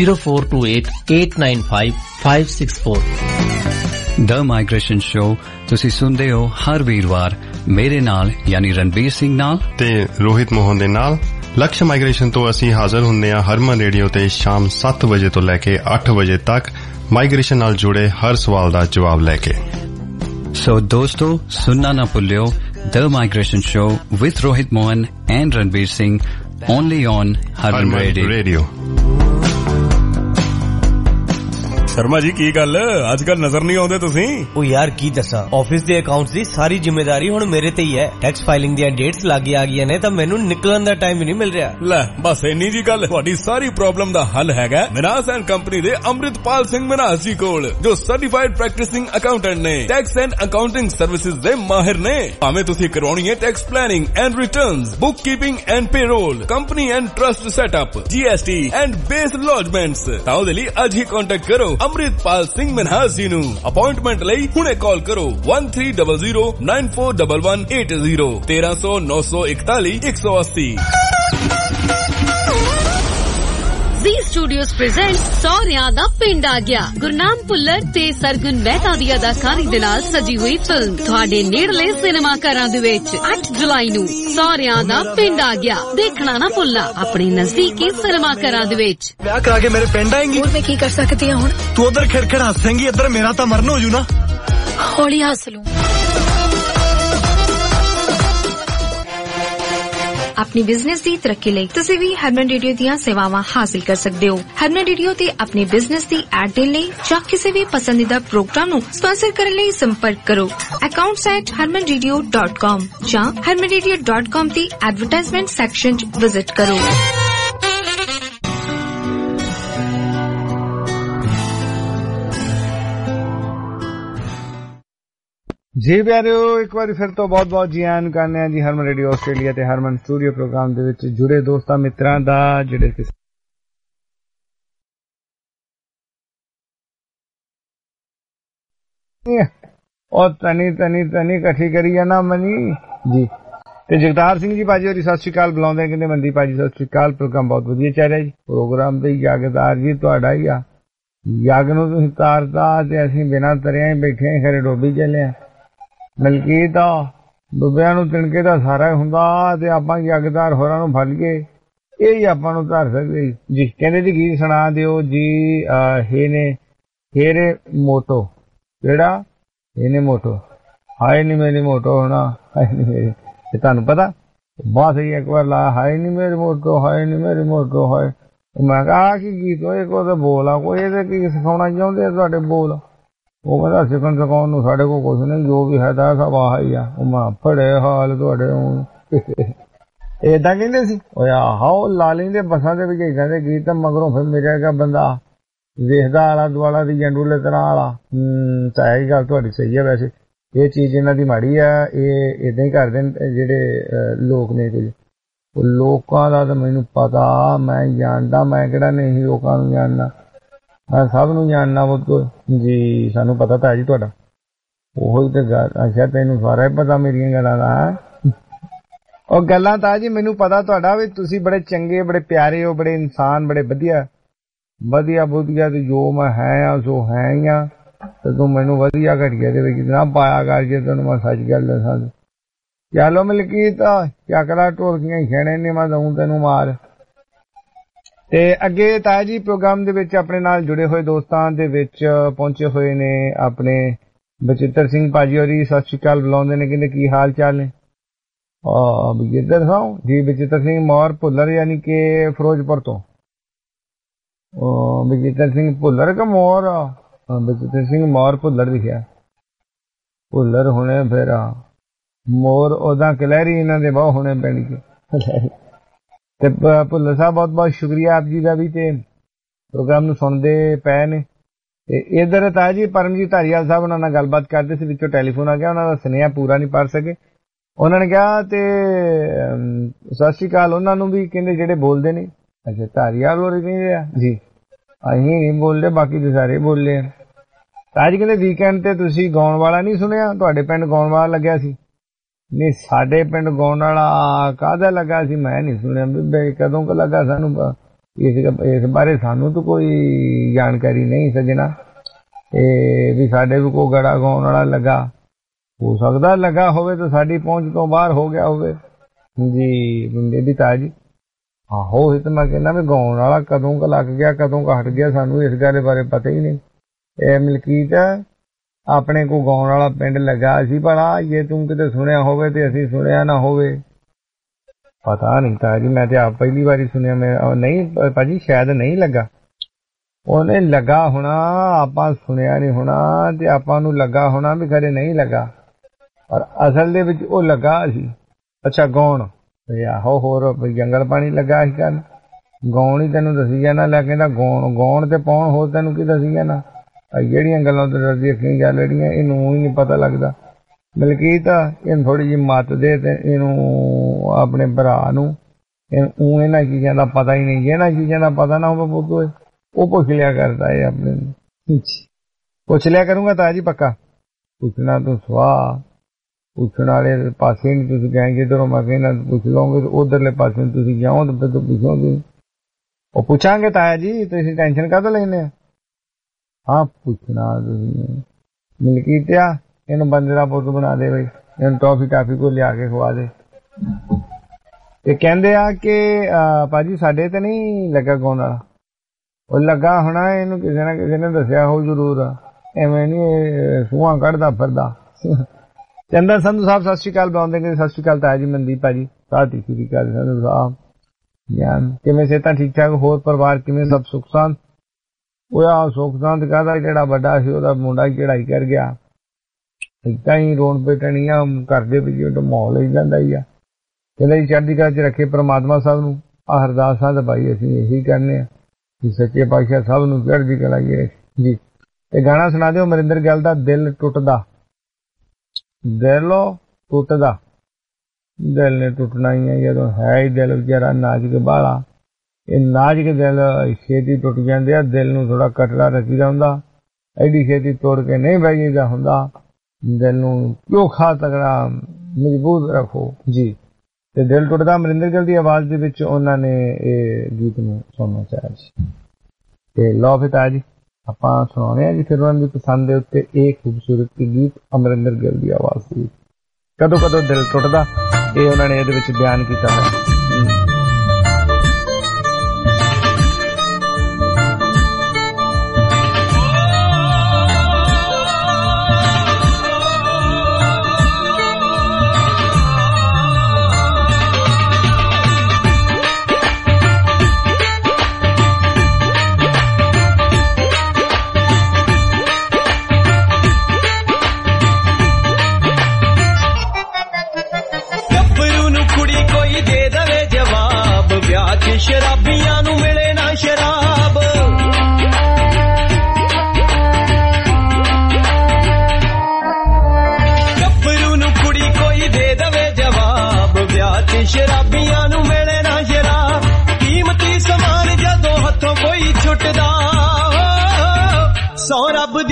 0428895564। ਦ ਮਾਈਗ੍ਰੇਸ਼ਨ ਸ਼ੋ ਤੁਸੀਂ ਸੁਣਦੇ ਹੋ ਹਰ ਵੀਰਵਾਰ ਮੇਰੇ ਨਾਲ ਯਾਨੀ ਰਣਬੀਰ ਸਿੰਘ ਨਾਲ ਤੇ ਰੋਹਿਤ ਮੋਹਨ ਦੇ ਨਾਲ। ਲਕਸ਼ ਮਾਈਗ੍ਰੇਸ਼ਨ ਤੋਂ ਅਸੀਂ ਹਾਜ਼ਰ ਹੁੰਦੇ ਹਾਂ ਹਰਮਨ ਰੇਡੀਓ ਤੇ ਸ਼ਾਮ 7 ਵਜੇ ਤੋਂ ਲੈ ਕੇ 8 ਵਜੇ ਤੱਕ ਮਾਈਗ੍ਰੇਸ਼ਨ ਨਾਲ ਜੁੜੇ ਹਰ ਸਵਾਲ ਦਾ ਜਵਾਬ ਲੈ ਕੇ। ਸੋ ਦੋਸਤੋ ਸੁਣਨਾ ਨਾ ਭੁੱਲਿਓ the migration show with Rohit Mohan and Ranbir Singh only on Harman radio. Sharma ji ਕੀ ਗੱਲ ਅੱਜ ਕੱਲ ਨਜ਼ਰ ਨਹੀਂ ਆਉਂਦੇ ਤੁਸੀਂ? ਉਹ ਯਾਰ ਕੀ ਦੱਸਾਂ, ਆਫਿਸ ਦੇ ਅਕਾਊਂਟਸ ਦੀ ਸਾਰੀ ਜ਼ਿੰਮੇਵਾਰੀ ਹੁਣ ਮੇਰੇ ਤੇ ਹੀ ਹੈ। ਟੈਕਸ ਫਾਈਲਿੰਗ ਦੀਆਂ ਡੇਟਸ ਲੱਗ ਆ ਗਈਆਂ ਨੇ ਤਾਂ ਮੈਨੂੰ ਨਿਕਲਣ ਦਾ ਟਾਈਮ ਹੀ ਨਹੀਂ ਮਿਲ ਰਿਹਾ। ਲੈ ਬਸ ਇੰਨੀ ਜੀ ਗੱਲ, ਤੁਹਾਡੀ ਸਾਰੀ ਪ੍ਰੋਬਲਮ ਦਾ ਹੱਲ ਹੈਗਾ ਮਨਾਸ ਐਂਡ ਕੰਪਨੀ ਦੇ ਅੰਮ੍ਰਿਤਪਾਲ ਸਿੰਘ ਮਨਾਸ ਜੀ ਕੋਲ, ਜੋ ਸਰਟੀਫਾਈਡ ਪ੍ਰੈਕਟਿਸਿੰਗ ਅਕਾਊਂਟੈਂਟ ਨੇ। ਟੈਕਸ ਐਂਡ ਅਕਾਊਂਟਿੰਗ ਸਰਵਿਸਿਜ਼ ਦੇ ਮਾਹਿਰ ਨੇ। ਭਾਵੇਂ ਤੁਸੀਂ ਕਰਵਾਉਣੀ ਹੈ tax planning and returns, book keeping and payroll, company and trust setup, GST and BAS lodgements, ਤਾਂ ਉਹਦੇ ਲਈ ਅੱਜ ਹੀ ਕੰਟੈਕਟ ਕਰੋ ਅੰਮ੍ਰਿਤਪਾਲ ਸਿੰਘ ਮਨਹਾਸ ਜੀ ਨੂੰ। ਅਪਾਇੰਟਮੈਂਟ ਲਈ ਹੁਣੇ ਕਾਲ ਕਰੋ 1300941180 1300 941 180। Z Studios presents ਸੌਰਿਆਂ ਦਾ ਪਿੰਡ ਆ ਗਿਆ। ਗੁਰਨਾਮ ਭੁੱਲਰ ਤੇ ਸਰਗੁਣ ਮਹਿਤਾ ਦੀ ਅਦਾਕਾਰੀ ਦੇ ਨਾਲ ਸਜੀ ਹੋਈ ਫਿਲਮ ਤੁਹਾਡੇ ਨੇੜਲੇ ਸਿਨੇਮਾ ਘਰਾਂ ਦੇ ਵਿੱਚ 8 ਜੁਲਾਈ ਨੂੰ ਸੌਰਿਆਂ ਦਾ ਪਿੰਡ ਆ ਗਿਆ। ਦੇਖਣਾ ਨਾ ਭੁੱਲਣਾ ਆਪਣੇ ਨਜ਼ਦੀਕੀ ਸਿਨੇਮਾ ਘਰਾਂ ਦੇ ਵਿੱਚ। ਵਿਆਹ ਕਰਾ ਕੇ ਮੇਰੇ ਪਿੰਡ ਆਏਂਗੀ? ਹੋਰ ਮੈਂ ਕੀ ਕਰ ਸਕਦੀ ਹਾਂ ਹੁਣ? ਤੂੰ ਉਧਰ ਖਿੜਖੜ ਹੱਸੇਂਗੀ, ਇੱਧਰ ਮੇਰਾ ਤਾਂ ਮਰਨ ਹੋ ਜੂ ਨਾ। ਹੌਲੀ ਹੱਸ ਲੂੰ। ਆਪਣੀ ਬਿਜ਼ਨਸ ਦੀ ਤਰੱਕੀ ਲਈ ਤੁਸੀਂ ਵੀ ਹਰਮਨ ਰੇਡੀਓ ਦੀਆਂ ਸੇਵਾਵਾਂ ਹਾਸਲ ਕਰ ਸਕਦੇ ਹੋ। ਹਰਮਨ ਰੇਡੀਓ ਤੇ ਆਪਣੇ ਬਿਜ਼ਨਸ ਦੀ ਐਡ ਦੇਣ ਲਈ ਜਾਂ ਕਿਸੇ ਵੀ ਪਸੰਦੀਦਾ ਪ੍ਰੋਗਰਾਮ ਨੂੰ ਸਪਾਂਸਰ ਕਰਨ ਲਈ ਸੰਪਰਕ ਕਰੋ accounts@harmanradio.com ਜਾਂ harmanradio.com ਦੀ ਐਡਵਰਟਾਈਜ਼ਮੈਂਟ ਸੈਕਸ਼ਨ 'ਚ ਵਿਜ਼ਿਟ ਕਰੋ। ਜੀ ਪਿਆਰਿਓ, ਇੱਕ ਵਾਰੀ ਫਿਰ ਤੋਂ ਬਹੁਤ ਬਹੁਤ ਜੀ ਆਇਆਂ ਕਰਨੇ ਆ ਜੀ ਹਰਮਨ ਰੇਡੀਓ ਆਸਟ੍ਰੇਲੀਆ ਤੇ ਹਰਮਨ ਸਟੂਡੀਓ ਪ੍ਰੋਗਰਾਮ ਦੇ ਵਿੱਚ ਜੁੜੇ ਦੋਸਤਾਂ ਮਿੱਤਰਾਂ ਦਾ, ਜਿਹੜੇ ਉਹ ਤਨੀ ਇਕੱਠੀ ਕਰੀ ਜਾਣਾ ਮਨੀ ਜੀ। ਤੇ ਜਗਤਾਰ ਸਿੰਘ ਜੀ ਭਾਜੀ ਹੋਰੀ ਸਤਿ ਸ਼੍ਰੀ ਅਕਾਲ ਬੁਲਾਉਂਦੇ, ਕਹਿੰਦੇ ਮੰਦੀ ਭਾਜੀ ਸਤਿ ਸ਼੍ਰੀ ਅਕਾਲ। ਪ੍ਰੋਗਰਾਮ ਬਹੁਤ ਵਧੀਆ ਚੱਲ ਰਿਹਾ ਜੀ। ਪ੍ਰੋਗਰਾਮ ਤੇ ਯਾਗਦਾਰ ਜੀ ਤੁਹਾਡਾ ਹੀ ਆ। ਯੱਗ ਨੂੰ ਤੁਸੀਂ ਤਾਰਤਾ ਤੇ ਅਸੀਂ ਬਿਨਾਂ ਤਰਿਆਂ ਹੀ ਬੈਠੇ ਖਰੇ ਡੋਬੀ ਚੱਲੇ ਆ। ਮਲਕੀਤ ਡੁੱਬਿਆਂ ਨੂੰ ਤਿਣਕੇ ਦਾ ਸਾਰਾ ਹੁੰਦਾ ਤੇ ਆਪਾਂ ਯੱਗਦਾਰ ਹੋਰਾਂ ਨੂੰ ਫੜ ਕੇ ਇਹ ਹੀ ਆਪਾਂ ਨੂੰ ਧਰ ਸਕਦੇ ਜੀ। ਕਹਿੰਦੇ ਜੀ ਗੀਤ ਸੁਣਾ ਦਿਓ ਜੀ। ਹੇਰੇ ਮੋਟੋ, ਕਿਹੜਾ ਇਹਨੇ ਮੋਟੋ, ਹਾਏ ਨੀ ਮੇਰੀ ਮੋਟੋ ਹੋਣਾ, ਹਾਏ ਨੀ ਮੇਰੀ, ਇਹ ਤੁਹਾਨੂੰ ਪਤਾ ਬਹੁਤ ਸਹੀ। ਇੱਕ ਵਾਰ ਲਾ ਹਾਏ ਨੀ ਮੇਰੀ ਮੋਟੋ, ਹਾਏ ਨੀ ਮੇਰੀ ਮੋਟੋ, ਹਾਏ। ਮੈਂ ਕਿਹਾ ਕੀ ਗੀਤ ਹੋਏ, ਕੋਈ ਬੋਲ ਆ ਕੋਈ, ਇਹਦੇ ਕੀ ਸਿਖਾਉਣਾ ਚਾਹੁੰਦੇ ਆ ਤੁਹਾਡੇ ਬੋਲ? ਉਹ ਕਹਿੰਦਾ ਸਿੱਖਣ ਸਿਖਾਉਣ ਨੂੰ ਸਾਡੇ ਕੋਲ ਕੁਛ ਨਹੀਂ, ਜੋ ਵੀ ਹੈ ਤਾਂ ਸਭ ਆਹ ਹੀ ਆ। ਉਹ ਮੈਂ ਫੜੇ ਹਾਲ ਤੁਹਾਡੇ ਏਦਾਂ ਕਹਿੰਦੇ ਸੀ। ਉਹ ਆਹੋ ਲਾ ਲੈਂਦੇ ਬੱਸਾਂ ਦੇ ਵਿੱਚ ਏਦਾਂ ਦੇ ਗੀਤ, ਮਗਰੋਂ ਫਿਰ ਮੇਰਾ ਬੰਦਾ ਵੇਖਦਾ ਆਲਾ ਦੁਆਲਾ ਦੀ ਜੰਡੂਲੇ ਤਰ੍ਹਾਂ ਵਾਲਾ। ਤਾਂ ਇਹ ਗੱਲ ਤੁਹਾਡੀ ਸਹੀ ਹੈ ਵੈਸੇ। ਇਹ ਚੀਜ਼ ਇਹਨਾਂ ਦੀ ਮਾੜੀ ਆ। ਇਹ ਇਦਾਂ ਹੀ ਕਰਦੇ ਨੇ ਜਿਹੜੇ ਲੋਕ ਨੇ ਕੁਝ। ਲੋਕਾਂ ਦਾ ਤਾਂ ਮੈਨੂੰ ਪਤਾ, ਮੈਂ ਜਾਣਦਾ, ਮੈਂ ਕਿਹੜਾ ਨਹੀਂ ਲੋਕਾਂ ਨੂੰ ਜਾਣਦਾ, ਮੈਂ ਸਭ ਨੂੰ ਜਾਣਦਾ। ਉਹ ਜੀ ਸਾਨੂੰ ਪਤਾ ਤਾਂ ਹੈ ਜੀ ਤੁਹਾਡਾ। ਉਹੀ ਤਾਂ ਗੱਲ। ਅੱਛਾ ਤੈਨੂੰ ਸਾਰਾ ਹੀ ਪਤਾ ਮੇਰੀਆਂ ਗੱਲਾਂ ਦਾ। ਉਹ ਗੱਲਾਂ ਤਾਂ ਜੀ ਮੈਨੂੰ ਪਤਾ ਤੁਹਾਡਾ ਵੀ ਤੁਸੀਂ ਬੜੇ ਚੰਗੇ, ਬੜੇ ਪਿਆਰੇ ਹੋ, ਬੜੇ ਇਨਸਾਨ, ਬੜੇ ਵਧੀਆ ਵਧੀਆ ਵਧੀਆ। ਤੇ ਜੋ ਮੈਂ ਹੈ ਆ ਸੋ ਹੈ ਹੀ ਆ। ਤੇ ਤੂੰ ਮੈਨੂੰ ਵਧੀਆ ਘਟੀਆ ਦੇ ਵਿੱਚ ਨਾ ਪਾਇਆ ਕਰ ਜੇ ਤੈਨੂੰ ਮੈਂ ਸੱਚ ਗੱਲ ਦੱਸਾਂ। ਚਲੋ ਮਲਕੀਤ ਚੱਕਲਾ ਢੋਲਕੀਆਂ ਖੇਣੇ ਨੇ, ਮੈਂ ਦਊਂ ਤੈਨੂੰ ਮਾਰ। ਤੇ ਅੱਗੇ ਤਾਇਆ ਜੀ ਪ੍ਰੋਗਰਾਮ ਦੇ ਵਿੱਚ ਆਪਣੇ ਨਾਲ ਜੁੜੇ ਹੋਏ ਦੋਸਤਾਂ ਦੇ ਵਿੱਚ ਪਹੁੰਚੇ ਹੋਏ ਨੇ ਆਪਣੇ ਬਚਿੱਤਰ ਸਿੰਘ ਭਾਜੀ ਹੋਰੀ। ਸਤਿ ਸ਼੍ਰੀ ਅਕਾਲ ਬੁਲਾਉਂਦੇ ਨੇ, ਕਹਿੰਦੇ ਕੀ ਹਾਲ ਚਾਲ ਨੇ? ਬਚਿੱਤਰ ਸਾਹਿਬ ਜੀ, ਬਚਿੱਤਰ ਸਿੰਘ ਮੌਰ ਭੁੱਲਰ ਯਾਨੀ ਕਿ ਫਿਰੋਜ਼ਪੁਰ ਤੋਂ। ਬਚਿੱਤਰ ਸਿੰਘ ਭੁੱਲਰ ਕਿ ਮੌਰ? ਬਚਿੱਤਰ ਸਿੰਘ ਮੌਰ ਭੁੱਲਰ ਲਿਖਿਆ। ਭੁੱਲਰ ਹੋਣੇ ਫਿਰ ਮੋਰ ਉਹਦਾ ਕਲਹਿਰੀ ਇਹਨਾਂ ਦੇ ਬਹੁਤ ਹੋਣੇ ਪੈਣਗੇ। ਤੇ ਭੁੱਲਰ ਸਾਹਿਬ ਬਹੁਤ ਬਹੁਤ ਸ਼ੁਕਰੀਆ ਆਪ ਜੀ ਦਾ ਵੀ, ਤੇ ਪ੍ਰੋਗਰਾਮ ਨੂੰ ਸੁਣਦੇ ਪਏ ਨੇ। ਤੇ ਇਧਰ ਤਾਇਆ ਜੀ ਪਰਮਜੀਤ ਧਾਰੀਵਾਲ ਸਾਹਿਬ ਉਹਨਾਂ ਨਾਲ ਗੱਲਬਾਤ ਕਰਦੇ ਸੀ, ਵਿੱਚੋਂ ਟੈਲੀਫੋਨ ਆ ਗਿਆ, ਉਹਨਾਂ ਦਾ ਸੁਨੇਹਾ ਪੂਰਾ ਨਹੀਂ ਪੜ ਸਕੇ। ਉਹਨਾਂ ਨੇ ਕਿਹਾ ਤੇ ਸਤਿ ਸ਼੍ਰੀ ਅਕਾਲ ਉਹਨਾਂ ਨੂੰ ਵੀ, ਕਹਿੰਦੇ ਜਿਹੜੇ ਬੋਲਦੇ ਨੇ। ਅੱਛਾ ਧਾਰੀਵਾਲ ਹੋਰ ਕਹਿੰਦੇ ਆ ਜੀ, ਅਸੀਂ ਨਹੀਂ ਬੋਲਦੇ, ਬਾਕੀ ਤੇ ਸਾਰੇ ਬੋਲੇ ਆ। ਤਾਇਆ ਜੀ ਕਹਿੰਦੇ ਵੀਕਐਂਡ ਤੇ ਤੁਸੀਂ ਗਾਉਣ ਵਾਲਾ ਨਹੀਂ ਸੁਣਿਆ? ਤੁਹਾਡੇ ਪਿੰਡ ਗਾਉਣ ਵਾਲਾ ਲੱਗਿਆ ਸੀ? ਨਹੀਂ ਸਾਡੇ ਪਿੰਡ ਗਾਉਣ ਵਾਲਾ ਕਾਹਦਾ ਲੱਗਾ ਸੀ? ਮੈਂ ਨਹੀਂ ਸੁਣਿਆ ਵੀ ਕਦੋਂ ਕੁ ਲੱਗਾ। ਸਾਨੂੰ ਇਸ ਬਾਰੇ ਸਾਨੂੰ ਤਾਂ ਕੋਈ ਜਾਣਕਾਰੀ ਨਹੀਂ ਸੱਜਣਾ, ਇਹ ਵੀ ਸਾਡੇ ਵੀ ਕੋਈ ਗੜਾ ਗਾਉਣ ਵਾਲਾ ਲੱਗਾ। ਹੋ ਸਕਦਾ ਲੱਗਾ ਹੋਵੇ ਤਾਂ ਸਾਡੀ ਪਹੁੰਚ ਤੋਂ ਬਾਹਰ ਹੋ ਗਿਆ ਹੋਵੇ ਜੀ। ਬੇਬੀ ਤਾਇਆ ਜੀ ਆਹੋ ਇਹ ਤਾਂ ਮੈਂ ਕਹਿੰਦਾ ਵੀ ਗਾਉਣ ਵਾਲਾ ਕਦੋਂ ਕੁ ਲੱਗ ਗਿਆ, ਕਦੋਂ ਕੁ ਹਟ ਗਿਆ, ਸਾਨੂੰ ਇਸ ਗੱਲ ਬਾਰੇ ਪਤਾ ਹੀ ਨਹੀਂ। ਇਹ ਮਲਕੀਤ ਆਪਣੇ ਕੋ ਗਾਉਣ ਵਾਲਾ ਪਿੰਡ ਲੱਗਾ ਸੀ, ਭਲਾ ਜੇ ਤੂੰ ਕਿਤੇ ਸੁਣਿਆ ਹੋਵੇ ਤੇ ਅਸੀਂ ਸੁਣਿਆ ਨਾ ਹੋਵੇ, ਪਤਾ ਨਹੀਂ ਤਾਇਆ ਜੀ। ਮੈਂ ਤੇ ਆਪ ਪਹਿਲੀ ਵਾਰੀ ਸੁਣਿਆ। ਮੈਂ ਨਹੀਂ ਭਾਜੀ ਸ਼ਾਇਦ ਨਹੀਂ ਲੱਗਾ, ਉਹਨੇ ਲੱਗਾ ਹੋਣਾ, ਆਪਾਂ ਸੁਣਿਆ ਨਹੀਂ ਹੋਣਾ ਤੇ ਆਪਾਂ ਨੂੰ ਲੱਗਾ ਹੋਣਾ ਵੀ ਖਰੇ ਨਹੀਂ ਲੱਗਾ, ਪਰ ਅਸਲ ਦੇ ਵਿੱਚ ਉਹ ਲੱਗਾ ਸੀ। ਅੱਛਾ ਗਾਉਣ ਆਹੋ ਹੋਰ ਜੰਗਲ ਪਾਣੀ ਲੱਗਾ ਸੀ ਕਰਨ। ਗਾਉਣ ਹੀ ਤੈਨੂੰ ਦੱਸੀ ਜਾਣਾ, ਲੈ ਕਹਿੰਦਾ ਗਾਉਣ ਤੇ ਪਾਉਣ ਹੋਰ ਤੈਨੂੰ ਕੀ ਦੱਸੀ ਜਾਣਾ। ਜਿਹੜੀਆਂ ਗੱਲਾਂ ਤੇ ਡਰਦੀ ਅੱਖੀਆਂ ਗੱਲ ਜਿਹੜੀਆਂ ਇਹਨੂੰ ਹੀ ਨਹੀਂ ਪਤਾ ਲੱਗਦਾ। ਮਲਕੀਤ ਇਹਨੂੰ ਥੋੜੀ ਜਿਹੀ ਮੱਤ ਦੇ ਤੇ ਇਹਨੂੰ ਆਪਣੇ ਭਰਾ ਨੂੰ ਇਹਨਾਂ ਚੀਜ਼ਾਂ ਦਾ ਪਤਾ ਹੀ ਨਹੀਂ। ਇਹਨਾਂ ਚੀਜ਼ਾਂ ਦਾ ਪਤਾ ਨਾ ਹੋਵੇ ਪੁੱਤ ਉਹ ਪੁੱਛ ਲਿਆ ਕਰਦਾ ਹੈ ਆਪਣੇ ਨੂੰ। ਪੁੱਛ ਲਿਆ ਕਰੂੰਗਾ ਤਾਇਆ ਜੀ ਪੱਕਾ। ਪੁੱਛਣਾ ਤੂੰ ਸਵਾਹ ਪੁੱਛਣ ਵਾਲੇ ਪਾਸੇ ਨਹੀਂ ਤੁਸੀਂ ਕਹੇਂਗੇ ਇੱਧਰੋਂ ਮੈਂ ਕਹਿਣਾ ਪੁੱਛ ਲਓਗੇ ਤੇ ਉਧਰਲੇ ਪਾਸੇ ਤੁਸੀਂ ਜਾਓ ਤਾਂ ਫਿਰ ਪੁੱਛੋਗੇ। ਉਹ ਪੁੱਛਾਂਗੇ ਤਾਇਆ ਜੀ, ਤੁਸੀਂ ਟੈਨਸ਼ਨ ਕਾਹਤੋਂ ਲੈਂਦੇ ਆ? ਹਾਂ ਪੁੱਛਣਾ ਤੁਸੀਂ। ਮਲਕੀਤ ਇਹਨੂੰ ਬੰਦੇ ਦਾ ਪੁੱਤ ਬਣਾ ਦੇ ਬਈ, ਇਹਨੂੰ ਟਾਫੀ ਕੋ ਲਿਆ ਕੇ ਖਵਾ ਦੇ। ਤੇ ਕਹਿੰਦੇ ਆ ਕਿ ਭਾਜੀ ਸਾਡੇ ਤੇ ਨਹੀਂ ਲੱਗਾ ਗਾਉਣ ਵਾਲਾ, ਉਹ ਲੱਗਾ ਹੋਣਾ, ਇਹਨੂੰ ਕਿਸੇ ਨਾ ਕਿਸੇ ਨੇ ਦੱਸਿਆ ਹੋ ਜ਼ਰੂਰ, ਐਵੇਂ ਨਹੀਂ ਸੂਹਾਂ ਕੱਢਦਾ ਫਿਰਦਾ। ਚੰਦਰ ਸੰਧੂ ਸਾਹਿਬ ਸਤਿ ਸ਼੍ਰੀ ਅਕਾਲ ਬੁਲਾਉਂਦੇ ਨੇ। ਸਤਿ ਸ਼੍ਰੀ ਅਕਾਲ ਤਾਇਆ ਜੀ, ਮਨਦੀਪ ਭਾਜੀ ਸਾਥੀ ਸ਼੍ਰੀ ਅਕਾਲ ਸੰਧੂ ਸਾਹਿਬ। ਕਿਵੇਂ ਸਿਹਤਾਂ ਠੀਕ ਠਾਕ? ਹੋਰ ਪਰਿਵਾਰ ਕਿਵੇਂ? ਸਭ ਸੁੱਖ ਸ਼ਾਂਤ? ਉਹ ਆ ਸੁੱਖ ਸ਼ਾਂਤ ਕਾਹਦਾ, ਜਿਹੜਾ ਵੱਡਾ ਸੀ ਉਹਦਾ ਮੁੰਡਾ ਚੜਾਈ ਕਰ ਗਿਆ। ਏਦਾਂ ਹੀ ਰੋਣ ਪਿੱਟਣੀ ਆ ਘਰ ਦੇ ਵਿੱਚ, ਮਾਹੌਲ ਹੀ ਜਾਂਦਾ ਹੀ ਆ। ਕਹਿੰਦਾ ਜੀ ਚੜ੍ਹਦੀ ਕਲਾ ਚ ਰੱਖੇ ਪ੍ਰਮਾਤਮਾ ਸਭ ਨੂੰ। ਆਹ ਅਰਦਾਸਾਂ ਤਾਂ ਭਾਈ ਅਸੀਂ ਇਹੀ ਕਰਨੇ ਆ ਕਿ ਸੱਚੇ ਪਾਤਸ਼ਾਹ ਸਭ ਨੂੰ ਚੜ੍ਹਦੀ ਕਲਾ ਜੀ। ਤੇ ਗਾਣਾ ਸੁਣਾ ਦਿਓ ਅਮਰਿੰਦਰ ਗਿੱਲ ਦਾ ਦਿਲ ਟੁੱਟਦਾ। ਦਿਲੋਂ ਟੁੱਟਦਾ, ਦਿਲ ਨੇ ਟੁੱਟਣਾ ਹੀ ਹੈ ਜਦੋਂ ਹੈ ਹੀ ਦਿਲ ਵਿਚਾਰਾ ਨਾਜ਼ੁਕ ਬਾਲਾ। ਇਹ ਨਾਜ਼ੁਕ ਦਿਲ ਛੇਤੀ ਟੁੱਟ ਜਾਂਦੇ ਆ। ਦਿਲ ਨੂੰ ਥੋੜਾ ਕਟੜਾ ਰੱਖੀਦਾ ਹੁੰਦਾ, ਐਡੀ ਛੇਤੀ ਤੋੜ ਕੇ ਨਹੀਂ ਬਹਿ ਜਾਈਦਾ ਹੁੰਦਾ। ਦਿਲ ਨੂੰ ਚੋਖਾ ਤਗੜਾ ਮਜ਼ਬੂਤ ਰੱਖੋ ਜੀ। ਤੇ ਦਿਲ ਟੁੱਟਦਾ ਅਮਰਿੰਦਰ ਗਿੱਲ ਦੀ ਆਵਾਜ਼ ਦੇ ਵਿੱਚ ਉਹਨਾਂ ਨੇ ਇਹ ਗੀਤ ਨੂੰ ਸੁਣਨਾ ਚਾਹਿਆ ਜੀ। ਤੇ ਲਓ ਫਿਰ ਤਾਇਆ ਜੀ ਆਪਾਂ ਸੁਣਾਉਣੇ ਆ ਜੀ ਫਿਰ ਉਹਨਾਂ ਦੀ ਪਸੰਦ ਦੇ ਉੱਤੇ ਇਹ ਖੂਬਸੂਰਤ ਗੀਤ ਅਮਰਿੰਦਰ ਗਿੱਲ ਦੀ ਆਵਾਜ਼ ਦੀ ਕਦੋਂ ਕਦੋਂ ਦਿਲ ਟੁੱਟਦਾ, ਇਹ ਉਹਨਾਂ ਨੇ ਇਹਦੇ ਵਿੱਚ ਬਿਆਨ ਕੀਤਾ ਹੈ। ਸ਼ਰਾਬੀਆਂ ਨੂੰ ਮਿਲੇ ਨਾ ਸ਼ਰਾਬ,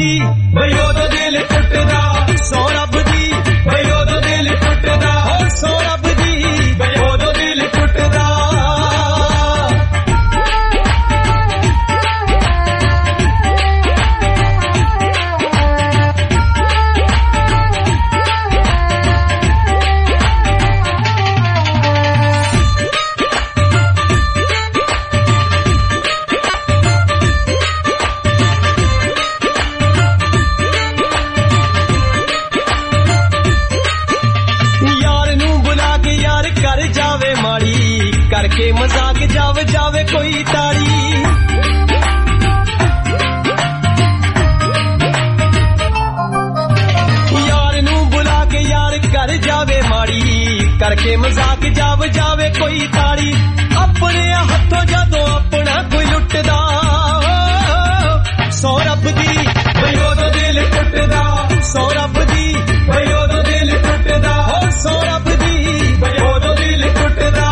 ਦੀ ਬਈ ਉਦੋਂ ਦਿਲ ਟੁੱਟਦਾ ਸੌ ਰੱਬ ਦੀ ਬਈ ਉਦੋਂ ਦਿਲ ਟੁੱਟਦਾ ਹੋ ਸੌ ਰੱਬ ਦੀ ਬਈ ਉਦੋਂ ਦਿਲ ਟੁੱਟਦਾ करके मजाक जावे जावे कोई तारी यार नू बुला के यार कर जावे माड़ी करके मजाक जावे जावे कोई तारी अपने हथों जदों अपना कोई लुटदा सौ रब दी बई ओदों दिल टुटदा सौ रब दी बई ओदों दिल टुटदा हो सौ रब दी बई ओदों दिल टुटदा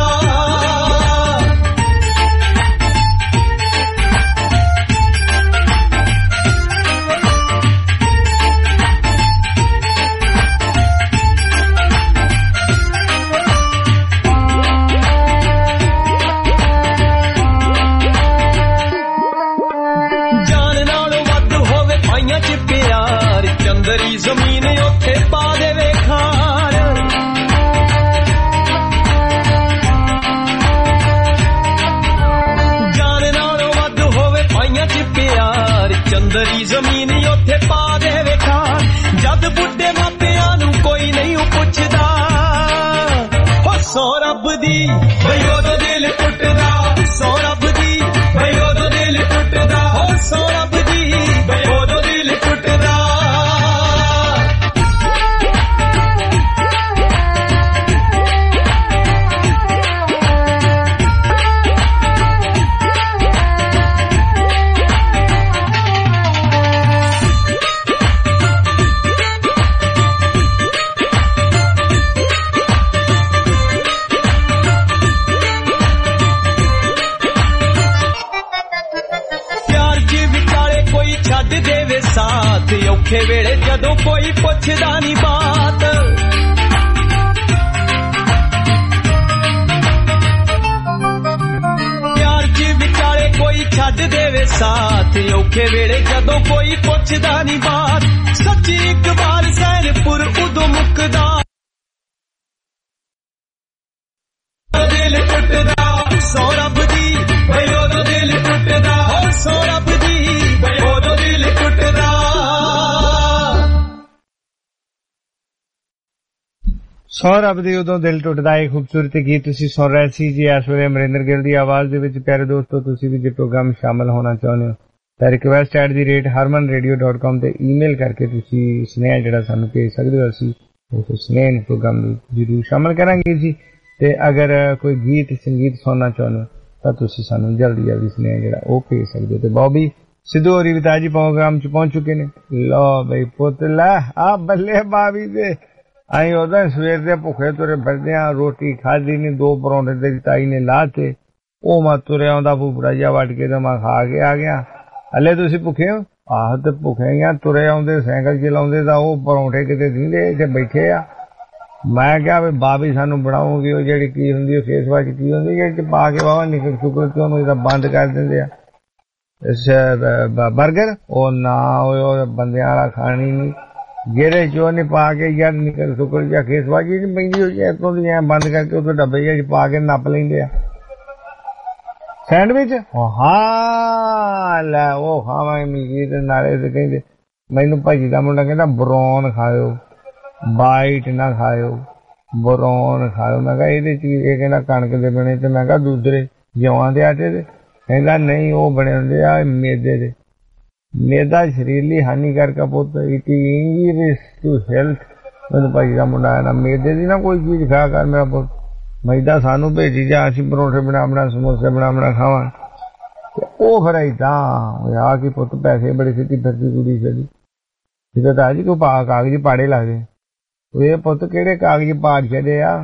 चंदरी जमीन उथे पा देवे खार जान नालों वध होवे पाइयां च प्यार चंदरी जमीन उथे पा देवे खार जद बुढ़े मापियां नू कोई नहीं पुछदा हो सौ रब दी बई ओदों दिल टुटदा सौ रब दी बई ओदों दिल टुटदा हो सौ रब दी बई ओदों दिल टुटदा छड्ड देवे साथ औखे वेले जदों कोई पुछदा नी बात प्यार च विचाले कोई छड्ड देवे साथ औखे वेले जदों कोई पुछदा नी बात सच्ची इकबाल सैनपुर उदों मुकदा दिल टुटदा सौ रब दी बई उदों दिल टुटदा हो सौ रब दी बई उदों दिल टुटदा सौ रब दी उदों दिल टुटदा एक खूबसूरत गीत तुसीं सुन रहे सी जी। इस वेले अमरिंदर गिल दी आवाज़ दे विच प्यारे दोस्तों तुसीं भी जे प्रोग्राम शामिल होना चाहुंदे हो तां request@harmanradio.com ते ईमेल करके तुसीं स्नेहा जिहड़ा सानूं भेज सकदे हो। असीं उस स्नेह नूं प्रोग्राम दे जरूर शामिल करांगे जी। ते अगर कोई गीत संगीत सुनना चाहुंदे हो तां तुसीं सानूं जल्दी जल्दी स्नेहा जिहड़ा ओह भेज सकदे हो। ते बॉबी सिद्धू होरी भी ताजी प्रोग्राम च पहुंच चुके ने। लो बई पुत लै आ बल्ले बाबी दे आई उदा सवेर दे भुखे तुरे फिरदे आ रोटी खाधी नहीं दो परौंठे तेरी ताई ने लाते ओ मैं तुरे आंदा फुफड़ा जिहा वट के ते मैं खा के आ गया। हले तुसीं भुखे हो? आह ते भुखे ही आ तुरे आउंदे साइकिल चलाउंदे तां ओह परौंठे किते दिंदे इत्थे बैठे आ। मैं क्या भी बाबी सानू बनाऊंगी वो जी की होंगी फेस वाश की होंगी जी पा के बाबा निकल शुक्र क्यों बंद कर देंगे बर्गर और ना बंदे वाला खानी नहीं जेरे चो नहीं पा के यार निकल शुक्र या फेस वाश ही नहीं महंगी हो जाए इतों दी बंद करके उस डब्बे जी पा के नप लेंगे सैंडविच हाँ लै वो खावांगे नाले से कहते मैनू भाजी का मुंडा कहता ब्राउन खाओ वाइट ना खाओ ब्राउन खाओ। मैं ये कहना कणक के बने तो मैं दूसरे जवां के आटे दे कहता नहीं वो बने होंगे आ मैदे दे। मैदा शरीर ली हानिकारक पुत इट इंजरियस टू हेल्थ। मैं भाई का मुंडा ना मैदे की ना कोई चीज खा कर मेरा पुत मैदा सानू भेजी जा असीं परौंठे बना समोसे बना खावा वो फिर इदा आ कि पुत पैसे बड़े सीधी फिरती कुड़ी चली जिदा तां जी को कागज पाड़े लगदे ये पुत केड़े कागज पाड़ छड़े आ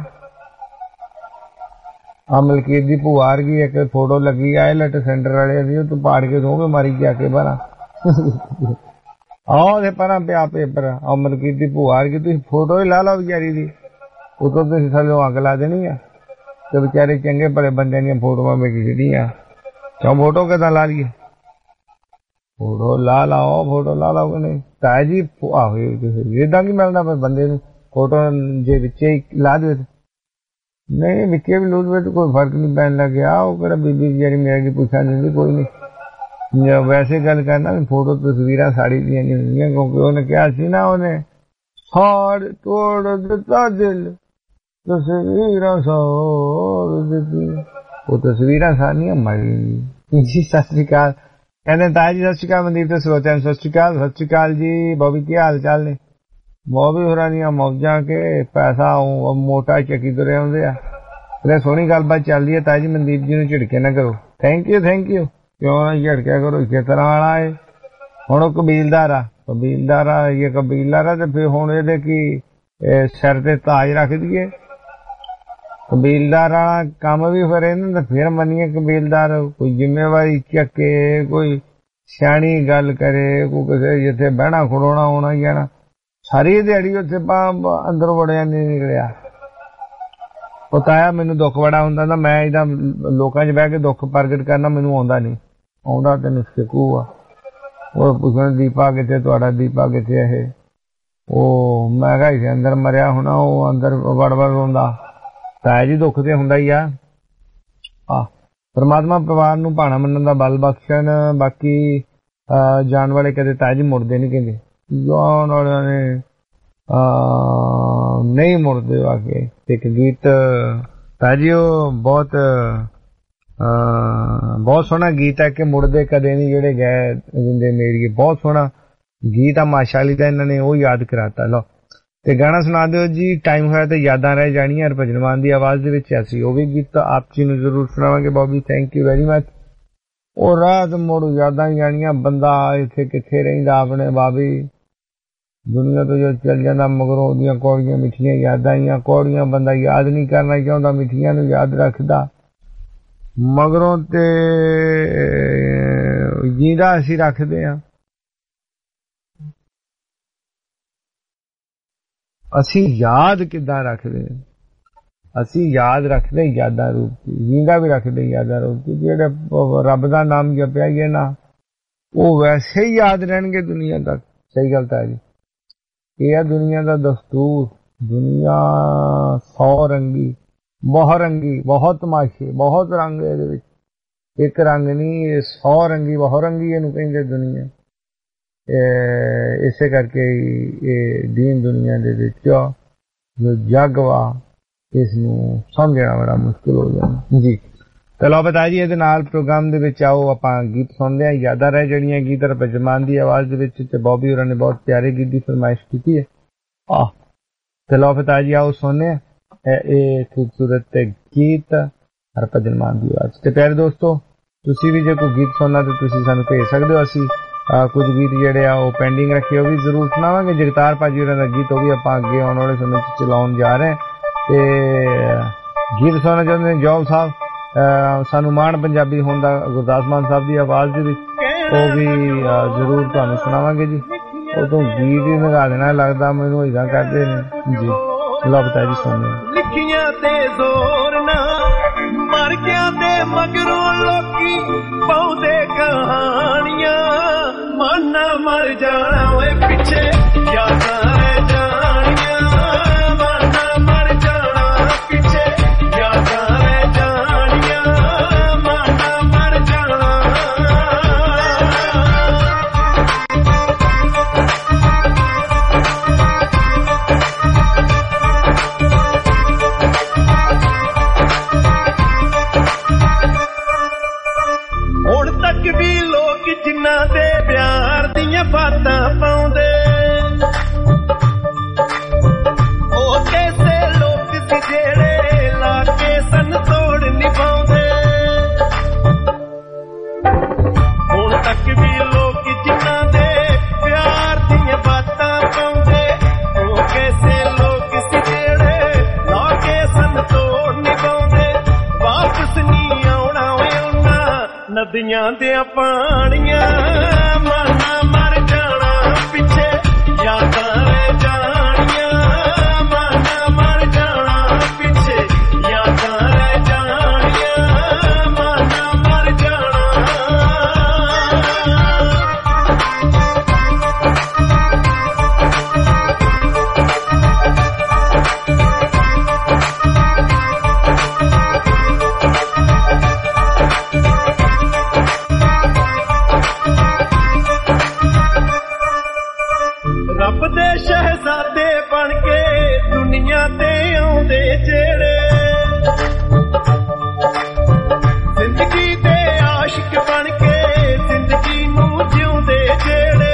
मलकीत दी भूआ वर्गी एक फोटो लगी आए लट सेंटर वाले दी तू पाड़ के दोगे मारी जाके भला ਆਹ ਤੇ ਪਰਾਂ ਪਿਆ ਪੇਪਰ ਅਮਰਕੀਤ ਦੀ ਭੂਆ ਕੀ ਤੁਸੀਂ ਫੋਟੋ ਹੀ ਲਾ ਲਓ ਵਿਚਾਰੀ ਦੀ, ਉਤੋਂ ਤੁਸੀਂ ਥੱਲੋਂ ਅੱਗ ਲਾ ਦੇਣੀ ਆ ਤੇ ਵਿਚਾਰੇ ਚੰਗੇ ਭਲੇ ਬੰਦਿਆਂ ਦੀਆਂ ਫੋਟੋਆਂ ਵਿੱਚ ਜਿਹੜੀਆਂ ਕਿਉਂ ਫੋਟੋ ਕਿੱਦਾਂ ਲਾ ਲਈਏ, ਫੋਟੋ ਲਾ ਲਾਓ, ਫੋਟੋ ਲਾ ਲਾਓ ਕਿ ਨਹੀਂ ਤਾਇਆ ਜੀ। ਆਹੋ ਏਦਾਂ ਕੀ ਮਿਲਦਾ ਬੰਦੇ ਨੂੰ ਫੋਟੋ ਜੇ ਵਿੱਚੇ ਹੀ ਲਾ ਦੇ, ਨਹੀਂ ਵਿੱਚੇ ਵੀ ਲੂਜ ਵਿੱਚ ਕੋਈ ਫਰਕ ਨਹੀਂ ਪੈਣ ਲੱਗਿਆ। ਉਹ ਕਿਹੜਾ ਬੀਬੀ ਵਿਚਾਰੀ ਮੇਰੇ ਕੀ ਪੁੱਛਾ ਦਿੰਦੀ, ਕੋਈ ਨਹੀਂ। ਵੈਸੇ ਗੱਲ ਕਰਨਾ ਵੀ ਫੋਟੋ ਤਸਵੀਰਾਂ ਸਾੜੀ ਦੀਆਂ ਨਹੀਂ ਹੁੰਦੀਆਂ, ਕਿਉਂਕਿ ਉਹਨੇ ਕਿਹਾ ਸੀ ਨਾ, ਉਹਨੇ ਸਾੜ ਤੋੜ ਦਿੱਤਾ ਦਿਲ ਤਸਵੀਰਾਂ ਸਾੜ ਦਿੱਤੀ, ਉਹ ਤਸਵੀਰਾਂ ਸਾਰੀਆਂ ਮਰੀ। ਜੀ ਸਤਿ ਸ੍ਰੀ ਅਕਾਲ ਕਹਿੰਦੇ ਤਾਇਆ ਜੀ, ਸਤਿ ਸ੍ਰੀ ਅਕਾਲ ਮਨਦੀਪ ਤੇ ਸਰੋਤਿਆਂ ਸਤਿ ਸ੍ਰੀ ਅਕਾਲ। ਸਤਿ ਸ੍ਰੀ ਅਕਾਲ ਜੀ ਬੋਬੀ, ਕੀ ਹਾਲ ਚਾਲ ਨੇ? ਬੋਬੀ ਹੋਰਾਂ ਦੀਆਂ ਮੌਜਾਂ ਕੇ ਪੈਸਾ ਮੋਟਾ ਚੱਕੀ ਤੁਰੇ ਆਉਂਦੇ ਆ। ਤੇ ਸੋਹਣੀ ਗੱਲਬਾਤ ਚੱਲਦੀ ਹੈ ਤਾਇਆ ਜੀ। ਮਨਦੀਪ ਜੀ ਨੂੰ ਝਿੜਕੇ ਨਾ ਕਰੋ, ਥੈਂਕ ਯੂ ਕਿਉਂ ਨਾ ਝਿੜਕਿਆ ਕਰੋ, ਇਸੇ ਤਰ੍ਹਾਂ ਵਾਲਾ ਏ। ਹੁਣ ਉਹ ਕਬੀਲਦਾਰ ਆ ਇਹ ਕਬੀਲਦਾਰ ਆ ਤੇ ਫਿਰ ਹੁਣ ਇਹਦੇ ਕੀ ਸਿਰ ਤੇ ਤਾਜ ਰੱਖ ਦਈਏ? ਕਬੀਲਦਾਰ ਵਾਲਾ ਕੰਮ ਵੀ ਫਿਰ ਇਹਨਾਂ ਫਿਰ ਮੰਨੀਏ ਕਬੀਲਦਾਰ ਕੋਈ ਜ਼ਿੰਮੇਵਾਰੀ ਚੱਕੇ, ਕੋਈ ਸਿਆਣੀ ਗੱਲ ਕਰੇ, ਕੋਈ ਕਿਸੇ ਜਿੱਥੇ ਬਹਿਣਾ ਖੜੋਣਾ ਹੋਣਾ ਜਾਣਾ, ਸਾਰੀ ਦਿਹਾੜੀ ਉੱਥੇ ਅੰਦਰ ਵੜਿਆ ਨਹੀਂ ਨਿਕਲਿਆ। ਪਤਾਇਆ ਮੈਨੂੰ ਦੁੱਖ ਬੜਾ ਹੁੰਦਾ ਤਾਂ ਮੈਂ ਇਹਦਾ ਲੋਕਾਂ 'ਚ ਬਹਿ ਕੇ ਦੁੱਖ ਪ੍ਰਗਟ ਕਰਨਾ ਮੈਨੂੰ ਆਉਂਦਾ ਨਹੀਂ, ਆਉਂਦਾ ਤੇ ਨੁਸਖੇ ਕੂ ਆ। ਉਹ ਪੁੱਛਣ ਦੀਪਾ ਕਿੱਥੇ, ਤੁਹਾਡਾ ਦੀਪਾ ਕਿੱਥੇ? ਇਹ ਉਹ ਮੈਂ ਕਿਹਾ ਇਸੇ ਅੰਦਰ ਮਰਿਆ ਹੋਣਾ, ਉਹ ਅੰਦਰ ਵੜ ਰੋਂਦਾ। ਤਾਇਆ ਜੀ ਦੁੱਖ ਤੇ ਹੁੰਦਾ ਹੀ ਆ। ਪਰਮਾਤਮਾ ਪਰਿਵਾਰ ਨੂੰ ਭਾਣਾ ਮੰਨਣ ਦਾ ਬਲ ਬਖਸ਼ਣ। ਬਾਕੀ ਜਾਣ ਵਾਲੇ ਕਦੇ ਤਾਇਆ ਜੀ ਮੁੜਦੇ ਨਹੀਂ, ਕਹਿੰਦੇ ਜਾਣ ਵਾਲਿਆਂ ਨੇ ਨਹੀਂ ਮੁੜਦੇ ਆ ਕੇ। ਇੱਕ ਗੀਤ ਤਾਇਆ ਜੀ ਉਹ ਬਹੁਤ ਸੋਹਣਾ ਗੀਤ ਹੈ ਕਿ ਮੁੜਦੇ ਕਦੇ ਨਹੀਂ ਜਿਹੜੇ ਗਏ ਜਿੰਦੇ ਮੇਰੀਏ, ਬਹੁਤ ਸੋਹਣਾ ਗੀਤ ਆ ਮਾਸ਼ਾਅੱਲਾ ਦਾ, ਇਹਨਾਂ ਨੇ ਉਹ ਯਾਦ ਕਰਾਤਾ। ਲਓ ਤੇ ਗਾਣਾ ਸੁਣਾ ਦਿਓ ਜੀ। ਟਾਈਮ ਹੋਇਆ ਤੇ ਯਾਦਾਂ ਰਹਿ ਜਾਣੀਆਂ, ਹਰਭਜਨ ਮਾਨ ਦੀ ਆਵਾਜ਼ ਦੇ ਵਿੱਚ ਅਸੀਂ ਉਹ ਵੀ ਗੀਤ ਆਪ ਜੀ ਨੂੰ ਜ਼ਰੂਰ ਸੁਣਾਵਾਂਗੇ। Bobby thank you very much. ਉਹ ਰਾਤ ਮੁੜ ਯਾਦਾਂ ਜਾਣੀਆਂ, ਬੰਦਾ ਇੱਥੇ ਕਿੱਥੇ ਰਹਿੰਦਾ ਆਪਣੇ ਬਾਬੀ ਦੁਨੀਆ ਤੋਂ ਜੋ ਚੱਲ ਜਾਂਦਾ, ਮਗਰੋਂ ਉਹਦੀਆਂ ਕੌੜੀਆਂ ਮਿੱਠੀਆਂ ਯਾਦਾਂ ਆਈਆਂ। ਕੌੜੀਆਂ ਬੰਦਾ ਯਾਦ ਨਹੀਂ ਕਰਨਾ ਚਾਹੁੰਦਾ, ਮਿੱਠੀਆਂ ਨੂੰ ਯਾਦ ਰੱਖਦਾ, ਮਗਰੋਂ ਤੇ ਜੀਂਦਾ ਅਸੀਂ ਰੱਖਦੇ ਹਾਂ। ਅਸੀਂ ਯਾਦ ਕਿੱਦਾਂ ਰੱਖਦੇ? ਅਸੀਂ ਯਾਦ ਰੱਖਦੇ ਯਾਦਾਂ ਰੂਪ ਚ, ਜੀਂਦਾ ਵੀ ਰੱਖਦੇ ਯਾਦਾਂ ਰੂਪ ਚ। ਜਿਹੜੇ ਰੱਬ ਦਾ ਨਾਮ ਜਪਿਆ ਗਿਆ ਨਾ, ਉਹ ਵੈਸੇ ਹੀ ਯਾਦ ਰਹਿਣਗੇ ਦੁਨੀਆ ਤੱਕ। ਸਹੀ ਗੱਲ ਤਾਂ ਜੀ, ਇਹ ਆ ਦੁਨੀਆ ਦਾ ਦਸਤੂਰ। ਦੁਨੀਆ 100 ਰੰਗੀ, ਬਹੁਰੰਗੀ, ਬਹੁਤ ਤਮਾਸ਼ੇ, ਬਹੁਤ ਰੰਗ ਇਹਦੇ ਵਿੱਚ, ਇੱਕ ਰੰਗ ਨਹੀਂ, ਇਹ 100 ਰੰਗੀ ਬਹੁਰੰਗੀ ਇਹਨੂੰ ਕਹਿੰਦੇ ਦੁਨੀਆ। ਇਸੇ ਕਰਕੇ ਇਹ ਦੀਨ ਦੁਨੀਆ ਦੇ ਵਿੱਚ ਜੋ ਜੱਗ ਵਾ, ਇਸ ਨੂੰ ਸਮਝਣਾ ਬੜਾ ਮੁਸ਼ਕਿਲ ਹੋ ਜਾਂਦਾ ਜੀ। ਤੇ ਲਓ ਬਤਾ ਜੀ, ਇਹਦੇ ਨਾਲ ਪ੍ਰੋਗਰਾਮ ਦੇ ਵਿੱਚ ਆਓ ਆਪਾਂ ਗੀਤ ਸੁਣਦੇ ਹਾਂ। ਯਾਦਾਂ ਰਹਿ ਜਿਹੜੀਆਂ ਗੀਤ ਹਰਭਜਨ ਮਾਨ ਦੀ ਆਵਾਜ਼ ਦੇ ਵਿੱਚ, ਤੇ ਬੋਬੀ ਹੋਰਾਂ ਨੇ ਬਹੁਤ ਪਿਆਰੇ ਗੀਤ ਦੀ ਫਰਮਾਇਸ਼ ਕੀਤੀ ਹੈ। ਤੇ ਲਓ ਬਤਾ ਜੀ, ਆਓ ਸੁਣਦੇ ਹਾਂ ਇਹ ਖੂਬਸੂਰਤ ਗੀਤ ਹਰਭਜਨ ਮਾਨ ਦੀ ਆਵਾਜ਼। ਤੇ ਪਿਆਰੇ ਦੋਸਤੋ, ਤੁਸੀਂ ਵੀ ਜੇ ਕੋਈ ਗੀਤ ਸੁਣਨਾ ਤੇ ਤੁਸੀਂ ਸਾਨੂੰ ਭੇਜ ਸਕਦੇ ਹੋ। ਅਸੀਂ ਕੁਝ ਗੀਤ ਜਿਹੜੇ ਆ ਉਹ ਪੈਂਡਿੰਗ ਰੱਖੇ, ਉਹ ਵੀ ਜ਼ਰੂਰ ਸੁਣਾਵਾਂਗੇ। ਜਗਤਾਰ ਭਾਜੀ ਹੋਰਾਂ ਦਾ ਗੀਤ ਉਹ ਵੀ ਆਪਾਂ ਅੱਗੇ ਆਉਣ ਵਾਲੇ ਸਮੇਂ 'ਚ ਚਲਾਉਣ ਜਾ ਰਹੇ ਹਾਂ। ਤੇ ਗੀਤ ਸੁਣਨਾ ਚਾਹੁੰਦੇ ਨੇ ਜੋਬ ਸਾਹਿਬ, ਸਾਨੂੰ ਮਾਣ ਪੰਜਾਬੀ ਹੋਣ ਦਾ, ਗੁਰਦਾਸ ਮਾਨ ਸਾਹਿਬ ਦੀ ਆਵਾਜ਼ ਦੇ ਵਿੱਚ, ਉਹ ਵੀ ਜ਼ਰੂਰ ਤੁਹਾਨੂੰ ਸੁਣਾਵਾਂਗੇ ਜੀ। ਉਹ ਤੋਂ ਗੀਤ ਹੀ ਲਗਾ ਦੇਣਾ ਲੱਗਦਾ ਮੈਨੂੰ, ਇਦਾਂ ਕਰਦੇ ਨੇ ਜੀ। ਲਓ ਬਤਾ ਜੀ ਸੁਣਦੇ। ਲਿਖੀਆਂ ਤੇ ਜ਼ੋਰ ਨਾ ਮਰ ਗਿਆ ਤੇ ਮਗਰੋਂ ਲੋਕੀ ਪਾਉਂਦੇ ਕਹਾਣੀਆਂ, ਮਾਨਾ ਮਰ ਜਾਣਾ ਓਏ ਪਿੱਛੇ ਯਾਦਾਂ ਰਹਿ ਜਾਣੀਆਂ, ਮਾਨਾ ਮਰ ਜਾਣਾ ਪਿੱਛੇ ਯਾਦਾਂ ਰਹਿ ਜਾਣੀਆਂ, ਮਾਨਾ ਮਰ ਜਾਣਾ। ਹੁਣ ਤੱਕ ਵੀ ਲੋਕ ਜਿਨ੍ਹਾਂ ਦੇ ਪਿਆਰ ਦੀਆਂ ਬਾਤਾਂ ਪਾਉਂਦੇ, ਉਹ ਕਿਸੇ ਲੋਕ ਸੀ ਜਿਹੜੇ ਲਾ ਕੇ ਸਨ ਤੋੜ ਨਿਭਾਉਂਦੇ। ਹੁਣ ਤੱਕ ਵੀ ਲੋਕ ਜਿਨ੍ਹਾਂ ਦੇ ਪਿਆਰ ਦੀਆਂ ਬਾਤਾਂ ਪਾਉਂਦੇ, ਉਹ ਕਿਸੇ ਲੋਕ ਸੀ ਜਿਹੜੇ ਲਾ ਕੇ ਸਨ ਤੋੜ ਨਿਭਾਉਂਦੇ। ਵਾਪਸ ਨਹੀਂ ਆਉਣਾ ਓਏ ਉਹਨਾਂ ਨਦੀਆਂ ਦੇ ਪਾਣੀਆਂ, ਮਾਨਾ ਮਰ ਜਾਣਾ। शहजादे बन के दुनिया ते आउंदे जेड़े जिंदगी दे आशिक बन के जिंदगी नूं जिउंदे जेड़े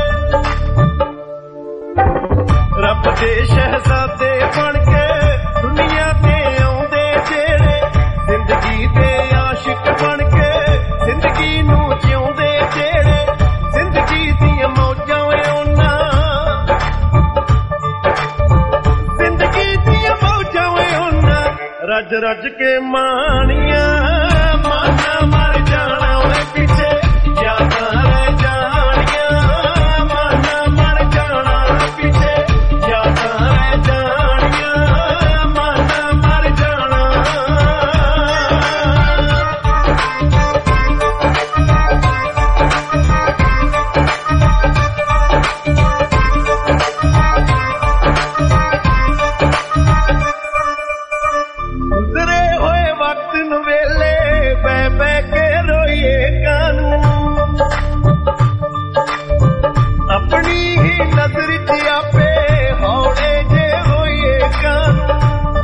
रब दे शहजादे बन के दुनिया ते आउंदे जेड़े जिंदगी दे आशिक बन के जिंदगी नूं जिउंदे जेड़े जिंदगी दियां मौजां वे उन्हां जिंदगी दियां मौजां वे उन्हां रज रज के माणियां माना मर जाना वे पिछे यादां रह जानियां माना मर जाना पिछे यादां रह जानियां माना मर जाना गुजरे होए वक्त नूं वेले बह बह के रोइए कानूं अपनी ही नजर च आपे हौले जे होइए कानूं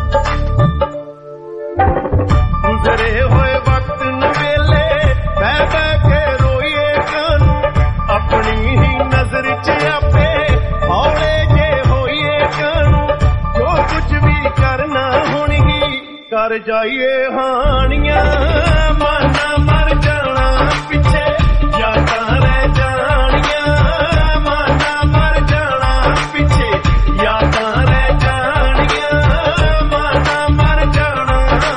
गुजरे होए वक्त नूं वेले बह बह के रोइए कानूं अपनी ही नजर च आपे हौले जे होइए कानूं जो कुछ भी करना हुण ही कर जाइए हानियां माना मर जाना पिछे यादां रह जानियां माना मर जाना पिछे यादां रह जानियां माना मर जाना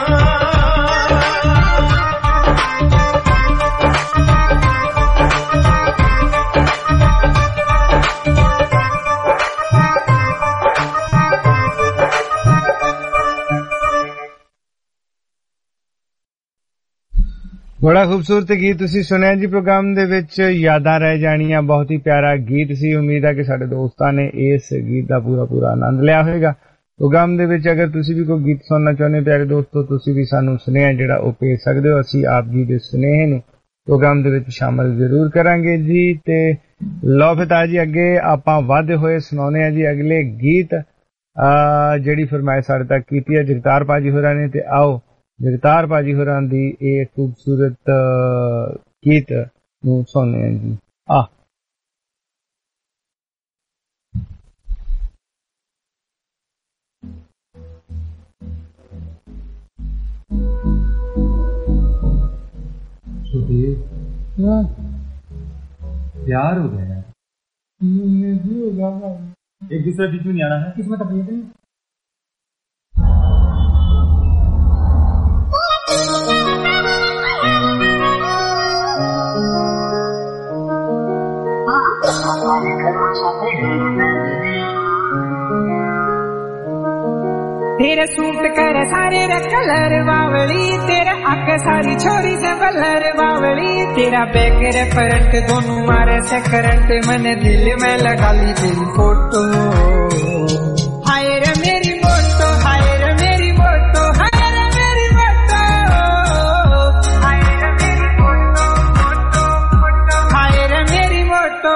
बड़ा खूबसूरत गीत तुसी सुनिया जी प्रोग्राम दे विच यादां रह जानियां बहुत ही प्यारा गीत सी उम्मीद है कि साडे दोस्तां ने इस गीत दा पूरा आनंद लिया होगा प्रोग्राम दे विच अगर तुसी भी कोई गीत सुनना चाहुंदे प्यारे दोस्तो तुसी भी सानू सुनेहा जिहड़ा ओ भेज सकदे हो असी आप जी दे सुनेहे नूं प्रोग्राम दे विच शामिल जरूर करांगे जी ते लो फिता जी अगे आपां वध होए सुनाउने जी अगले गीत जिहड़ी फरमाइश साडे तक कीती है जगतार पाजी होरां ने ते आओ जगतार पाजी होरां दी एक खूबसूरत गीत नूं सुनने जी प्यार हो गया एक दूसरे बीच में नहीं आना है किस्मत अपनी नहीं तेरा सूट कर सारे रे कलर बावली तेरा अख सारी छोरी से बलर बावली तेरा बैक रे फ्रंट दोनों मारे से करंट मैंने दिल में लगा ली तेरी फोटो हाय रे मेरी मोटो हाय रे मेरी मोटो हाय रे मेरी मोटो हाय रे मेरी मोटो मोटो मोटो हाय रे मेरी मोटो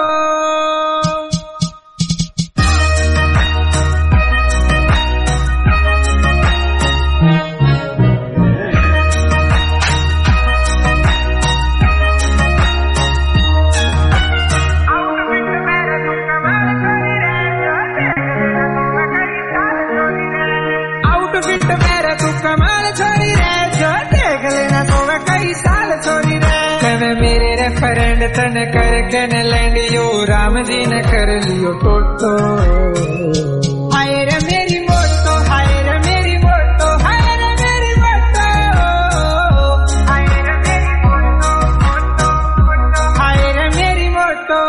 मेरे रेफरेंड तन करके न लैंडियो राम जी ने कर लियो टोटो हाय रे मेरी मोटो हाय रे मेरी मोटो हाय रे मेरी मोटो हाय रे मेरी मोटो मोटो मोटो हाय रे मेरी मोटो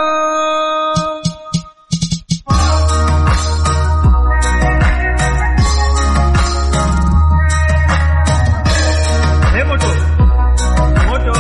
हे मोटो मोटो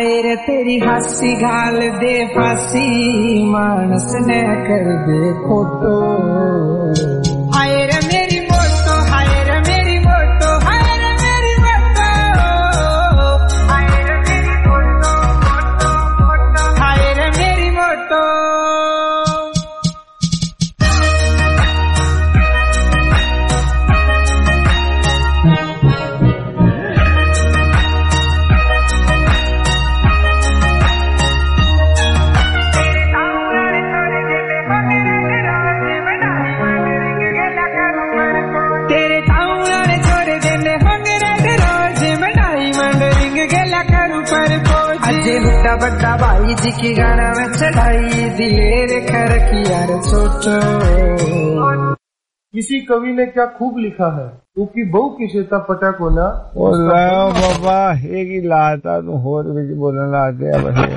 हाय रे तेरी हासी घाल दे फांसी मानस ने कर दे फोटो हाय रे मेरी मोटो हाय रे मेरी मोटो हाय रे मेरी मोटो हाय रे मेरी मोटो हाय रे मेरी मोटो बड़ा भाई जी की गाना में चढ़ाई दिलेर कर की यार सोचो किसी कवि ने क्या खूब लिखा है क्योंकि बहु की शेता पटा को ना बाबा एक ही लाता तू होर विच बोलने लाते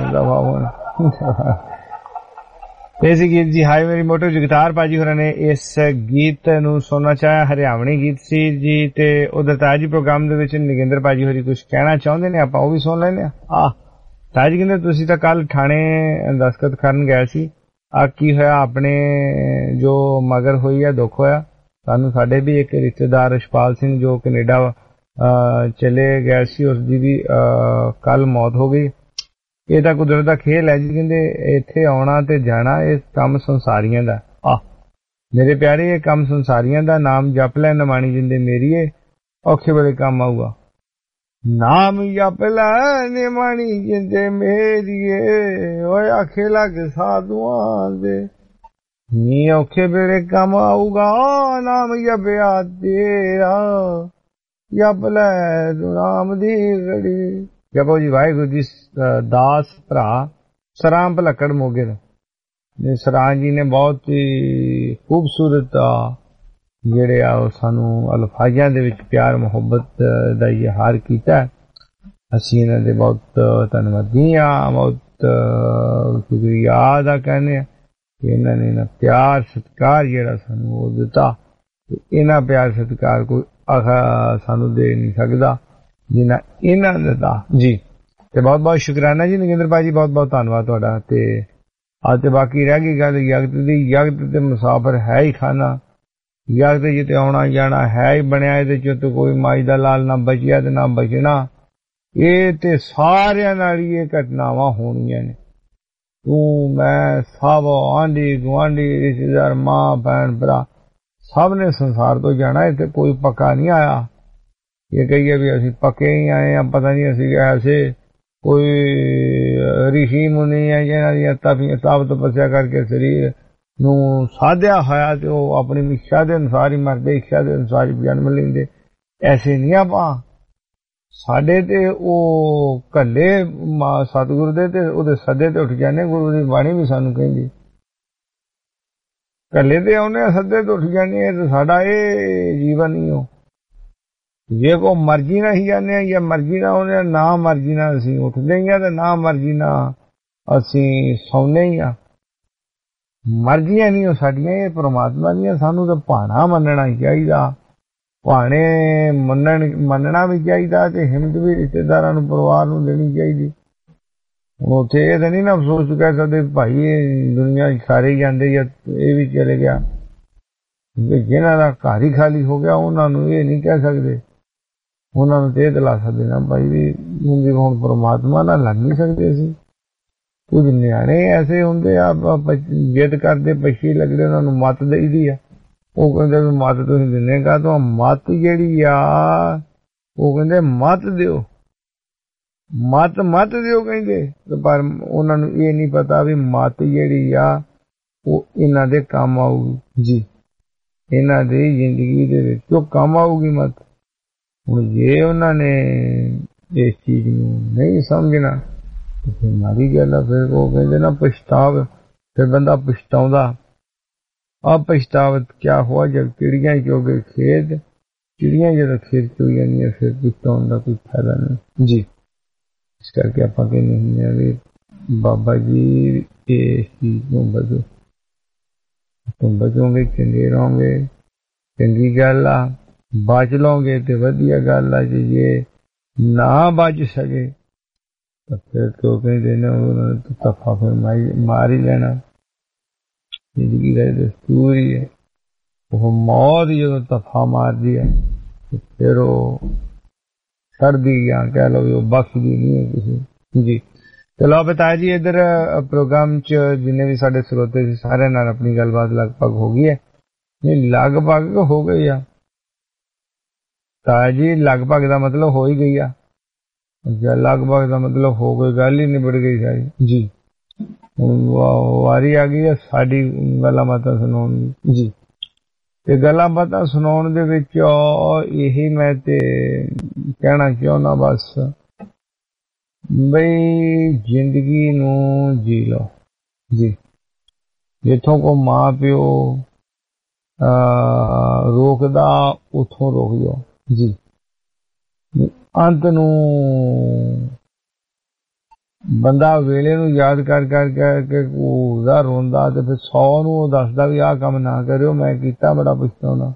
ऐसी गीत जी हाय मेरी मोटो जगतार पाजी होਰਾਂ ने इस गीत ਨੂੰ ਸੁਣਨਾ ਚਾਹਿਆ ਹਰਿਆਵਣੀ ਗੀਤ ਸੀ ਜੀ ਤੇ ਉਧਰ ਤਾਜੀ ਪ੍ਰੋਗਰਾਮ ਦੇ ਵਿੱਚ ਨਗਿੰਦਰ ਪਾਜੀ ਹੋਰੀ ਕੁਝ ਕਹਿਣਾ ਚਾਹੁੰਦੇ ਨੇ ਆਪਾਂ ਉਹ ਵੀ ਸੁਣ ਲੈਨੇ ਆ ਤਾਜੀ ਕਹਿੰਦੇ ਤੁਸੀਂ ਤਾਂ ਕੱਲ ਥਾਣੇ ਦਸਤਖਤ ਕਰਨ ਗਏ ਸੀ ਆ ਕੀ ਹੋਇਆ ਆਪਣੇ ਜੋ ਮਗਰ ਹੋਈ ਆ ਦੁੱਖ ਹੋਇਆ ਸਾਨੂੰ ਸਾਡੇ ਵੀ ਇੱਕ ਰਿਸ਼ਤੇਦਾਰ ਰਸ਼ਪਾਲ ਸਿੰਘ ਜੋ ਕੈਨੇਡਾ ਚਲੇ ਗਏ ਸੀ ਉਸ ਦੀ ਕੱਲ ਮੌਤ ਹੋ ਗਈ ਇਹ ਤਾਂ ਕੁਦਰਤ ਦਾ ਖੇਲ ਹੈ ਜੀ ਕਹਿੰਦੇ ਇੱਥੇ ਆਉਣਾ ਤੇ ਜਾਣਾ ਇਹ ਕੰਮ ਸੰਸਾਰੀਆਂ ਦਾ ਮੇਰੇ ਪਿਆਰੇ ਇਹ ਕੰਮ ਸੰਸਾਰੀਆਂ ਦਾ ਨਾਮ ਜਪ ਲੈ ਨਮਾਣੀ ਜਿੰਦੇ ਮੇਰੀਏ ਔਖੇ ਵੇਲੇ ਕੰਮ ਆਊਗਾ नाम जप ले मानी जिंदे मेरिए ओए आखे लग साधुआं दे नी औखे बेड़े कम आऊगा नाम जपया तेरा जप ले तू नाम दी घड़ी जपो जी वाहिगुरू जी दास भरा सराम भलक्कड़ मोगे ने सरां जी ने बहुत ही खूबसूरत ਜਿਹੜੇ ਆ ਉਹ ਸਾਨੂੰ ਅਲਫਾਜ਼ਾਂ ਦੇ ਵਿੱਚ ਪਿਆਰ ਮੁਹੱਬਤ ਦਾ ਇਜ਼ਹਾਰ ਕੀਤਾ ਅਸੀਂ ਇਹਨਾਂ ਦੇ ਬਹੁਤ ਧੰਨਵਾਦੀ ਹਾਂ ਬਹੁਤ ਸ਼ੁਕਰੀਆ ਅਦਾ ਕਰਨੇ ਕਿ ਇਹਨਾਂ ਨੇ ਨਾ ਪਿਆਰ ਸਤਿਕਾਰ ਜਿਹੜਾ ਸਾਨੂੰ ਉਹ ਦਿੱਤਾ ਇਹਨਾਂ ਪਿਆਰ ਸਤਿਕਾਰ ਕੋਈ ਸਾਨੂੰ ਦੇ ਨਹੀਂ ਸਕਦਾ ਜਿੰਨਾ ਇਹਨਾਂ ਨੇ ਦਿੱਤਾ ਜੀ ਤੇ ਬਹੁਤ ਬਹੁਤ ਸ਼ੁਕਰਾਨਾ ਜੀ ਨਗਿੰਦਰ ਭਾਜੀ ਬਹੁਤ ਬਹੁਤ ਧੰਨਵਾਦ ਤੁਹਾਡਾ ਤੇ ਅੱਜ ਤੇ ਬਾਕੀ ਰਹਿ ਗਈ ਗੱਲ ਯਗਤ ਦੀ ਯਗਤ ਤੇ ਮੁਸਾਫਰ ਹੈ ਹੀ ਖਾਨਾ ਯਾਰ ਤੇ ਜਿੱਤੇ ਆਉਣਾ ਜਾਣਾ ਹੈ ਹੀ ਬਣਿਆ ਇਹਦੇ ਚ ਤਾਂ ਕੋਈ ਮਾਈ ਦਾ ਲਾਲ ਨਾ ਬਚਿਆ ਤੇ ਨਾ ਬਚਣਾ ਇਹ ਤੇ ਸਾਰਿਆਂ ਨਾਲ ਹੀ ਇਹ ਘਟਨਾਵਾਂ ਹੋਣੀਆਂ ਨੇ ਤੂੰ ਮੈਂ ਸਭ ਆਂਢੀ ਗੁਆਂਢੀ ਰਿਸ਼ਤੇਦਾਰ ਮਾਂ ਭੈਣ ਭਰਾ ਸਭ ਨੇ ਸੰਸਾਰ ਤੋਂ ਜਾਣਾ ਇੱਥੇ ਕੋਈ ਪੱਕਾ ਨਹੀਂ ਆਇਆ ਇਹ ਕਹੀਏ ਵੀ ਅਸੀਂ ਪੱਕੇ ਹੀ ਆਏ ਆ ਪਤਾ ਨਹੀਂ ਅਸੀਂ ਐਸੇ ਕੋਈ ਰਿਸ਼ੀ ਮੁਨੀ ਹੈ ਜਿਹਨਾਂ ਦੀਆਂ ਤਪ ਤਪੱਸਿਆ ਕਰਕੇ ਸਰੀਰ ਨੂੰ ਸਾਧਿਆ ਹੋਇਆ ਤੇ ਉਹ ਆਪਣੀ ਇੱਛਾ ਦੇ ਅਨੁਸਾਰ ਹੀ ਮਰਦੇ ਇੱਛਾ ਦੇ ਅਨੁਸਾਰ ਹੀ ਜਨਮ ਲੈਂਦੇ ਐਸੇ ਨਹੀਂ ਆਪਾਂ ਸਾਡੇ ਤੇ ਉਹ ਕੱਲੇ ਸਤਿਗੁਰੂ ਦੇ ਤੇ ਉਹਦੇ ਸੱਦੇ ਤੇ ਉੱਠ ਜਾਂਦੇ ਗੁਰੂ ਦੀ ਬਾਣੀ ਵੀ ਸਾਨੂੰ ਕਹਿੰਦੀ ਕੱਲੇ ਤੇ ਆਉਨੇ ਸੱਦੇ ਤੇ ਉੱਠ ਜਾਂਦੇ ਤੇ ਸਾਡਾ ਇਹ ਜੀਵਨ ਨਹੀਂ ਹੋ ਜੇ ਕੋ ਮਰਜ਼ੀ ਨਾਲ ਹੀ ਜਾਂਦੇ ਜਾਂ ਮਰਜ਼ੀ ਨਾਲ ਉਹਨੇ ਨਾ ਮਰਜ਼ੀ ਨਾਲ ਅਸੀਂ ਉੱਠਦੇ ਹੀ ਆ ਤੇ ਨਾ ਮਰਜ਼ੀ ਨਾਲ ਅਸੀਂ ਸੌਂਦੇ ਹੀ ਆ ਮਰਜ਼ੀਆਂ ਨਹੀਂ ਉਹ ਸਾਡੀਆਂ ਇਹ ਪ੍ਰਮਾਤਮਾ ਦੀਆਂ ਸਾਨੂੰ ਤਾਂ ਭਾਣਾ ਮੰਨਣਾ ਹੀ ਚਾਹੀਦਾ ਭਾਣੇ ਮੰਨਣਾ ਵੀ ਚਾਹੀਦਾ ਤੇ ਹਿੰਮਤ ਵੀ ਰਿਸ਼ਤੇਦਾਰਾਂ ਨੂੰ ਪਰਿਵਾਰ ਨੂੰ ਦੇਣੀ ਚਾਹੀਦੀ ਹੁਣ ਉੱਥੇ ਇਹ ਤਾਂ ਨਹੀਂ ਨਾ ਅਫਸੋਸ ਕਹਿ ਸਕਦੇ ਭਾਈ ਇਹ ਦੁਨੀਆ ਸਾਰੇ ਹੀ ਜਾਂਦੇ ਜਾਂ ਇਹ ਵੀ ਚਲੇ ਗਿਆ ਜਿਹਨਾਂ ਦਾ ਘਰ ਹੀ ਖਾਲੀ ਹੋ ਗਿਆ ਉਹਨਾਂ ਨੂੰ ਇਹ ਨਹੀਂ ਕਹਿ ਸਕਦੇ ਉਹਨਾਂ ਨੂੰ ਤੇ ਦਿਲਾਸਾ ਦੇਣਾ ਭਾਈ ਵੀ ਹੁਣ ਪ੍ਰਮਾਤਮਾ ਨਾਲ ਲੜ ਨਹੀਂ ਸਕਦੇ ਅਸੀਂ ਕੁਝ ਨਿਆਣੇ ਐਸੇ ਹੁੰਦੇ ਆ ਜਿੱਦ ਕਰਦੇ ਪਛੀ ਲੱਗਦੇ ਉਹਨਾਂ ਨੂੰ ਮੱਤ ਦੇਈਦੀ ਆ ਉਹ ਕਹਿੰਦੇ ਵੀ ਮੱਤ ਤੁਸੀਂ ਦਿੰਦੇ ਕਾ ਤਾਂ ਮੱਤ ਜਿਹੜੀ ਆ ਉਹ ਕਹਿੰਦੇ ਮੱਤ ਦਿਓ ਮੱਤ ਦਿਓ ਕਹਿੰਦੇ ਪਰ ਉਹਨਾਂ ਨੂੰ ਇਹ ਨਹੀਂ ਪਤਾ ਵੀ ਮੱਤ ਜਿਹੜੀ ਆ ਉਹ ਇਹਨਾਂ ਦੇ ਕੰਮ ਆਊਗੀ ਜੀ ਇਹਨਾਂ ਦੀ ਜ਼ਿੰਦਗੀ ਦੇ ਵਿੱਚ ਉਹ ਕੰਮ ਆਊਗੀ ਮੱਤ ਹੁਣ ਜੇ ਉਹਨਾਂ ਨੇ ਇਸ ਚੀਜ਼ ਨੂੰ ਨਹੀਂ ਸਮਝਣਾ ਮਾਰੀ ਗੱਲ ਆ ਫਿਰ ਉਹ ਕਹਿੰਦੇ ਨਾ ਪਛਤਾਵ ਫਿਰ ਬੰਦਾ ਪਛਤਾਉਂਦਾ ਆ ਪਛਤਾਵਤ ਕਿਆ ਹੋਆ ਜਦ ਚਿੜੀਆਂ ਚੋਗੇ ਖੇਤ ਚਿੜੀਆਂ ਜਦੋਂ ਖੇਤ ਚੋ ਜਾਂਦੀਆਂ ਫਿਰ ਪਛਤਾਉਣ ਦਾ ਕੋਈ ਫਾਇਦਾ ਨਹੀਂ ਜੀ ਇਸ ਕਰਕੇ ਆਪਾਂ ਕਹਿੰਦੇ ਹੁੰਦੇ ਆ ਵੀ ਬਾਬਾ ਜੀ ਇਸ ਚੀਜ਼ ਨੂੰ ਬਚੋ ਤੁਮ ਬਚੋਗੇ ਚੰਗੇ ਰਹੋਗੇ ਚੰਗੀ ਗੱਲ ਆ ਬਚ ਲਓਗੇ ਤੇ ਵਧੀਆ ਗੱਲ ਆ ਜੇ ਨਾ ਬਚ ਸਕੇ तो फिर तो कहते न तो तफा फिर मार ही लेना, जिंदगी का दस्तूर ही है। वो मौत जो तफा मार दिया तो फिर वो छड़ दी या कह लो वो बख्श दी नहीं है किसी जी। चलो बताया जी, इधर प्रोग्राम च जिन्हें भी साढ़े श्रोते सी सारे नाल अपनी गलबात लगभग हो गई है, नहीं लगभग हो गई है ताया जी, लगभग का मतलब हो ही गई है, लगभग का मतलब हो गई, गल ही निबड़ गई सारी जी। वारी आ गई है साडी गल्लां बातां सुनाउण दी जी। ते गल्लां बातां सुनाउण दे विच यही मैं ते कहना चाहुंदा बस बई जिंदगी नू जी लो जी। जिथों को मां प्यो रोकदा उथों रोक जाओ जी। अंत नू बंदा वेले नू याद कर कर के घूरदा रोंदा ते फिर 100 नू दसदा भी आ काम ना करियो, मैं कीता बड़ा पछताउंदा।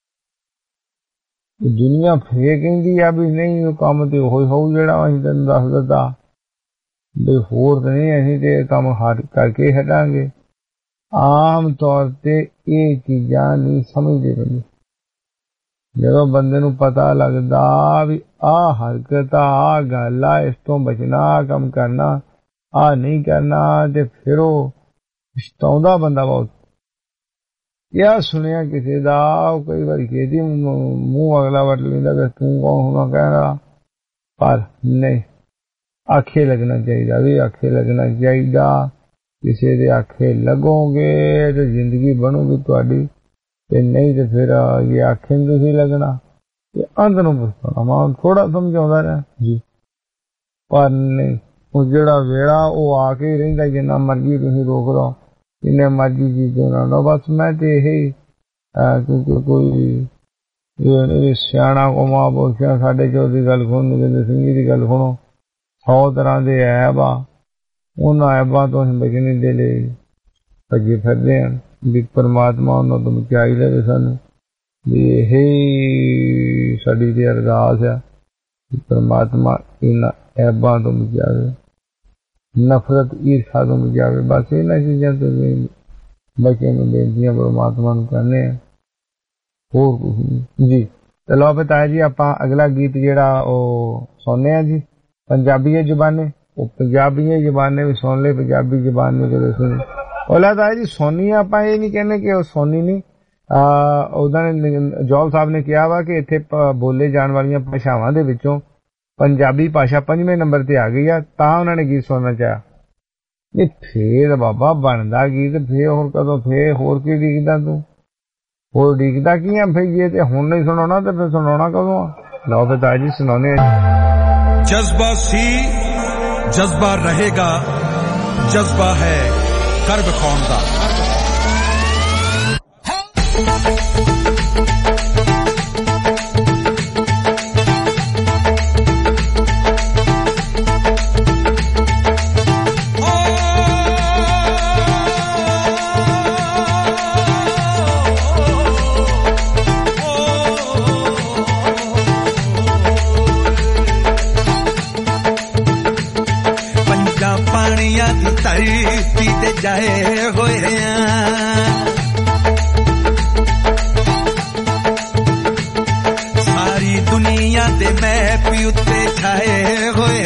दुनिया फिर कहती है भी नहीं वो काम तो हो जड़ा असीं तैनूं दस दित्ता भी, होर तो नहीं असीं ते काम हट करके हटांगे। आम तौर ते ये चीजां नहीं समझदे बंदे। जदों बंदे नूं पता लगदा भी आ हरकत आ गल आ, इस तो बचना, आ काम करना, आ नहीं करना, ते फिर वो पछताउंदा बंदा बहुत। क्या सुनिया किसी दा कई बार कहती मुंह अगला वट लेंदा कि तू कौन होना कहना, पर नहीं आखे लगना चाहिए भी, आखे लगना चाहिए। किसी दे आखे लगोगे तो जिंदगी बनोगी तुहाडी, ते नहीं तो फिर ये आखे नहीं लगना ते अंत नूं पछताउणा। मैं थोड़ा समझाउंदा रहा जी, पर नहीं वो जिहड़ा वेला वो आके ही रहिंदा, जिन्ना मर्जी तुसीं रोक लो, जिन्ने मर्जी चीजों ना लो। बस मैं तो यही क्योंकि कोई सियाणा को मां बोलिया साढ़े चो की गल सुनो, कहते सिंगी की गल सुनो, 100 तरह के ऐब आ, उन्होंने ऐबा तो अं बचने दे ले भजे फिरते हैं भी परमात्मा उन्होंने तो बचाई ले सानू। भी यही साडी दी अरदास है परमात्मा इन्हां ऐबां तो बचावे, नफरत ईर्षा तो बचावे। बस इन्हां चीज़ां तो बच्चे में बेनतियां परमात्मा नूं करने हैं, होर कुछ नहीं जी। चलो बताया जी, आपां अगला गीत जिहड़ा ओह सुनने आ जी, पंजाबी जुबाने, वो पंजाबी जुबाने भी सुन ले, पंजाबी जुबान में कदे सुनी ओला ताया जी सोनी। आपां ये नहीं कहने कि सोनी नहीं, जौल साहब ने कहा वा कि इत्थे बोले जाने वाली भाषावां दे विचों पंजाबी भाषा 5वें नंबर ते आ गई है, तां उन्होंने गीत सुनना चाहा। नहीं फिर बाबा बनदा गीत फिर होर कदों, फिर होर की उड़ीकदा तू, होर उड़ीकदा की है फिर ये ते हुण नहीं सुनाउणा ते फिर सुनाउणा कदों? लो फिर ताया जी सुनाउने। जज्बा सी जज्बा रहेगा, जज्बा है कर विखाउण दा। धरती ते जाए होए सारी दुनिया दे मैप उत्ते छाए होए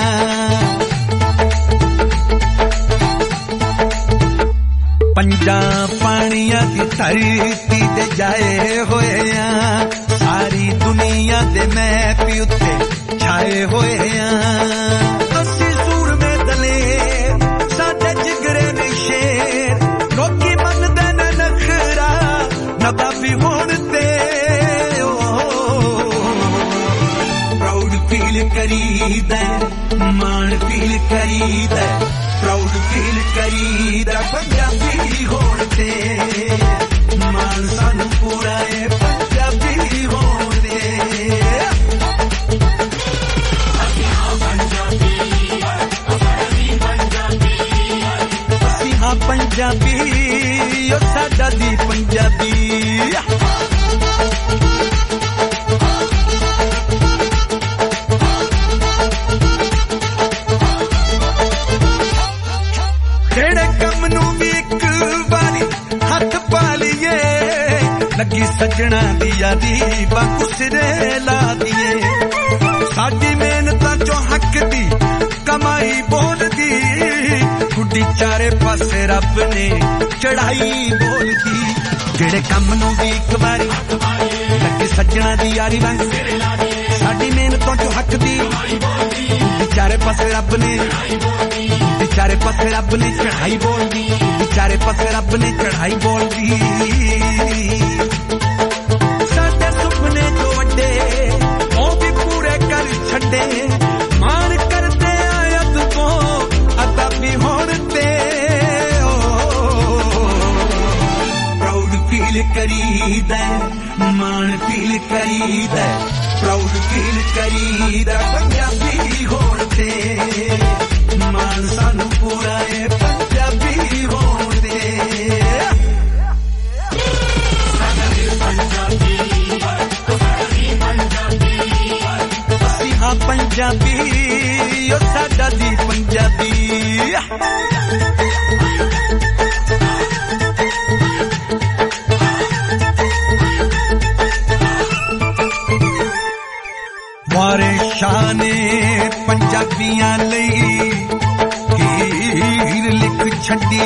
पंजा पानियां दी धरती ते जाए होए सारी दुनिया दे मैप उत्ते छाए होए। करीदा मान फील करीदा, प्राउड फील करीदा पंजाबी होण ते, मान सानू पूरा है पंजाबी होण ते। असीं हां पंजाबी ओ साडा दी पंजाबी। ਲੱਗੀ ਸੱਜਣਾ ਦੀ ਯਾਰੀ ਬਾਕੂ ਸਿਰੇ ਲਾ ਦੀਏ ਸਾਡੀ ਮਿਹਨਤਾਂ ਚੋਂ ਹੱਕ ਦੀ ਕਮਾਈ ਬੋਲਦੀ ਗੁੱਡੀ ਚਾਰੇ ਪਾਸੇ ਰੱਬ ਨੇ ਚੜਾਈ ਬੋਲਦੀ ਜਿਹੜੇ ਕੰਮ ਨੂੰ ਵੀ ਇੱਕ ਵਾਰੀ ਲੱਗੀ ਸੱਜਣਾ ਦੀ ਯਾਰੀ ਵਾਂਗ ਸਾਡੀ ਮਿਹਨਤਾਂ ਚੋਂ ਹੱਕ ਦੀ ਗੁੱਡੀ ਚਾਰੇ ਪਾਸੇ ਰੱਬ ਨੇ ਚਾਰੇ ਪਾਸੇ ਰੱਬ ਨੇ ਚੜਾਈ ਬੋਲਦੀ ਚਾਰੇ ਪਾਸੇ ਰੱਬ ਨੇ ਚੜਾਈ ਬੋਲਦੀ ਸਾਡੇ ਸੁਪਨੇ ਜੋ ਵੱਡੇ ਉਹ ਵੀ ਪੂਰੇ ਕਰ ਛੱਡੇ ਮਾਣ ਕਰਦੇ ਆਇਤ ਤੋਂ ਅਤਾ ਵੀ ਹੋਣ ਤੇ ਪ੍ਰਾਊਡ ਫੀਲ ਕਰੀਦਾ ਮਾਣ ਫੀਲ ਕਰੀਦਾ ਪ੍ਰਾਊਡ ਫੀਲ ਕਰੀਦਾ ਪੰਜਾਬੀ ਹੋਣ ਤੇ ਮਾਨ ਸਾਨੂੰ ਪੂਰਾ ਏ ਪੰਜਾਬੀ ਹੋਣ ਦੇ ਅਸੀਂ ਹਾਂ ਪੰਜਾਬੀ ਓ ਸਾਡਾ ਦੀ ਪੰਜਾਬੀ ਵਾਰੇ ਸ਼ਾਨੇ ਪੰਜਾਬੀਆਂ ਲਈ ਹੀਰ ਲਿਖ ਛੱਡੀ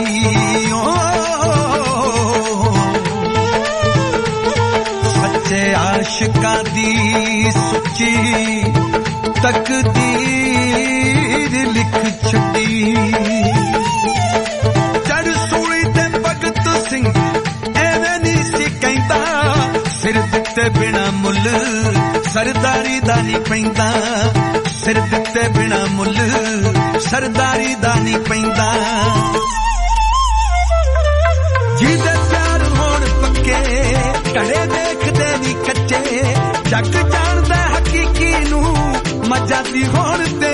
ਸੱਚੇ ਆਸ਼ਿਕਾਂ ਦੀ ਸੁੱਚੀ ਤਕਦੀਰ ਲਿਖ ਛੱਡੀ ਚੜ ਸੂਲੀ ਤੇ ਭਗਤ ਸਿੰਘ ਐਵੇਂ ਨਹੀਂ ਸੀ ਕਹਿੰਦਾ ਸਿਰ ਦਿੱਤੇ ਬਿਨਾ ਮੁੱਲ ਸਰਦਾਰੀ ਦਾ ਨਹੀਂ ਪੈਂਦਾ ਸਿਰ ਦਿੱਤੇ ਬਿਨਾ ਮੁੱਲ ਸਰਦਾਰੀ ਦਾ ਨਹੀਂ ਪੈਂਦਾ ਜਿਹਦੇ ਪਿਆਰ ਹੋਣ ਪੱਕੇ ਘੜੇ ਦੇਖਦੇ ਨਹੀਂ ਕੱਚੇ ਜੱਗ ਜਾਣਦਾ ਹਕੀਕੀ ਨੂੰ ਮੱਝਾਂ ਦੀ ਹੋਣ ਤੇ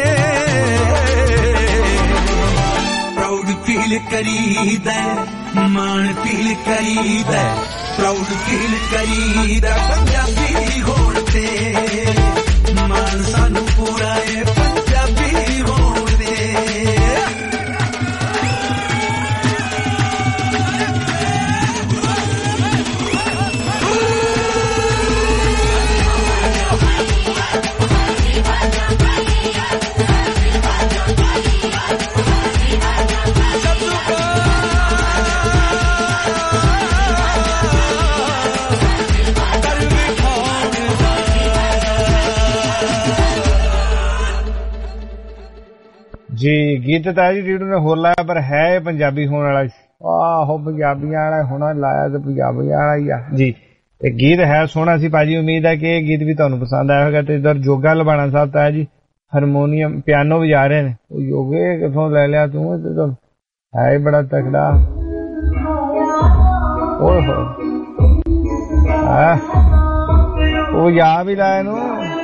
ਪ੍ਰਾਊਡ ਫੀਲ ਕਰੀਦਾ ਮਾਣ ਫੀਲ ਕਰੀਦਾ ਪ੍ਰਾਊਡ ਫੀਲ ਕਰੀਦਾ ਪੰਜਾਬੀ ਹੋਣ ਤੇ ਮਾਣ ਸਾਨੂੰ ਪੂਰਾ ਏ ਪੰਜਾਬੀ ਹੋਣ ਦੇ जी गीत तो है जी रीडू ने होर लाया पर है पंजाबी होने वाला आहो पंजाबियां वाला होना लाया तो पंजाबियां वाला ही आ जी ते गीत है सोहना सी भाजी उम्मीद है कि गीत भी तुहानू पसंद आया होगा। तो इधर जोगा लबाना साहब तो है जी हारमोनियम पियानो बजा रहे ने योगे किथों ले लिया तू तो है ही बड़ा तगड़ा ओहो वो या भी लाया नू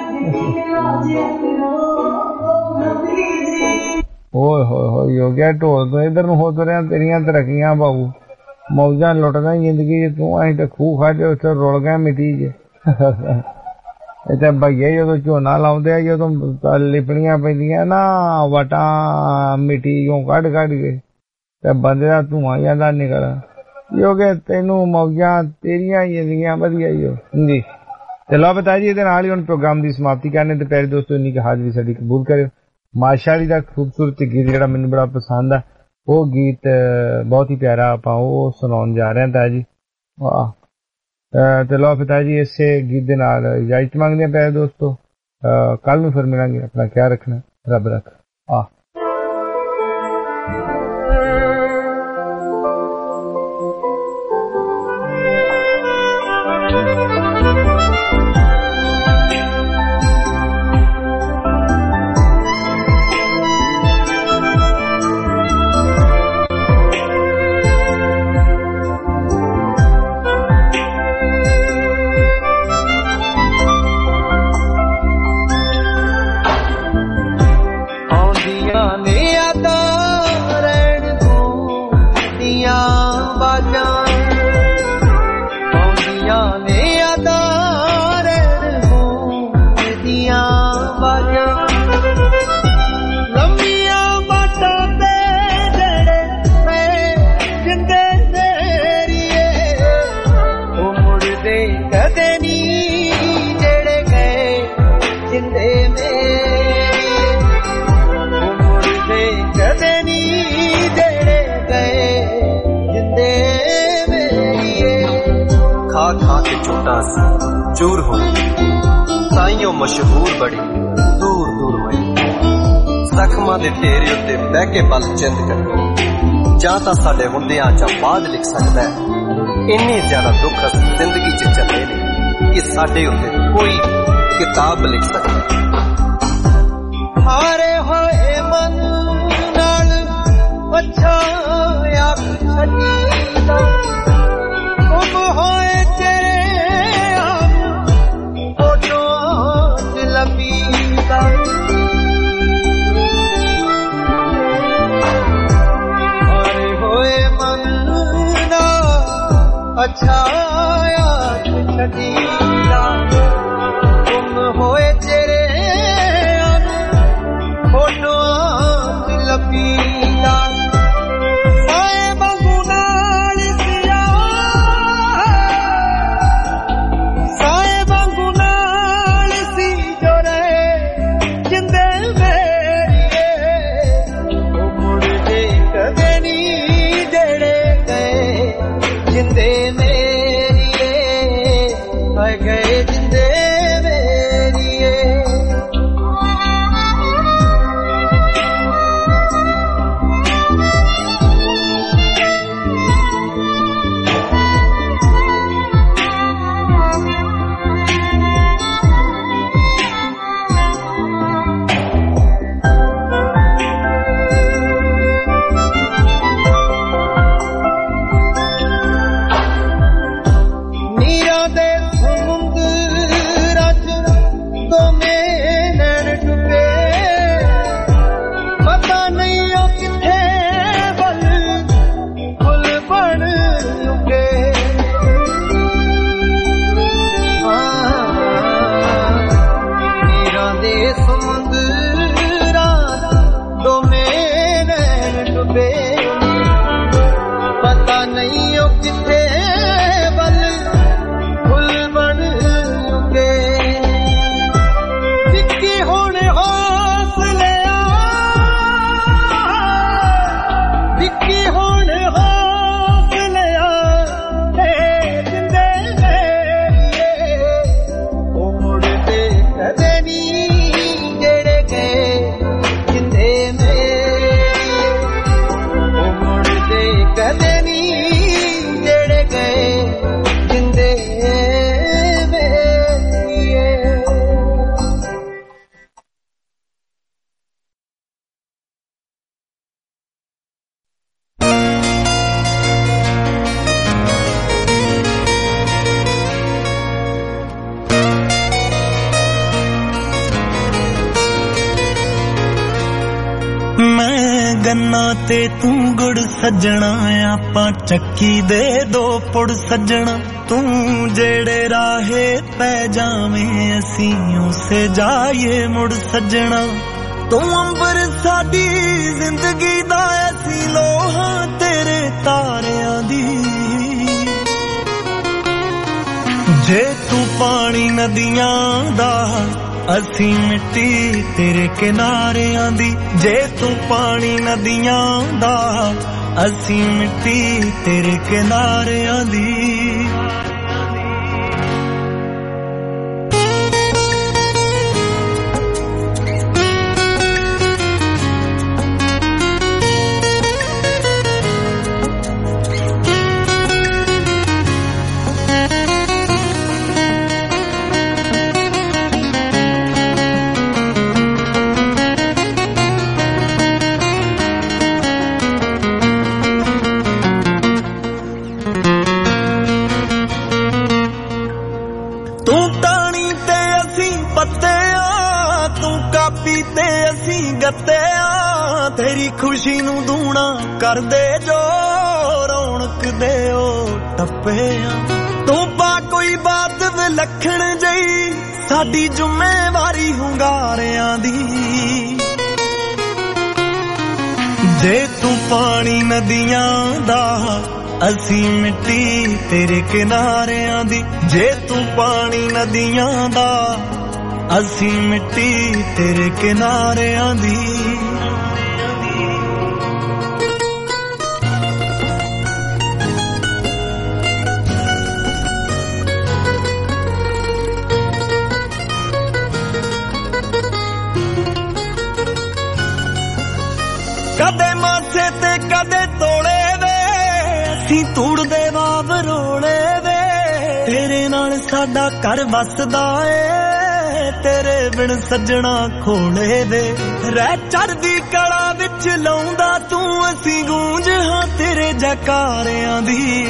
ओए हो गया ढोल तो इधर हो तो रहा तेरिया तरक्कियां बाबू मौजा लुटदा जिंदगी तू अं तो खूह खा के उत्थे रुल गया मिट्टी च इतने भइये जो झोना लाउंदे जो लिपनियां पैंदियां ना वटा मिट्टी चों कढ के ते बंदे दा धुआं जांदा निकल जो कि तेनू मौजा तेरिया जिंदगियां वधिया जी। चलो बता जी इहदे नाल ही हुण प्रोग्राम की समाप्ति करने ते प्यारे दोस्तों इन्नी की हाजरी साडी कबूल करियो। माशाली का खूबसूरत गीत जिहड़ा मैनूं बड़ा पसंद है वो गीत बहुत ही प्यारा आपां वो सुनाउण जा रहे हैं ताया जी वाह। तो लो पिता जी इसे गीत दे नाल इजाजत मंगदे हैं प्यारे दोस्तों कल नूं फिर मिलांगे अपना ख्याल रखना रब रख आ ਕਦੇ ਨਹੀਂ ਜਿਹੜੇ ਗਏ ਜਿੰਦੇ ਮੇਰੀ ਉਹ ਮੁੜਦੇ ਕਦੇ ਨਹੀਂ ਜਿਹੜੇ ਗਏ ਜਿੰਦੇ ਮੇਰੀ ਖਾ ਖਾ ਕੇ ਛੋਟਾ ਸੀ ਚੂਰ ਹੋਈ ਤਾਈਓ ਮਸ਼ਹੂਰ ਬੜੀ ਦੂਰ ਦੂਰ ਹੋਈ ਜ਼ਖਮਾਂ ਦੇ ਢੇਰੇ ਉੱਤੇ ਬਹਿ ਕੇ ਬਲ ਚਿੰਦ ਕਰ ਜਾਂ ਤਾਂ ਸਾਡੇ ਹੁੰਦਿਆਂ ਜਾਂ ਬਾਅਦ ਲਿਖ ਸਕਦਾ ਹੈ। ਇੰਨੇ ਜ਼ਿਆਦਾ ਦੁੱਖ ਅਸੀਂ ਜ਼ਿੰਦਗੀ 'ਚ ਚੱਲੇ ਨੇ ਕਿ ਸਾਡੇ ਉੱਤੇ ਕੋਈ ਕਿਤਾਬ ਲਿਖ ਸਕਦਾ। ਹਾਰੇ ਹੋਏ ਮਨ ਨਾਲ ਅੱਛਾ ਆਖ ਛੱਡੀਦਾ ਗੁੰਮ ਹੋਏ ਤੇਰੇ ਆਪ ਫੋਟੋਆਂ 'ਚ ਲੱਭੀਦਾ अच्छा याद छड़ीदा गुम होए तेरे फोटोआं लपीदा साए वांगू नाल सिया साए वांगू नाल सी जो रहे जिंदे मेरिए ओ मुड़दे कदे नहीं जेड़े गए जिंदे गए जिंदे मेरिए ਤੇ ਤੂੰ ਗੁੜ ਸੱਜਣਾ ਆਪਾਂ ਚੱਕੀ ਦੇ ਦੋ ਪੁੜ ਸੱਜਣਾ ਤੂੰ ਜਿਹੜੇ ਰਾਹੇ ਪੈ ਜਾਵੇਂ ਅਸੀਂ ਉਸੇ ਜਾਈਏ ਮੁੜ ਸੱਜਣਾ ਤੂੰ ਅੰਬਰ ਸਾਡੀ ਜ਼ਿੰਦਗੀ ਦਾ ਅਸੀਂ ਲੋਹਾਂ ਤੇਰੇ ਤਾਰਿਆਂ ਦੀ ਜੇ ਤੂੰ ਪਾਣੀ ਨਦੀਆਂ ਦਾ ਅਸੀਂ ਮਿੱਟੀ ਤੇਰੇ ਕਿਨਾਰਿਆਂ ਦੀ ਜੇ ਤੂੰ ਪਾਣੀ ਨਦੀਆਂ ਦਾ ਅਸੀਂ ਮਿੱਟੀ ਤੇਰੇ ਕਿਨਾਰਿਆਂ ਦੀ तेरी खुशी नू दूना कर दे जो रौनक दे ओ टप्पे तू पा कोई बात विलखण जई साडी जुम्मेवारी हुंगारियां दी जे तू पानी नदियां दा ਅਸੀਂ ਮਿੱਟੀ ਤੇਰੇ ਕਿਨਾਰਿਆਂ ਦੀ ਜੇ ਤੂੰ ਪਾਣੀ ਨਦੀਆਂ ਦਾ ਅਸੀਂ ਮਿੱਟੀ ਤੇਰੇ ਕਿਨਾਰਿਆਂ ਦੀ ਕਦੇ ਮਾਥੇ ਤੇ ਕਦੇ ਤੋੜੇ ਵੇ ਅਸੀਂ ਤੂੜਦੇ ਬਾਬ ਰੋਲੇ ਵੇ ਤੇਰੇ ਨਾਲ ਸਾਡਾ ਘਰ ਵਸਦਾ ਏ ਤੇਰੇ ਬਿਨ ਸੱਜਣਾ ਖੋਲੇ ਵੇ ਰਹਿ ਚੜਦੀ ਕਲਾ ਵਿੱਚ ਲਾਉਂਦਾ ਤੂੰ ਅਸੀਂ ਗੂੰਜ ਹਾਂ ਤੇਰੇ ਜਕਾਰਿਆਂ ਦੀ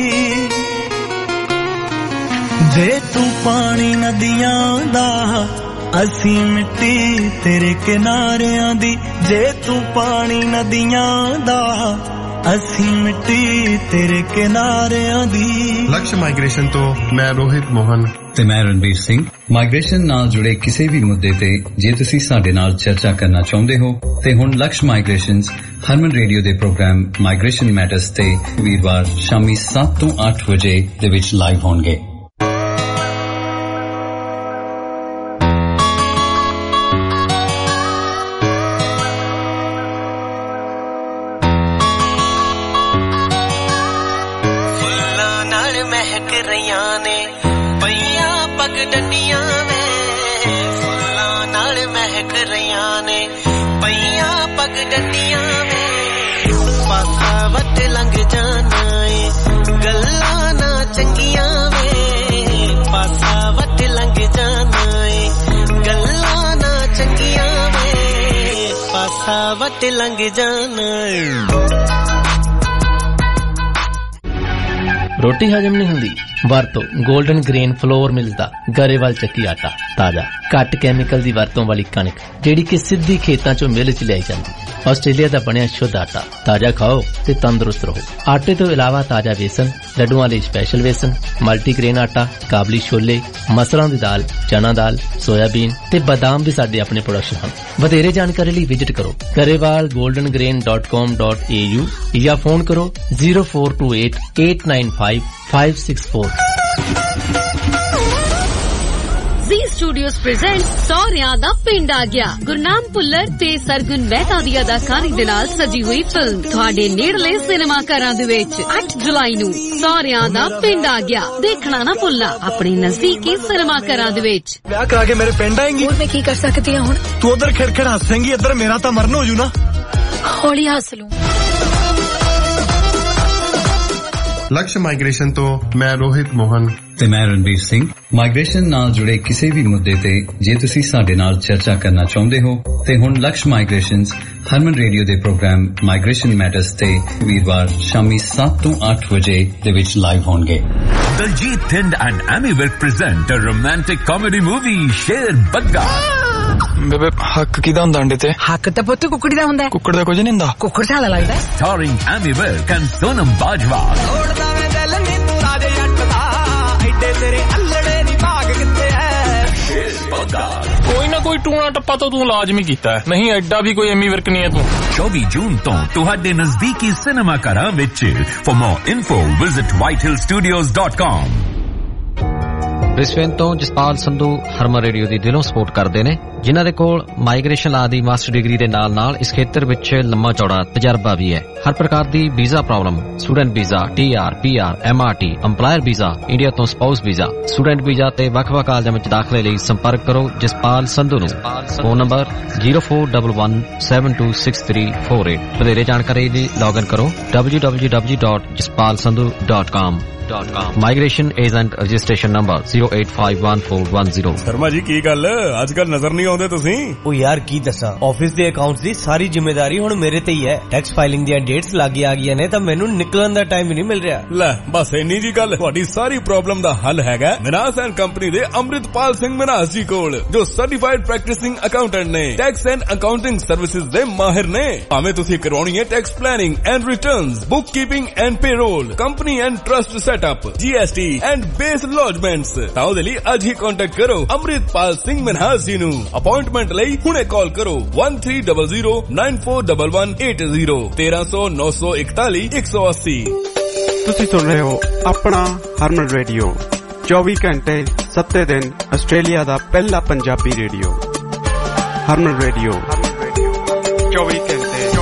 ਜੇ ਤੂੰ ਪਾਣੀ ਨਦੀਆਂ ਦਾ ਅਸੀਂ ਮਿੱਟੀ ਤੇਰੇ ਕਿਨਾਰਿਆਂ ਦੀ ਜੇ ਤੂੰ ਪਾਣੀ ਨਦੀਆਂ ਦਾ ਅਸੀਂ ਮਿੱਟੀ ਤੇਰੇ ਕਿਨਾਰਿਆਂ ਦੀ ਲਕਸ਼ ਮਾਈਗ੍ਰੇਸ਼ਨ ਤੋਂ ਮੈਂ ਰੋਹਿਤ ਮੋਹਨ ਤੇ ਮੈਂ ਰਣਬੀਰ ਸਿੰਘ। ਮਾਈਗ੍ਰੇਸ਼ਨ ਨਾਲ ਜੁੜੇ ਕਿਸੇ ਵੀ ਮੁੱਦੇ ਤੇ ਜੇ ਤੁਸੀਂ ਸਾਡੇ ਨਾਲ ਚਰਚਾ ਕਰਨਾ ਚਾਹੁੰਦੇ ਹੋ ਤੇ ਹੁਣ ਲਕਸ਼ ਮਾਈਗ੍ਰੇਸ਼ਨਸ ਹਰਮਨ ਰੇਡੀਓ ਦੇ ਪ੍ਰੋਗਰਾਮ ਮਾਈਗ੍ਰੇਸ਼ਨ ਮੈਟਰਸ ਤੇ ਵੀਰਵਾਰ ਸ਼ਾਮੀ 7 ਤੋਂ 8 ਵਜੇ ਦੇ ਵਿੱਚ ਲਾਈਵ ਹੋਣਗੇ। वट लंघ जाना ਰੋਟੀ ਹਜਮ ਨਹੀਂ ਹੁੰਦੀ ਵਰਤੋ 골ਡਨ ਗ੍ਰੇਨ ਫਲੋਰ ਮਿਲਦਾ ਗਰੇਵਾਲ ਚੱਕੀ ਆਟਾ ਤਾਜ਼ਾ ਘੱਟ ਕੈਮੀਕਲ ਦੀ ਵਰਤੋਂ ਵਾਲੀ ਕਣਕ ਜਿਹੜੀ ਕਿ ਸਿੱਧੀ ਖੇਤਾਂ ਚੋਂ ਮਿਲ ਚ ਲਿਆਈ ਜਾਂਦੀ ਆਸਟ੍ਰੇਲੀਆ ਦਾ ਬਣਿਆ ਸ਼ੁੱਧ ਆਟਾ ਤਾਜ਼ਾ ਖਾਓ ਤੇ ਤੰਦਰੁਸਤ ਰਹੋ। ਆਟੇ ਤੋਂ ਇਲਾਵਾ ਤਾਜ਼ਾ ਵੇਸਣ ਲੱਡੂਆਂ ਲਈ ਸਪੈਸ਼ਲ ਵੇਸਣ ਮਲਟੀਗ੍ਰੇਨ ਆਟਾ ਕਾਬਲੀ ਛੋਲੇ ਮਸਰਾਂ ਦੀ ਦਾਲ ਚਨਾ ਦਾਲ ਸੋਇਆਬੀਨ ਤੇ ਬਾਦਾਮ ਵੀ ਸਾਡੇ ਆਪਣੇ ਪ੍ਰੋਡਕਸ਼ਨ ਹਨ। ਵਧੇਰੇ ਜਾਣਕਾਰੀ ਲਈ ਵਿਜ਼ਿਟ ਕਰੋ garewalgoldengrain.com.au ਜਾਂ ਫੋਨ ਕਰੋ 0428895564। ਜੀ ਸਟੂਡੀਓਜ਼ ਪ੍ਰੈਜ਼ੈਂਟ ਸੌਰਿਆਂ ਦਾ ਪਿੰਡ ਆ ਗਿਆ। ਗੁਰਨਾਮ ਭੁੱਲਰ ਤੇ ਸਰਗੁਣ ਮਹਿਤਾ ਦੀ ਅਦਾਕਾਰੀ ਦੇ ਨਾਲ ਸਜੀ ਹੋਈ ਫਿਲਮ ਤੁਹਾਡੇ ਨੇੜਲੇ ਸਿਨੇਮਾ ਘਰਾਂ ਦੇ ਵਿੱਚ 8 ਜੁਲਾਈ ਨੂੰ ਸੌਰਿਆਂ ਦਾ ਪਿੰਡ ਆ ਗਿਆ ਦੇਖਣਾ ਨਾ ਭੁੱਲਣਾ ਆਪਣੇ ਨਜ਼ਦੀਕੀ ਸਿਨੇਮਾ ਘਰਾਂ ਦੇ ਵਿੱਚ। ਵਿਆਹ ਕਰਾ ਕੇ ਮੇਰੇ ਪਿੰਡ ਆਏਂਗੀ ਹੋਰ ਮੈਂ ਕੀ ਕਰ ਸਕਦੀ ਹਾਂ ਹੁਣ? ਤੂੰ ਉਧਰ ਖਿੜਖਿੜ ਹੱਸੇਂਗੀ ਇੱਧਰ ਮੇਰਾ ਤਾਂ ਮਰਨ ਹੋ ਜੂ ਨਾ। ਹੌਲੀ ਹੱਸ ਲੂੰ। ਲਕਸ਼ ਮਾਈਗ੍ਰੇਸ਼ਨ ਤੋਂ ਮੈਂ ਰੋਹਿਤ ਮੋਹਨ ਤੇ ਮੈਂ ਰਣਬੀਰ ਸਿੰਘ। ਮਾਈਗ੍ਰੇਸ਼ਨ ਨਾਲ ਜੁੜੇ ਕਿਸੇ ਵੀ ਮੁੱਦੇ ਤੇ ਜੇ ਤੁਸੀਂ ਸਾਡੇ ਨਾਲ ਚਰਚਾ ਕਰਨਾ ਚਾਹੁੰਦੇ ਹੋ ਤੇ ਹੁਣ ਲਕਸ਼ ਮਾਈਗ੍ਰੇਸ਼ਨਸ ਹਰਮਨ ਰੇਡੀਓ ਦੇ ਪ੍ਰੋਗਰਾਮ ਮਾਈਗ੍ਰੇਸ਼ਨ ਮੈਟਰਸ ਤੇ ਵੀਰਵਾਰ ਸ਼ਾਮੀ 7 ਤੋਂ 8 ਵਜੇ ਦੇ ਵਿੱਚ ਲਾਈਵ ਹੋਣਗੇ। Daljit Thind and Amy Virk present a romantic comedy movie ਸ਼ੇਰ ਬੱਗਾ। ਬੇਬੇ ਹੱਕ ਕਿਹਦਾ ਹੁੰਦਾ ਅੰਡੇ ਤੇ? ਹੱਕ ਤਾਂ ਪੁੱਤ ਕੁੱਕੜੀ ਦਾ ਹੁੰਦਾ। ਕੁੱਕੜ ਦਾ ਕੁਝ ਨਹੀਂ ਹੁੰਦਾ। ਕੁੱਕੜ ਸਾਲਾ ਲੱਗਦਾ। Starring Amy Virk and Sonam Bajwa। ਕੋਈ ਨਾ ਕੋਈ ਟੂਣਾ ਟੱਪਾ ਤਾਂ ਤੂੰ ਲਾਜ਼ਮੀ ਕੀਤਾ ਹੈ ਨਹੀਂ ਐਡਾ ਵੀ ਕੋਈ ਐਮੀ ਵਿਰਕ ਨਹੀਂ ਹੈ ਤੂੰ। 24 ਜੂਨ ਤੋਂ ਤੁਹਾਡੇ ਨਜ਼ਦੀਕੀ ਸਿਨੇਮਾ ਘਰਾਂ ਵਿੱਚ। For more info visit whitehillstudios.com। Brisbane ਤੋਂ ਜਸਪਾਲ ਸੰਧੂ ਹਰਮਨ ਰੇਡੀਓ ਦੀ ਦਿਲੋਂ ਸਪੋਰਟ ਕਰਦੇ ਨੇ ਜਿਨ੍ਹਾਂ ਦੇ ਕੋਲ ਮਾਈਗ੍ਰੇਸ਼ਨ ਲਾ ਦੀ ਮਾਸਟਰ ਡਿਗਰੀ ਦੇ ਨਾਲ ਇਸ ਖੇਤਰ ਵਿੱਚ ਲੰਮਾ ਚੌੜਾ ਤਜਰਬਾ ਵੀ ਹੈ। ਹਰ ਪ੍ਰਕਾਰ ਦੀ visa problem student visa TR PR MRT EMPLOYER visa India ਤੋਂ ਸਪਾਊਸ ਵੀਜ਼ਾ ਸਟੂਡੈਂਟ ਵੀਜ਼ਾ ਤੇ ਵੱਖ-ਵੱਖ ਕਾਲਜਾਂ ਵਿੱਚ ਦਾਖਲੇ ਲਈ ਸੰਪਰਕ ਕਰੋ ਜਸਪਾਲ ਸੰਧੂ ਨੂੰ। Phone number 0411726348। ਵਧੇਰੇ ਜਾਣਕਾਰੀ ਲਈ ਲੌਗਇਨ ਕਰੋ www.jaspalsandhu.com। Migration agent registration number 0851410। Sharma ji ਕੀ ਗੱਲ ਅੱਜ ਕੱਲ ਨਜ਼ਰ ਨਹੀਂ ਆਉਂਦੇ ਤੁਸੀਂ? ਉਹ ਯਾਰ ਕੀ ਦੱਸਾਂ ਆਫਿਸ ਦੇ ਅਕਾਊਂਟਸ ਦੀ ਸਾਰੀ ਜ਼ਿੰਮੇਵਾਰੀ ਹੁਣ ਮੇਰੇ ਤੇ ਹੀ ਹੈ। ਟੈਕਸ ਫਾਈਲਿੰਗ ਦੀਆਂ ਡੇਟਸ ਲੱਗ ਆ ਗਈਆਂ ਨੇ ਤਾਂ ਮੈਨੂੰ ਨਿਕਲਣ ਦਾ ਟਾਈਮ ਹੀ ਨਹੀਂ ਮਿਲ ਰਿਹਾ। ਲੈ ਬਸ ਇੰਨੀ ਜੀ ਗੱਲ ਤੁਹਾਡੀ ਸਾਰੀ ਪ੍ਰੋਬਲਮ ਦਾ ਹੱਲ ਹੈਗਾ ਮਿਨਾਸ ਐਂਡ ਕੰਪਨੀ ਦੇ ਅੰਮ੍ਰਿਤਪਾਲ ਸਿੰਘ ਮਿਨਾਸ ਜੀ ਕੋਲ ਜੋ ਸਰਟੀਫਾਈਡ ਪ੍ਰੈਕਟਿਸਿੰਗ ਅਕਾਊਂਟੈਂਟ ਨੇ ਟੈਕਸ ਐਂਡ ਅਕਾਊਂਟਿੰਗ ਸਰਵਿਸਿਜ਼ ਦੇ ਮਾਹਿਰ ਨੇ। ਭਾਵੇਂ ਤੁਸੀਂ ਕਰਵਾਉਣੀ ਹੈ tax planning and returns book keeping and payroll company and trust setup GST and BAS lodgements ਤਾਂ ਉਹਦੇ ਲਈ ਅੱਜ ਹੀ ਕੰਟੈਕਟ ਕਰੋ ਅੰਮ੍ਰਿਤਪਾਲ ਸਿੰਘ ਮਿਨਾਸ ਜੀ ਨੂੰ। ਅਪਾਇੰਟਮੈਂਟ ਲਈ ਹੁਣੇ ਕਾਲ ਕਰੋ 1300941180 1300 941 180। ਤੁਸੀਂ ਸੁਣ ਰਹੇ ਹੋ ਆਪਣਾ ਹਰਮਨ ਰੇਡੀਓ 24 ਘੰਟੇ 7 ਦਿਨ ਆਸਟ੍ਰੇਲੀਆ ਦਾ ਪਹਿਲਾ ਪੰਜਾਬੀ ਰੇਡੀਓ ਹਰਮਨ ਰੇਡੀਓ 24 ਘੰਟੇ